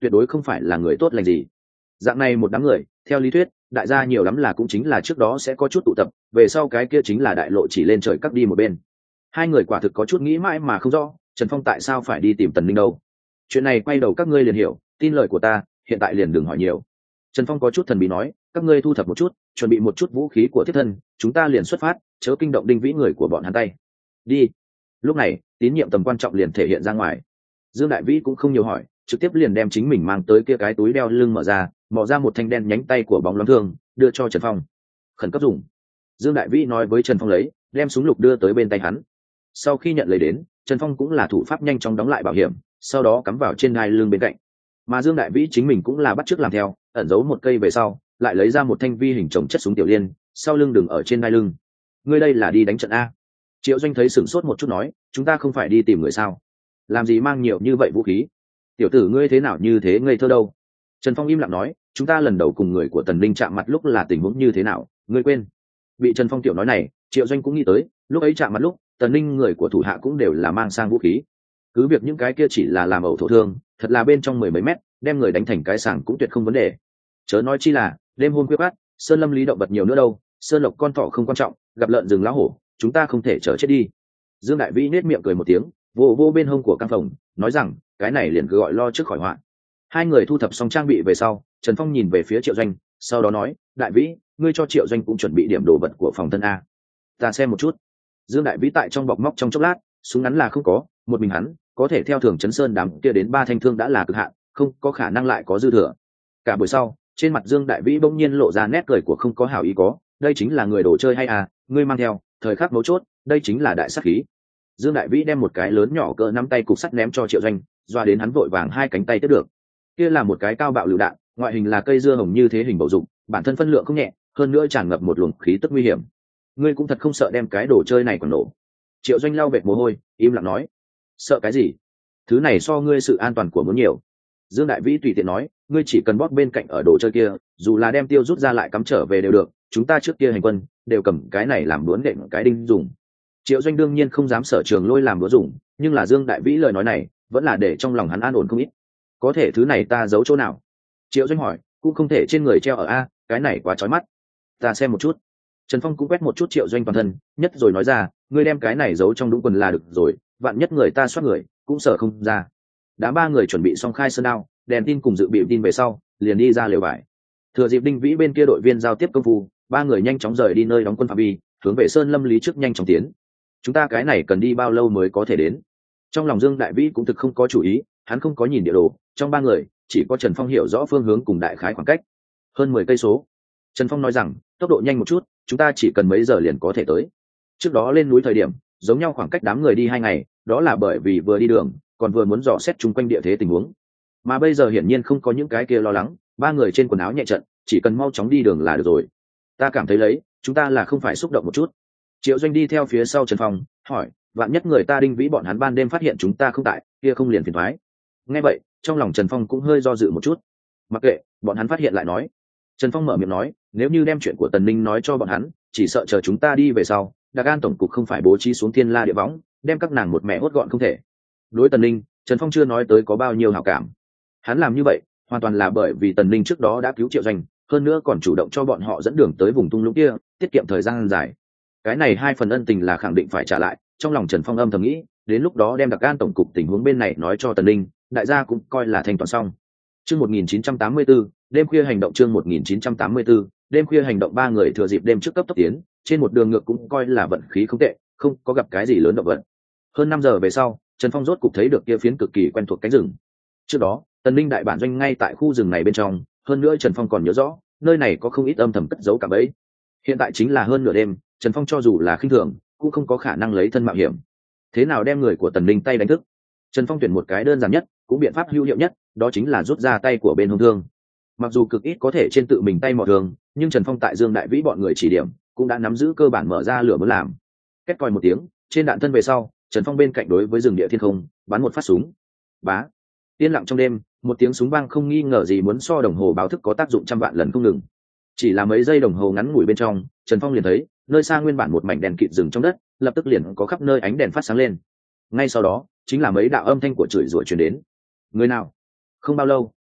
tuyệt đối không phải là người tốt lành gì. Dạng này một đám người, theo lý thuyết đại gia nhiều lắm là cũng chính là trước đó sẽ có chút tụ tập, về sau cái kia chính là đại lộ chỉ lên trời cắt đi một bên. Hai người quả thực có chút nghĩ mãi mà không rõ, Trần Phong tại sao phải đi tìm Tần Linh đâu. Chuyện này quay đầu các ngươi liền hiểu, tin lời của ta, hiện tại liền đừng hỏi nhiều. Trần Phong có chút thần bí nói, các ngươi thu thập một chút, chuẩn bị một chút vũ khí của thiết thân, chúng ta liền xuất phát, chớ kinh động Đinh Vĩ người của bọn hắn tay. Đi. Lúc này tín nhiệm tầm quan trọng liền thể hiện ra ngoài. Dương Đại Vĩ cũng không nhiều hỏi, trực tiếp liền đem chính mình mang tới kia cái túi đeo lưng mở ra, mò ra một thanh đen nhánh tay của bóng loáng thương, đưa cho Trần Phong. Khẩn cấp dùng. Dương Đại Vĩ nói với Trần Phong lấy, đem súng lục đưa tới bên tay hắn. Sau khi nhận lấy đến, Trần Phong cũng là thủ pháp nhanh chóng đóng lại bảo hiểm, sau đó cắm vào trên ngai lưng bên cạnh. Mà Dương Đại Vĩ chính mình cũng là bắt chước làm theo, ẩn giấu một cây về sau, lại lấy ra một thanh vi hình trồng chất súng tiểu liên, sau lưng đừng ở trên ngai lưng. Ngươi đây là đi đánh trận a? Triệu Doanh thấy sửng sốt một chút nói, chúng ta không phải đi tìm người sao? Làm gì mang nhiều như vậy vũ khí? Tiểu tử ngươi thế nào như thế ngây thơ đâu? Trần Phong im lặng nói, chúng ta lần đầu cùng người của Tần Linh chạm mặt lúc là tình huống như thế nào, ngươi quên? Bị Trần Phong tiểu nói này, Triệu Doanh cũng nghĩ tới, lúc ấy chạm mặt lúc, Tần Linh người của thủ hạ cũng đều là mang sang vũ khí. Cứ việc những cái kia chỉ là làm ẩu thổ thương, thật là bên trong 10 mấy mét, đem người đánh thành cái sàng cũng tuyệt không vấn đề. Chớ nói chi là, đêm hôm khuya khoắt, sơn lâm lý động vật nhiều nữa đâu, sơn lộc con thỏ không quan trọng, gặp lợn rừng lá hổ, chúng ta không thể chở chết đi. Dương Đại Vĩ nết miệng cười một tiếng, vô vô bên hông của căng phòng, nói rằng, cái này liền cứ gọi lo trước khỏi họa. Hai người thu thập xong trang bị về sau, Trần Phong nhìn về phía Triệu Doanh, sau đó nói, Đại Vĩ, ngươi cho Triệu Doanh cũng chuẩn bị điểm đồ vật của phòng thân a. Ta xem một chút. Dương Đại Vĩ tại trong bọc móc trong chốc lát, súng ngắn là không có, một mình hắn có thể theo thường chấn sơn đám kia đến 3 thanh thương đã là cực hạn, không có khả năng lại có dư thừa. Cả buổi sau, trên mặt Dương Đại Vĩ bỗng nhiên lộ ra nét cười của không có hảo ý có, đây chính là người đồ chơi hay à, ngươi mang theo, thời khắc mấu chốt, đây chính là đại sát khí. Dương Đại Vĩ đem một cái lớn nhỏ cỡ nắm tay cục sắt ném cho Triệu Doanh, doa đến hắn vội vàng hai cánh tay tiếp được. Kia là một cái cao bạo lựu đạn, ngoại hình là cây dưa hồng như thế hình bầu dục, bản thân phân lượng không nhẹ, hơn nữa tràn ngập một luồng khí tức nguy hiểm. Ngươi cũng thật không sợ đem cái đồ chơi này còn nổ. Triệu Doanh lau vệt mồ hôi, im lặng nói, sợ cái gì? Thứ này so ngươi sự an toàn của muốn nhiều. Dương Đại Vĩ tùy tiện nói, ngươi chỉ cần bóp bên cạnh ở đồ chơi kia, dù là đem tiêu rút ra lại cắm trở về đều được, chúng ta trước kia hành quân đều cầm cái này làm đuốn đệm cái đinh dùng. Triệu Doanh đương nhiên không dám sở trường lôi làm đũa dùng, nhưng là Dương Đại Vĩ lời nói này vẫn là để trong lòng hắn an ổn không ít. Có thể thứ này ta giấu chỗ nào? Triệu Doanh hỏi, cũng không thể trên người treo ở a, cái này quá chói mắt. Ta xem một chút. Trần Phong cũng quét một chút Triệu Doanh toàn thân, nhất rồi nói ra, ngươi đem cái này giấu trong đũng quần là được rồi, vạn nhất người ta soát người, cũng sợ không ra. Đã 3 người chuẩn bị xong khai sơn đao, đèn tin cùng dự bị tin về sau, liền đi ra lều vải. Thừa dịp Đinh Vĩ bên kia đội viên giao tiếp công phu, 3 người nhanh chóng rời đi nơi đóng quân phạm vi, hướng về sơn lâm lý trước nhanh chóng tiến. Chúng ta cái này cần đi bao lâu mới có thể đến? Trong lòng Dương Đại Vĩ cũng thực không có chủ ý, hắn không có nhìn địa đồ, trong 3 người chỉ có Trần Phong hiểu rõ phương hướng cùng đại khái khoảng cách. Hơn 10 cây số. Trần Phong nói rằng, tốc độ nhanh một chút, chúng ta chỉ cần mấy giờ liền có thể tới. Trước đó lên núi thời điểm, giống nhau khoảng cách đám người đi 2 ngày, đó là bởi vì vừa đi đường, còn vừa muốn dò xét chung quanh địa thế tình huống. Mà bây giờ hiển nhiên không có những cái kia lo lắng, 3 người trên quần áo nhẹ trận, chỉ cần mau chóng đi đường là được rồi. Ta cảm thấy lấy, chúng ta là không phải xúc động một chút. Triệu Doanh đi theo phía sau Trần Phong, hỏi, vạn nhất người ta Đinh Vĩ bọn hắn ban đêm phát hiện chúng ta không tại, kia không liền phiền toái. Nghe vậy, trong lòng Trần Phong cũng hơi do dự một chút. Mặc kệ, bọn hắn phát hiện lại nói. Trần Phong mở miệng nói, nếu như đem chuyện của Tần Ninh nói cho bọn hắn, chỉ sợ chờ chúng ta đi về sau, Đặc An tổng cục không phải bố trí xuống Thiên La địa võng, đem các nàng một mẹ hốt gọn không thể. Đối Tần Ninh, Trần Phong chưa nói tới có bao nhiêu hảo cảm. Hắn làm như vậy, hoàn toàn là bởi vì Tần Ninh trước đó đã cứu Triệu Doanh, hơn nữa còn chủ động cho bọn họ dẫn đường tới vùng thung lũng kia, tiết kiệm thời gian dài. Cái này 2 phần ân tình là khẳng định phải trả lại, trong lòng Trần Phong âm thầm nghĩ, đến lúc đó đem Đặc An tổng cục tình huống bên này nói cho Tần Ninh, đại gia cũng coi là thanh toán xong. Chương 1984, đêm khuya hành động chương 1984, đêm khuya hành động 3 người thừa dịp đêm trước cấp tốc tiến, trên một đường ngược cũng coi là vận khí không tệ, không có gặp cái gì lớn động vật. Hơn 5 giờ về sau, Trần Phong rốt cục thấy được kia phiến cực kỳ quen thuộc cánh rừng. Trước đó, Tần Ninh đại bản doanh ngay tại khu rừng này bên trong, hơn nữa Trần Phong còn nhớ rõ, nơi này có không ít âm thầm cất giấu cả bẫy. Hiện tại chính là hơn nửa đêm, Trần Phong cho dù là khinh thường, cũng không có khả năng lấy thân mạo hiểm. Thế nào đem người của Tần Ninh tay đánh thức? Trần Phong tuyển một cái đơn giản nhất, cũng biện pháp hữu hiệu nhất, đó chính là rút ra tay của bên hông thương. Mặc dù cực ít có thể trên tự mình tay mò thương, nhưng Trần Phong tại Dương Đại Vĩ bọn người chỉ điểm, cũng đã nắm giữ cơ bản mở ra lửa muốn làm. Két còi một tiếng, trên đạn thân về sau, Trần Phong bên cạnh đối với rừng địa thiên không, bắn một phát súng. Bá. Yên lặng trong đêm, một tiếng súng vang không nghi ngờ gì muốn so đồng hồ báo thức có tác dụng trăm vạn lần không ngừng. Chỉ là mấy giây đồng hồ ngắn ngủi bên trong, Trần Phong liền thấy, nơi xa nguyên bản một mảnh đèn kịt rừng trong đất, lập tức liền có khắp nơi ánh đèn phát sáng lên. Ngay sau đó, chính là mấy đạo âm thanh của chửi rủa truyền đến. Người nào? Không bao lâu,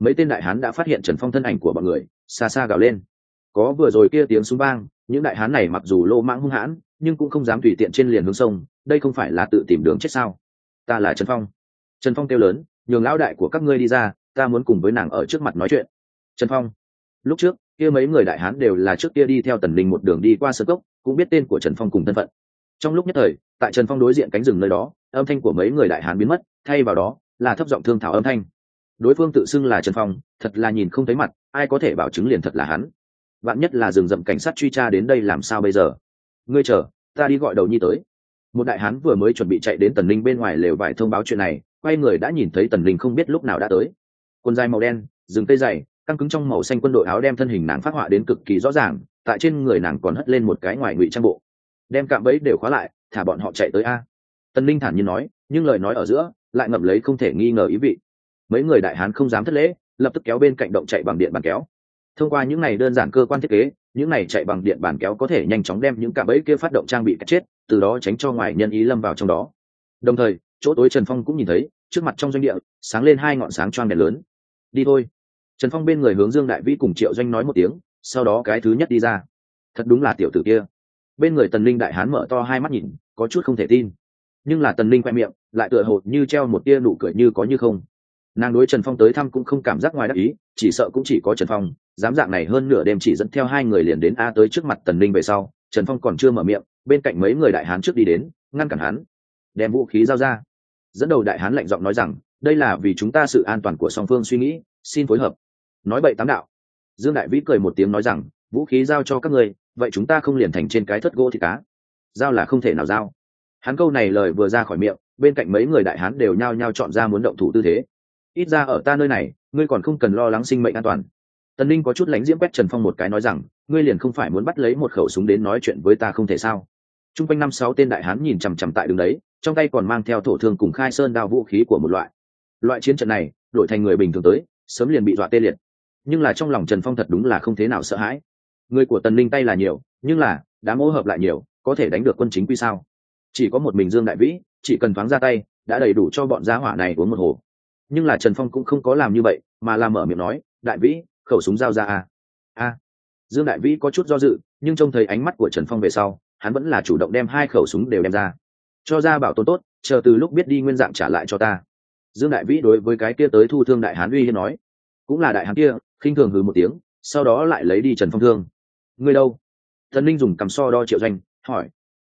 mấy tên đại hán đã phát hiện Trần Phong thân ảnh của bọn người, xa xa gào lên. Có vừa rồi kia tiếng súng vang, những đại hán này mặc dù lô mãng hung hãn, nhưng cũng không dám tùy tiện trên liền hướng sông, đây không phải là tự tìm đường chết sao? Ta là Trần Phong. Trần Phong kêu lớn, nhường lão đại của các ngươi đi ra, ta muốn cùng với nàng ở trước mặt nói chuyện. Trần Phong. Lúc trước, kia mấy người đại hán đều là trước kia đi theo Tần Linh một đường đi qua sơn cốc, cũng biết tên của Trần Phong cùng thân phận. Trong lúc nhất thời, tại Trần Phong đối diện cánh rừng nơi đó, âm thanh của mấy người đại hán biến mất, thay vào đó là thấp giọng thương thảo âm thanh. Đối phương tự xưng là Trần Phong, thật là nhìn không thấy mặt, ai có thể bảo chứng liền thật là hắn. Vạn nhất là rừng rậm cảnh sát truy tra đến đây làm sao bây giờ? Ngươi chờ, ta đi gọi đầu nhi tới. Một đại hán vừa mới chuẩn bị chạy đến Tần Linh bên ngoài lều vải thông báo chuyện này, quay người đã nhìn thấy Tần Linh không biết lúc nào đã tới. Quần dài màu đen, rừng cây dày, căng cứng trong màu xanh quân đội áo đem thân hình nàng phát họa đến cực kỳ rõ ràng, tại trên người nàng còn hất lên một cái ngoài ngụy trang bộ. Đem cạm bẫy đều khóa lại, thả bọn họ chạy tới a. Tần Linh thản nhiên nói, nhưng lời nói ở giữa lại ngậm lấy không thể nghi ngờ ý vị. Mấy người đại hán không dám thất lễ, lập tức kéo bên cạnh động chạy bằng điện bàn kéo. Thông qua những này đơn giản cơ quan thiết kế, những này chạy bằng điện bàn kéo có thể nhanh chóng đem những cạm bẫy kia phát động trang bị cắt chết, từ đó tránh cho ngoại nhân ý lâm vào trong đó. Đồng thời, chỗ tối Trần Phong cũng nhìn thấy, trước mặt trong doanh địa sáng lên hai ngọn sáng choang đèn lớn. Đi thôi. Trần Phong bên người hướng Dương Đại Vĩ cùng Triệu Doanh nói một tiếng, sau đó cái thứ nhất đi ra. Thật đúng là tiểu tử kia. Bên người Tần Linh đại hán mở to hai mắt nhìn, có chút không thể tin. Nhưng là Tần Linh quẹ miệng, lại tựa hồ như treo một tia nụ cười như có như không. Nàng đối Trần Phong tới thăm cũng không cảm giác ngoài đắc ý, chỉ sợ cũng chỉ có Trần Phong dám dạng này hơn nửa đêm chỉ dẫn theo hai người liền đến a tới trước mặt Tần Linh về sau, Trần Phong còn chưa mở miệng, bên cạnh mấy người đại hán trước đi đến, ngăn cản hắn. Đem vũ khí giao ra. Dẫn đầu đại hán lạnh giọng nói rằng, đây là vì chúng ta sự an toàn của song phương suy nghĩ, xin phối hợp. Nói bậy tám đạo. Dương Đại Vĩ cười một tiếng nói rằng, vũ khí giao cho các ngươi, vậy chúng ta không liền thành trên cái thất gỗ thì cá. Giao là không thể nào giao. Hắn câu này lời vừa ra khỏi miệng, bên cạnh mấy người đại hán đều nhao nhao chọn ra muốn động thủ tư thế. Ít ra ở ta nơi này, ngươi còn không cần lo lắng sinh mệnh an toàn. Tần Linh có chút lánh diễm quét Trần Phong một cái nói rằng, ngươi liền không phải muốn bắt lấy một khẩu súng đến nói chuyện với ta không thể sao? Trung quanh 5-6 tên đại hán nhìn chằm chằm tại đường đấy, trong tay còn mang theo thổ thương cùng khai sơn đao vũ khí của một loại. Loại chiến trận này, đổi thành người bình thường tới, sớm liền bị dọa tê liệt. Nhưng là trong lòng Trần Phong thật đúng là không thế nào sợ hãi. Người của Tần Linh tay là nhiều, nhưng là đám ô hợp lại nhiều, có thể đánh được quân chính quy sao? Chỉ có một mình Dương Đại Vĩ, chỉ cần thoáng ra tay, đã đầy đủ cho bọn gia hỏa này uống một hồ. Nhưng là Trần Phong cũng không có làm như vậy, mà là mở miệng nói, Đại Vĩ, khẩu súng giao ra a. Dương Đại Vĩ có chút do dự, nhưng trông thấy ánh mắt của Trần Phong về sau, hắn vẫn là chủ động đem hai khẩu súng đều đem ra. Cho ra bảo tồn tốt, chờ từ lúc biết đi nguyên dạng trả lại cho ta. Dương Đại Vĩ đối với cái kia tới thu thương đại hán uy hiếp nói, cũng là đại hán kia, khinh thường hừ một tiếng, sau đó lại lấy đi Trần Phong thương. Ngươi đâu? Thần Linh dùng cầm so đo Triệu Doanh, hỏi.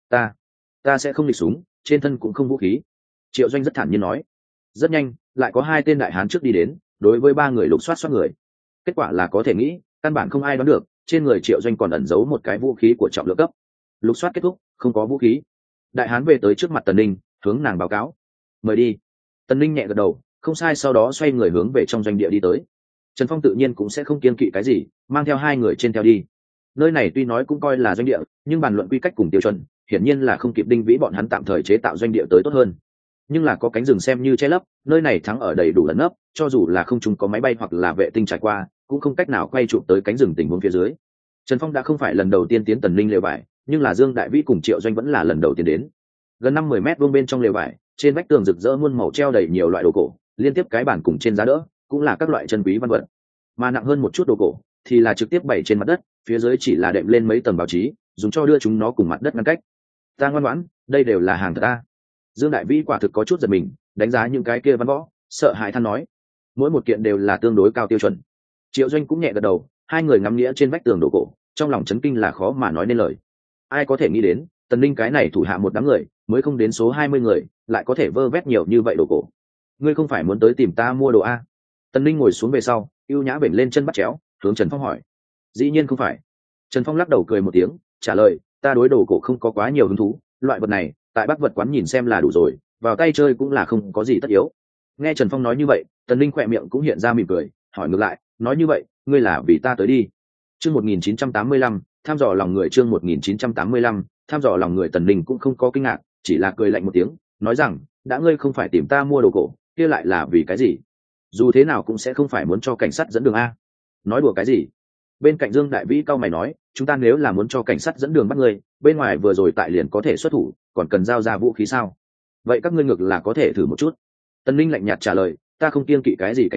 Ta sẽ không địch súng, trên thân cũng không vũ khí. Triệu Doanh rất thản nhiên nói. Rất nhanh, lại có hai tên đại hán trước đi đến, đối với ba người lục soát người. Kết quả là có thể nghĩ, căn bản không ai đoán được, trên người Triệu Doanh còn ẩn giấu một cái vũ khí của trọng lượng cấp. Lục soát kết thúc, không có vũ khí. Đại hán về tới trước mặt Tần Linh, hướng nàng báo cáo. Mời đi. Tần Linh nhẹ gật đầu, không sai, sau đó xoay người hướng về trong doanh địa đi tới. Trần Phong tự nhiên cũng sẽ không kiêng kỵ cái gì, mang theo hai người trên theo đi. Nơi này tuy nói cũng coi là doanh địa, nhưng bàn luận quy cách cùng tiêu chuẩn, hiển nhiên là không kịp Đinh Vĩ bọn hắn tạm thời chế tạo doanh địa tới tốt hơn. Nhưng là có cánh rừng xem như che lấp, nơi này thắng ở đầy đủ lẫn nấp, cho dù là không chúng có máy bay hoặc là vệ tinh trải qua, cũng không cách nào quay chụp tới cánh rừng tình huống phía dưới. Trần Phong đã không phải lần đầu tiên tiến Tần Linh lều vải, nhưng là Dương Đại Vĩ cùng Triệu Doanh vẫn là lần đầu tiên đến. Gần 5-10 mét vuông bên trong lều vải, trên vách tường rực rỡ muôn màu treo đầy nhiều loại đồ cổ, liên tiếp cái bàn cùng trên giá đỡ, cũng là các loại chân quý văn vật. Mà nặng hơn một chút đồ cổ, thì là trực tiếp bày trên mặt đất, phía dưới chỉ là đệm lên mấy tầng báo chí, dùng cho đưa chúng nó cùng mặt đất ngăn cách. Ta ngoan ngoãn, đây đều là hàng thật ta. Dương Đại Vĩ quả thực có chút giật mình, đánh giá những cái kia văn võ, sợ hãi than nói, mỗi một kiện đều là tương đối cao tiêu chuẩn. Triệu Doanh cũng nhẹ gật đầu, hai người ngắm nghĩa trên vách tường đồ cổ, trong lòng chấn kinh là khó mà nói nên lời. Ai có thể nghĩ đến, Tần Linh cái này thủ hạ một đám người, mới không đến số 20 người, lại có thể vơ vét nhiều như vậy đồ cổ. Ngươi không phải muốn tới tìm ta mua đồ a? Tần Linh ngồi xuống về sau, ưu nhã vểnh lên chân bắt chéo, hướng Trần Phong hỏi. Dĩ nhiên không phải. Trần Phong lắc đầu cười một tiếng, trả lời, ta đối đồ cổ không có quá nhiều hứng thú, loại vật này, tại Bắc vật quán nhìn xem là đủ rồi, vào tay chơi cũng là không có gì tất yếu. Nghe Trần Phong nói như vậy, Tần Linh khỏe miệng cũng hiện ra mỉm cười, hỏi ngược lại, nói như vậy, ngươi là vì ta tới đi. Chương 1985, tham dò lòng người. Chương 1985, tham dò lòng người. Tần Linh cũng không có kinh ngạc, chỉ là cười lạnh một tiếng, nói rằng, đã ngươi không phải tìm ta mua đồ cổ, kia lại là vì cái gì? Dù thế nào cũng sẽ không phải muốn cho cảnh sát dẫn đường a. Nói đùa cái gì? Bên cạnh Dương Đại Vĩ cao mày nói, chúng ta nếu là muốn cho cảnh sát dẫn đường bắt ngươi, bên ngoài vừa rồi tại liền có thể xuất thủ, còn cần giao ra vũ khí sao? Vậy các ngươi ngược là có thể thử một chút. Tần Linh lạnh nhạt trả lời, ta không kiêng kỵ cái gì cảnh sát,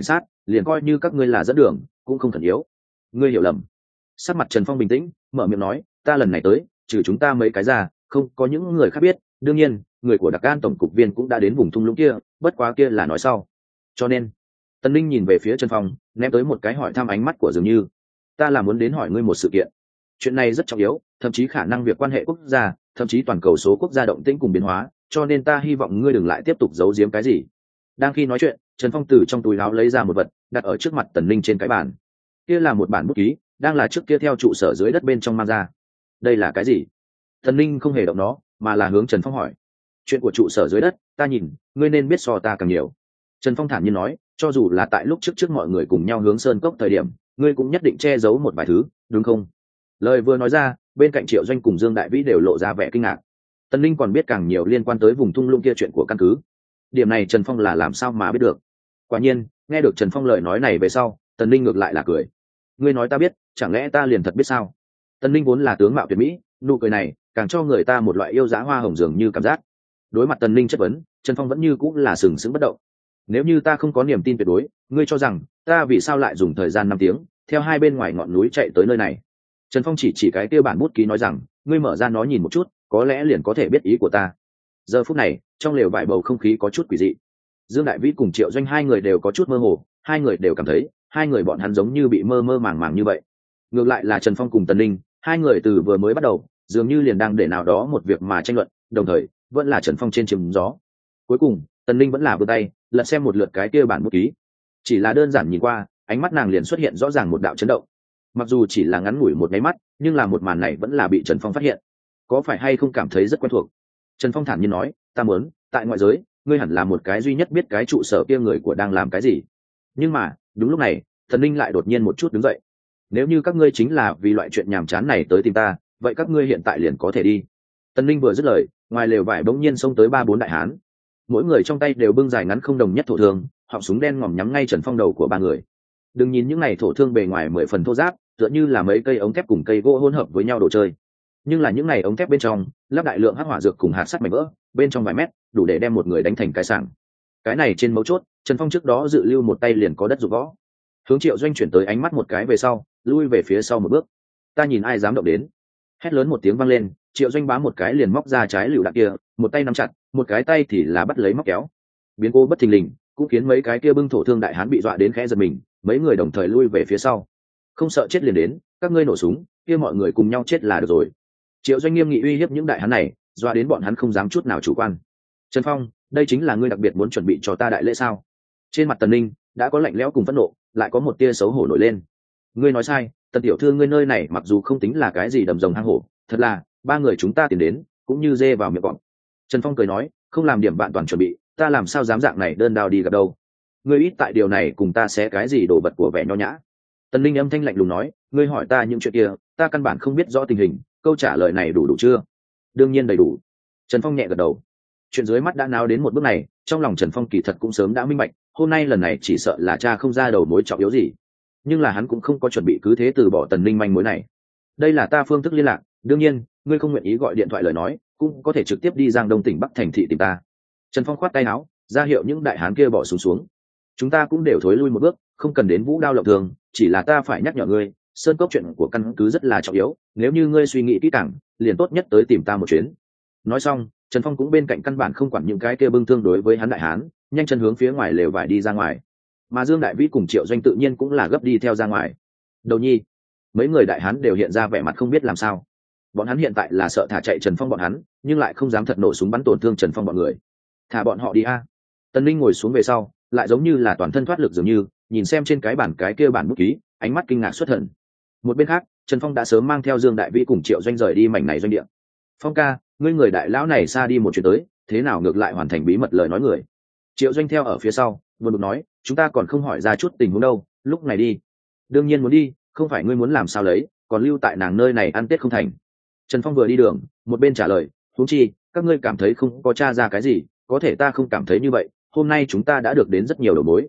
liền coi như các ngươi là dẫn đường cũng không khẩn yếu. Ngươi hiểu lầm. Sắc mặt Trần Phong bình tĩnh mở miệng nói, ta lần này tới trừ chúng ta mấy cái ra không có những người khác biết, đương nhiên người của đặc an tổng cục viên cũng đã đến vùng thung lũng kia, bất quá kia là nói sau. Cho nên Tần Linh nhìn về phía Trần Phong, ném tới một cái hỏi thăm ánh mắt của dường như, ta là muốn đến hỏi ngươi một sự kiện. Chuyện này rất trọng yếu, thậm chí khả năng việc quan hệ quốc gia, thậm chí toàn cầu số quốc gia động tĩnh cùng biến hóa, cho nên ta hy vọng ngươi đừng lại tiếp tục giấu giếm cái gì. Đang khi nói chuyện, Trần Phong từ trong túi áo lấy ra một vật, đặt ở trước mặt Tần Linh trên cái bàn. Kia là một bản bút ký, đang là trước kia theo trụ sở dưới đất bên trong mang ra. Đây là cái gì? Tần Linh không hề động nó, mà là hướng Trần Phong hỏi. Chuyện của trụ sở dưới đất, ta nhìn, ngươi nên biết so ta càng nhiều. Trần Phong thản nhiên nói, cho dù là tại lúc trước mọi người cùng nhau hướng sơn cốc thời điểm, ngươi cũng nhất định che giấu một vài thứ, đúng không? Lời vừa nói ra, bên cạnh Triệu Doanh cùng Dương Đại Vĩ đều lộ ra vẻ kinh ngạc. Tần Linh còn biết càng nhiều liên quan tới vùng thung lũng kia chuyện của căn cứ. Điểm này Trần Phong là làm sao mà biết được? Quả nhiên, nghe được Trần Phong lời nói này về sau, Tần Linh ngược lại là cười. Ngươi nói ta biết, chẳng lẽ ta liền thật biết sao? Tần Linh vốn là tướng mạo tuyệt mỹ, nụ cười này càng cho người ta một loại yêu dã hoa hồng dường như cảm giác. Đối mặt Tần Linh chất vấn, Trần Phong vẫn như cũng là sừng sững bất động. Nếu như ta không có niềm tin tuyệt đối, ngươi cho rằng ta vì sao lại dùng thời gian 5 tiếng theo hai bên ngoài ngọn núi chạy tới nơi này? Trần Phong chỉ cái kia bản bút ký nói rằng, ngươi mở ra nó nhìn một chút, có lẽ liền có thể biết ý của ta. Giờ phút này, trong lều vải bầu không khí có chút quỷ dị. Dương Đại Vĩ cùng Triệu Doanh hai người đều có chút mơ hồ, hai người đều cảm thấy hai người bọn hắn giống như bị mơ mơ màng màng như vậy. Ngược lại là Trần Phong cùng Tần Linh, hai người từ vừa mới bắt đầu dường như liền đang để nào đó một việc mà tranh luận, đồng thời vẫn là Trần Phong trên chìm gió. Cuối cùng Tần Linh vẫn là vươn tay lật xem một lượt cái kia bản bút ký. Chỉ là đơn giản nhìn qua, ánh mắt nàng liền xuất hiện rõ ràng một đạo chấn động. Mặc dù chỉ là ngắn ngủi một cái mắt, nhưng là một màn này vẫn là bị Trần Phong phát hiện. Có phải hay không cảm thấy rất quen thuộc? Trần Phong thản nhiên nói, ta muốn tại ngoại giới, ngươi hẳn là một cái duy nhất biết cái trụ sở kia người của đang làm cái gì. Nhưng mà đúng lúc này, Thần Linh lại đột nhiên một chút đứng dậy. Nếu như các ngươi chính là vì loại chuyện nhàm chán này tới tìm ta, vậy các ngươi hiện tại liền có thể đi. Tần Linh vừa dứt lời, ngoài lều vải bỗng nhiên xông tới 3-4 đại hán. Mỗi người trong tay đều bưng dài ngắn không đồng nhất thổ thương, họng súng đen ngòm nhắm ngay Trần Phong đầu của ba người. Đừng nhìn những này thổ thương bề ngoài 10 phần thô ráp, tựa như là mấy cây ống thép cùng cây gỗ hỗn hợp với nhau đồ chơi. Nhưng là những này ống thép bên trong lắp đại lượng hắc hỏa dược cùng hạt sắt mảnh vỡ, bên trong vài mét, đủ để đem một người đánh thành cái sảng. Cái này trên mấu chốt, Trần Phong trước đó dự lưu một tay liền có đất dụng võ. Hướng Triệu Doanh chuyển tới ánh mắt một cái về sau, lui về phía sau một bước. Ta nhìn ai dám động đến. Hét lớn một tiếng vang lên, Triệu Doanh bám một cái liền móc ra trái lựu đạn kia, một tay nắm chặt, một cái tay thì là bắt lấy móc kéo. Biến cố bất thình lình, cũng khiến mấy cái kia bưng thổ thương đại hán bị dọa đến khẽ giật mình, mấy người đồng thời lui về phía sau. Không sợ chết liền đến, các ngươi nổ súng, kia mọi người cùng nhau chết là được rồi. Triệu Doanh nghiêm nghị uy hiếp những đại hán này, dọa đến bọn hắn không dám chút nào chủ quan. Trần Phong, đây chính là ngươi đặc biệt muốn chuẩn bị cho ta đại lễ sao? Trên mặt Tần Ninh đã có lạnh lẽo cùng phẫn nộ, lại có một tia xấu hổ nổi lên. Ngươi nói sai, Tần tiểu thư, ngươi nơi này mặc dù không tính là cái gì đầm rồng hang hổ, thật là ba người chúng ta tìm đến cũng như dê vào miệng cọp. Trần Phong cười nói, không làm điểm bạn toàn chuẩn bị, ta làm sao dám dạng này đơn đao đi gặp đâu. Ngươi ít tại điều này cùng ta sẽ cái gì đồ vật của vẻ nho nhã. Tần Ninh âm thanh lạnh lùng nói, ngươi hỏi ta những chuyện kia, ta căn bản không biết rõ tình hình, câu trả lời này đủ chưa? Đương nhiên đầy đủ. Trần Phong nhẹ gật đầu. Chuyện dưới mắt đã náo đến một bước này, trong lòng Trần Phong kỳ thật cũng sớm đã minh bạch, hôm nay lần này chỉ sợ là cha không ra đầu mối trọng yếu gì. Nhưng là hắn cũng không có chuẩn bị cứ thế từ bỏ Tần Ninh manh mối này. Đây là ta phương thức liên lạc, đương nhiên, ngươi không nguyện ý gọi điện thoại lời nói, cũng có thể trực tiếp đi Giang Đông tỉnh Bắc thành thị tìm ta. Trần Phong khoát tay áo, ra hiệu những đại hán kia bỏ xuống. Chúng ta cũng đều thối lui một bước, không cần đến vũ đao lộng thường, chỉ là ta phải nhắc nhở ngươi, sơn cốc chuyện của căn cứ rất là trọng yếu, nếu như ngươi suy nghĩ kỹ càng, liền tốt nhất tới tìm ta một chuyến. Nói xong, Trần Phong cũng bên cạnh căn bản không quản những cái kia bưng thương đối với hắn đại hán, nhanh chân hướng phía ngoài lều vải đi ra ngoài. Mà Dương Đại Vĩ cùng Triệu Doanh tự nhiên cũng là gấp đi theo ra ngoài. Đầu nhi, mấy người đại hán đều hiện ra vẻ mặt không biết làm sao. Bọn hắn hiện tại là sợ thả chạy Trần Phong bọn hắn, nhưng lại không dám thật nổ súng bắn tổn thương Trần Phong bọn người. Thả bọn họ đi a. Tần Linh ngồi xuống về sau, lại giống như là toàn thân thoát lực dường như, nhìn xem trên cái bản cái kia bản bút ký, ánh mắt kinh ngạc xuất thần. Một bên khác, Trần Phong đã sớm mang theo Dương Đại Vĩ cùng Triệu Doanh rời đi mảnh này doanh địa. Phong ca, ngươi người đại lão này xa đi một chuyến tới, thế nào ngược lại hoàn thành bí mật lời nói người? Triệu Doanh theo ở phía sau, buồn bực nói, chúng ta còn không hỏi ra chút tình huống đâu, lúc này đi. Đương nhiên muốn đi, không phải ngươi muốn làm sao lấy, còn lưu tại nàng nơi này ăn Tết không thành. Trần Phong vừa đi đường, một bên trả lời, huống chi, các ngươi cảm thấy không có tra ra cái gì, có thể ta không cảm thấy như vậy, hôm nay chúng ta đã được đến rất nhiều đầu mối.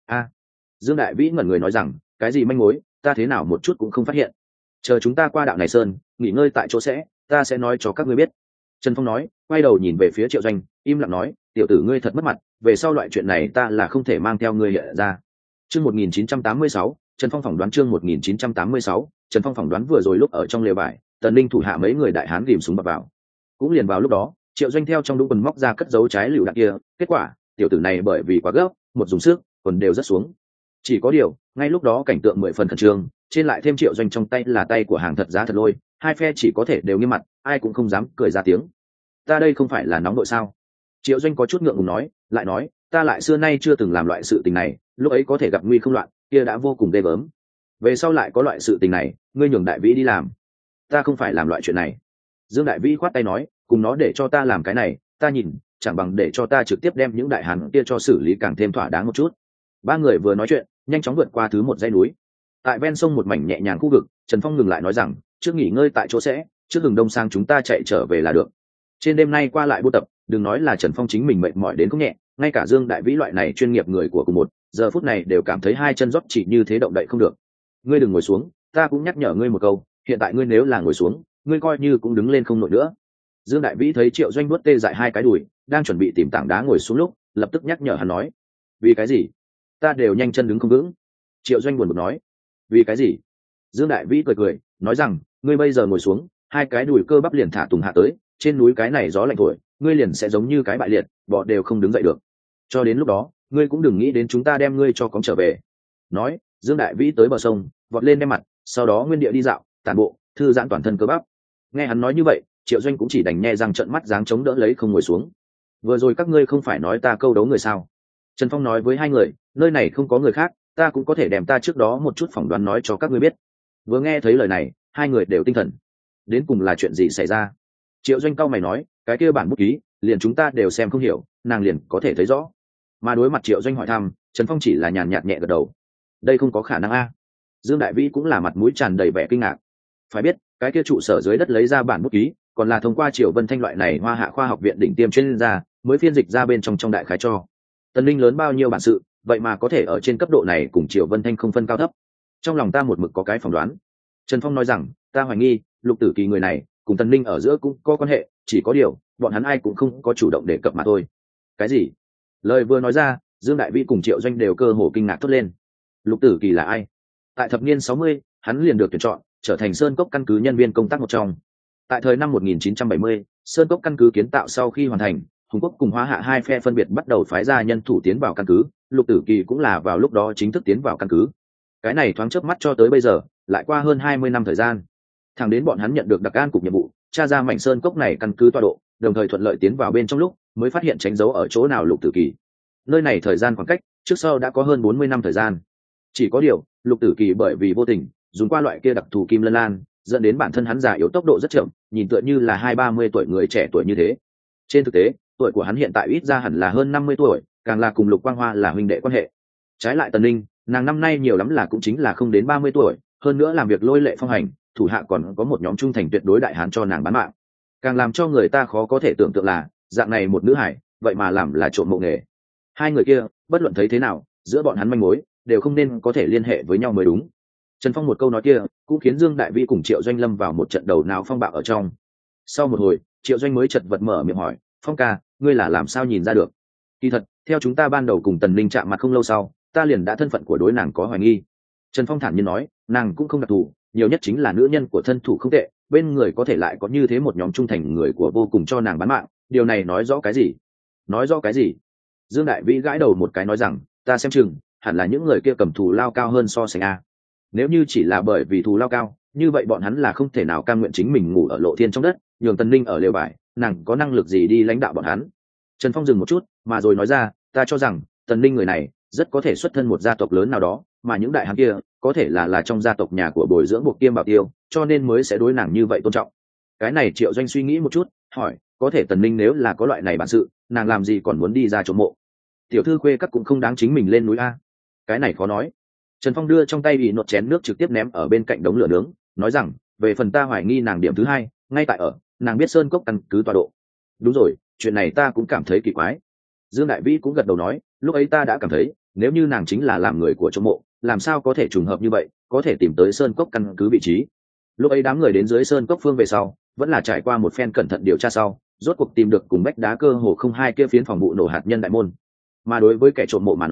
Dương Đại Vĩ ngẩn người nói rằng, cái gì manh mối, ta thế nào một chút cũng không phát hiện. Chờ chúng ta qua đạo này sơn, nghỉ ngơi tại chỗ ta sẽ nói cho các ngươi biết. Trần Phong nói, quay đầu nhìn về phía Triệu Doanh, im lặng nói, tiểu tử ngươi thật mất mặt, về sau loại chuyện này ta là không thể mang theo ngươi hiện ra. Chương 1986, Trần Phong phỏng đoán chương 1986, Trần Phong phỏng đoán vừa rồi lúc ở trong lều bài, Tần Linh thủ hạ mấy người đại hán ghim súng bật vào. Cũng liền vào lúc đó, Triệu Doanh theo trong đũng quần móc ra cất dấu trái lựu đạn kia, kết quả, tiểu tử này bởi vì quá gấp, một dùng sức, quần đều rất xuống. Chỉ có điều, ngay lúc đó cảnh tượng 10 phần khẩn trương, trên lại thêm Triệu Doanh trong tay là tay của hàng thật giá thật lôi, hai phe chỉ có thể đều nghiêm mặt, ai cũng không dám cười ra tiếng. Ta đây không phải là nóng nội sao? Triệu Doanh có chút ngượng ngùng nói, lại nói, ta lại xưa nay chưa từng làm loại sự tình này, lúc ấy có thể gặp nguy không loạn, kia đã vô cùng ghê gớm. Về sau lại có loại sự tình này, ngươi nhường Đại Vĩ đi làm. Ta không phải làm loại chuyện này. Dương Đại Vĩ khoát tay nói, cùng nó để cho ta làm cái này, ta nhìn, chẳng bằng để cho ta trực tiếp đem những đại hán kia cho xử lý càng thêm thỏa đáng một chút. Ba người vừa nói chuyện, nhanh chóng vượt qua thứ một dãy núi. Tại ven sông một mảnh nhẹ nhàng khu vực, Trần Phong ngừng lại nói rằng, trước nghỉ ngơi tại chỗ sẽ, trước hừng đông sang chúng ta chạy trở về là được. Trên đêm nay qua lại buôn tập, đừng nói là Trần Phong chính mình mệt mỏi đến không nhẹ, ngay cả Dương Đại Vĩ loại này chuyên nghiệp người của cùng một giờ phút này đều cảm thấy hai chân rót chỉ như thế động đậy không được. Ngươi đừng ngồi xuống, ta cũng nhắc nhở ngươi một câu, hiện tại ngươi nếu là ngồi xuống, ngươi coi như cũng đứng lên không nổi nữa. Dương Đại Vĩ thấy Triệu Doanh nuốt tê dại hai cái đùi, đang chuẩn bị tìm tảng đá ngồi xuống lúc, lập tức nhắc nhở hắn nói, vì cái gì? Ta đều nhanh chân đứng không vững. Triệu Doanh buồn bực nói, vì cái gì? Dương Đại Vĩ cười cười, nói rằng, ngươi bây giờ ngồi xuống, hai cái đùi cơ bắp liền thả tùng hạ tới, trên núi cái này gió lạnh thổi, ngươi liền sẽ giống như cái bại liệt, bọ đều không đứng dậy được. Cho đến lúc đó, ngươi cũng đừng nghĩ đến chúng ta đem ngươi cho cóng trở về. Nói, Dương Đại Vĩ tới bờ sông, vọt lên đem mặt, sau đó nguyên địa đi dạo, tản bộ, thư giãn toàn thân cơ bắp. Nghe hắn nói như vậy, Triệu Doanh cũng chỉ đành nhe răng trợn mắt dáng chống đỡ lấy không ngồi xuống. Vừa rồi các ngươi không phải nói ta câu đấu người sao? Trần Phong nói với hai người, nơi này không có người khác, ta cũng có thể đem ta trước đó một chút phỏng đoán nói cho các ngươi biết. Vừa nghe thấy lời này, hai người đều tinh thần. Đến cùng là chuyện gì xảy ra? Triệu Doanh cau mày nói, cái kia bản bút ký, liền chúng ta đều xem không hiểu, nàng liền có thể thấy rõ. Mà đối mặt Triệu Doanh hỏi thăm, Trần Phong chỉ là nhàn nhạt nhẹ gật đầu. Đây không có khả năng a. Dương Đại Vĩ cũng là mặt mũi tràn đầy vẻ kinh ngạc. Phải biết, cái kia trụ sở dưới đất lấy ra bản bút ký, còn là thông qua Triệu Vân Thanh loại này Hoa Hạ khoa học viện đỉnh tiêm chuyên gia mới phiên dịch ra bên trong đại khái cho. Tần Linh lớn bao nhiêu bản sự, vậy mà có thể ở trên cấp độ này cùng Triệu Vân Thanh không phân cao thấp. Trong lòng ta một mực có cái phỏng đoán. Trần Phong nói rằng, ta hoài nghi, Lục Tử Kỳ người này cùng Tần Linh ở giữa cũng có quan hệ, chỉ có điều, bọn hắn ai cũng không có chủ động đề cập mà thôi. Cái gì? Lời vừa nói ra, Dương Đại Vĩ cùng Triệu Doanh đều cơ hồ kinh ngạc thốt lên. Lục Tử Kỳ là ai? Tại thập niên 60, hắn liền được tuyển chọn trở thành Sơn Cốc căn cứ nhân viên công tác một trong. Tại thời năm 1970, Sơn Cốc căn cứ kiến tạo sau khi hoàn thành, Hùng Quốc cùng Hoa Hạ hai phe phân biệt bắt đầu phái ra nhân thủ tiến vào căn cứ, Lục Tử Kỳ cũng là vào lúc đó chính thức tiến vào căn cứ. Cái này thoáng chớp mắt cho tới bây giờ, lại qua hơn 20 năm thời gian. Thẳng đến bọn hắn nhận được đặc an cục nhiệm vụ, tra ra mảnh Sơn Cốc này căn cứ tọa độ, đồng thời thuận lợi tiến vào bên trong lúc, mới phát hiện tránh dấu ở chỗ nào Lục Tử Kỳ. Nơi này thời gian khoảng cách trước sau đã có hơn 40 năm thời gian. Chỉ có điều, Lục Tử Kỳ bởi vì vô tình dùng qua loại kia đặc thù kim lân lan, dẫn đến bản thân hắn già yếu tốc độ rất chậm, nhìn tựa như là 20-30 tuổi người trẻ tuổi như thế. Trên thực tế, tuổi của hắn hiện tại ít ra hẳn là hơn 50 tuổi, càng là cùng Lục Quang Hoa là huynh đệ quan hệ. Trái lại Tần Linh, nàng năm nay nhiều lắm là cũng chính là không đến 30 tuổi, hơn nữa làm việc lôi lệ phong hành, thủ hạ còn có một nhóm trung thành tuyệt đối đại hán cho nàng bán mạng. Càng làm cho người ta khó có thể tưởng tượng là, dạng này một nữ hải, vậy mà làm là trộm mộ nghề. Hai người kia, bất luận thấy thế nào, giữa bọn hắn manh mối đều không nên có thể liên hệ với nhau mới đúng. Trần Phong một câu nói kia cũng khiến Dương Đại Vĩ cùng Triệu Doanh lâm vào một trận đầu nào phong bạo ở trong. Sau một hồi, Triệu Doanh mới chật vật mở miệng hỏi, Phong ca, ngươi là làm sao nhìn ra được? Kỳ thật, theo chúng ta ban đầu cùng Tần Linh chạm mặt không lâu sau, ta liền đã thân phận của đối nàng có hoài nghi. Trần Phong thản nhiên nói, nàng cũng không đặc thù, nhiều nhất chính là nữ nhân của thân thủ không tệ, bên người có thể lại có như thế một nhóm trung thành người của vô cùng cho nàng bán mạng, điều này nói rõ cái gì? Nói rõ cái gì? Dương Đại Vĩ gãi đầu một cái nói rằng, ta xem chừng hẳn là những người kia cầm thù lao cao hơn so sánh a. Nếu như chỉ là bởi vì thù lao cao, như vậy bọn hắn là không thể nào cam nguyện chính mình ngủ ở lộ thiên trong đất, nhường Tần Linh ở lều vải, nàng có năng lực gì đi lãnh đạo bọn hắn? Trần Phong dừng một chút, mà rồi nói ra, ta cho rằng Tần Linh người này rất có thể xuất thân một gia tộc lớn nào đó, mà những đại hán kia có thể là trong gia tộc nhà của bồi dưỡng buộc Kiêm Bảo Tiêu, cho nên mới sẽ đối nàng như vậy tôn trọng. Cái này Triệu Doanh suy nghĩ một chút, hỏi, có thể Tần Linh nếu là có loại này bản sự, nàng làm gì còn muốn đi ra trộm mộ? Tiểu thư khuê các cũng không đáng chính mình lên núi a. Cái này khó nói. Trần Phong đưa trong tay bị nốt chén nước trực tiếp ném ở bên cạnh đống lửa nướng, nói rằng, về phần ta hoài nghi nàng điểm thứ hai, ngay tại ở, nàng biết Sơn Cốc căn cứ tọa độ. Đúng rồi, chuyện này ta cũng cảm thấy kỳ quái. Dương Đại Vĩ cũng gật đầu nói, lúc ấy ta đã cảm thấy, nếu như nàng chính là làm người của trộm mộ, làm sao có thể trùng hợp như vậy, có thể tìm tới Sơn Cốc căn cứ vị trí. Lúc ấy đám người đến dưới Sơn Cốc phương về sau, vẫn là trải qua một phen cẩn thận điều tra sau, rốt cuộc tìm được cùng bách đá cơ hồ không hai kia phiến phòng vụ nổ hạt nhân đại môn. Mà đối với kẻ trộm mộ mà nói,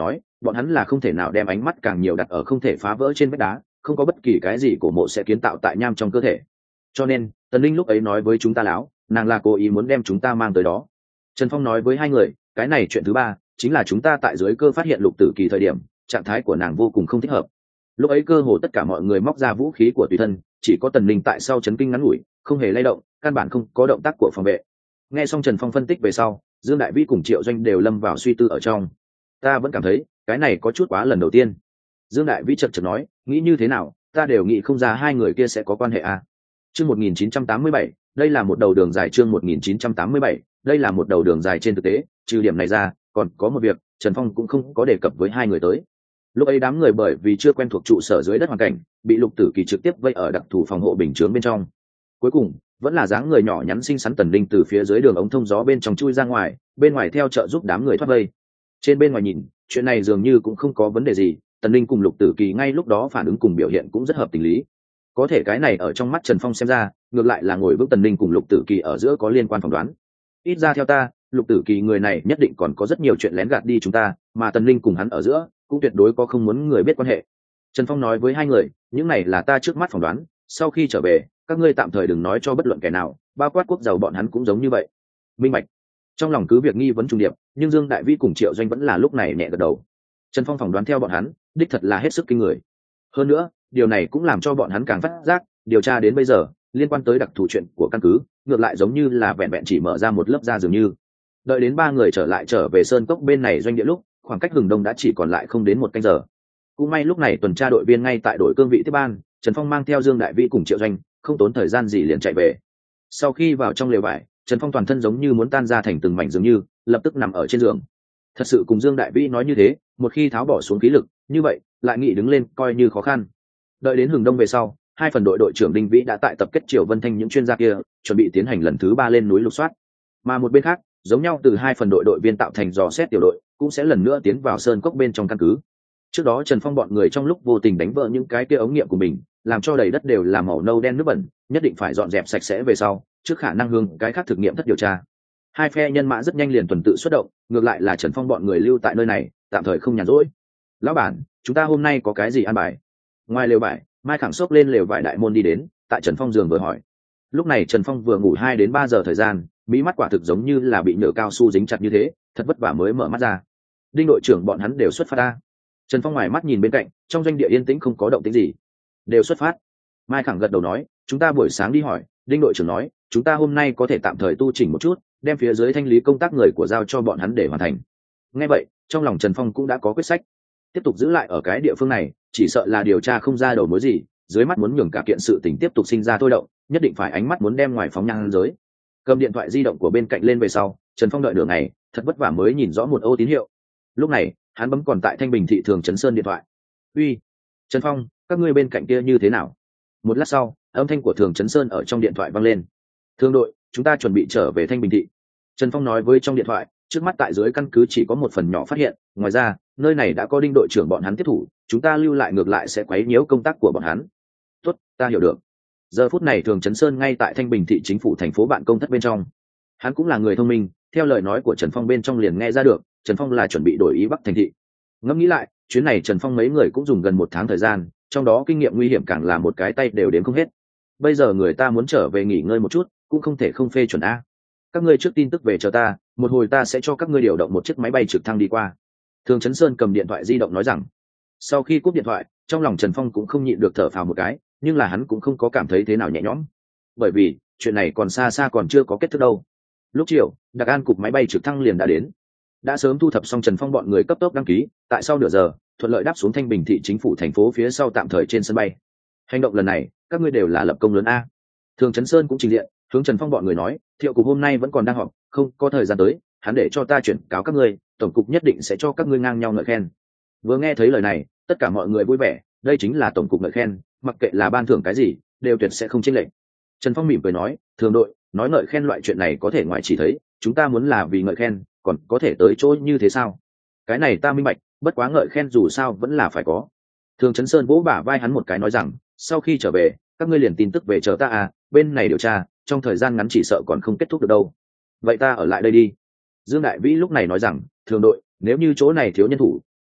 bọn hắn là không thể nào đem ánh mắt càng nhiều đặt ở không thể phá vỡ trên vách đá, không có bất kỳ cái gì cổ mộ sẽ kiến tạo tại nham trong cơ thể. Cho nên Tần Linh lúc ấy nói với chúng ta láo, nàng là cố ý muốn đem chúng ta mang tới đó. Trần Phong nói với hai người, cái này chuyện thứ ba chính là chúng ta tại dưới cơ phát hiện Lục Tử Kỳ thời điểm, trạng thái của nàng vô cùng không thích hợp. Lúc ấy cơ hồ tất cả mọi người móc ra vũ khí của tùy thân, chỉ có Tần Linh tại sau chấn kinh ngắn ngủi, không hề lay động, căn bản không có động tác của phòng vệ. Nghe xong Trần Phong phân tích về sau, Dương Đại Vĩ cùng Triệu Doanh đều lâm vào suy tư ở trong. Ta vẫn cảm thấy cái này có chút quá lần đầu tiên. Dương Đại Vĩ chợt chợt nói, nghĩ như thế nào, ta đều nghĩ không ra hai người kia sẽ có quan hệ à. Chương 1987, đây là một đầu đường dài. Chương 1987, đây là một đầu đường dài. Trên thực tế, trừ điểm này ra, còn có một việc, Trần Phong cũng không có đề cập với hai người tới. Lúc ấy đám người bởi vì chưa quen thuộc trụ sở dưới đất hoàn cảnh, bị Lục Tử Kỳ trực tiếp vây ở đặc thù phòng hộ bình chướng bên trong. Cuối cùng, vẫn là dáng người nhỏ nhắn xinh xắn Tần Linh từ phía dưới đường ống thông gió bên trong chui ra ngoài, bên ngoài theo trợ giúp đám người thoát vây. Trên bên ngoài nhìn, chuyện này dường như cũng không có vấn đề gì, Tần Linh cùng Lục Tử Kỳ ngay lúc đó phản ứng cùng biểu hiện cũng rất hợp tình lý. Có thể cái này ở trong mắt Trần Phong xem ra, ngược lại là ngồi vững Tần Linh cùng Lục Tử Kỳ ở giữa có liên quan phỏng đoán. Ít ra theo ta, Lục Tử Kỳ người này nhất định còn có rất nhiều chuyện lén gạt đi chúng ta, mà Tần Linh cùng hắn ở giữa cũng tuyệt đối có không muốn người biết quan hệ. Trần Phong nói với hai người, những này là ta trước mắt phỏng đoán, sau khi trở về, các ngươi tạm thời đừng nói cho bất luận kẻ nào, bao quát quốc giàu bọn hắn cũng giống như vậy. Minh bạch. Trong lòng cứ việc nghi vấn trùng điệp, nhưng Dương Đại Vĩ cùng Triệu Doanh vẫn là lúc này nhẹ gật đầu. Trần Phong phỏng đoán theo bọn hắn, đích thật là hết sức kinh người. Hơn nữa, điều này cũng làm cho bọn hắn càng phát giác, điều tra đến bây giờ, liên quan tới đặc thù chuyện của căn cứ, ngược lại giống như là vẹn vẹn chỉ mở ra một lớp da dường như. Đợi đến ba người trở về sơn cốc bên này doanh địa lúc, khoảng cách Hừng Đông đã chỉ còn lại không đến một canh giờ. Cũng may lúc này tuần tra đội viên ngay tại đội cương vị tiếp ban, Trần Phong mang theo Dương Đại Vĩ cùng Triệu Doanh, không tốn thời gian gì liền chạy về. Sau khi vào trong lều vải, Trần Phong toàn thân giống như muốn tan ra thành từng mảnh dường như, lập tức nằm ở trên giường. Thật sự cùng Dương Đại Vĩ nói như thế, một khi tháo bỏ xuống khí lực, như vậy, lại nghĩ đứng lên coi như khó khăn. Đợi đến Hừng Đông về sau, hai phần đội trưởng Đinh Vĩ đã tại tập kết Triều Vân Thanh những chuyên gia kia, chuẩn bị tiến hành lần thứ 3 lên núi lục soát. Mà một bên khác, giống nhau từ hai phần đội viên tạo thành dò xét tiểu đội, cũng sẽ lần nữa tiến vào sơn cốc bên trong căn cứ. Trước đó Trần Phong bọn người trong lúc vô tình đánh vỡ những cái kia ống nghiệm của mình, làm cho đầy đất đều là màu nâu đen nước bẩn, nhất định phải dọn dẹp sạch sẽ về sau, trước khả năng hướng cái khác thực nghiệm thất điều tra. Hai phe nhân mã rất nhanh liền tuần tự xuất động, ngược lại là Trần Phong bọn người lưu tại nơi này, tạm thời không nhàn rỗi. Lão bản, chúng ta hôm nay có cái gì ăn bài? Ngoài lều vải, Mai Khẳng xốc lên lều vải đại môn đi đến, tại Trần Phong giường vừa hỏi. Lúc này Trần Phong vừa ngủ 2 đến 3 giờ thời gian, mí mắt quả thực giống như là bị nhựa cao su dính chặt như thế, thật vất vả mới mở mắt ra. Đinh đội trưởng bọn hắn đều xuất phát ra. Trần Phong ngoài mắt nhìn bên cạnh, trong doanh địa yên tĩnh không có động tĩnh gì. Đều xuất phát. Mai Khẳng gật đầu nói, chúng ta buổi sáng đi hỏi. Đinh đội trưởng nói, chúng ta hôm nay có thể tạm thời tu chỉnh một chút, đem phía dưới thanh lý công tác người của giao cho bọn hắn để hoàn thành. Nghe vậy, trong lòng Trần Phong cũng đã có quyết sách. Tiếp tục giữ lại ở cái địa phương này, chỉ sợ là điều tra không ra đầu mối gì, dưới mắt muốn nhường cả kiện sự tình tiếp tục sinh ra thôi động, nhất định phải ánh mắt muốn đem ngoài phóng nhang giới. Cầm điện thoại di động của bên cạnh lên về sau, Trần Phong đợi nửa ngày, thật vất vả mới nhìn rõ một ô tín hiệu. Lúc này, hắn bấm còn tại Thanh Bình thị Thường Trấn Sơn điện thoại. Uy, Trần Phong, các ngươi bên cạnh kia như thế nào? Một lát sau, âm thanh của Thường Trấn Sơn ở trong điện thoại vang lên. Thương đội, chúng ta chuẩn bị trở về Thanh Bình thị. Trần Phong nói với trong điện thoại, trước mắt tại dưới căn cứ chỉ có một phần nhỏ phát hiện, ngoài ra, nơi này đã có Đinh đội trưởng bọn hắn tiếp thủ, chúng ta lưu lại ngược lại sẽ quấy nhiễu công tác của bọn hắn. Tốt, ta hiểu được. Giờ phút này Thường Trấn Sơn ngay tại Thanh Bình thị chính phủ thành phố bạn công thất bên trong. Hắn cũng là người thông minh, theo lời nói của Trần Phong bên trong liền nghe ra được, Trần Phong là chuẩn bị đổi ý Bắc thành thị. Ngẫm nghĩ lại, chuyến này Trần Phong mấy người cũng dùng gần 1 tháng thời gian, trong đó kinh nghiệm nguy hiểm càng là một cái tay đều đếm không hết. Bây giờ người ta muốn trở về nghỉ ngơi một chút, cũng không thể không phê chuẩn a. Các ngươi trước tin tức về chờ ta, một hồi ta sẽ cho các ngươi điều động một chiếc máy bay trực thăng đi qua. Thường Trấn Sơn cầm điện thoại di động nói rằng. Sau khi cúp điện thoại, trong lòng Trần Phong cũng không nhịn được thở phào một cái, nhưng là hắn cũng không có cảm thấy thế nào nhẹ nhõm, bởi vì chuyện này còn xa xa còn chưa có kết thúc đâu. Lúc chiều, đặc an cục máy bay trực thăng liền đã đến, đã sớm thu thập xong. Trần Phong bọn người cấp tốc đăng ký, tại sau nửa giờ thuận lợi đáp xuống Thanh Bình thị chính phủ thành phố phía sau tạm thời trên sân bay. Hành động lần này các ngươi đều là lập công lớn a. Thường Trấn Sơn cũng trình diện hướng Trần Phong bọn người nói, Thiệu cục hôm nay vẫn còn đang họp, không có thời gian tới, hắn để cho ta chuyển cáo các ngươi, tổng cục nhất định sẽ cho các ngươi ngang nhau ngợi khen. Vừa nghe thấy lời này, tất cả mọi người vui vẻ, đây chính là tổng cục ngợi khen, mặc kệ là ban thưởng cái gì đều tuyệt sẽ không chênh lệch. Trần Phong mỉm cười nói, thường đội, nói ngợi khen loại chuyện này có thể ngoài chỉ thấy, chúng ta muốn là vì ngợi khen, còn có thể tới chỗ như thế sao? Cái này ta minh bạch, bất quá ngợi khen dù sao vẫn là phải có. Thường Trấn Sơn vỗ bả vai hắn một cái nói rằng, sau khi trở về, các ngươi liền tin tức về chờ ta à, bên này điều tra, trong thời gian ngắn chỉ sợ còn không kết thúc được đâu. Vậy ta ở lại đây đi. Dương Đại Vĩ lúc này nói rằng, thường đội, nếu như chỗ này thiếu nhân thủ,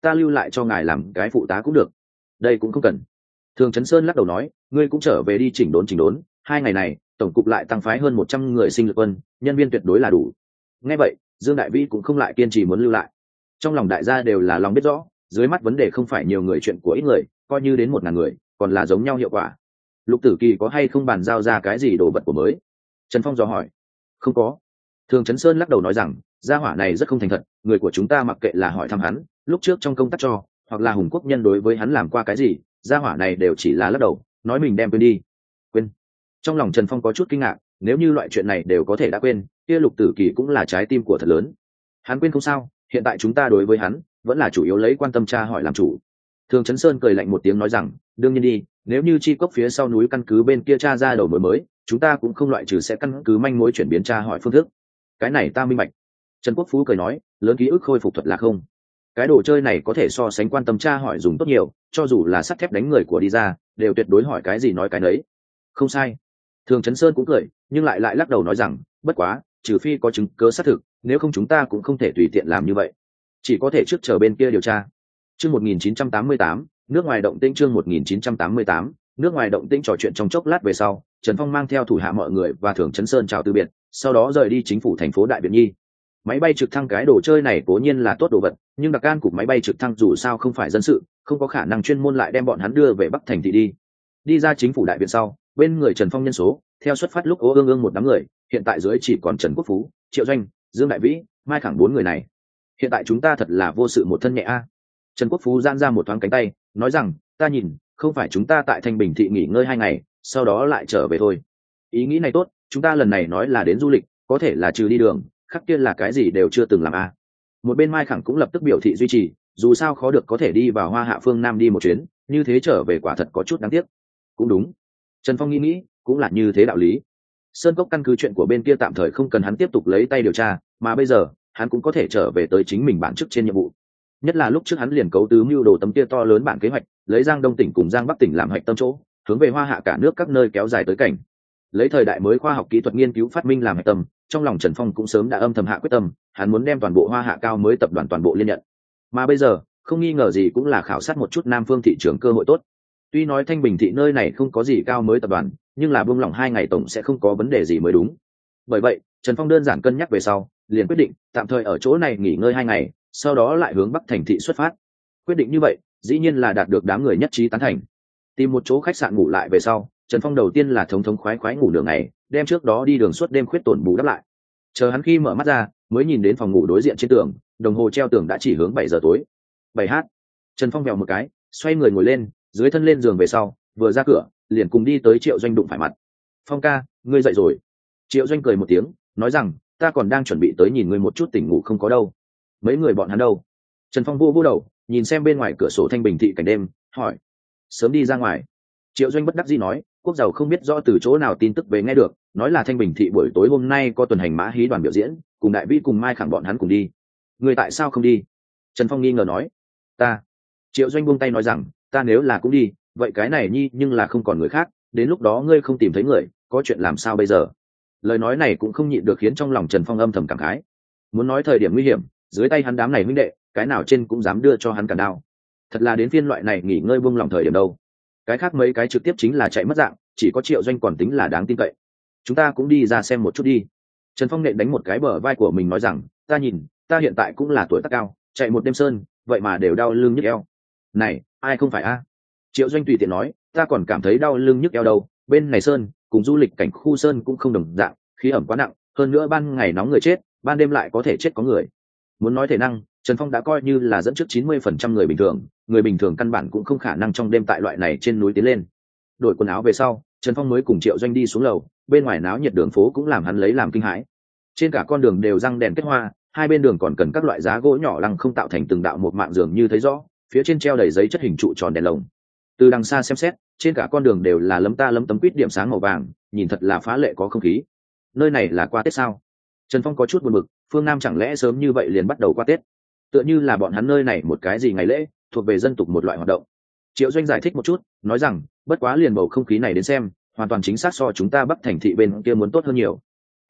ta lưu lại cho ngài làm cái phụ tá cũng được. Đây cũng không cần. Thường Chấn Sơn lắc đầu nói, ngươi cũng trở về đi chỉnh đốn, 2 ngày này tổng cục lại tăng phái hơn 100 người sinh lực quân, nhân viên tuyệt đối là đủ. Nghe vậy, Dương Đại Vĩ cũng không lại kiên trì muốn lưu lại. Trong lòng đại gia đều là lòng biết rõ, dưới mắt vấn đề không phải nhiều người chuyện của ít người, coi như đến 1.000 người còn là giống nhau hiệu quả. Lục Tử Kỳ có hay không bàn giao ra cái gì đồ vật của mới? Trần Phong dò hỏi. Không có. Thường Chấn Sơn lắc đầu nói rằng, gia hỏa này rất không thành thật, người của chúng ta mặc kệ là hỏi thăm hắn lúc trước trong công tác cho, hoặc là Hùng Quốc Nhân đối với hắn làm qua cái gì, gia hỏa này đều chỉ là lắc đầu, nói mình đem quên đi. Quên? Trong lòng Trần Phong có chút kinh ngạc, nếu như loại chuyện này đều có thể đã quên, kia Lục Tử Kỳ cũng là trái tim của thật lớn. Hắn quên không sao, hiện tại chúng ta đối với hắn vẫn là chủ yếu lấy quan tâm tra hỏi làm chủ. Thường Chấn Sơn cười lạnh một tiếng nói rằng, đương nhiên đi, nếu như chi cốc phía sau núi căn cứ bên kia tra ra đầu mối mới, chúng ta cũng không loại trừ sẽ căn cứ manh mối chuyển biến tra hỏi phương thức. Cái này ta minh bạch. Trần Quốc Phú cười nói, lớn ký ức khôi phục thuật là không. Cái đồ chơi này có thể so sánh quan tâm tra hỏi dùng tốt nhiều, cho dù là sắt thép đánh người của đi ra, đều tuyệt đối hỏi cái gì nói cái nấy. Không sai. Thường Chấn Sơn cũng cười, nhưng lại lắc đầu nói rằng, bất quá, trừ phi có chứng cứ xác thực, nếu không chúng ta cũng không thể tùy tiện làm như vậy. Chỉ có thể trước chờ bên kia điều tra. Chương 1988, nước ngoài động tĩnh. Chương 1988, nước ngoài động tĩnh. Trò chuyện trong chốc lát về sau, Trần Phong mang theo thủ hạ mọi người và Thường Chấn Sơn chào từ biệt, sau đó rời đi chính phủ thành phố Đại Biệt Nhi. Máy bay trực thăng cái đồ chơi này cố nhiên là tốt đồ vật, nhưng đặc can cục máy bay trực thăng dù sao không phải dân sự, không có khả năng chuyên môn lại đem bọn hắn đưa về Bắc thành thị đi. Đi ra chính phủ đại viện sau, bên người Trần Phong nhân số theo xuất phát lúc ương một đám người, hiện tại dưới chỉ còn Trần Quốc Phú, Triệu Doanh, Dương Đại Vĩ, Mai Khẳng 4 người này. Hiện tại chúng ta thật là vô sự một thân nhẹ a. Trần Quốc Phú giãn ra một thoáng cánh tay, nói rằng, ta nhìn, không phải chúng ta tại Thanh Bình thị nghỉ ngơi 2 ngày, sau đó lại trở về thôi. Ý nghĩ này tốt, chúng ta lần này nói là đến du lịch, có thể là trừ đi đường, khắc kia là cái gì đều chưa từng làm a. Một bên Mai Khẳng cũng lập tức biểu thị duy trì, dù sao khó được có thể đi vào Hoa Hạ phương Nam đi một chuyến, như thế trở về quả thật có chút đáng tiếc. Cũng đúng. Trần Phong nghĩ, cũng là như thế đạo lý. Sơn Cốc căn cứ chuyện của bên kia tạm thời không cần hắn tiếp tục lấy tay điều tra, mà bây giờ hắn cũng có thể trở về tới chính mình bản chức trên nhiệm vụ. Nhất là lúc trước hắn liền cấu tứ mưu đồ tấm kia to lớn bản kế hoạch, lấy Giang Đông tỉnh cùng Giang Bắc tỉnh làm hạch tâm chỗ, hướng về Hoa Hạ cả nước các nơi kéo dài tới cảnh. Lấy thời đại mới khoa học kỹ thuật nghiên cứu phát minh làm hạch tâm, trong lòng Trần Phong cũng sớm đã âm thầm hạ quyết tâm, hắn muốn đem toàn bộ Hoa Hạ cao mới tập đoàn toàn bộ liên nhận. Mà bây giờ, không nghi ngờ gì cũng là khảo sát một chút Nam phương thị trường cơ hội tốt. Tuy nói Thanh Bình thị nơi này không có gì cao mới tập đoàn, nhưng là buông lỏng 2 ngày tổng sẽ không có vấn đề gì mới đúng. Bởi vậy, Trần Phong đơn giản cân nhắc về sau, liền quyết định tạm thời ở chỗ này nghỉ ngơi 2 ngày, sau đó lại hướng Bắc thành thị xuất phát. Quyết định như vậy, dĩ nhiên là đạt được đám người nhất trí tán thành. Tìm một chỗ khách sạn ngủ lại về sau, Trần Phong đầu tiên là thống khoái ngủ nửa ngày, đem trước đó đi đường suốt đêm khuyết tổn bù đắp lại. Chờ hắn khi mở mắt ra, mới nhìn đến phòng ngủ đối diện trên tường, đồng hồ treo tường đã chỉ hướng 7 giờ tối. 7h. Trần Phong vèo một cái, xoay người ngồi lên, dưới thân lên giường về sau, vừa ra cửa, liền cùng đi tới Triệu Doanh đụng phải mặt. Phong ca, ngươi dậy rồi. Triệu Doanh cười một tiếng, nói rằng, ta còn đang chuẩn bị tới nhìn ngươi một chút, tỉnh ngủ không có đâu. Mấy người bọn hắn đâu? Trần Phong vô đầu, nhìn xem bên ngoài cửa sổ Thanh Bình thị cảnh đêm, hỏi. Sớm đi ra ngoài. Triệu Doanh bất đắc dĩ nói, quốc giàu không biết rõ từ chỗ nào tin tức về nghe được, nói là Thanh Bình thị buổi tối hôm nay có tuần hành mã hí đoàn biểu diễn, cùng Đại Vĩ cùng Mai Khẳng bọn hắn cùng đi. Ngươi tại sao không đi? Trần Phong nghi ngờ nói. Ta. Triệu Doanh buông tay nói rằng, ta nếu là cũng đi, vậy cái này nhi nhưng là không còn người khác, đến lúc đó ngươi không tìm thấy người, có chuyện làm sao bây giờ? Lời nói này cũng không nhịn được khiến trong lòng Trần Phong âm thầm cảm khái. Muốn nói thời điểm nguy hiểm, dưới tay hắn đám này huynh đệ, cái nào trên cũng dám đưa cho hắn cả đao. Thật là đến phiên loại này nghỉ ngơi buông lòng thời điểm đâu. Cái khác mấy cái trực tiếp chính là chạy mất dạng, chỉ có Triệu Doanh còn tính là đáng tin cậy. Chúng ta cũng đi ra xem một chút đi. Trần Phong nện đánh một cái bờ vai của mình nói rằng, ta nhìn, ta hiện tại cũng là tuổi tác cao, chạy một đêm sơn, vậy mà đều đau lưng nhức eo. Này, ai không phải a? Triệu Doanh tùy tiện nói, ta còn cảm thấy đau lưng nhức eo đâu, bên này sơn, cùng du lịch cảnh khu sơn cũng không đồng dạng, khí ẩm quá nặng, hơn nữa ban ngày nóng người chết, ban đêm lại có thể chết có người. Muốn nói thể năng, Trần Phong đã coi như là dẫn trước 90% người bình thường căn bản cũng không khả năng trong đêm tại loại này trên núi tiến lên. Đổi quần áo về sau, Trần Phong mới cùng Triệu Doanh đi xuống lầu, bên ngoài náo nhiệt đường phố cũng làm hắn lấy làm kinh hãi. Trên cả con đường đều răng đèn kết hoa, hai bên đường còn cần các loại giá gỗ nhỏ lăng không tạo thành từng đạo một mạng giường như thấy rõ, phía trên treo đầy giấy chất hình trụ tròn đèn lồng. Từ đằng xa xem xét, trên cả con đường đều là lấm tấm quýt điểm sáng màu vàng, nhìn thật là phá lệ có không khí. Nơi này là qua Tết sao? Trần Phong có chút buồn bực, phương Nam chẳng lẽ sớm như vậy liền bắt đầu qua Tết? Tựa như là bọn hắn nơi này một cái gì ngày lễ, thuộc về dân tục một loại hoạt động. Triệu Doanh giải thích một chút, nói rằng, bất quá liền bầu không khí này đến xem, hoàn toàn chính xác so chúng ta Bắc thành thị bên kia muốn tốt hơn nhiều.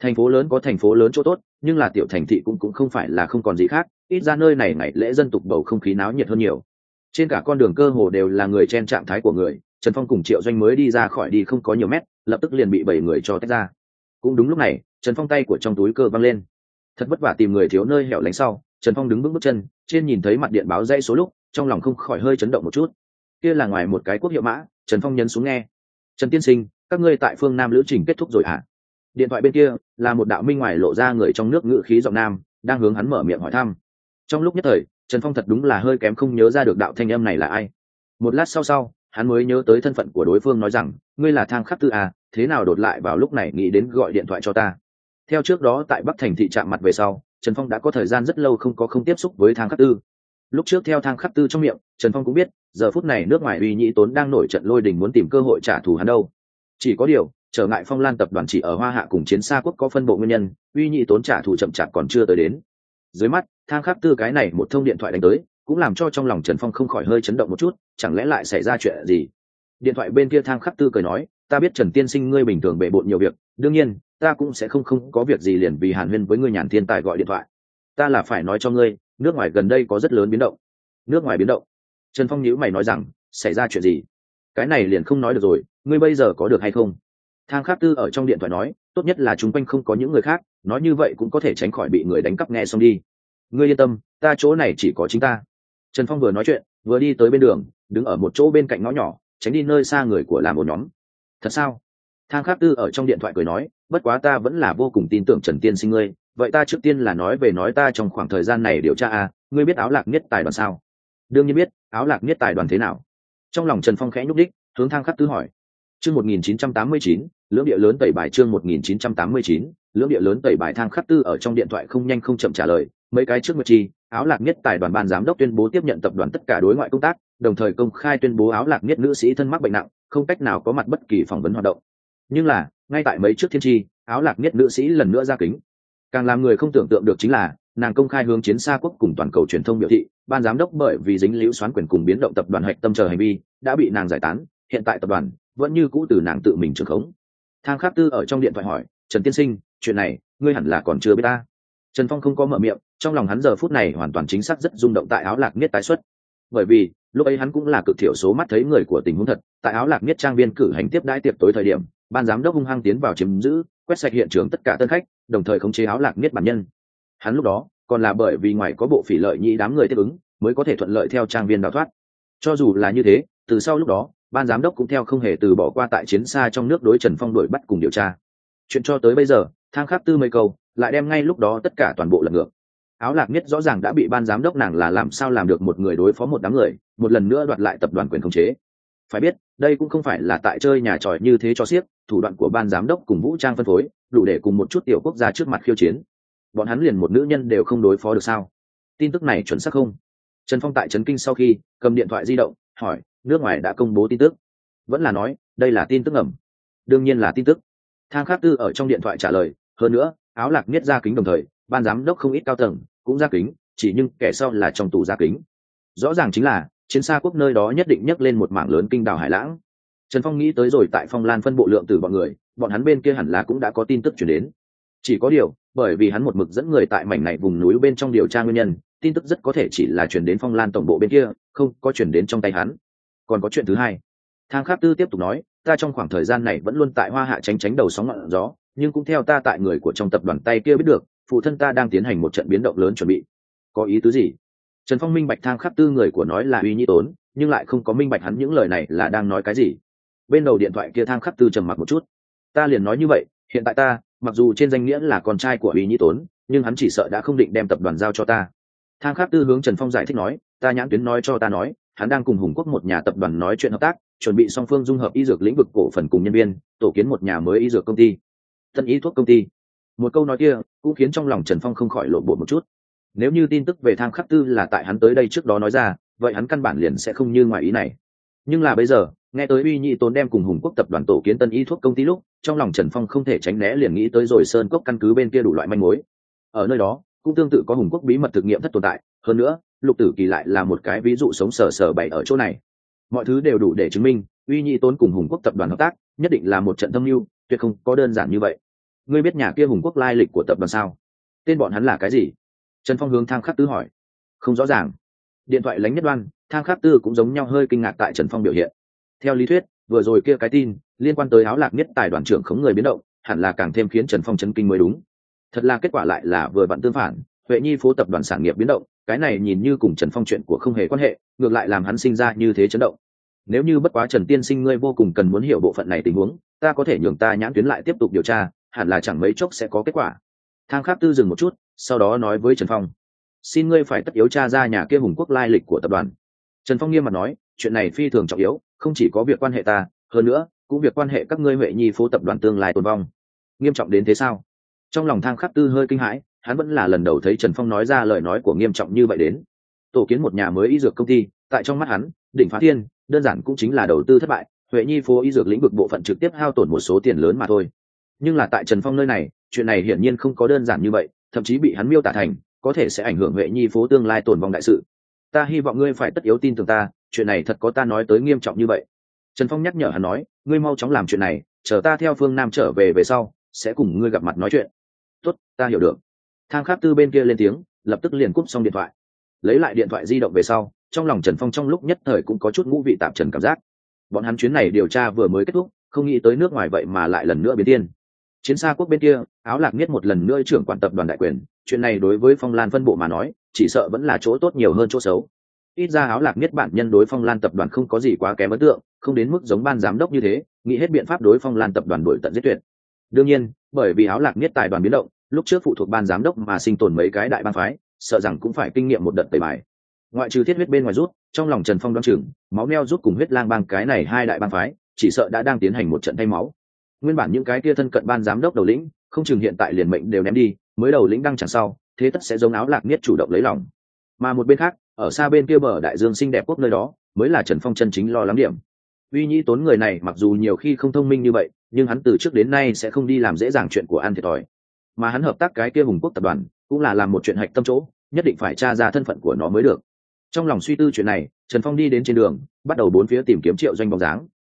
Thành phố lớn có thành phố lớn chỗ tốt, nhưng là tiểu thành thị cũng không phải là không còn gì khác, ít ra nơi này ngày lễ dân tục bầu không khí náo nhiệt hơn nhiều. Trên cả con đường cơ hồ đều là người chen trạng thái của người, Trần Phong cùng Triệu Doanh mới đi ra khỏi đi không có nhiều mét, lập tức liền bị 7 người cho tách ra. Cũng đúng lúc này, Trần Phong tay của trong túi cơ văng lên. Thật vất vả tìm người thiếu nơi hẻo lánh sau, Trần Phong đứng bước chân, trên nhìn thấy mặt điện báo dãy số lúc, trong lòng không khỏi hơi chấn động một chút. Kia là ngoài một cái quốc hiệu mã, Trần Phong nhấn xuống nghe. Trần tiên sinh, các ngươi tại phương Nam lữ trình kết thúc rồi hả? Điện thoại bên kia là một đạo minh ngoài lộ ra người trong nước ngữ khí giọng nam, đang hướng hắn mở miệng hỏi thăm. Trong lúc nhất thời, Trần Phong thật đúng là hơi kém không nhớ ra được đạo thanh âm này là ai. Một lát sau, hắn mới nhớ tới thân phận của đối phương, nói rằng, ngươi là Thang Khắc Tư à, thế nào đột lại vào lúc này nghĩ đến gọi điện thoại cho ta? Theo trước đó tại Bắc Thành thị chạm mặt về sau, Trần Phong đã có thời gian rất lâu không tiếp xúc với Thang Khắc Tư. Lúc trước theo Thang Khắc Tư trong miệng, Trần Phong cũng biết, giờ phút này nước ngoài Uy Nhĩ Tốn đang nổi trận lôi đình muốn tìm cơ hội trả thù hắn đâu. Chỉ có điều, trở ngại Phong Lan tập đoàn chỉ ở Hoa Hạ cùng Chiến Sa quốc có phân bộ nguyên nhân, Uy Nhĩ Tốn trả thù chậm chạp còn chưa tới đến. Dưới mắt, Thang Khắc Tư cái này một thông điện thoại đánh tới, cũng làm cho trong lòng Trần Phong không khỏi hơi chấn động một chút, chẳng lẽ lại xảy ra chuyện gì? Điện thoại bên kia Thang Khắc Tư cười nói, ta biết Trần tiên sinh ngươi bình thường bệ bội nhiều việc, đương nhiên, ta cũng sẽ không có việc gì liền vì hàn huyên với ngươi nhàn thiên tài gọi điện thoại. Ta là phải nói cho ngươi, nước ngoài gần đây có rất lớn biến động. Nước ngoài biến động? Trần Phong nhíu mày nói rằng, xảy ra chuyện gì? Cái này liền không nói được rồi, ngươi bây giờ có được hay không? Thang Khắc Tư ở trong điện thoại nói, tốt nhất là chúng quanh không có những người khác, nói như vậy cũng có thể tránh khỏi bị người đánh cắp nghe xong đi. Ngươi yên tâm, ta chỗ này chỉ có chính ta. Trần Phong vừa nói chuyện, vừa đi tới bên đường, đứng ở một chỗ bên cạnh ngõ nhỏ, tránh đi nơi xa người của làm một nhóm. Thật sao? Thang Khắc Tư ở trong điện thoại cười nói, bất quá ta vẫn là vô cùng tin tưởng Trần tiên sinh ngươi, vậy ta trước tiên là nói ta trong khoảng thời gian này điều tra à, ngươi biết Áo Lạc Niết Tài đoàn sao? Đương nhiên biết, Áo Lạc Niết Tài đoàn thế nào? Trong lòng Trần Phong khẽ nhúc đích, hướng Thang Khắc Tư hỏi. Chương 1989, lưỡng địa lớn tẩy bài. Chương 1989, lưỡng địa lớn tẩy bài. Thang Khắc Tư ở trong điện thoại không nhanh không chậm trả lời, mấy cái trước một chi, Áo Lạc Niết Tài đoàn ban giám đốc tuyên bố tiếp nhận tập đoàn tất cả đối ngoại công tác, đồng thời công khai tuyên bố Áo Lạc Niết nữ sĩ thân mắc bệnh nặng, không cách nào có mặt bất kỳ phỏng vấn hoạt động. Nhưng là, ngay tại mấy trước thiên tri, Áo Lạc Niết nữ sĩ lần nữa ra kính. Càng làm người không tưởng tượng được chính là, nàng công khai hướng Chiến Sa quốc cùng toàn cầu truyền thông biểu thị, ban giám đốc bởi vì dính líu xoán quyền cùng biến động tập đoàn hạch tâm chờ hành vi, đã bị nàng giải tán, hiện tại tập đoàn vẫn như cũ từ nàng tự mình trưởng khống. Thang Khắc Tư ở trong điện thoại hỏi, Trần tiên sinh, chuyện này ngươi hẳn là còn chưa biết ta. Trần Phong không có mở miệng, trong lòng hắn giờ phút này hoàn toàn chính xác rất rung động tại Áo Lạc Niết tái xuất. Bởi vì lúc ấy hắn cũng là cực thiểu số mắt thấy người của tình huống thật, tại Áo Lạc Niết trang viên cử hành tiếp đãi tiệc tối thời điểm, ban giám đốc hung hăng tiến vào chiếm giữ, quét sạch hiện trường tất cả tân khách, đồng thời khống chế Áo Lạc Niết bản nhân. Hắn lúc đó còn là bởi vì ngoài có bộ phỉ lợi nhị đám người tiếp ứng, mới có thể thuận lợi theo trang viên đào thoát. Cho dù là như thế, từ sau lúc đó, ban giám đốc cũng theo không hề từ bỏ qua tại Chiến Sa trong nước đối Trần Phong đuổi bắt cùng điều tra. Chuyện cho tới bây giờ, Thang Khắc Tư mấy câu lại đem ngay lúc đó tất cả toàn bộ lật ngược. Áo Lạc Niết rõ ràng đã bị ban giám đốc nàng là làm sao làm được một người đối phó một đám người, một lần nữa đoạt lại tập đoàn quyền khống chế. Phải biết, đây cũng không phải là tại chơi nhà tròi như thế cho xiếc, thủ đoạn của ban giám đốc cùng vũ trang phân phối, đủ để cùng một chút tiểu quốc gia trước mặt khiêu chiến. Bọn hắn liền một nữ nhân đều không đối phó được sao? Tin tức này chuẩn xác không? Trần Phong tại trấn kinh sau khi cầm điện thoại di động, hỏi, nước ngoài đã công bố tin tức? Vẫn là nói, đây là tin tức ẩm? Đương nhiên là tin tức. Thang Khắc Tư ở trong điện thoại trả lời, hơn nữa, Áo Lạc Niết ra kính đồng thời, ban giám đốc không ít cao tầng cũng ra kính, chỉ nhưng kẻ sau là trong tù ra kính. Rõ ràng chính là Chiến Sa quốc nơi đó nhất định nhấc lên một mảng lớn kinh đảo hải lãng. Trần Phong nghĩ tới rồi tại Phong Lan phân bộ lượng từ bọn người, bọn hắn bên kia hẳn là cũng đã có tin tức chuyển đến. Chỉ có điều, bởi vì hắn một mực dẫn người tại mảnh này vùng núi bên trong điều tra nguyên nhân, tin tức rất có thể chỉ là chuyển đến Phong Lan tổng bộ bên kia, không có chuyển đến trong tay hắn. Còn có chuyện thứ hai. Thang Khắc Tư tiếp tục nói, ta trong khoảng thời gian này vẫn luôn tại Hoa Hạ tránh đầu sóng ngọn gió, nhưng cũng theo ta tại người của trong tập đoàn tay kia biết được, phụ thân ta đang tiến hành một trận biến động lớn chuẩn bị. Có ý tứ gì? Trần Phong minh bạch Thang Khắc Tư người của nói là Uy Nhĩ Tốn, nhưng lại không có minh bạch hắn những lời này là đang nói cái gì. Bên đầu điện thoại kia Thang Khắc Tư trầm mặc một chút. Ta liền nói như vậy, hiện tại ta, mặc dù trên danh nghĩa là con trai của Uy Nhĩ Tốn, nhưng hắn chỉ sợ đã không định đem tập đoàn giao cho ta. Thang Khắc Tư hướng Trần Phong giải thích nói, ta nhãn tuyến nói cho ta nói, hắn đang cùng Hùng Quốc một nhà tập đoàn nói chuyện hợp tác, chuẩn bị song phương dung hợp y dược lĩnh vực cổ phần cùng nhân viên, tổ kiến một nhà mới y dược công ty, Tân Y thuốc công ty. Một câu nói kia cũng khiến trong lòng Trần Phong không khỏi lộn bột một chút. Nếu như tin tức về Thang Khắc Tư là tại hắn tới đây trước đó nói ra, vậy hắn căn bản liền sẽ không như ngoài ý này. Nhưng là bây giờ, nghe tới Uy Nhĩ Tốn đem cùng Hùng Quốc tập đoàn tổ kiến Tân Y thuốc công ty lúc, trong lòng Trần Phong không thể tránh né liền nghĩ tới rồi Sơn Cốc căn cứ bên kia đủ loại manh mối. Ở nơi đó, cũng tương tự có Hùng Quốc bí mật thực nghiệm thất tồn tại, hơn nữa, Lục Tử Kỳ lại là một cái ví dụ sống sờ bày ở chỗ này. Mọi thứ đều đủ để chứng minh, Uy Nhĩ Tốn cùng Hùng Quốc tập đoàn hợp tác, nhất định là một trận thâm mưu, tuyệt không có đơn giản như vậy. ngươi biết nhà kia hùng quốc lai lịch của tập đoàn sao? Tên bọn hắn là cái gì? Trần Phong hướng Thang Khắc Tư hỏi. Không rõ ràng. Điện thoại lánh nhất đoan, Thang Khắc Tư cũng giống nhau hơi kinh ngạc tại Trần Phong biểu hiện. Theo lý thuyết, vừa rồi kia cái tin liên quan tới Áo Lạc Nhất tài đoàn trưởng khống người biến động, hẳn là càng thêm khiến Trần Phong chấn kinh mới đúng. Thật là kết quả lại là vừa vặn tương phản, Huệ Nhi phố tập đoàn sản nghiệp biến động, cái này nhìn như cùng Trần Phong chuyện của không hề quan hệ, ngược lại làm hắn sinh ra như thế chấn động. Nếu như bất quá Trần tiên sinh ngươi vô cùng cần muốn hiểu bộ phận này tình huống, ta có thể nhường ta nhãn tuyến lại tiếp tục điều tra, hẳn là chẳng mấy chốc sẽ có kết quả. Thang Khắc Tư dừng một chút, sau đó nói với Trần Phong: xin ngươi phải tất yếu tra ra nhà kia hùng quốc lai lịch của tập đoàn. Trần Phong nghiêm mặt nói: chuyện này phi thường trọng yếu, không chỉ có việc quan hệ ta, hơn nữa cũng việc quan hệ các ngươi Huệ Nhi phố tập đoàn tương lai tồn vong. Nghiêm trọng đến thế sao? Trong lòng Thang Khắc Tư hơi kinh hãi, hắn vẫn là lần đầu thấy Trần Phong nói ra lời nói của nghiêm trọng như vậy đến. Tổ kiến một nhà mới y dược công ty, tại trong mắt hắn, đỉnh phá thiên, đơn giản cũng chính là đầu tư thất bại, Huệ Nhi phố y dược lĩnh vực bộ phận trực tiếp hao tổn một số tiền lớn mà thôi. Nhưng là tại Trần Phong nơi này, chuyện này hiển nhiên không có đơn giản như vậy, thậm chí bị hắn miêu tả thành có thể sẽ ảnh hưởng Huệ Nhi phố tương lai tồn vong đại sự. Ta hy vọng ngươi phải tất yếu tin tưởng ta, chuyện này thật có ta nói tới nghiêm trọng như vậy. Trần Phong nhắc nhở hắn nói: ngươi mau chóng làm chuyện này, chờ ta theo phương Nam trở về sau sẽ cùng ngươi gặp mặt nói chuyện. Tốt, ta hiểu được. Thang Khắc Tư bên kia lên tiếng, lập tức liền cúp xong điện thoại. Lấy lại điện thoại di động về sau, trong lòng Trần Phong trong lúc nhất thời cũng có chút ngũ vị tạp trần cảm giác. Bọn hắn chuyến này điều tra vừa mới kết thúc, không nghĩ tới nước ngoài vậy mà lại lần nữa biến thiên. Chiến xa quốc bên kia, Áo Lạc Nhất một lần nữa trưởng quản tập đoàn đại quyền, chuyện này đối với Phong Lan phân bộ mà nói, chỉ sợ vẫn là chỗ tốt nhiều hơn chỗ xấu. Ít ra Áo Lạc Nhất bản nhân đối Phong Lan tập đoàn không có gì quá kém ấn tượng, không đến mức giống ban giám đốc như thế, nghĩ hết biện pháp đối Phong Lan tập đoàn đuổi tận giết tuyệt. Đương nhiên, bởi vì Áo Lạc Nhất tài đoàn biến động, lúc trước phụ thuộc ban giám đốc mà sinh tồn mấy cái đại bang phái, sợ rằng cũng phải kinh nghiệm một đợt tẩy bài. Ngoại trừ thiết huyết bên ngoài rút, trong lòng Trần Phong đoán chừng, máu neo rút cùng huyết lang bang cái này hai đại bang phái, chỉ sợ đã đang tiến hành một trận thay máu. Nguyên bản những cái kia thân cận ban giám đốc đầu lĩnh, không chừng hiện tại liền mệnh đều ném đi, mới đầu lĩnh đang chẳng sau, thế tất sẽ giống Áo Lạc Nhất chủ động lấy lòng. Mà một bên khác, ở xa bên kia bờ đại dương xinh đẹp quốc nơi đó, mới là Trần Phong chân chính lo lắng điểm. Uy Nhĩ Tốn người này mặc dù nhiều khi không thông minh như vậy, nhưng hắn từ trước đến nay sẽ không đi làm dễ dàng chuyện của ăn thiệt thòi. Mà hắn hợp tác cái kia hùng quốc tập đoàn, cũng là làm một chuyện hạch tâm chỗ, nhất định phải tra ra thân phận của nó mới được. Trong lòng suy tư chuyện này, Trần Phong đi đến trên đường, bắt đầu bốn phía tìm kiếm Triệu Doanh bóng dáng.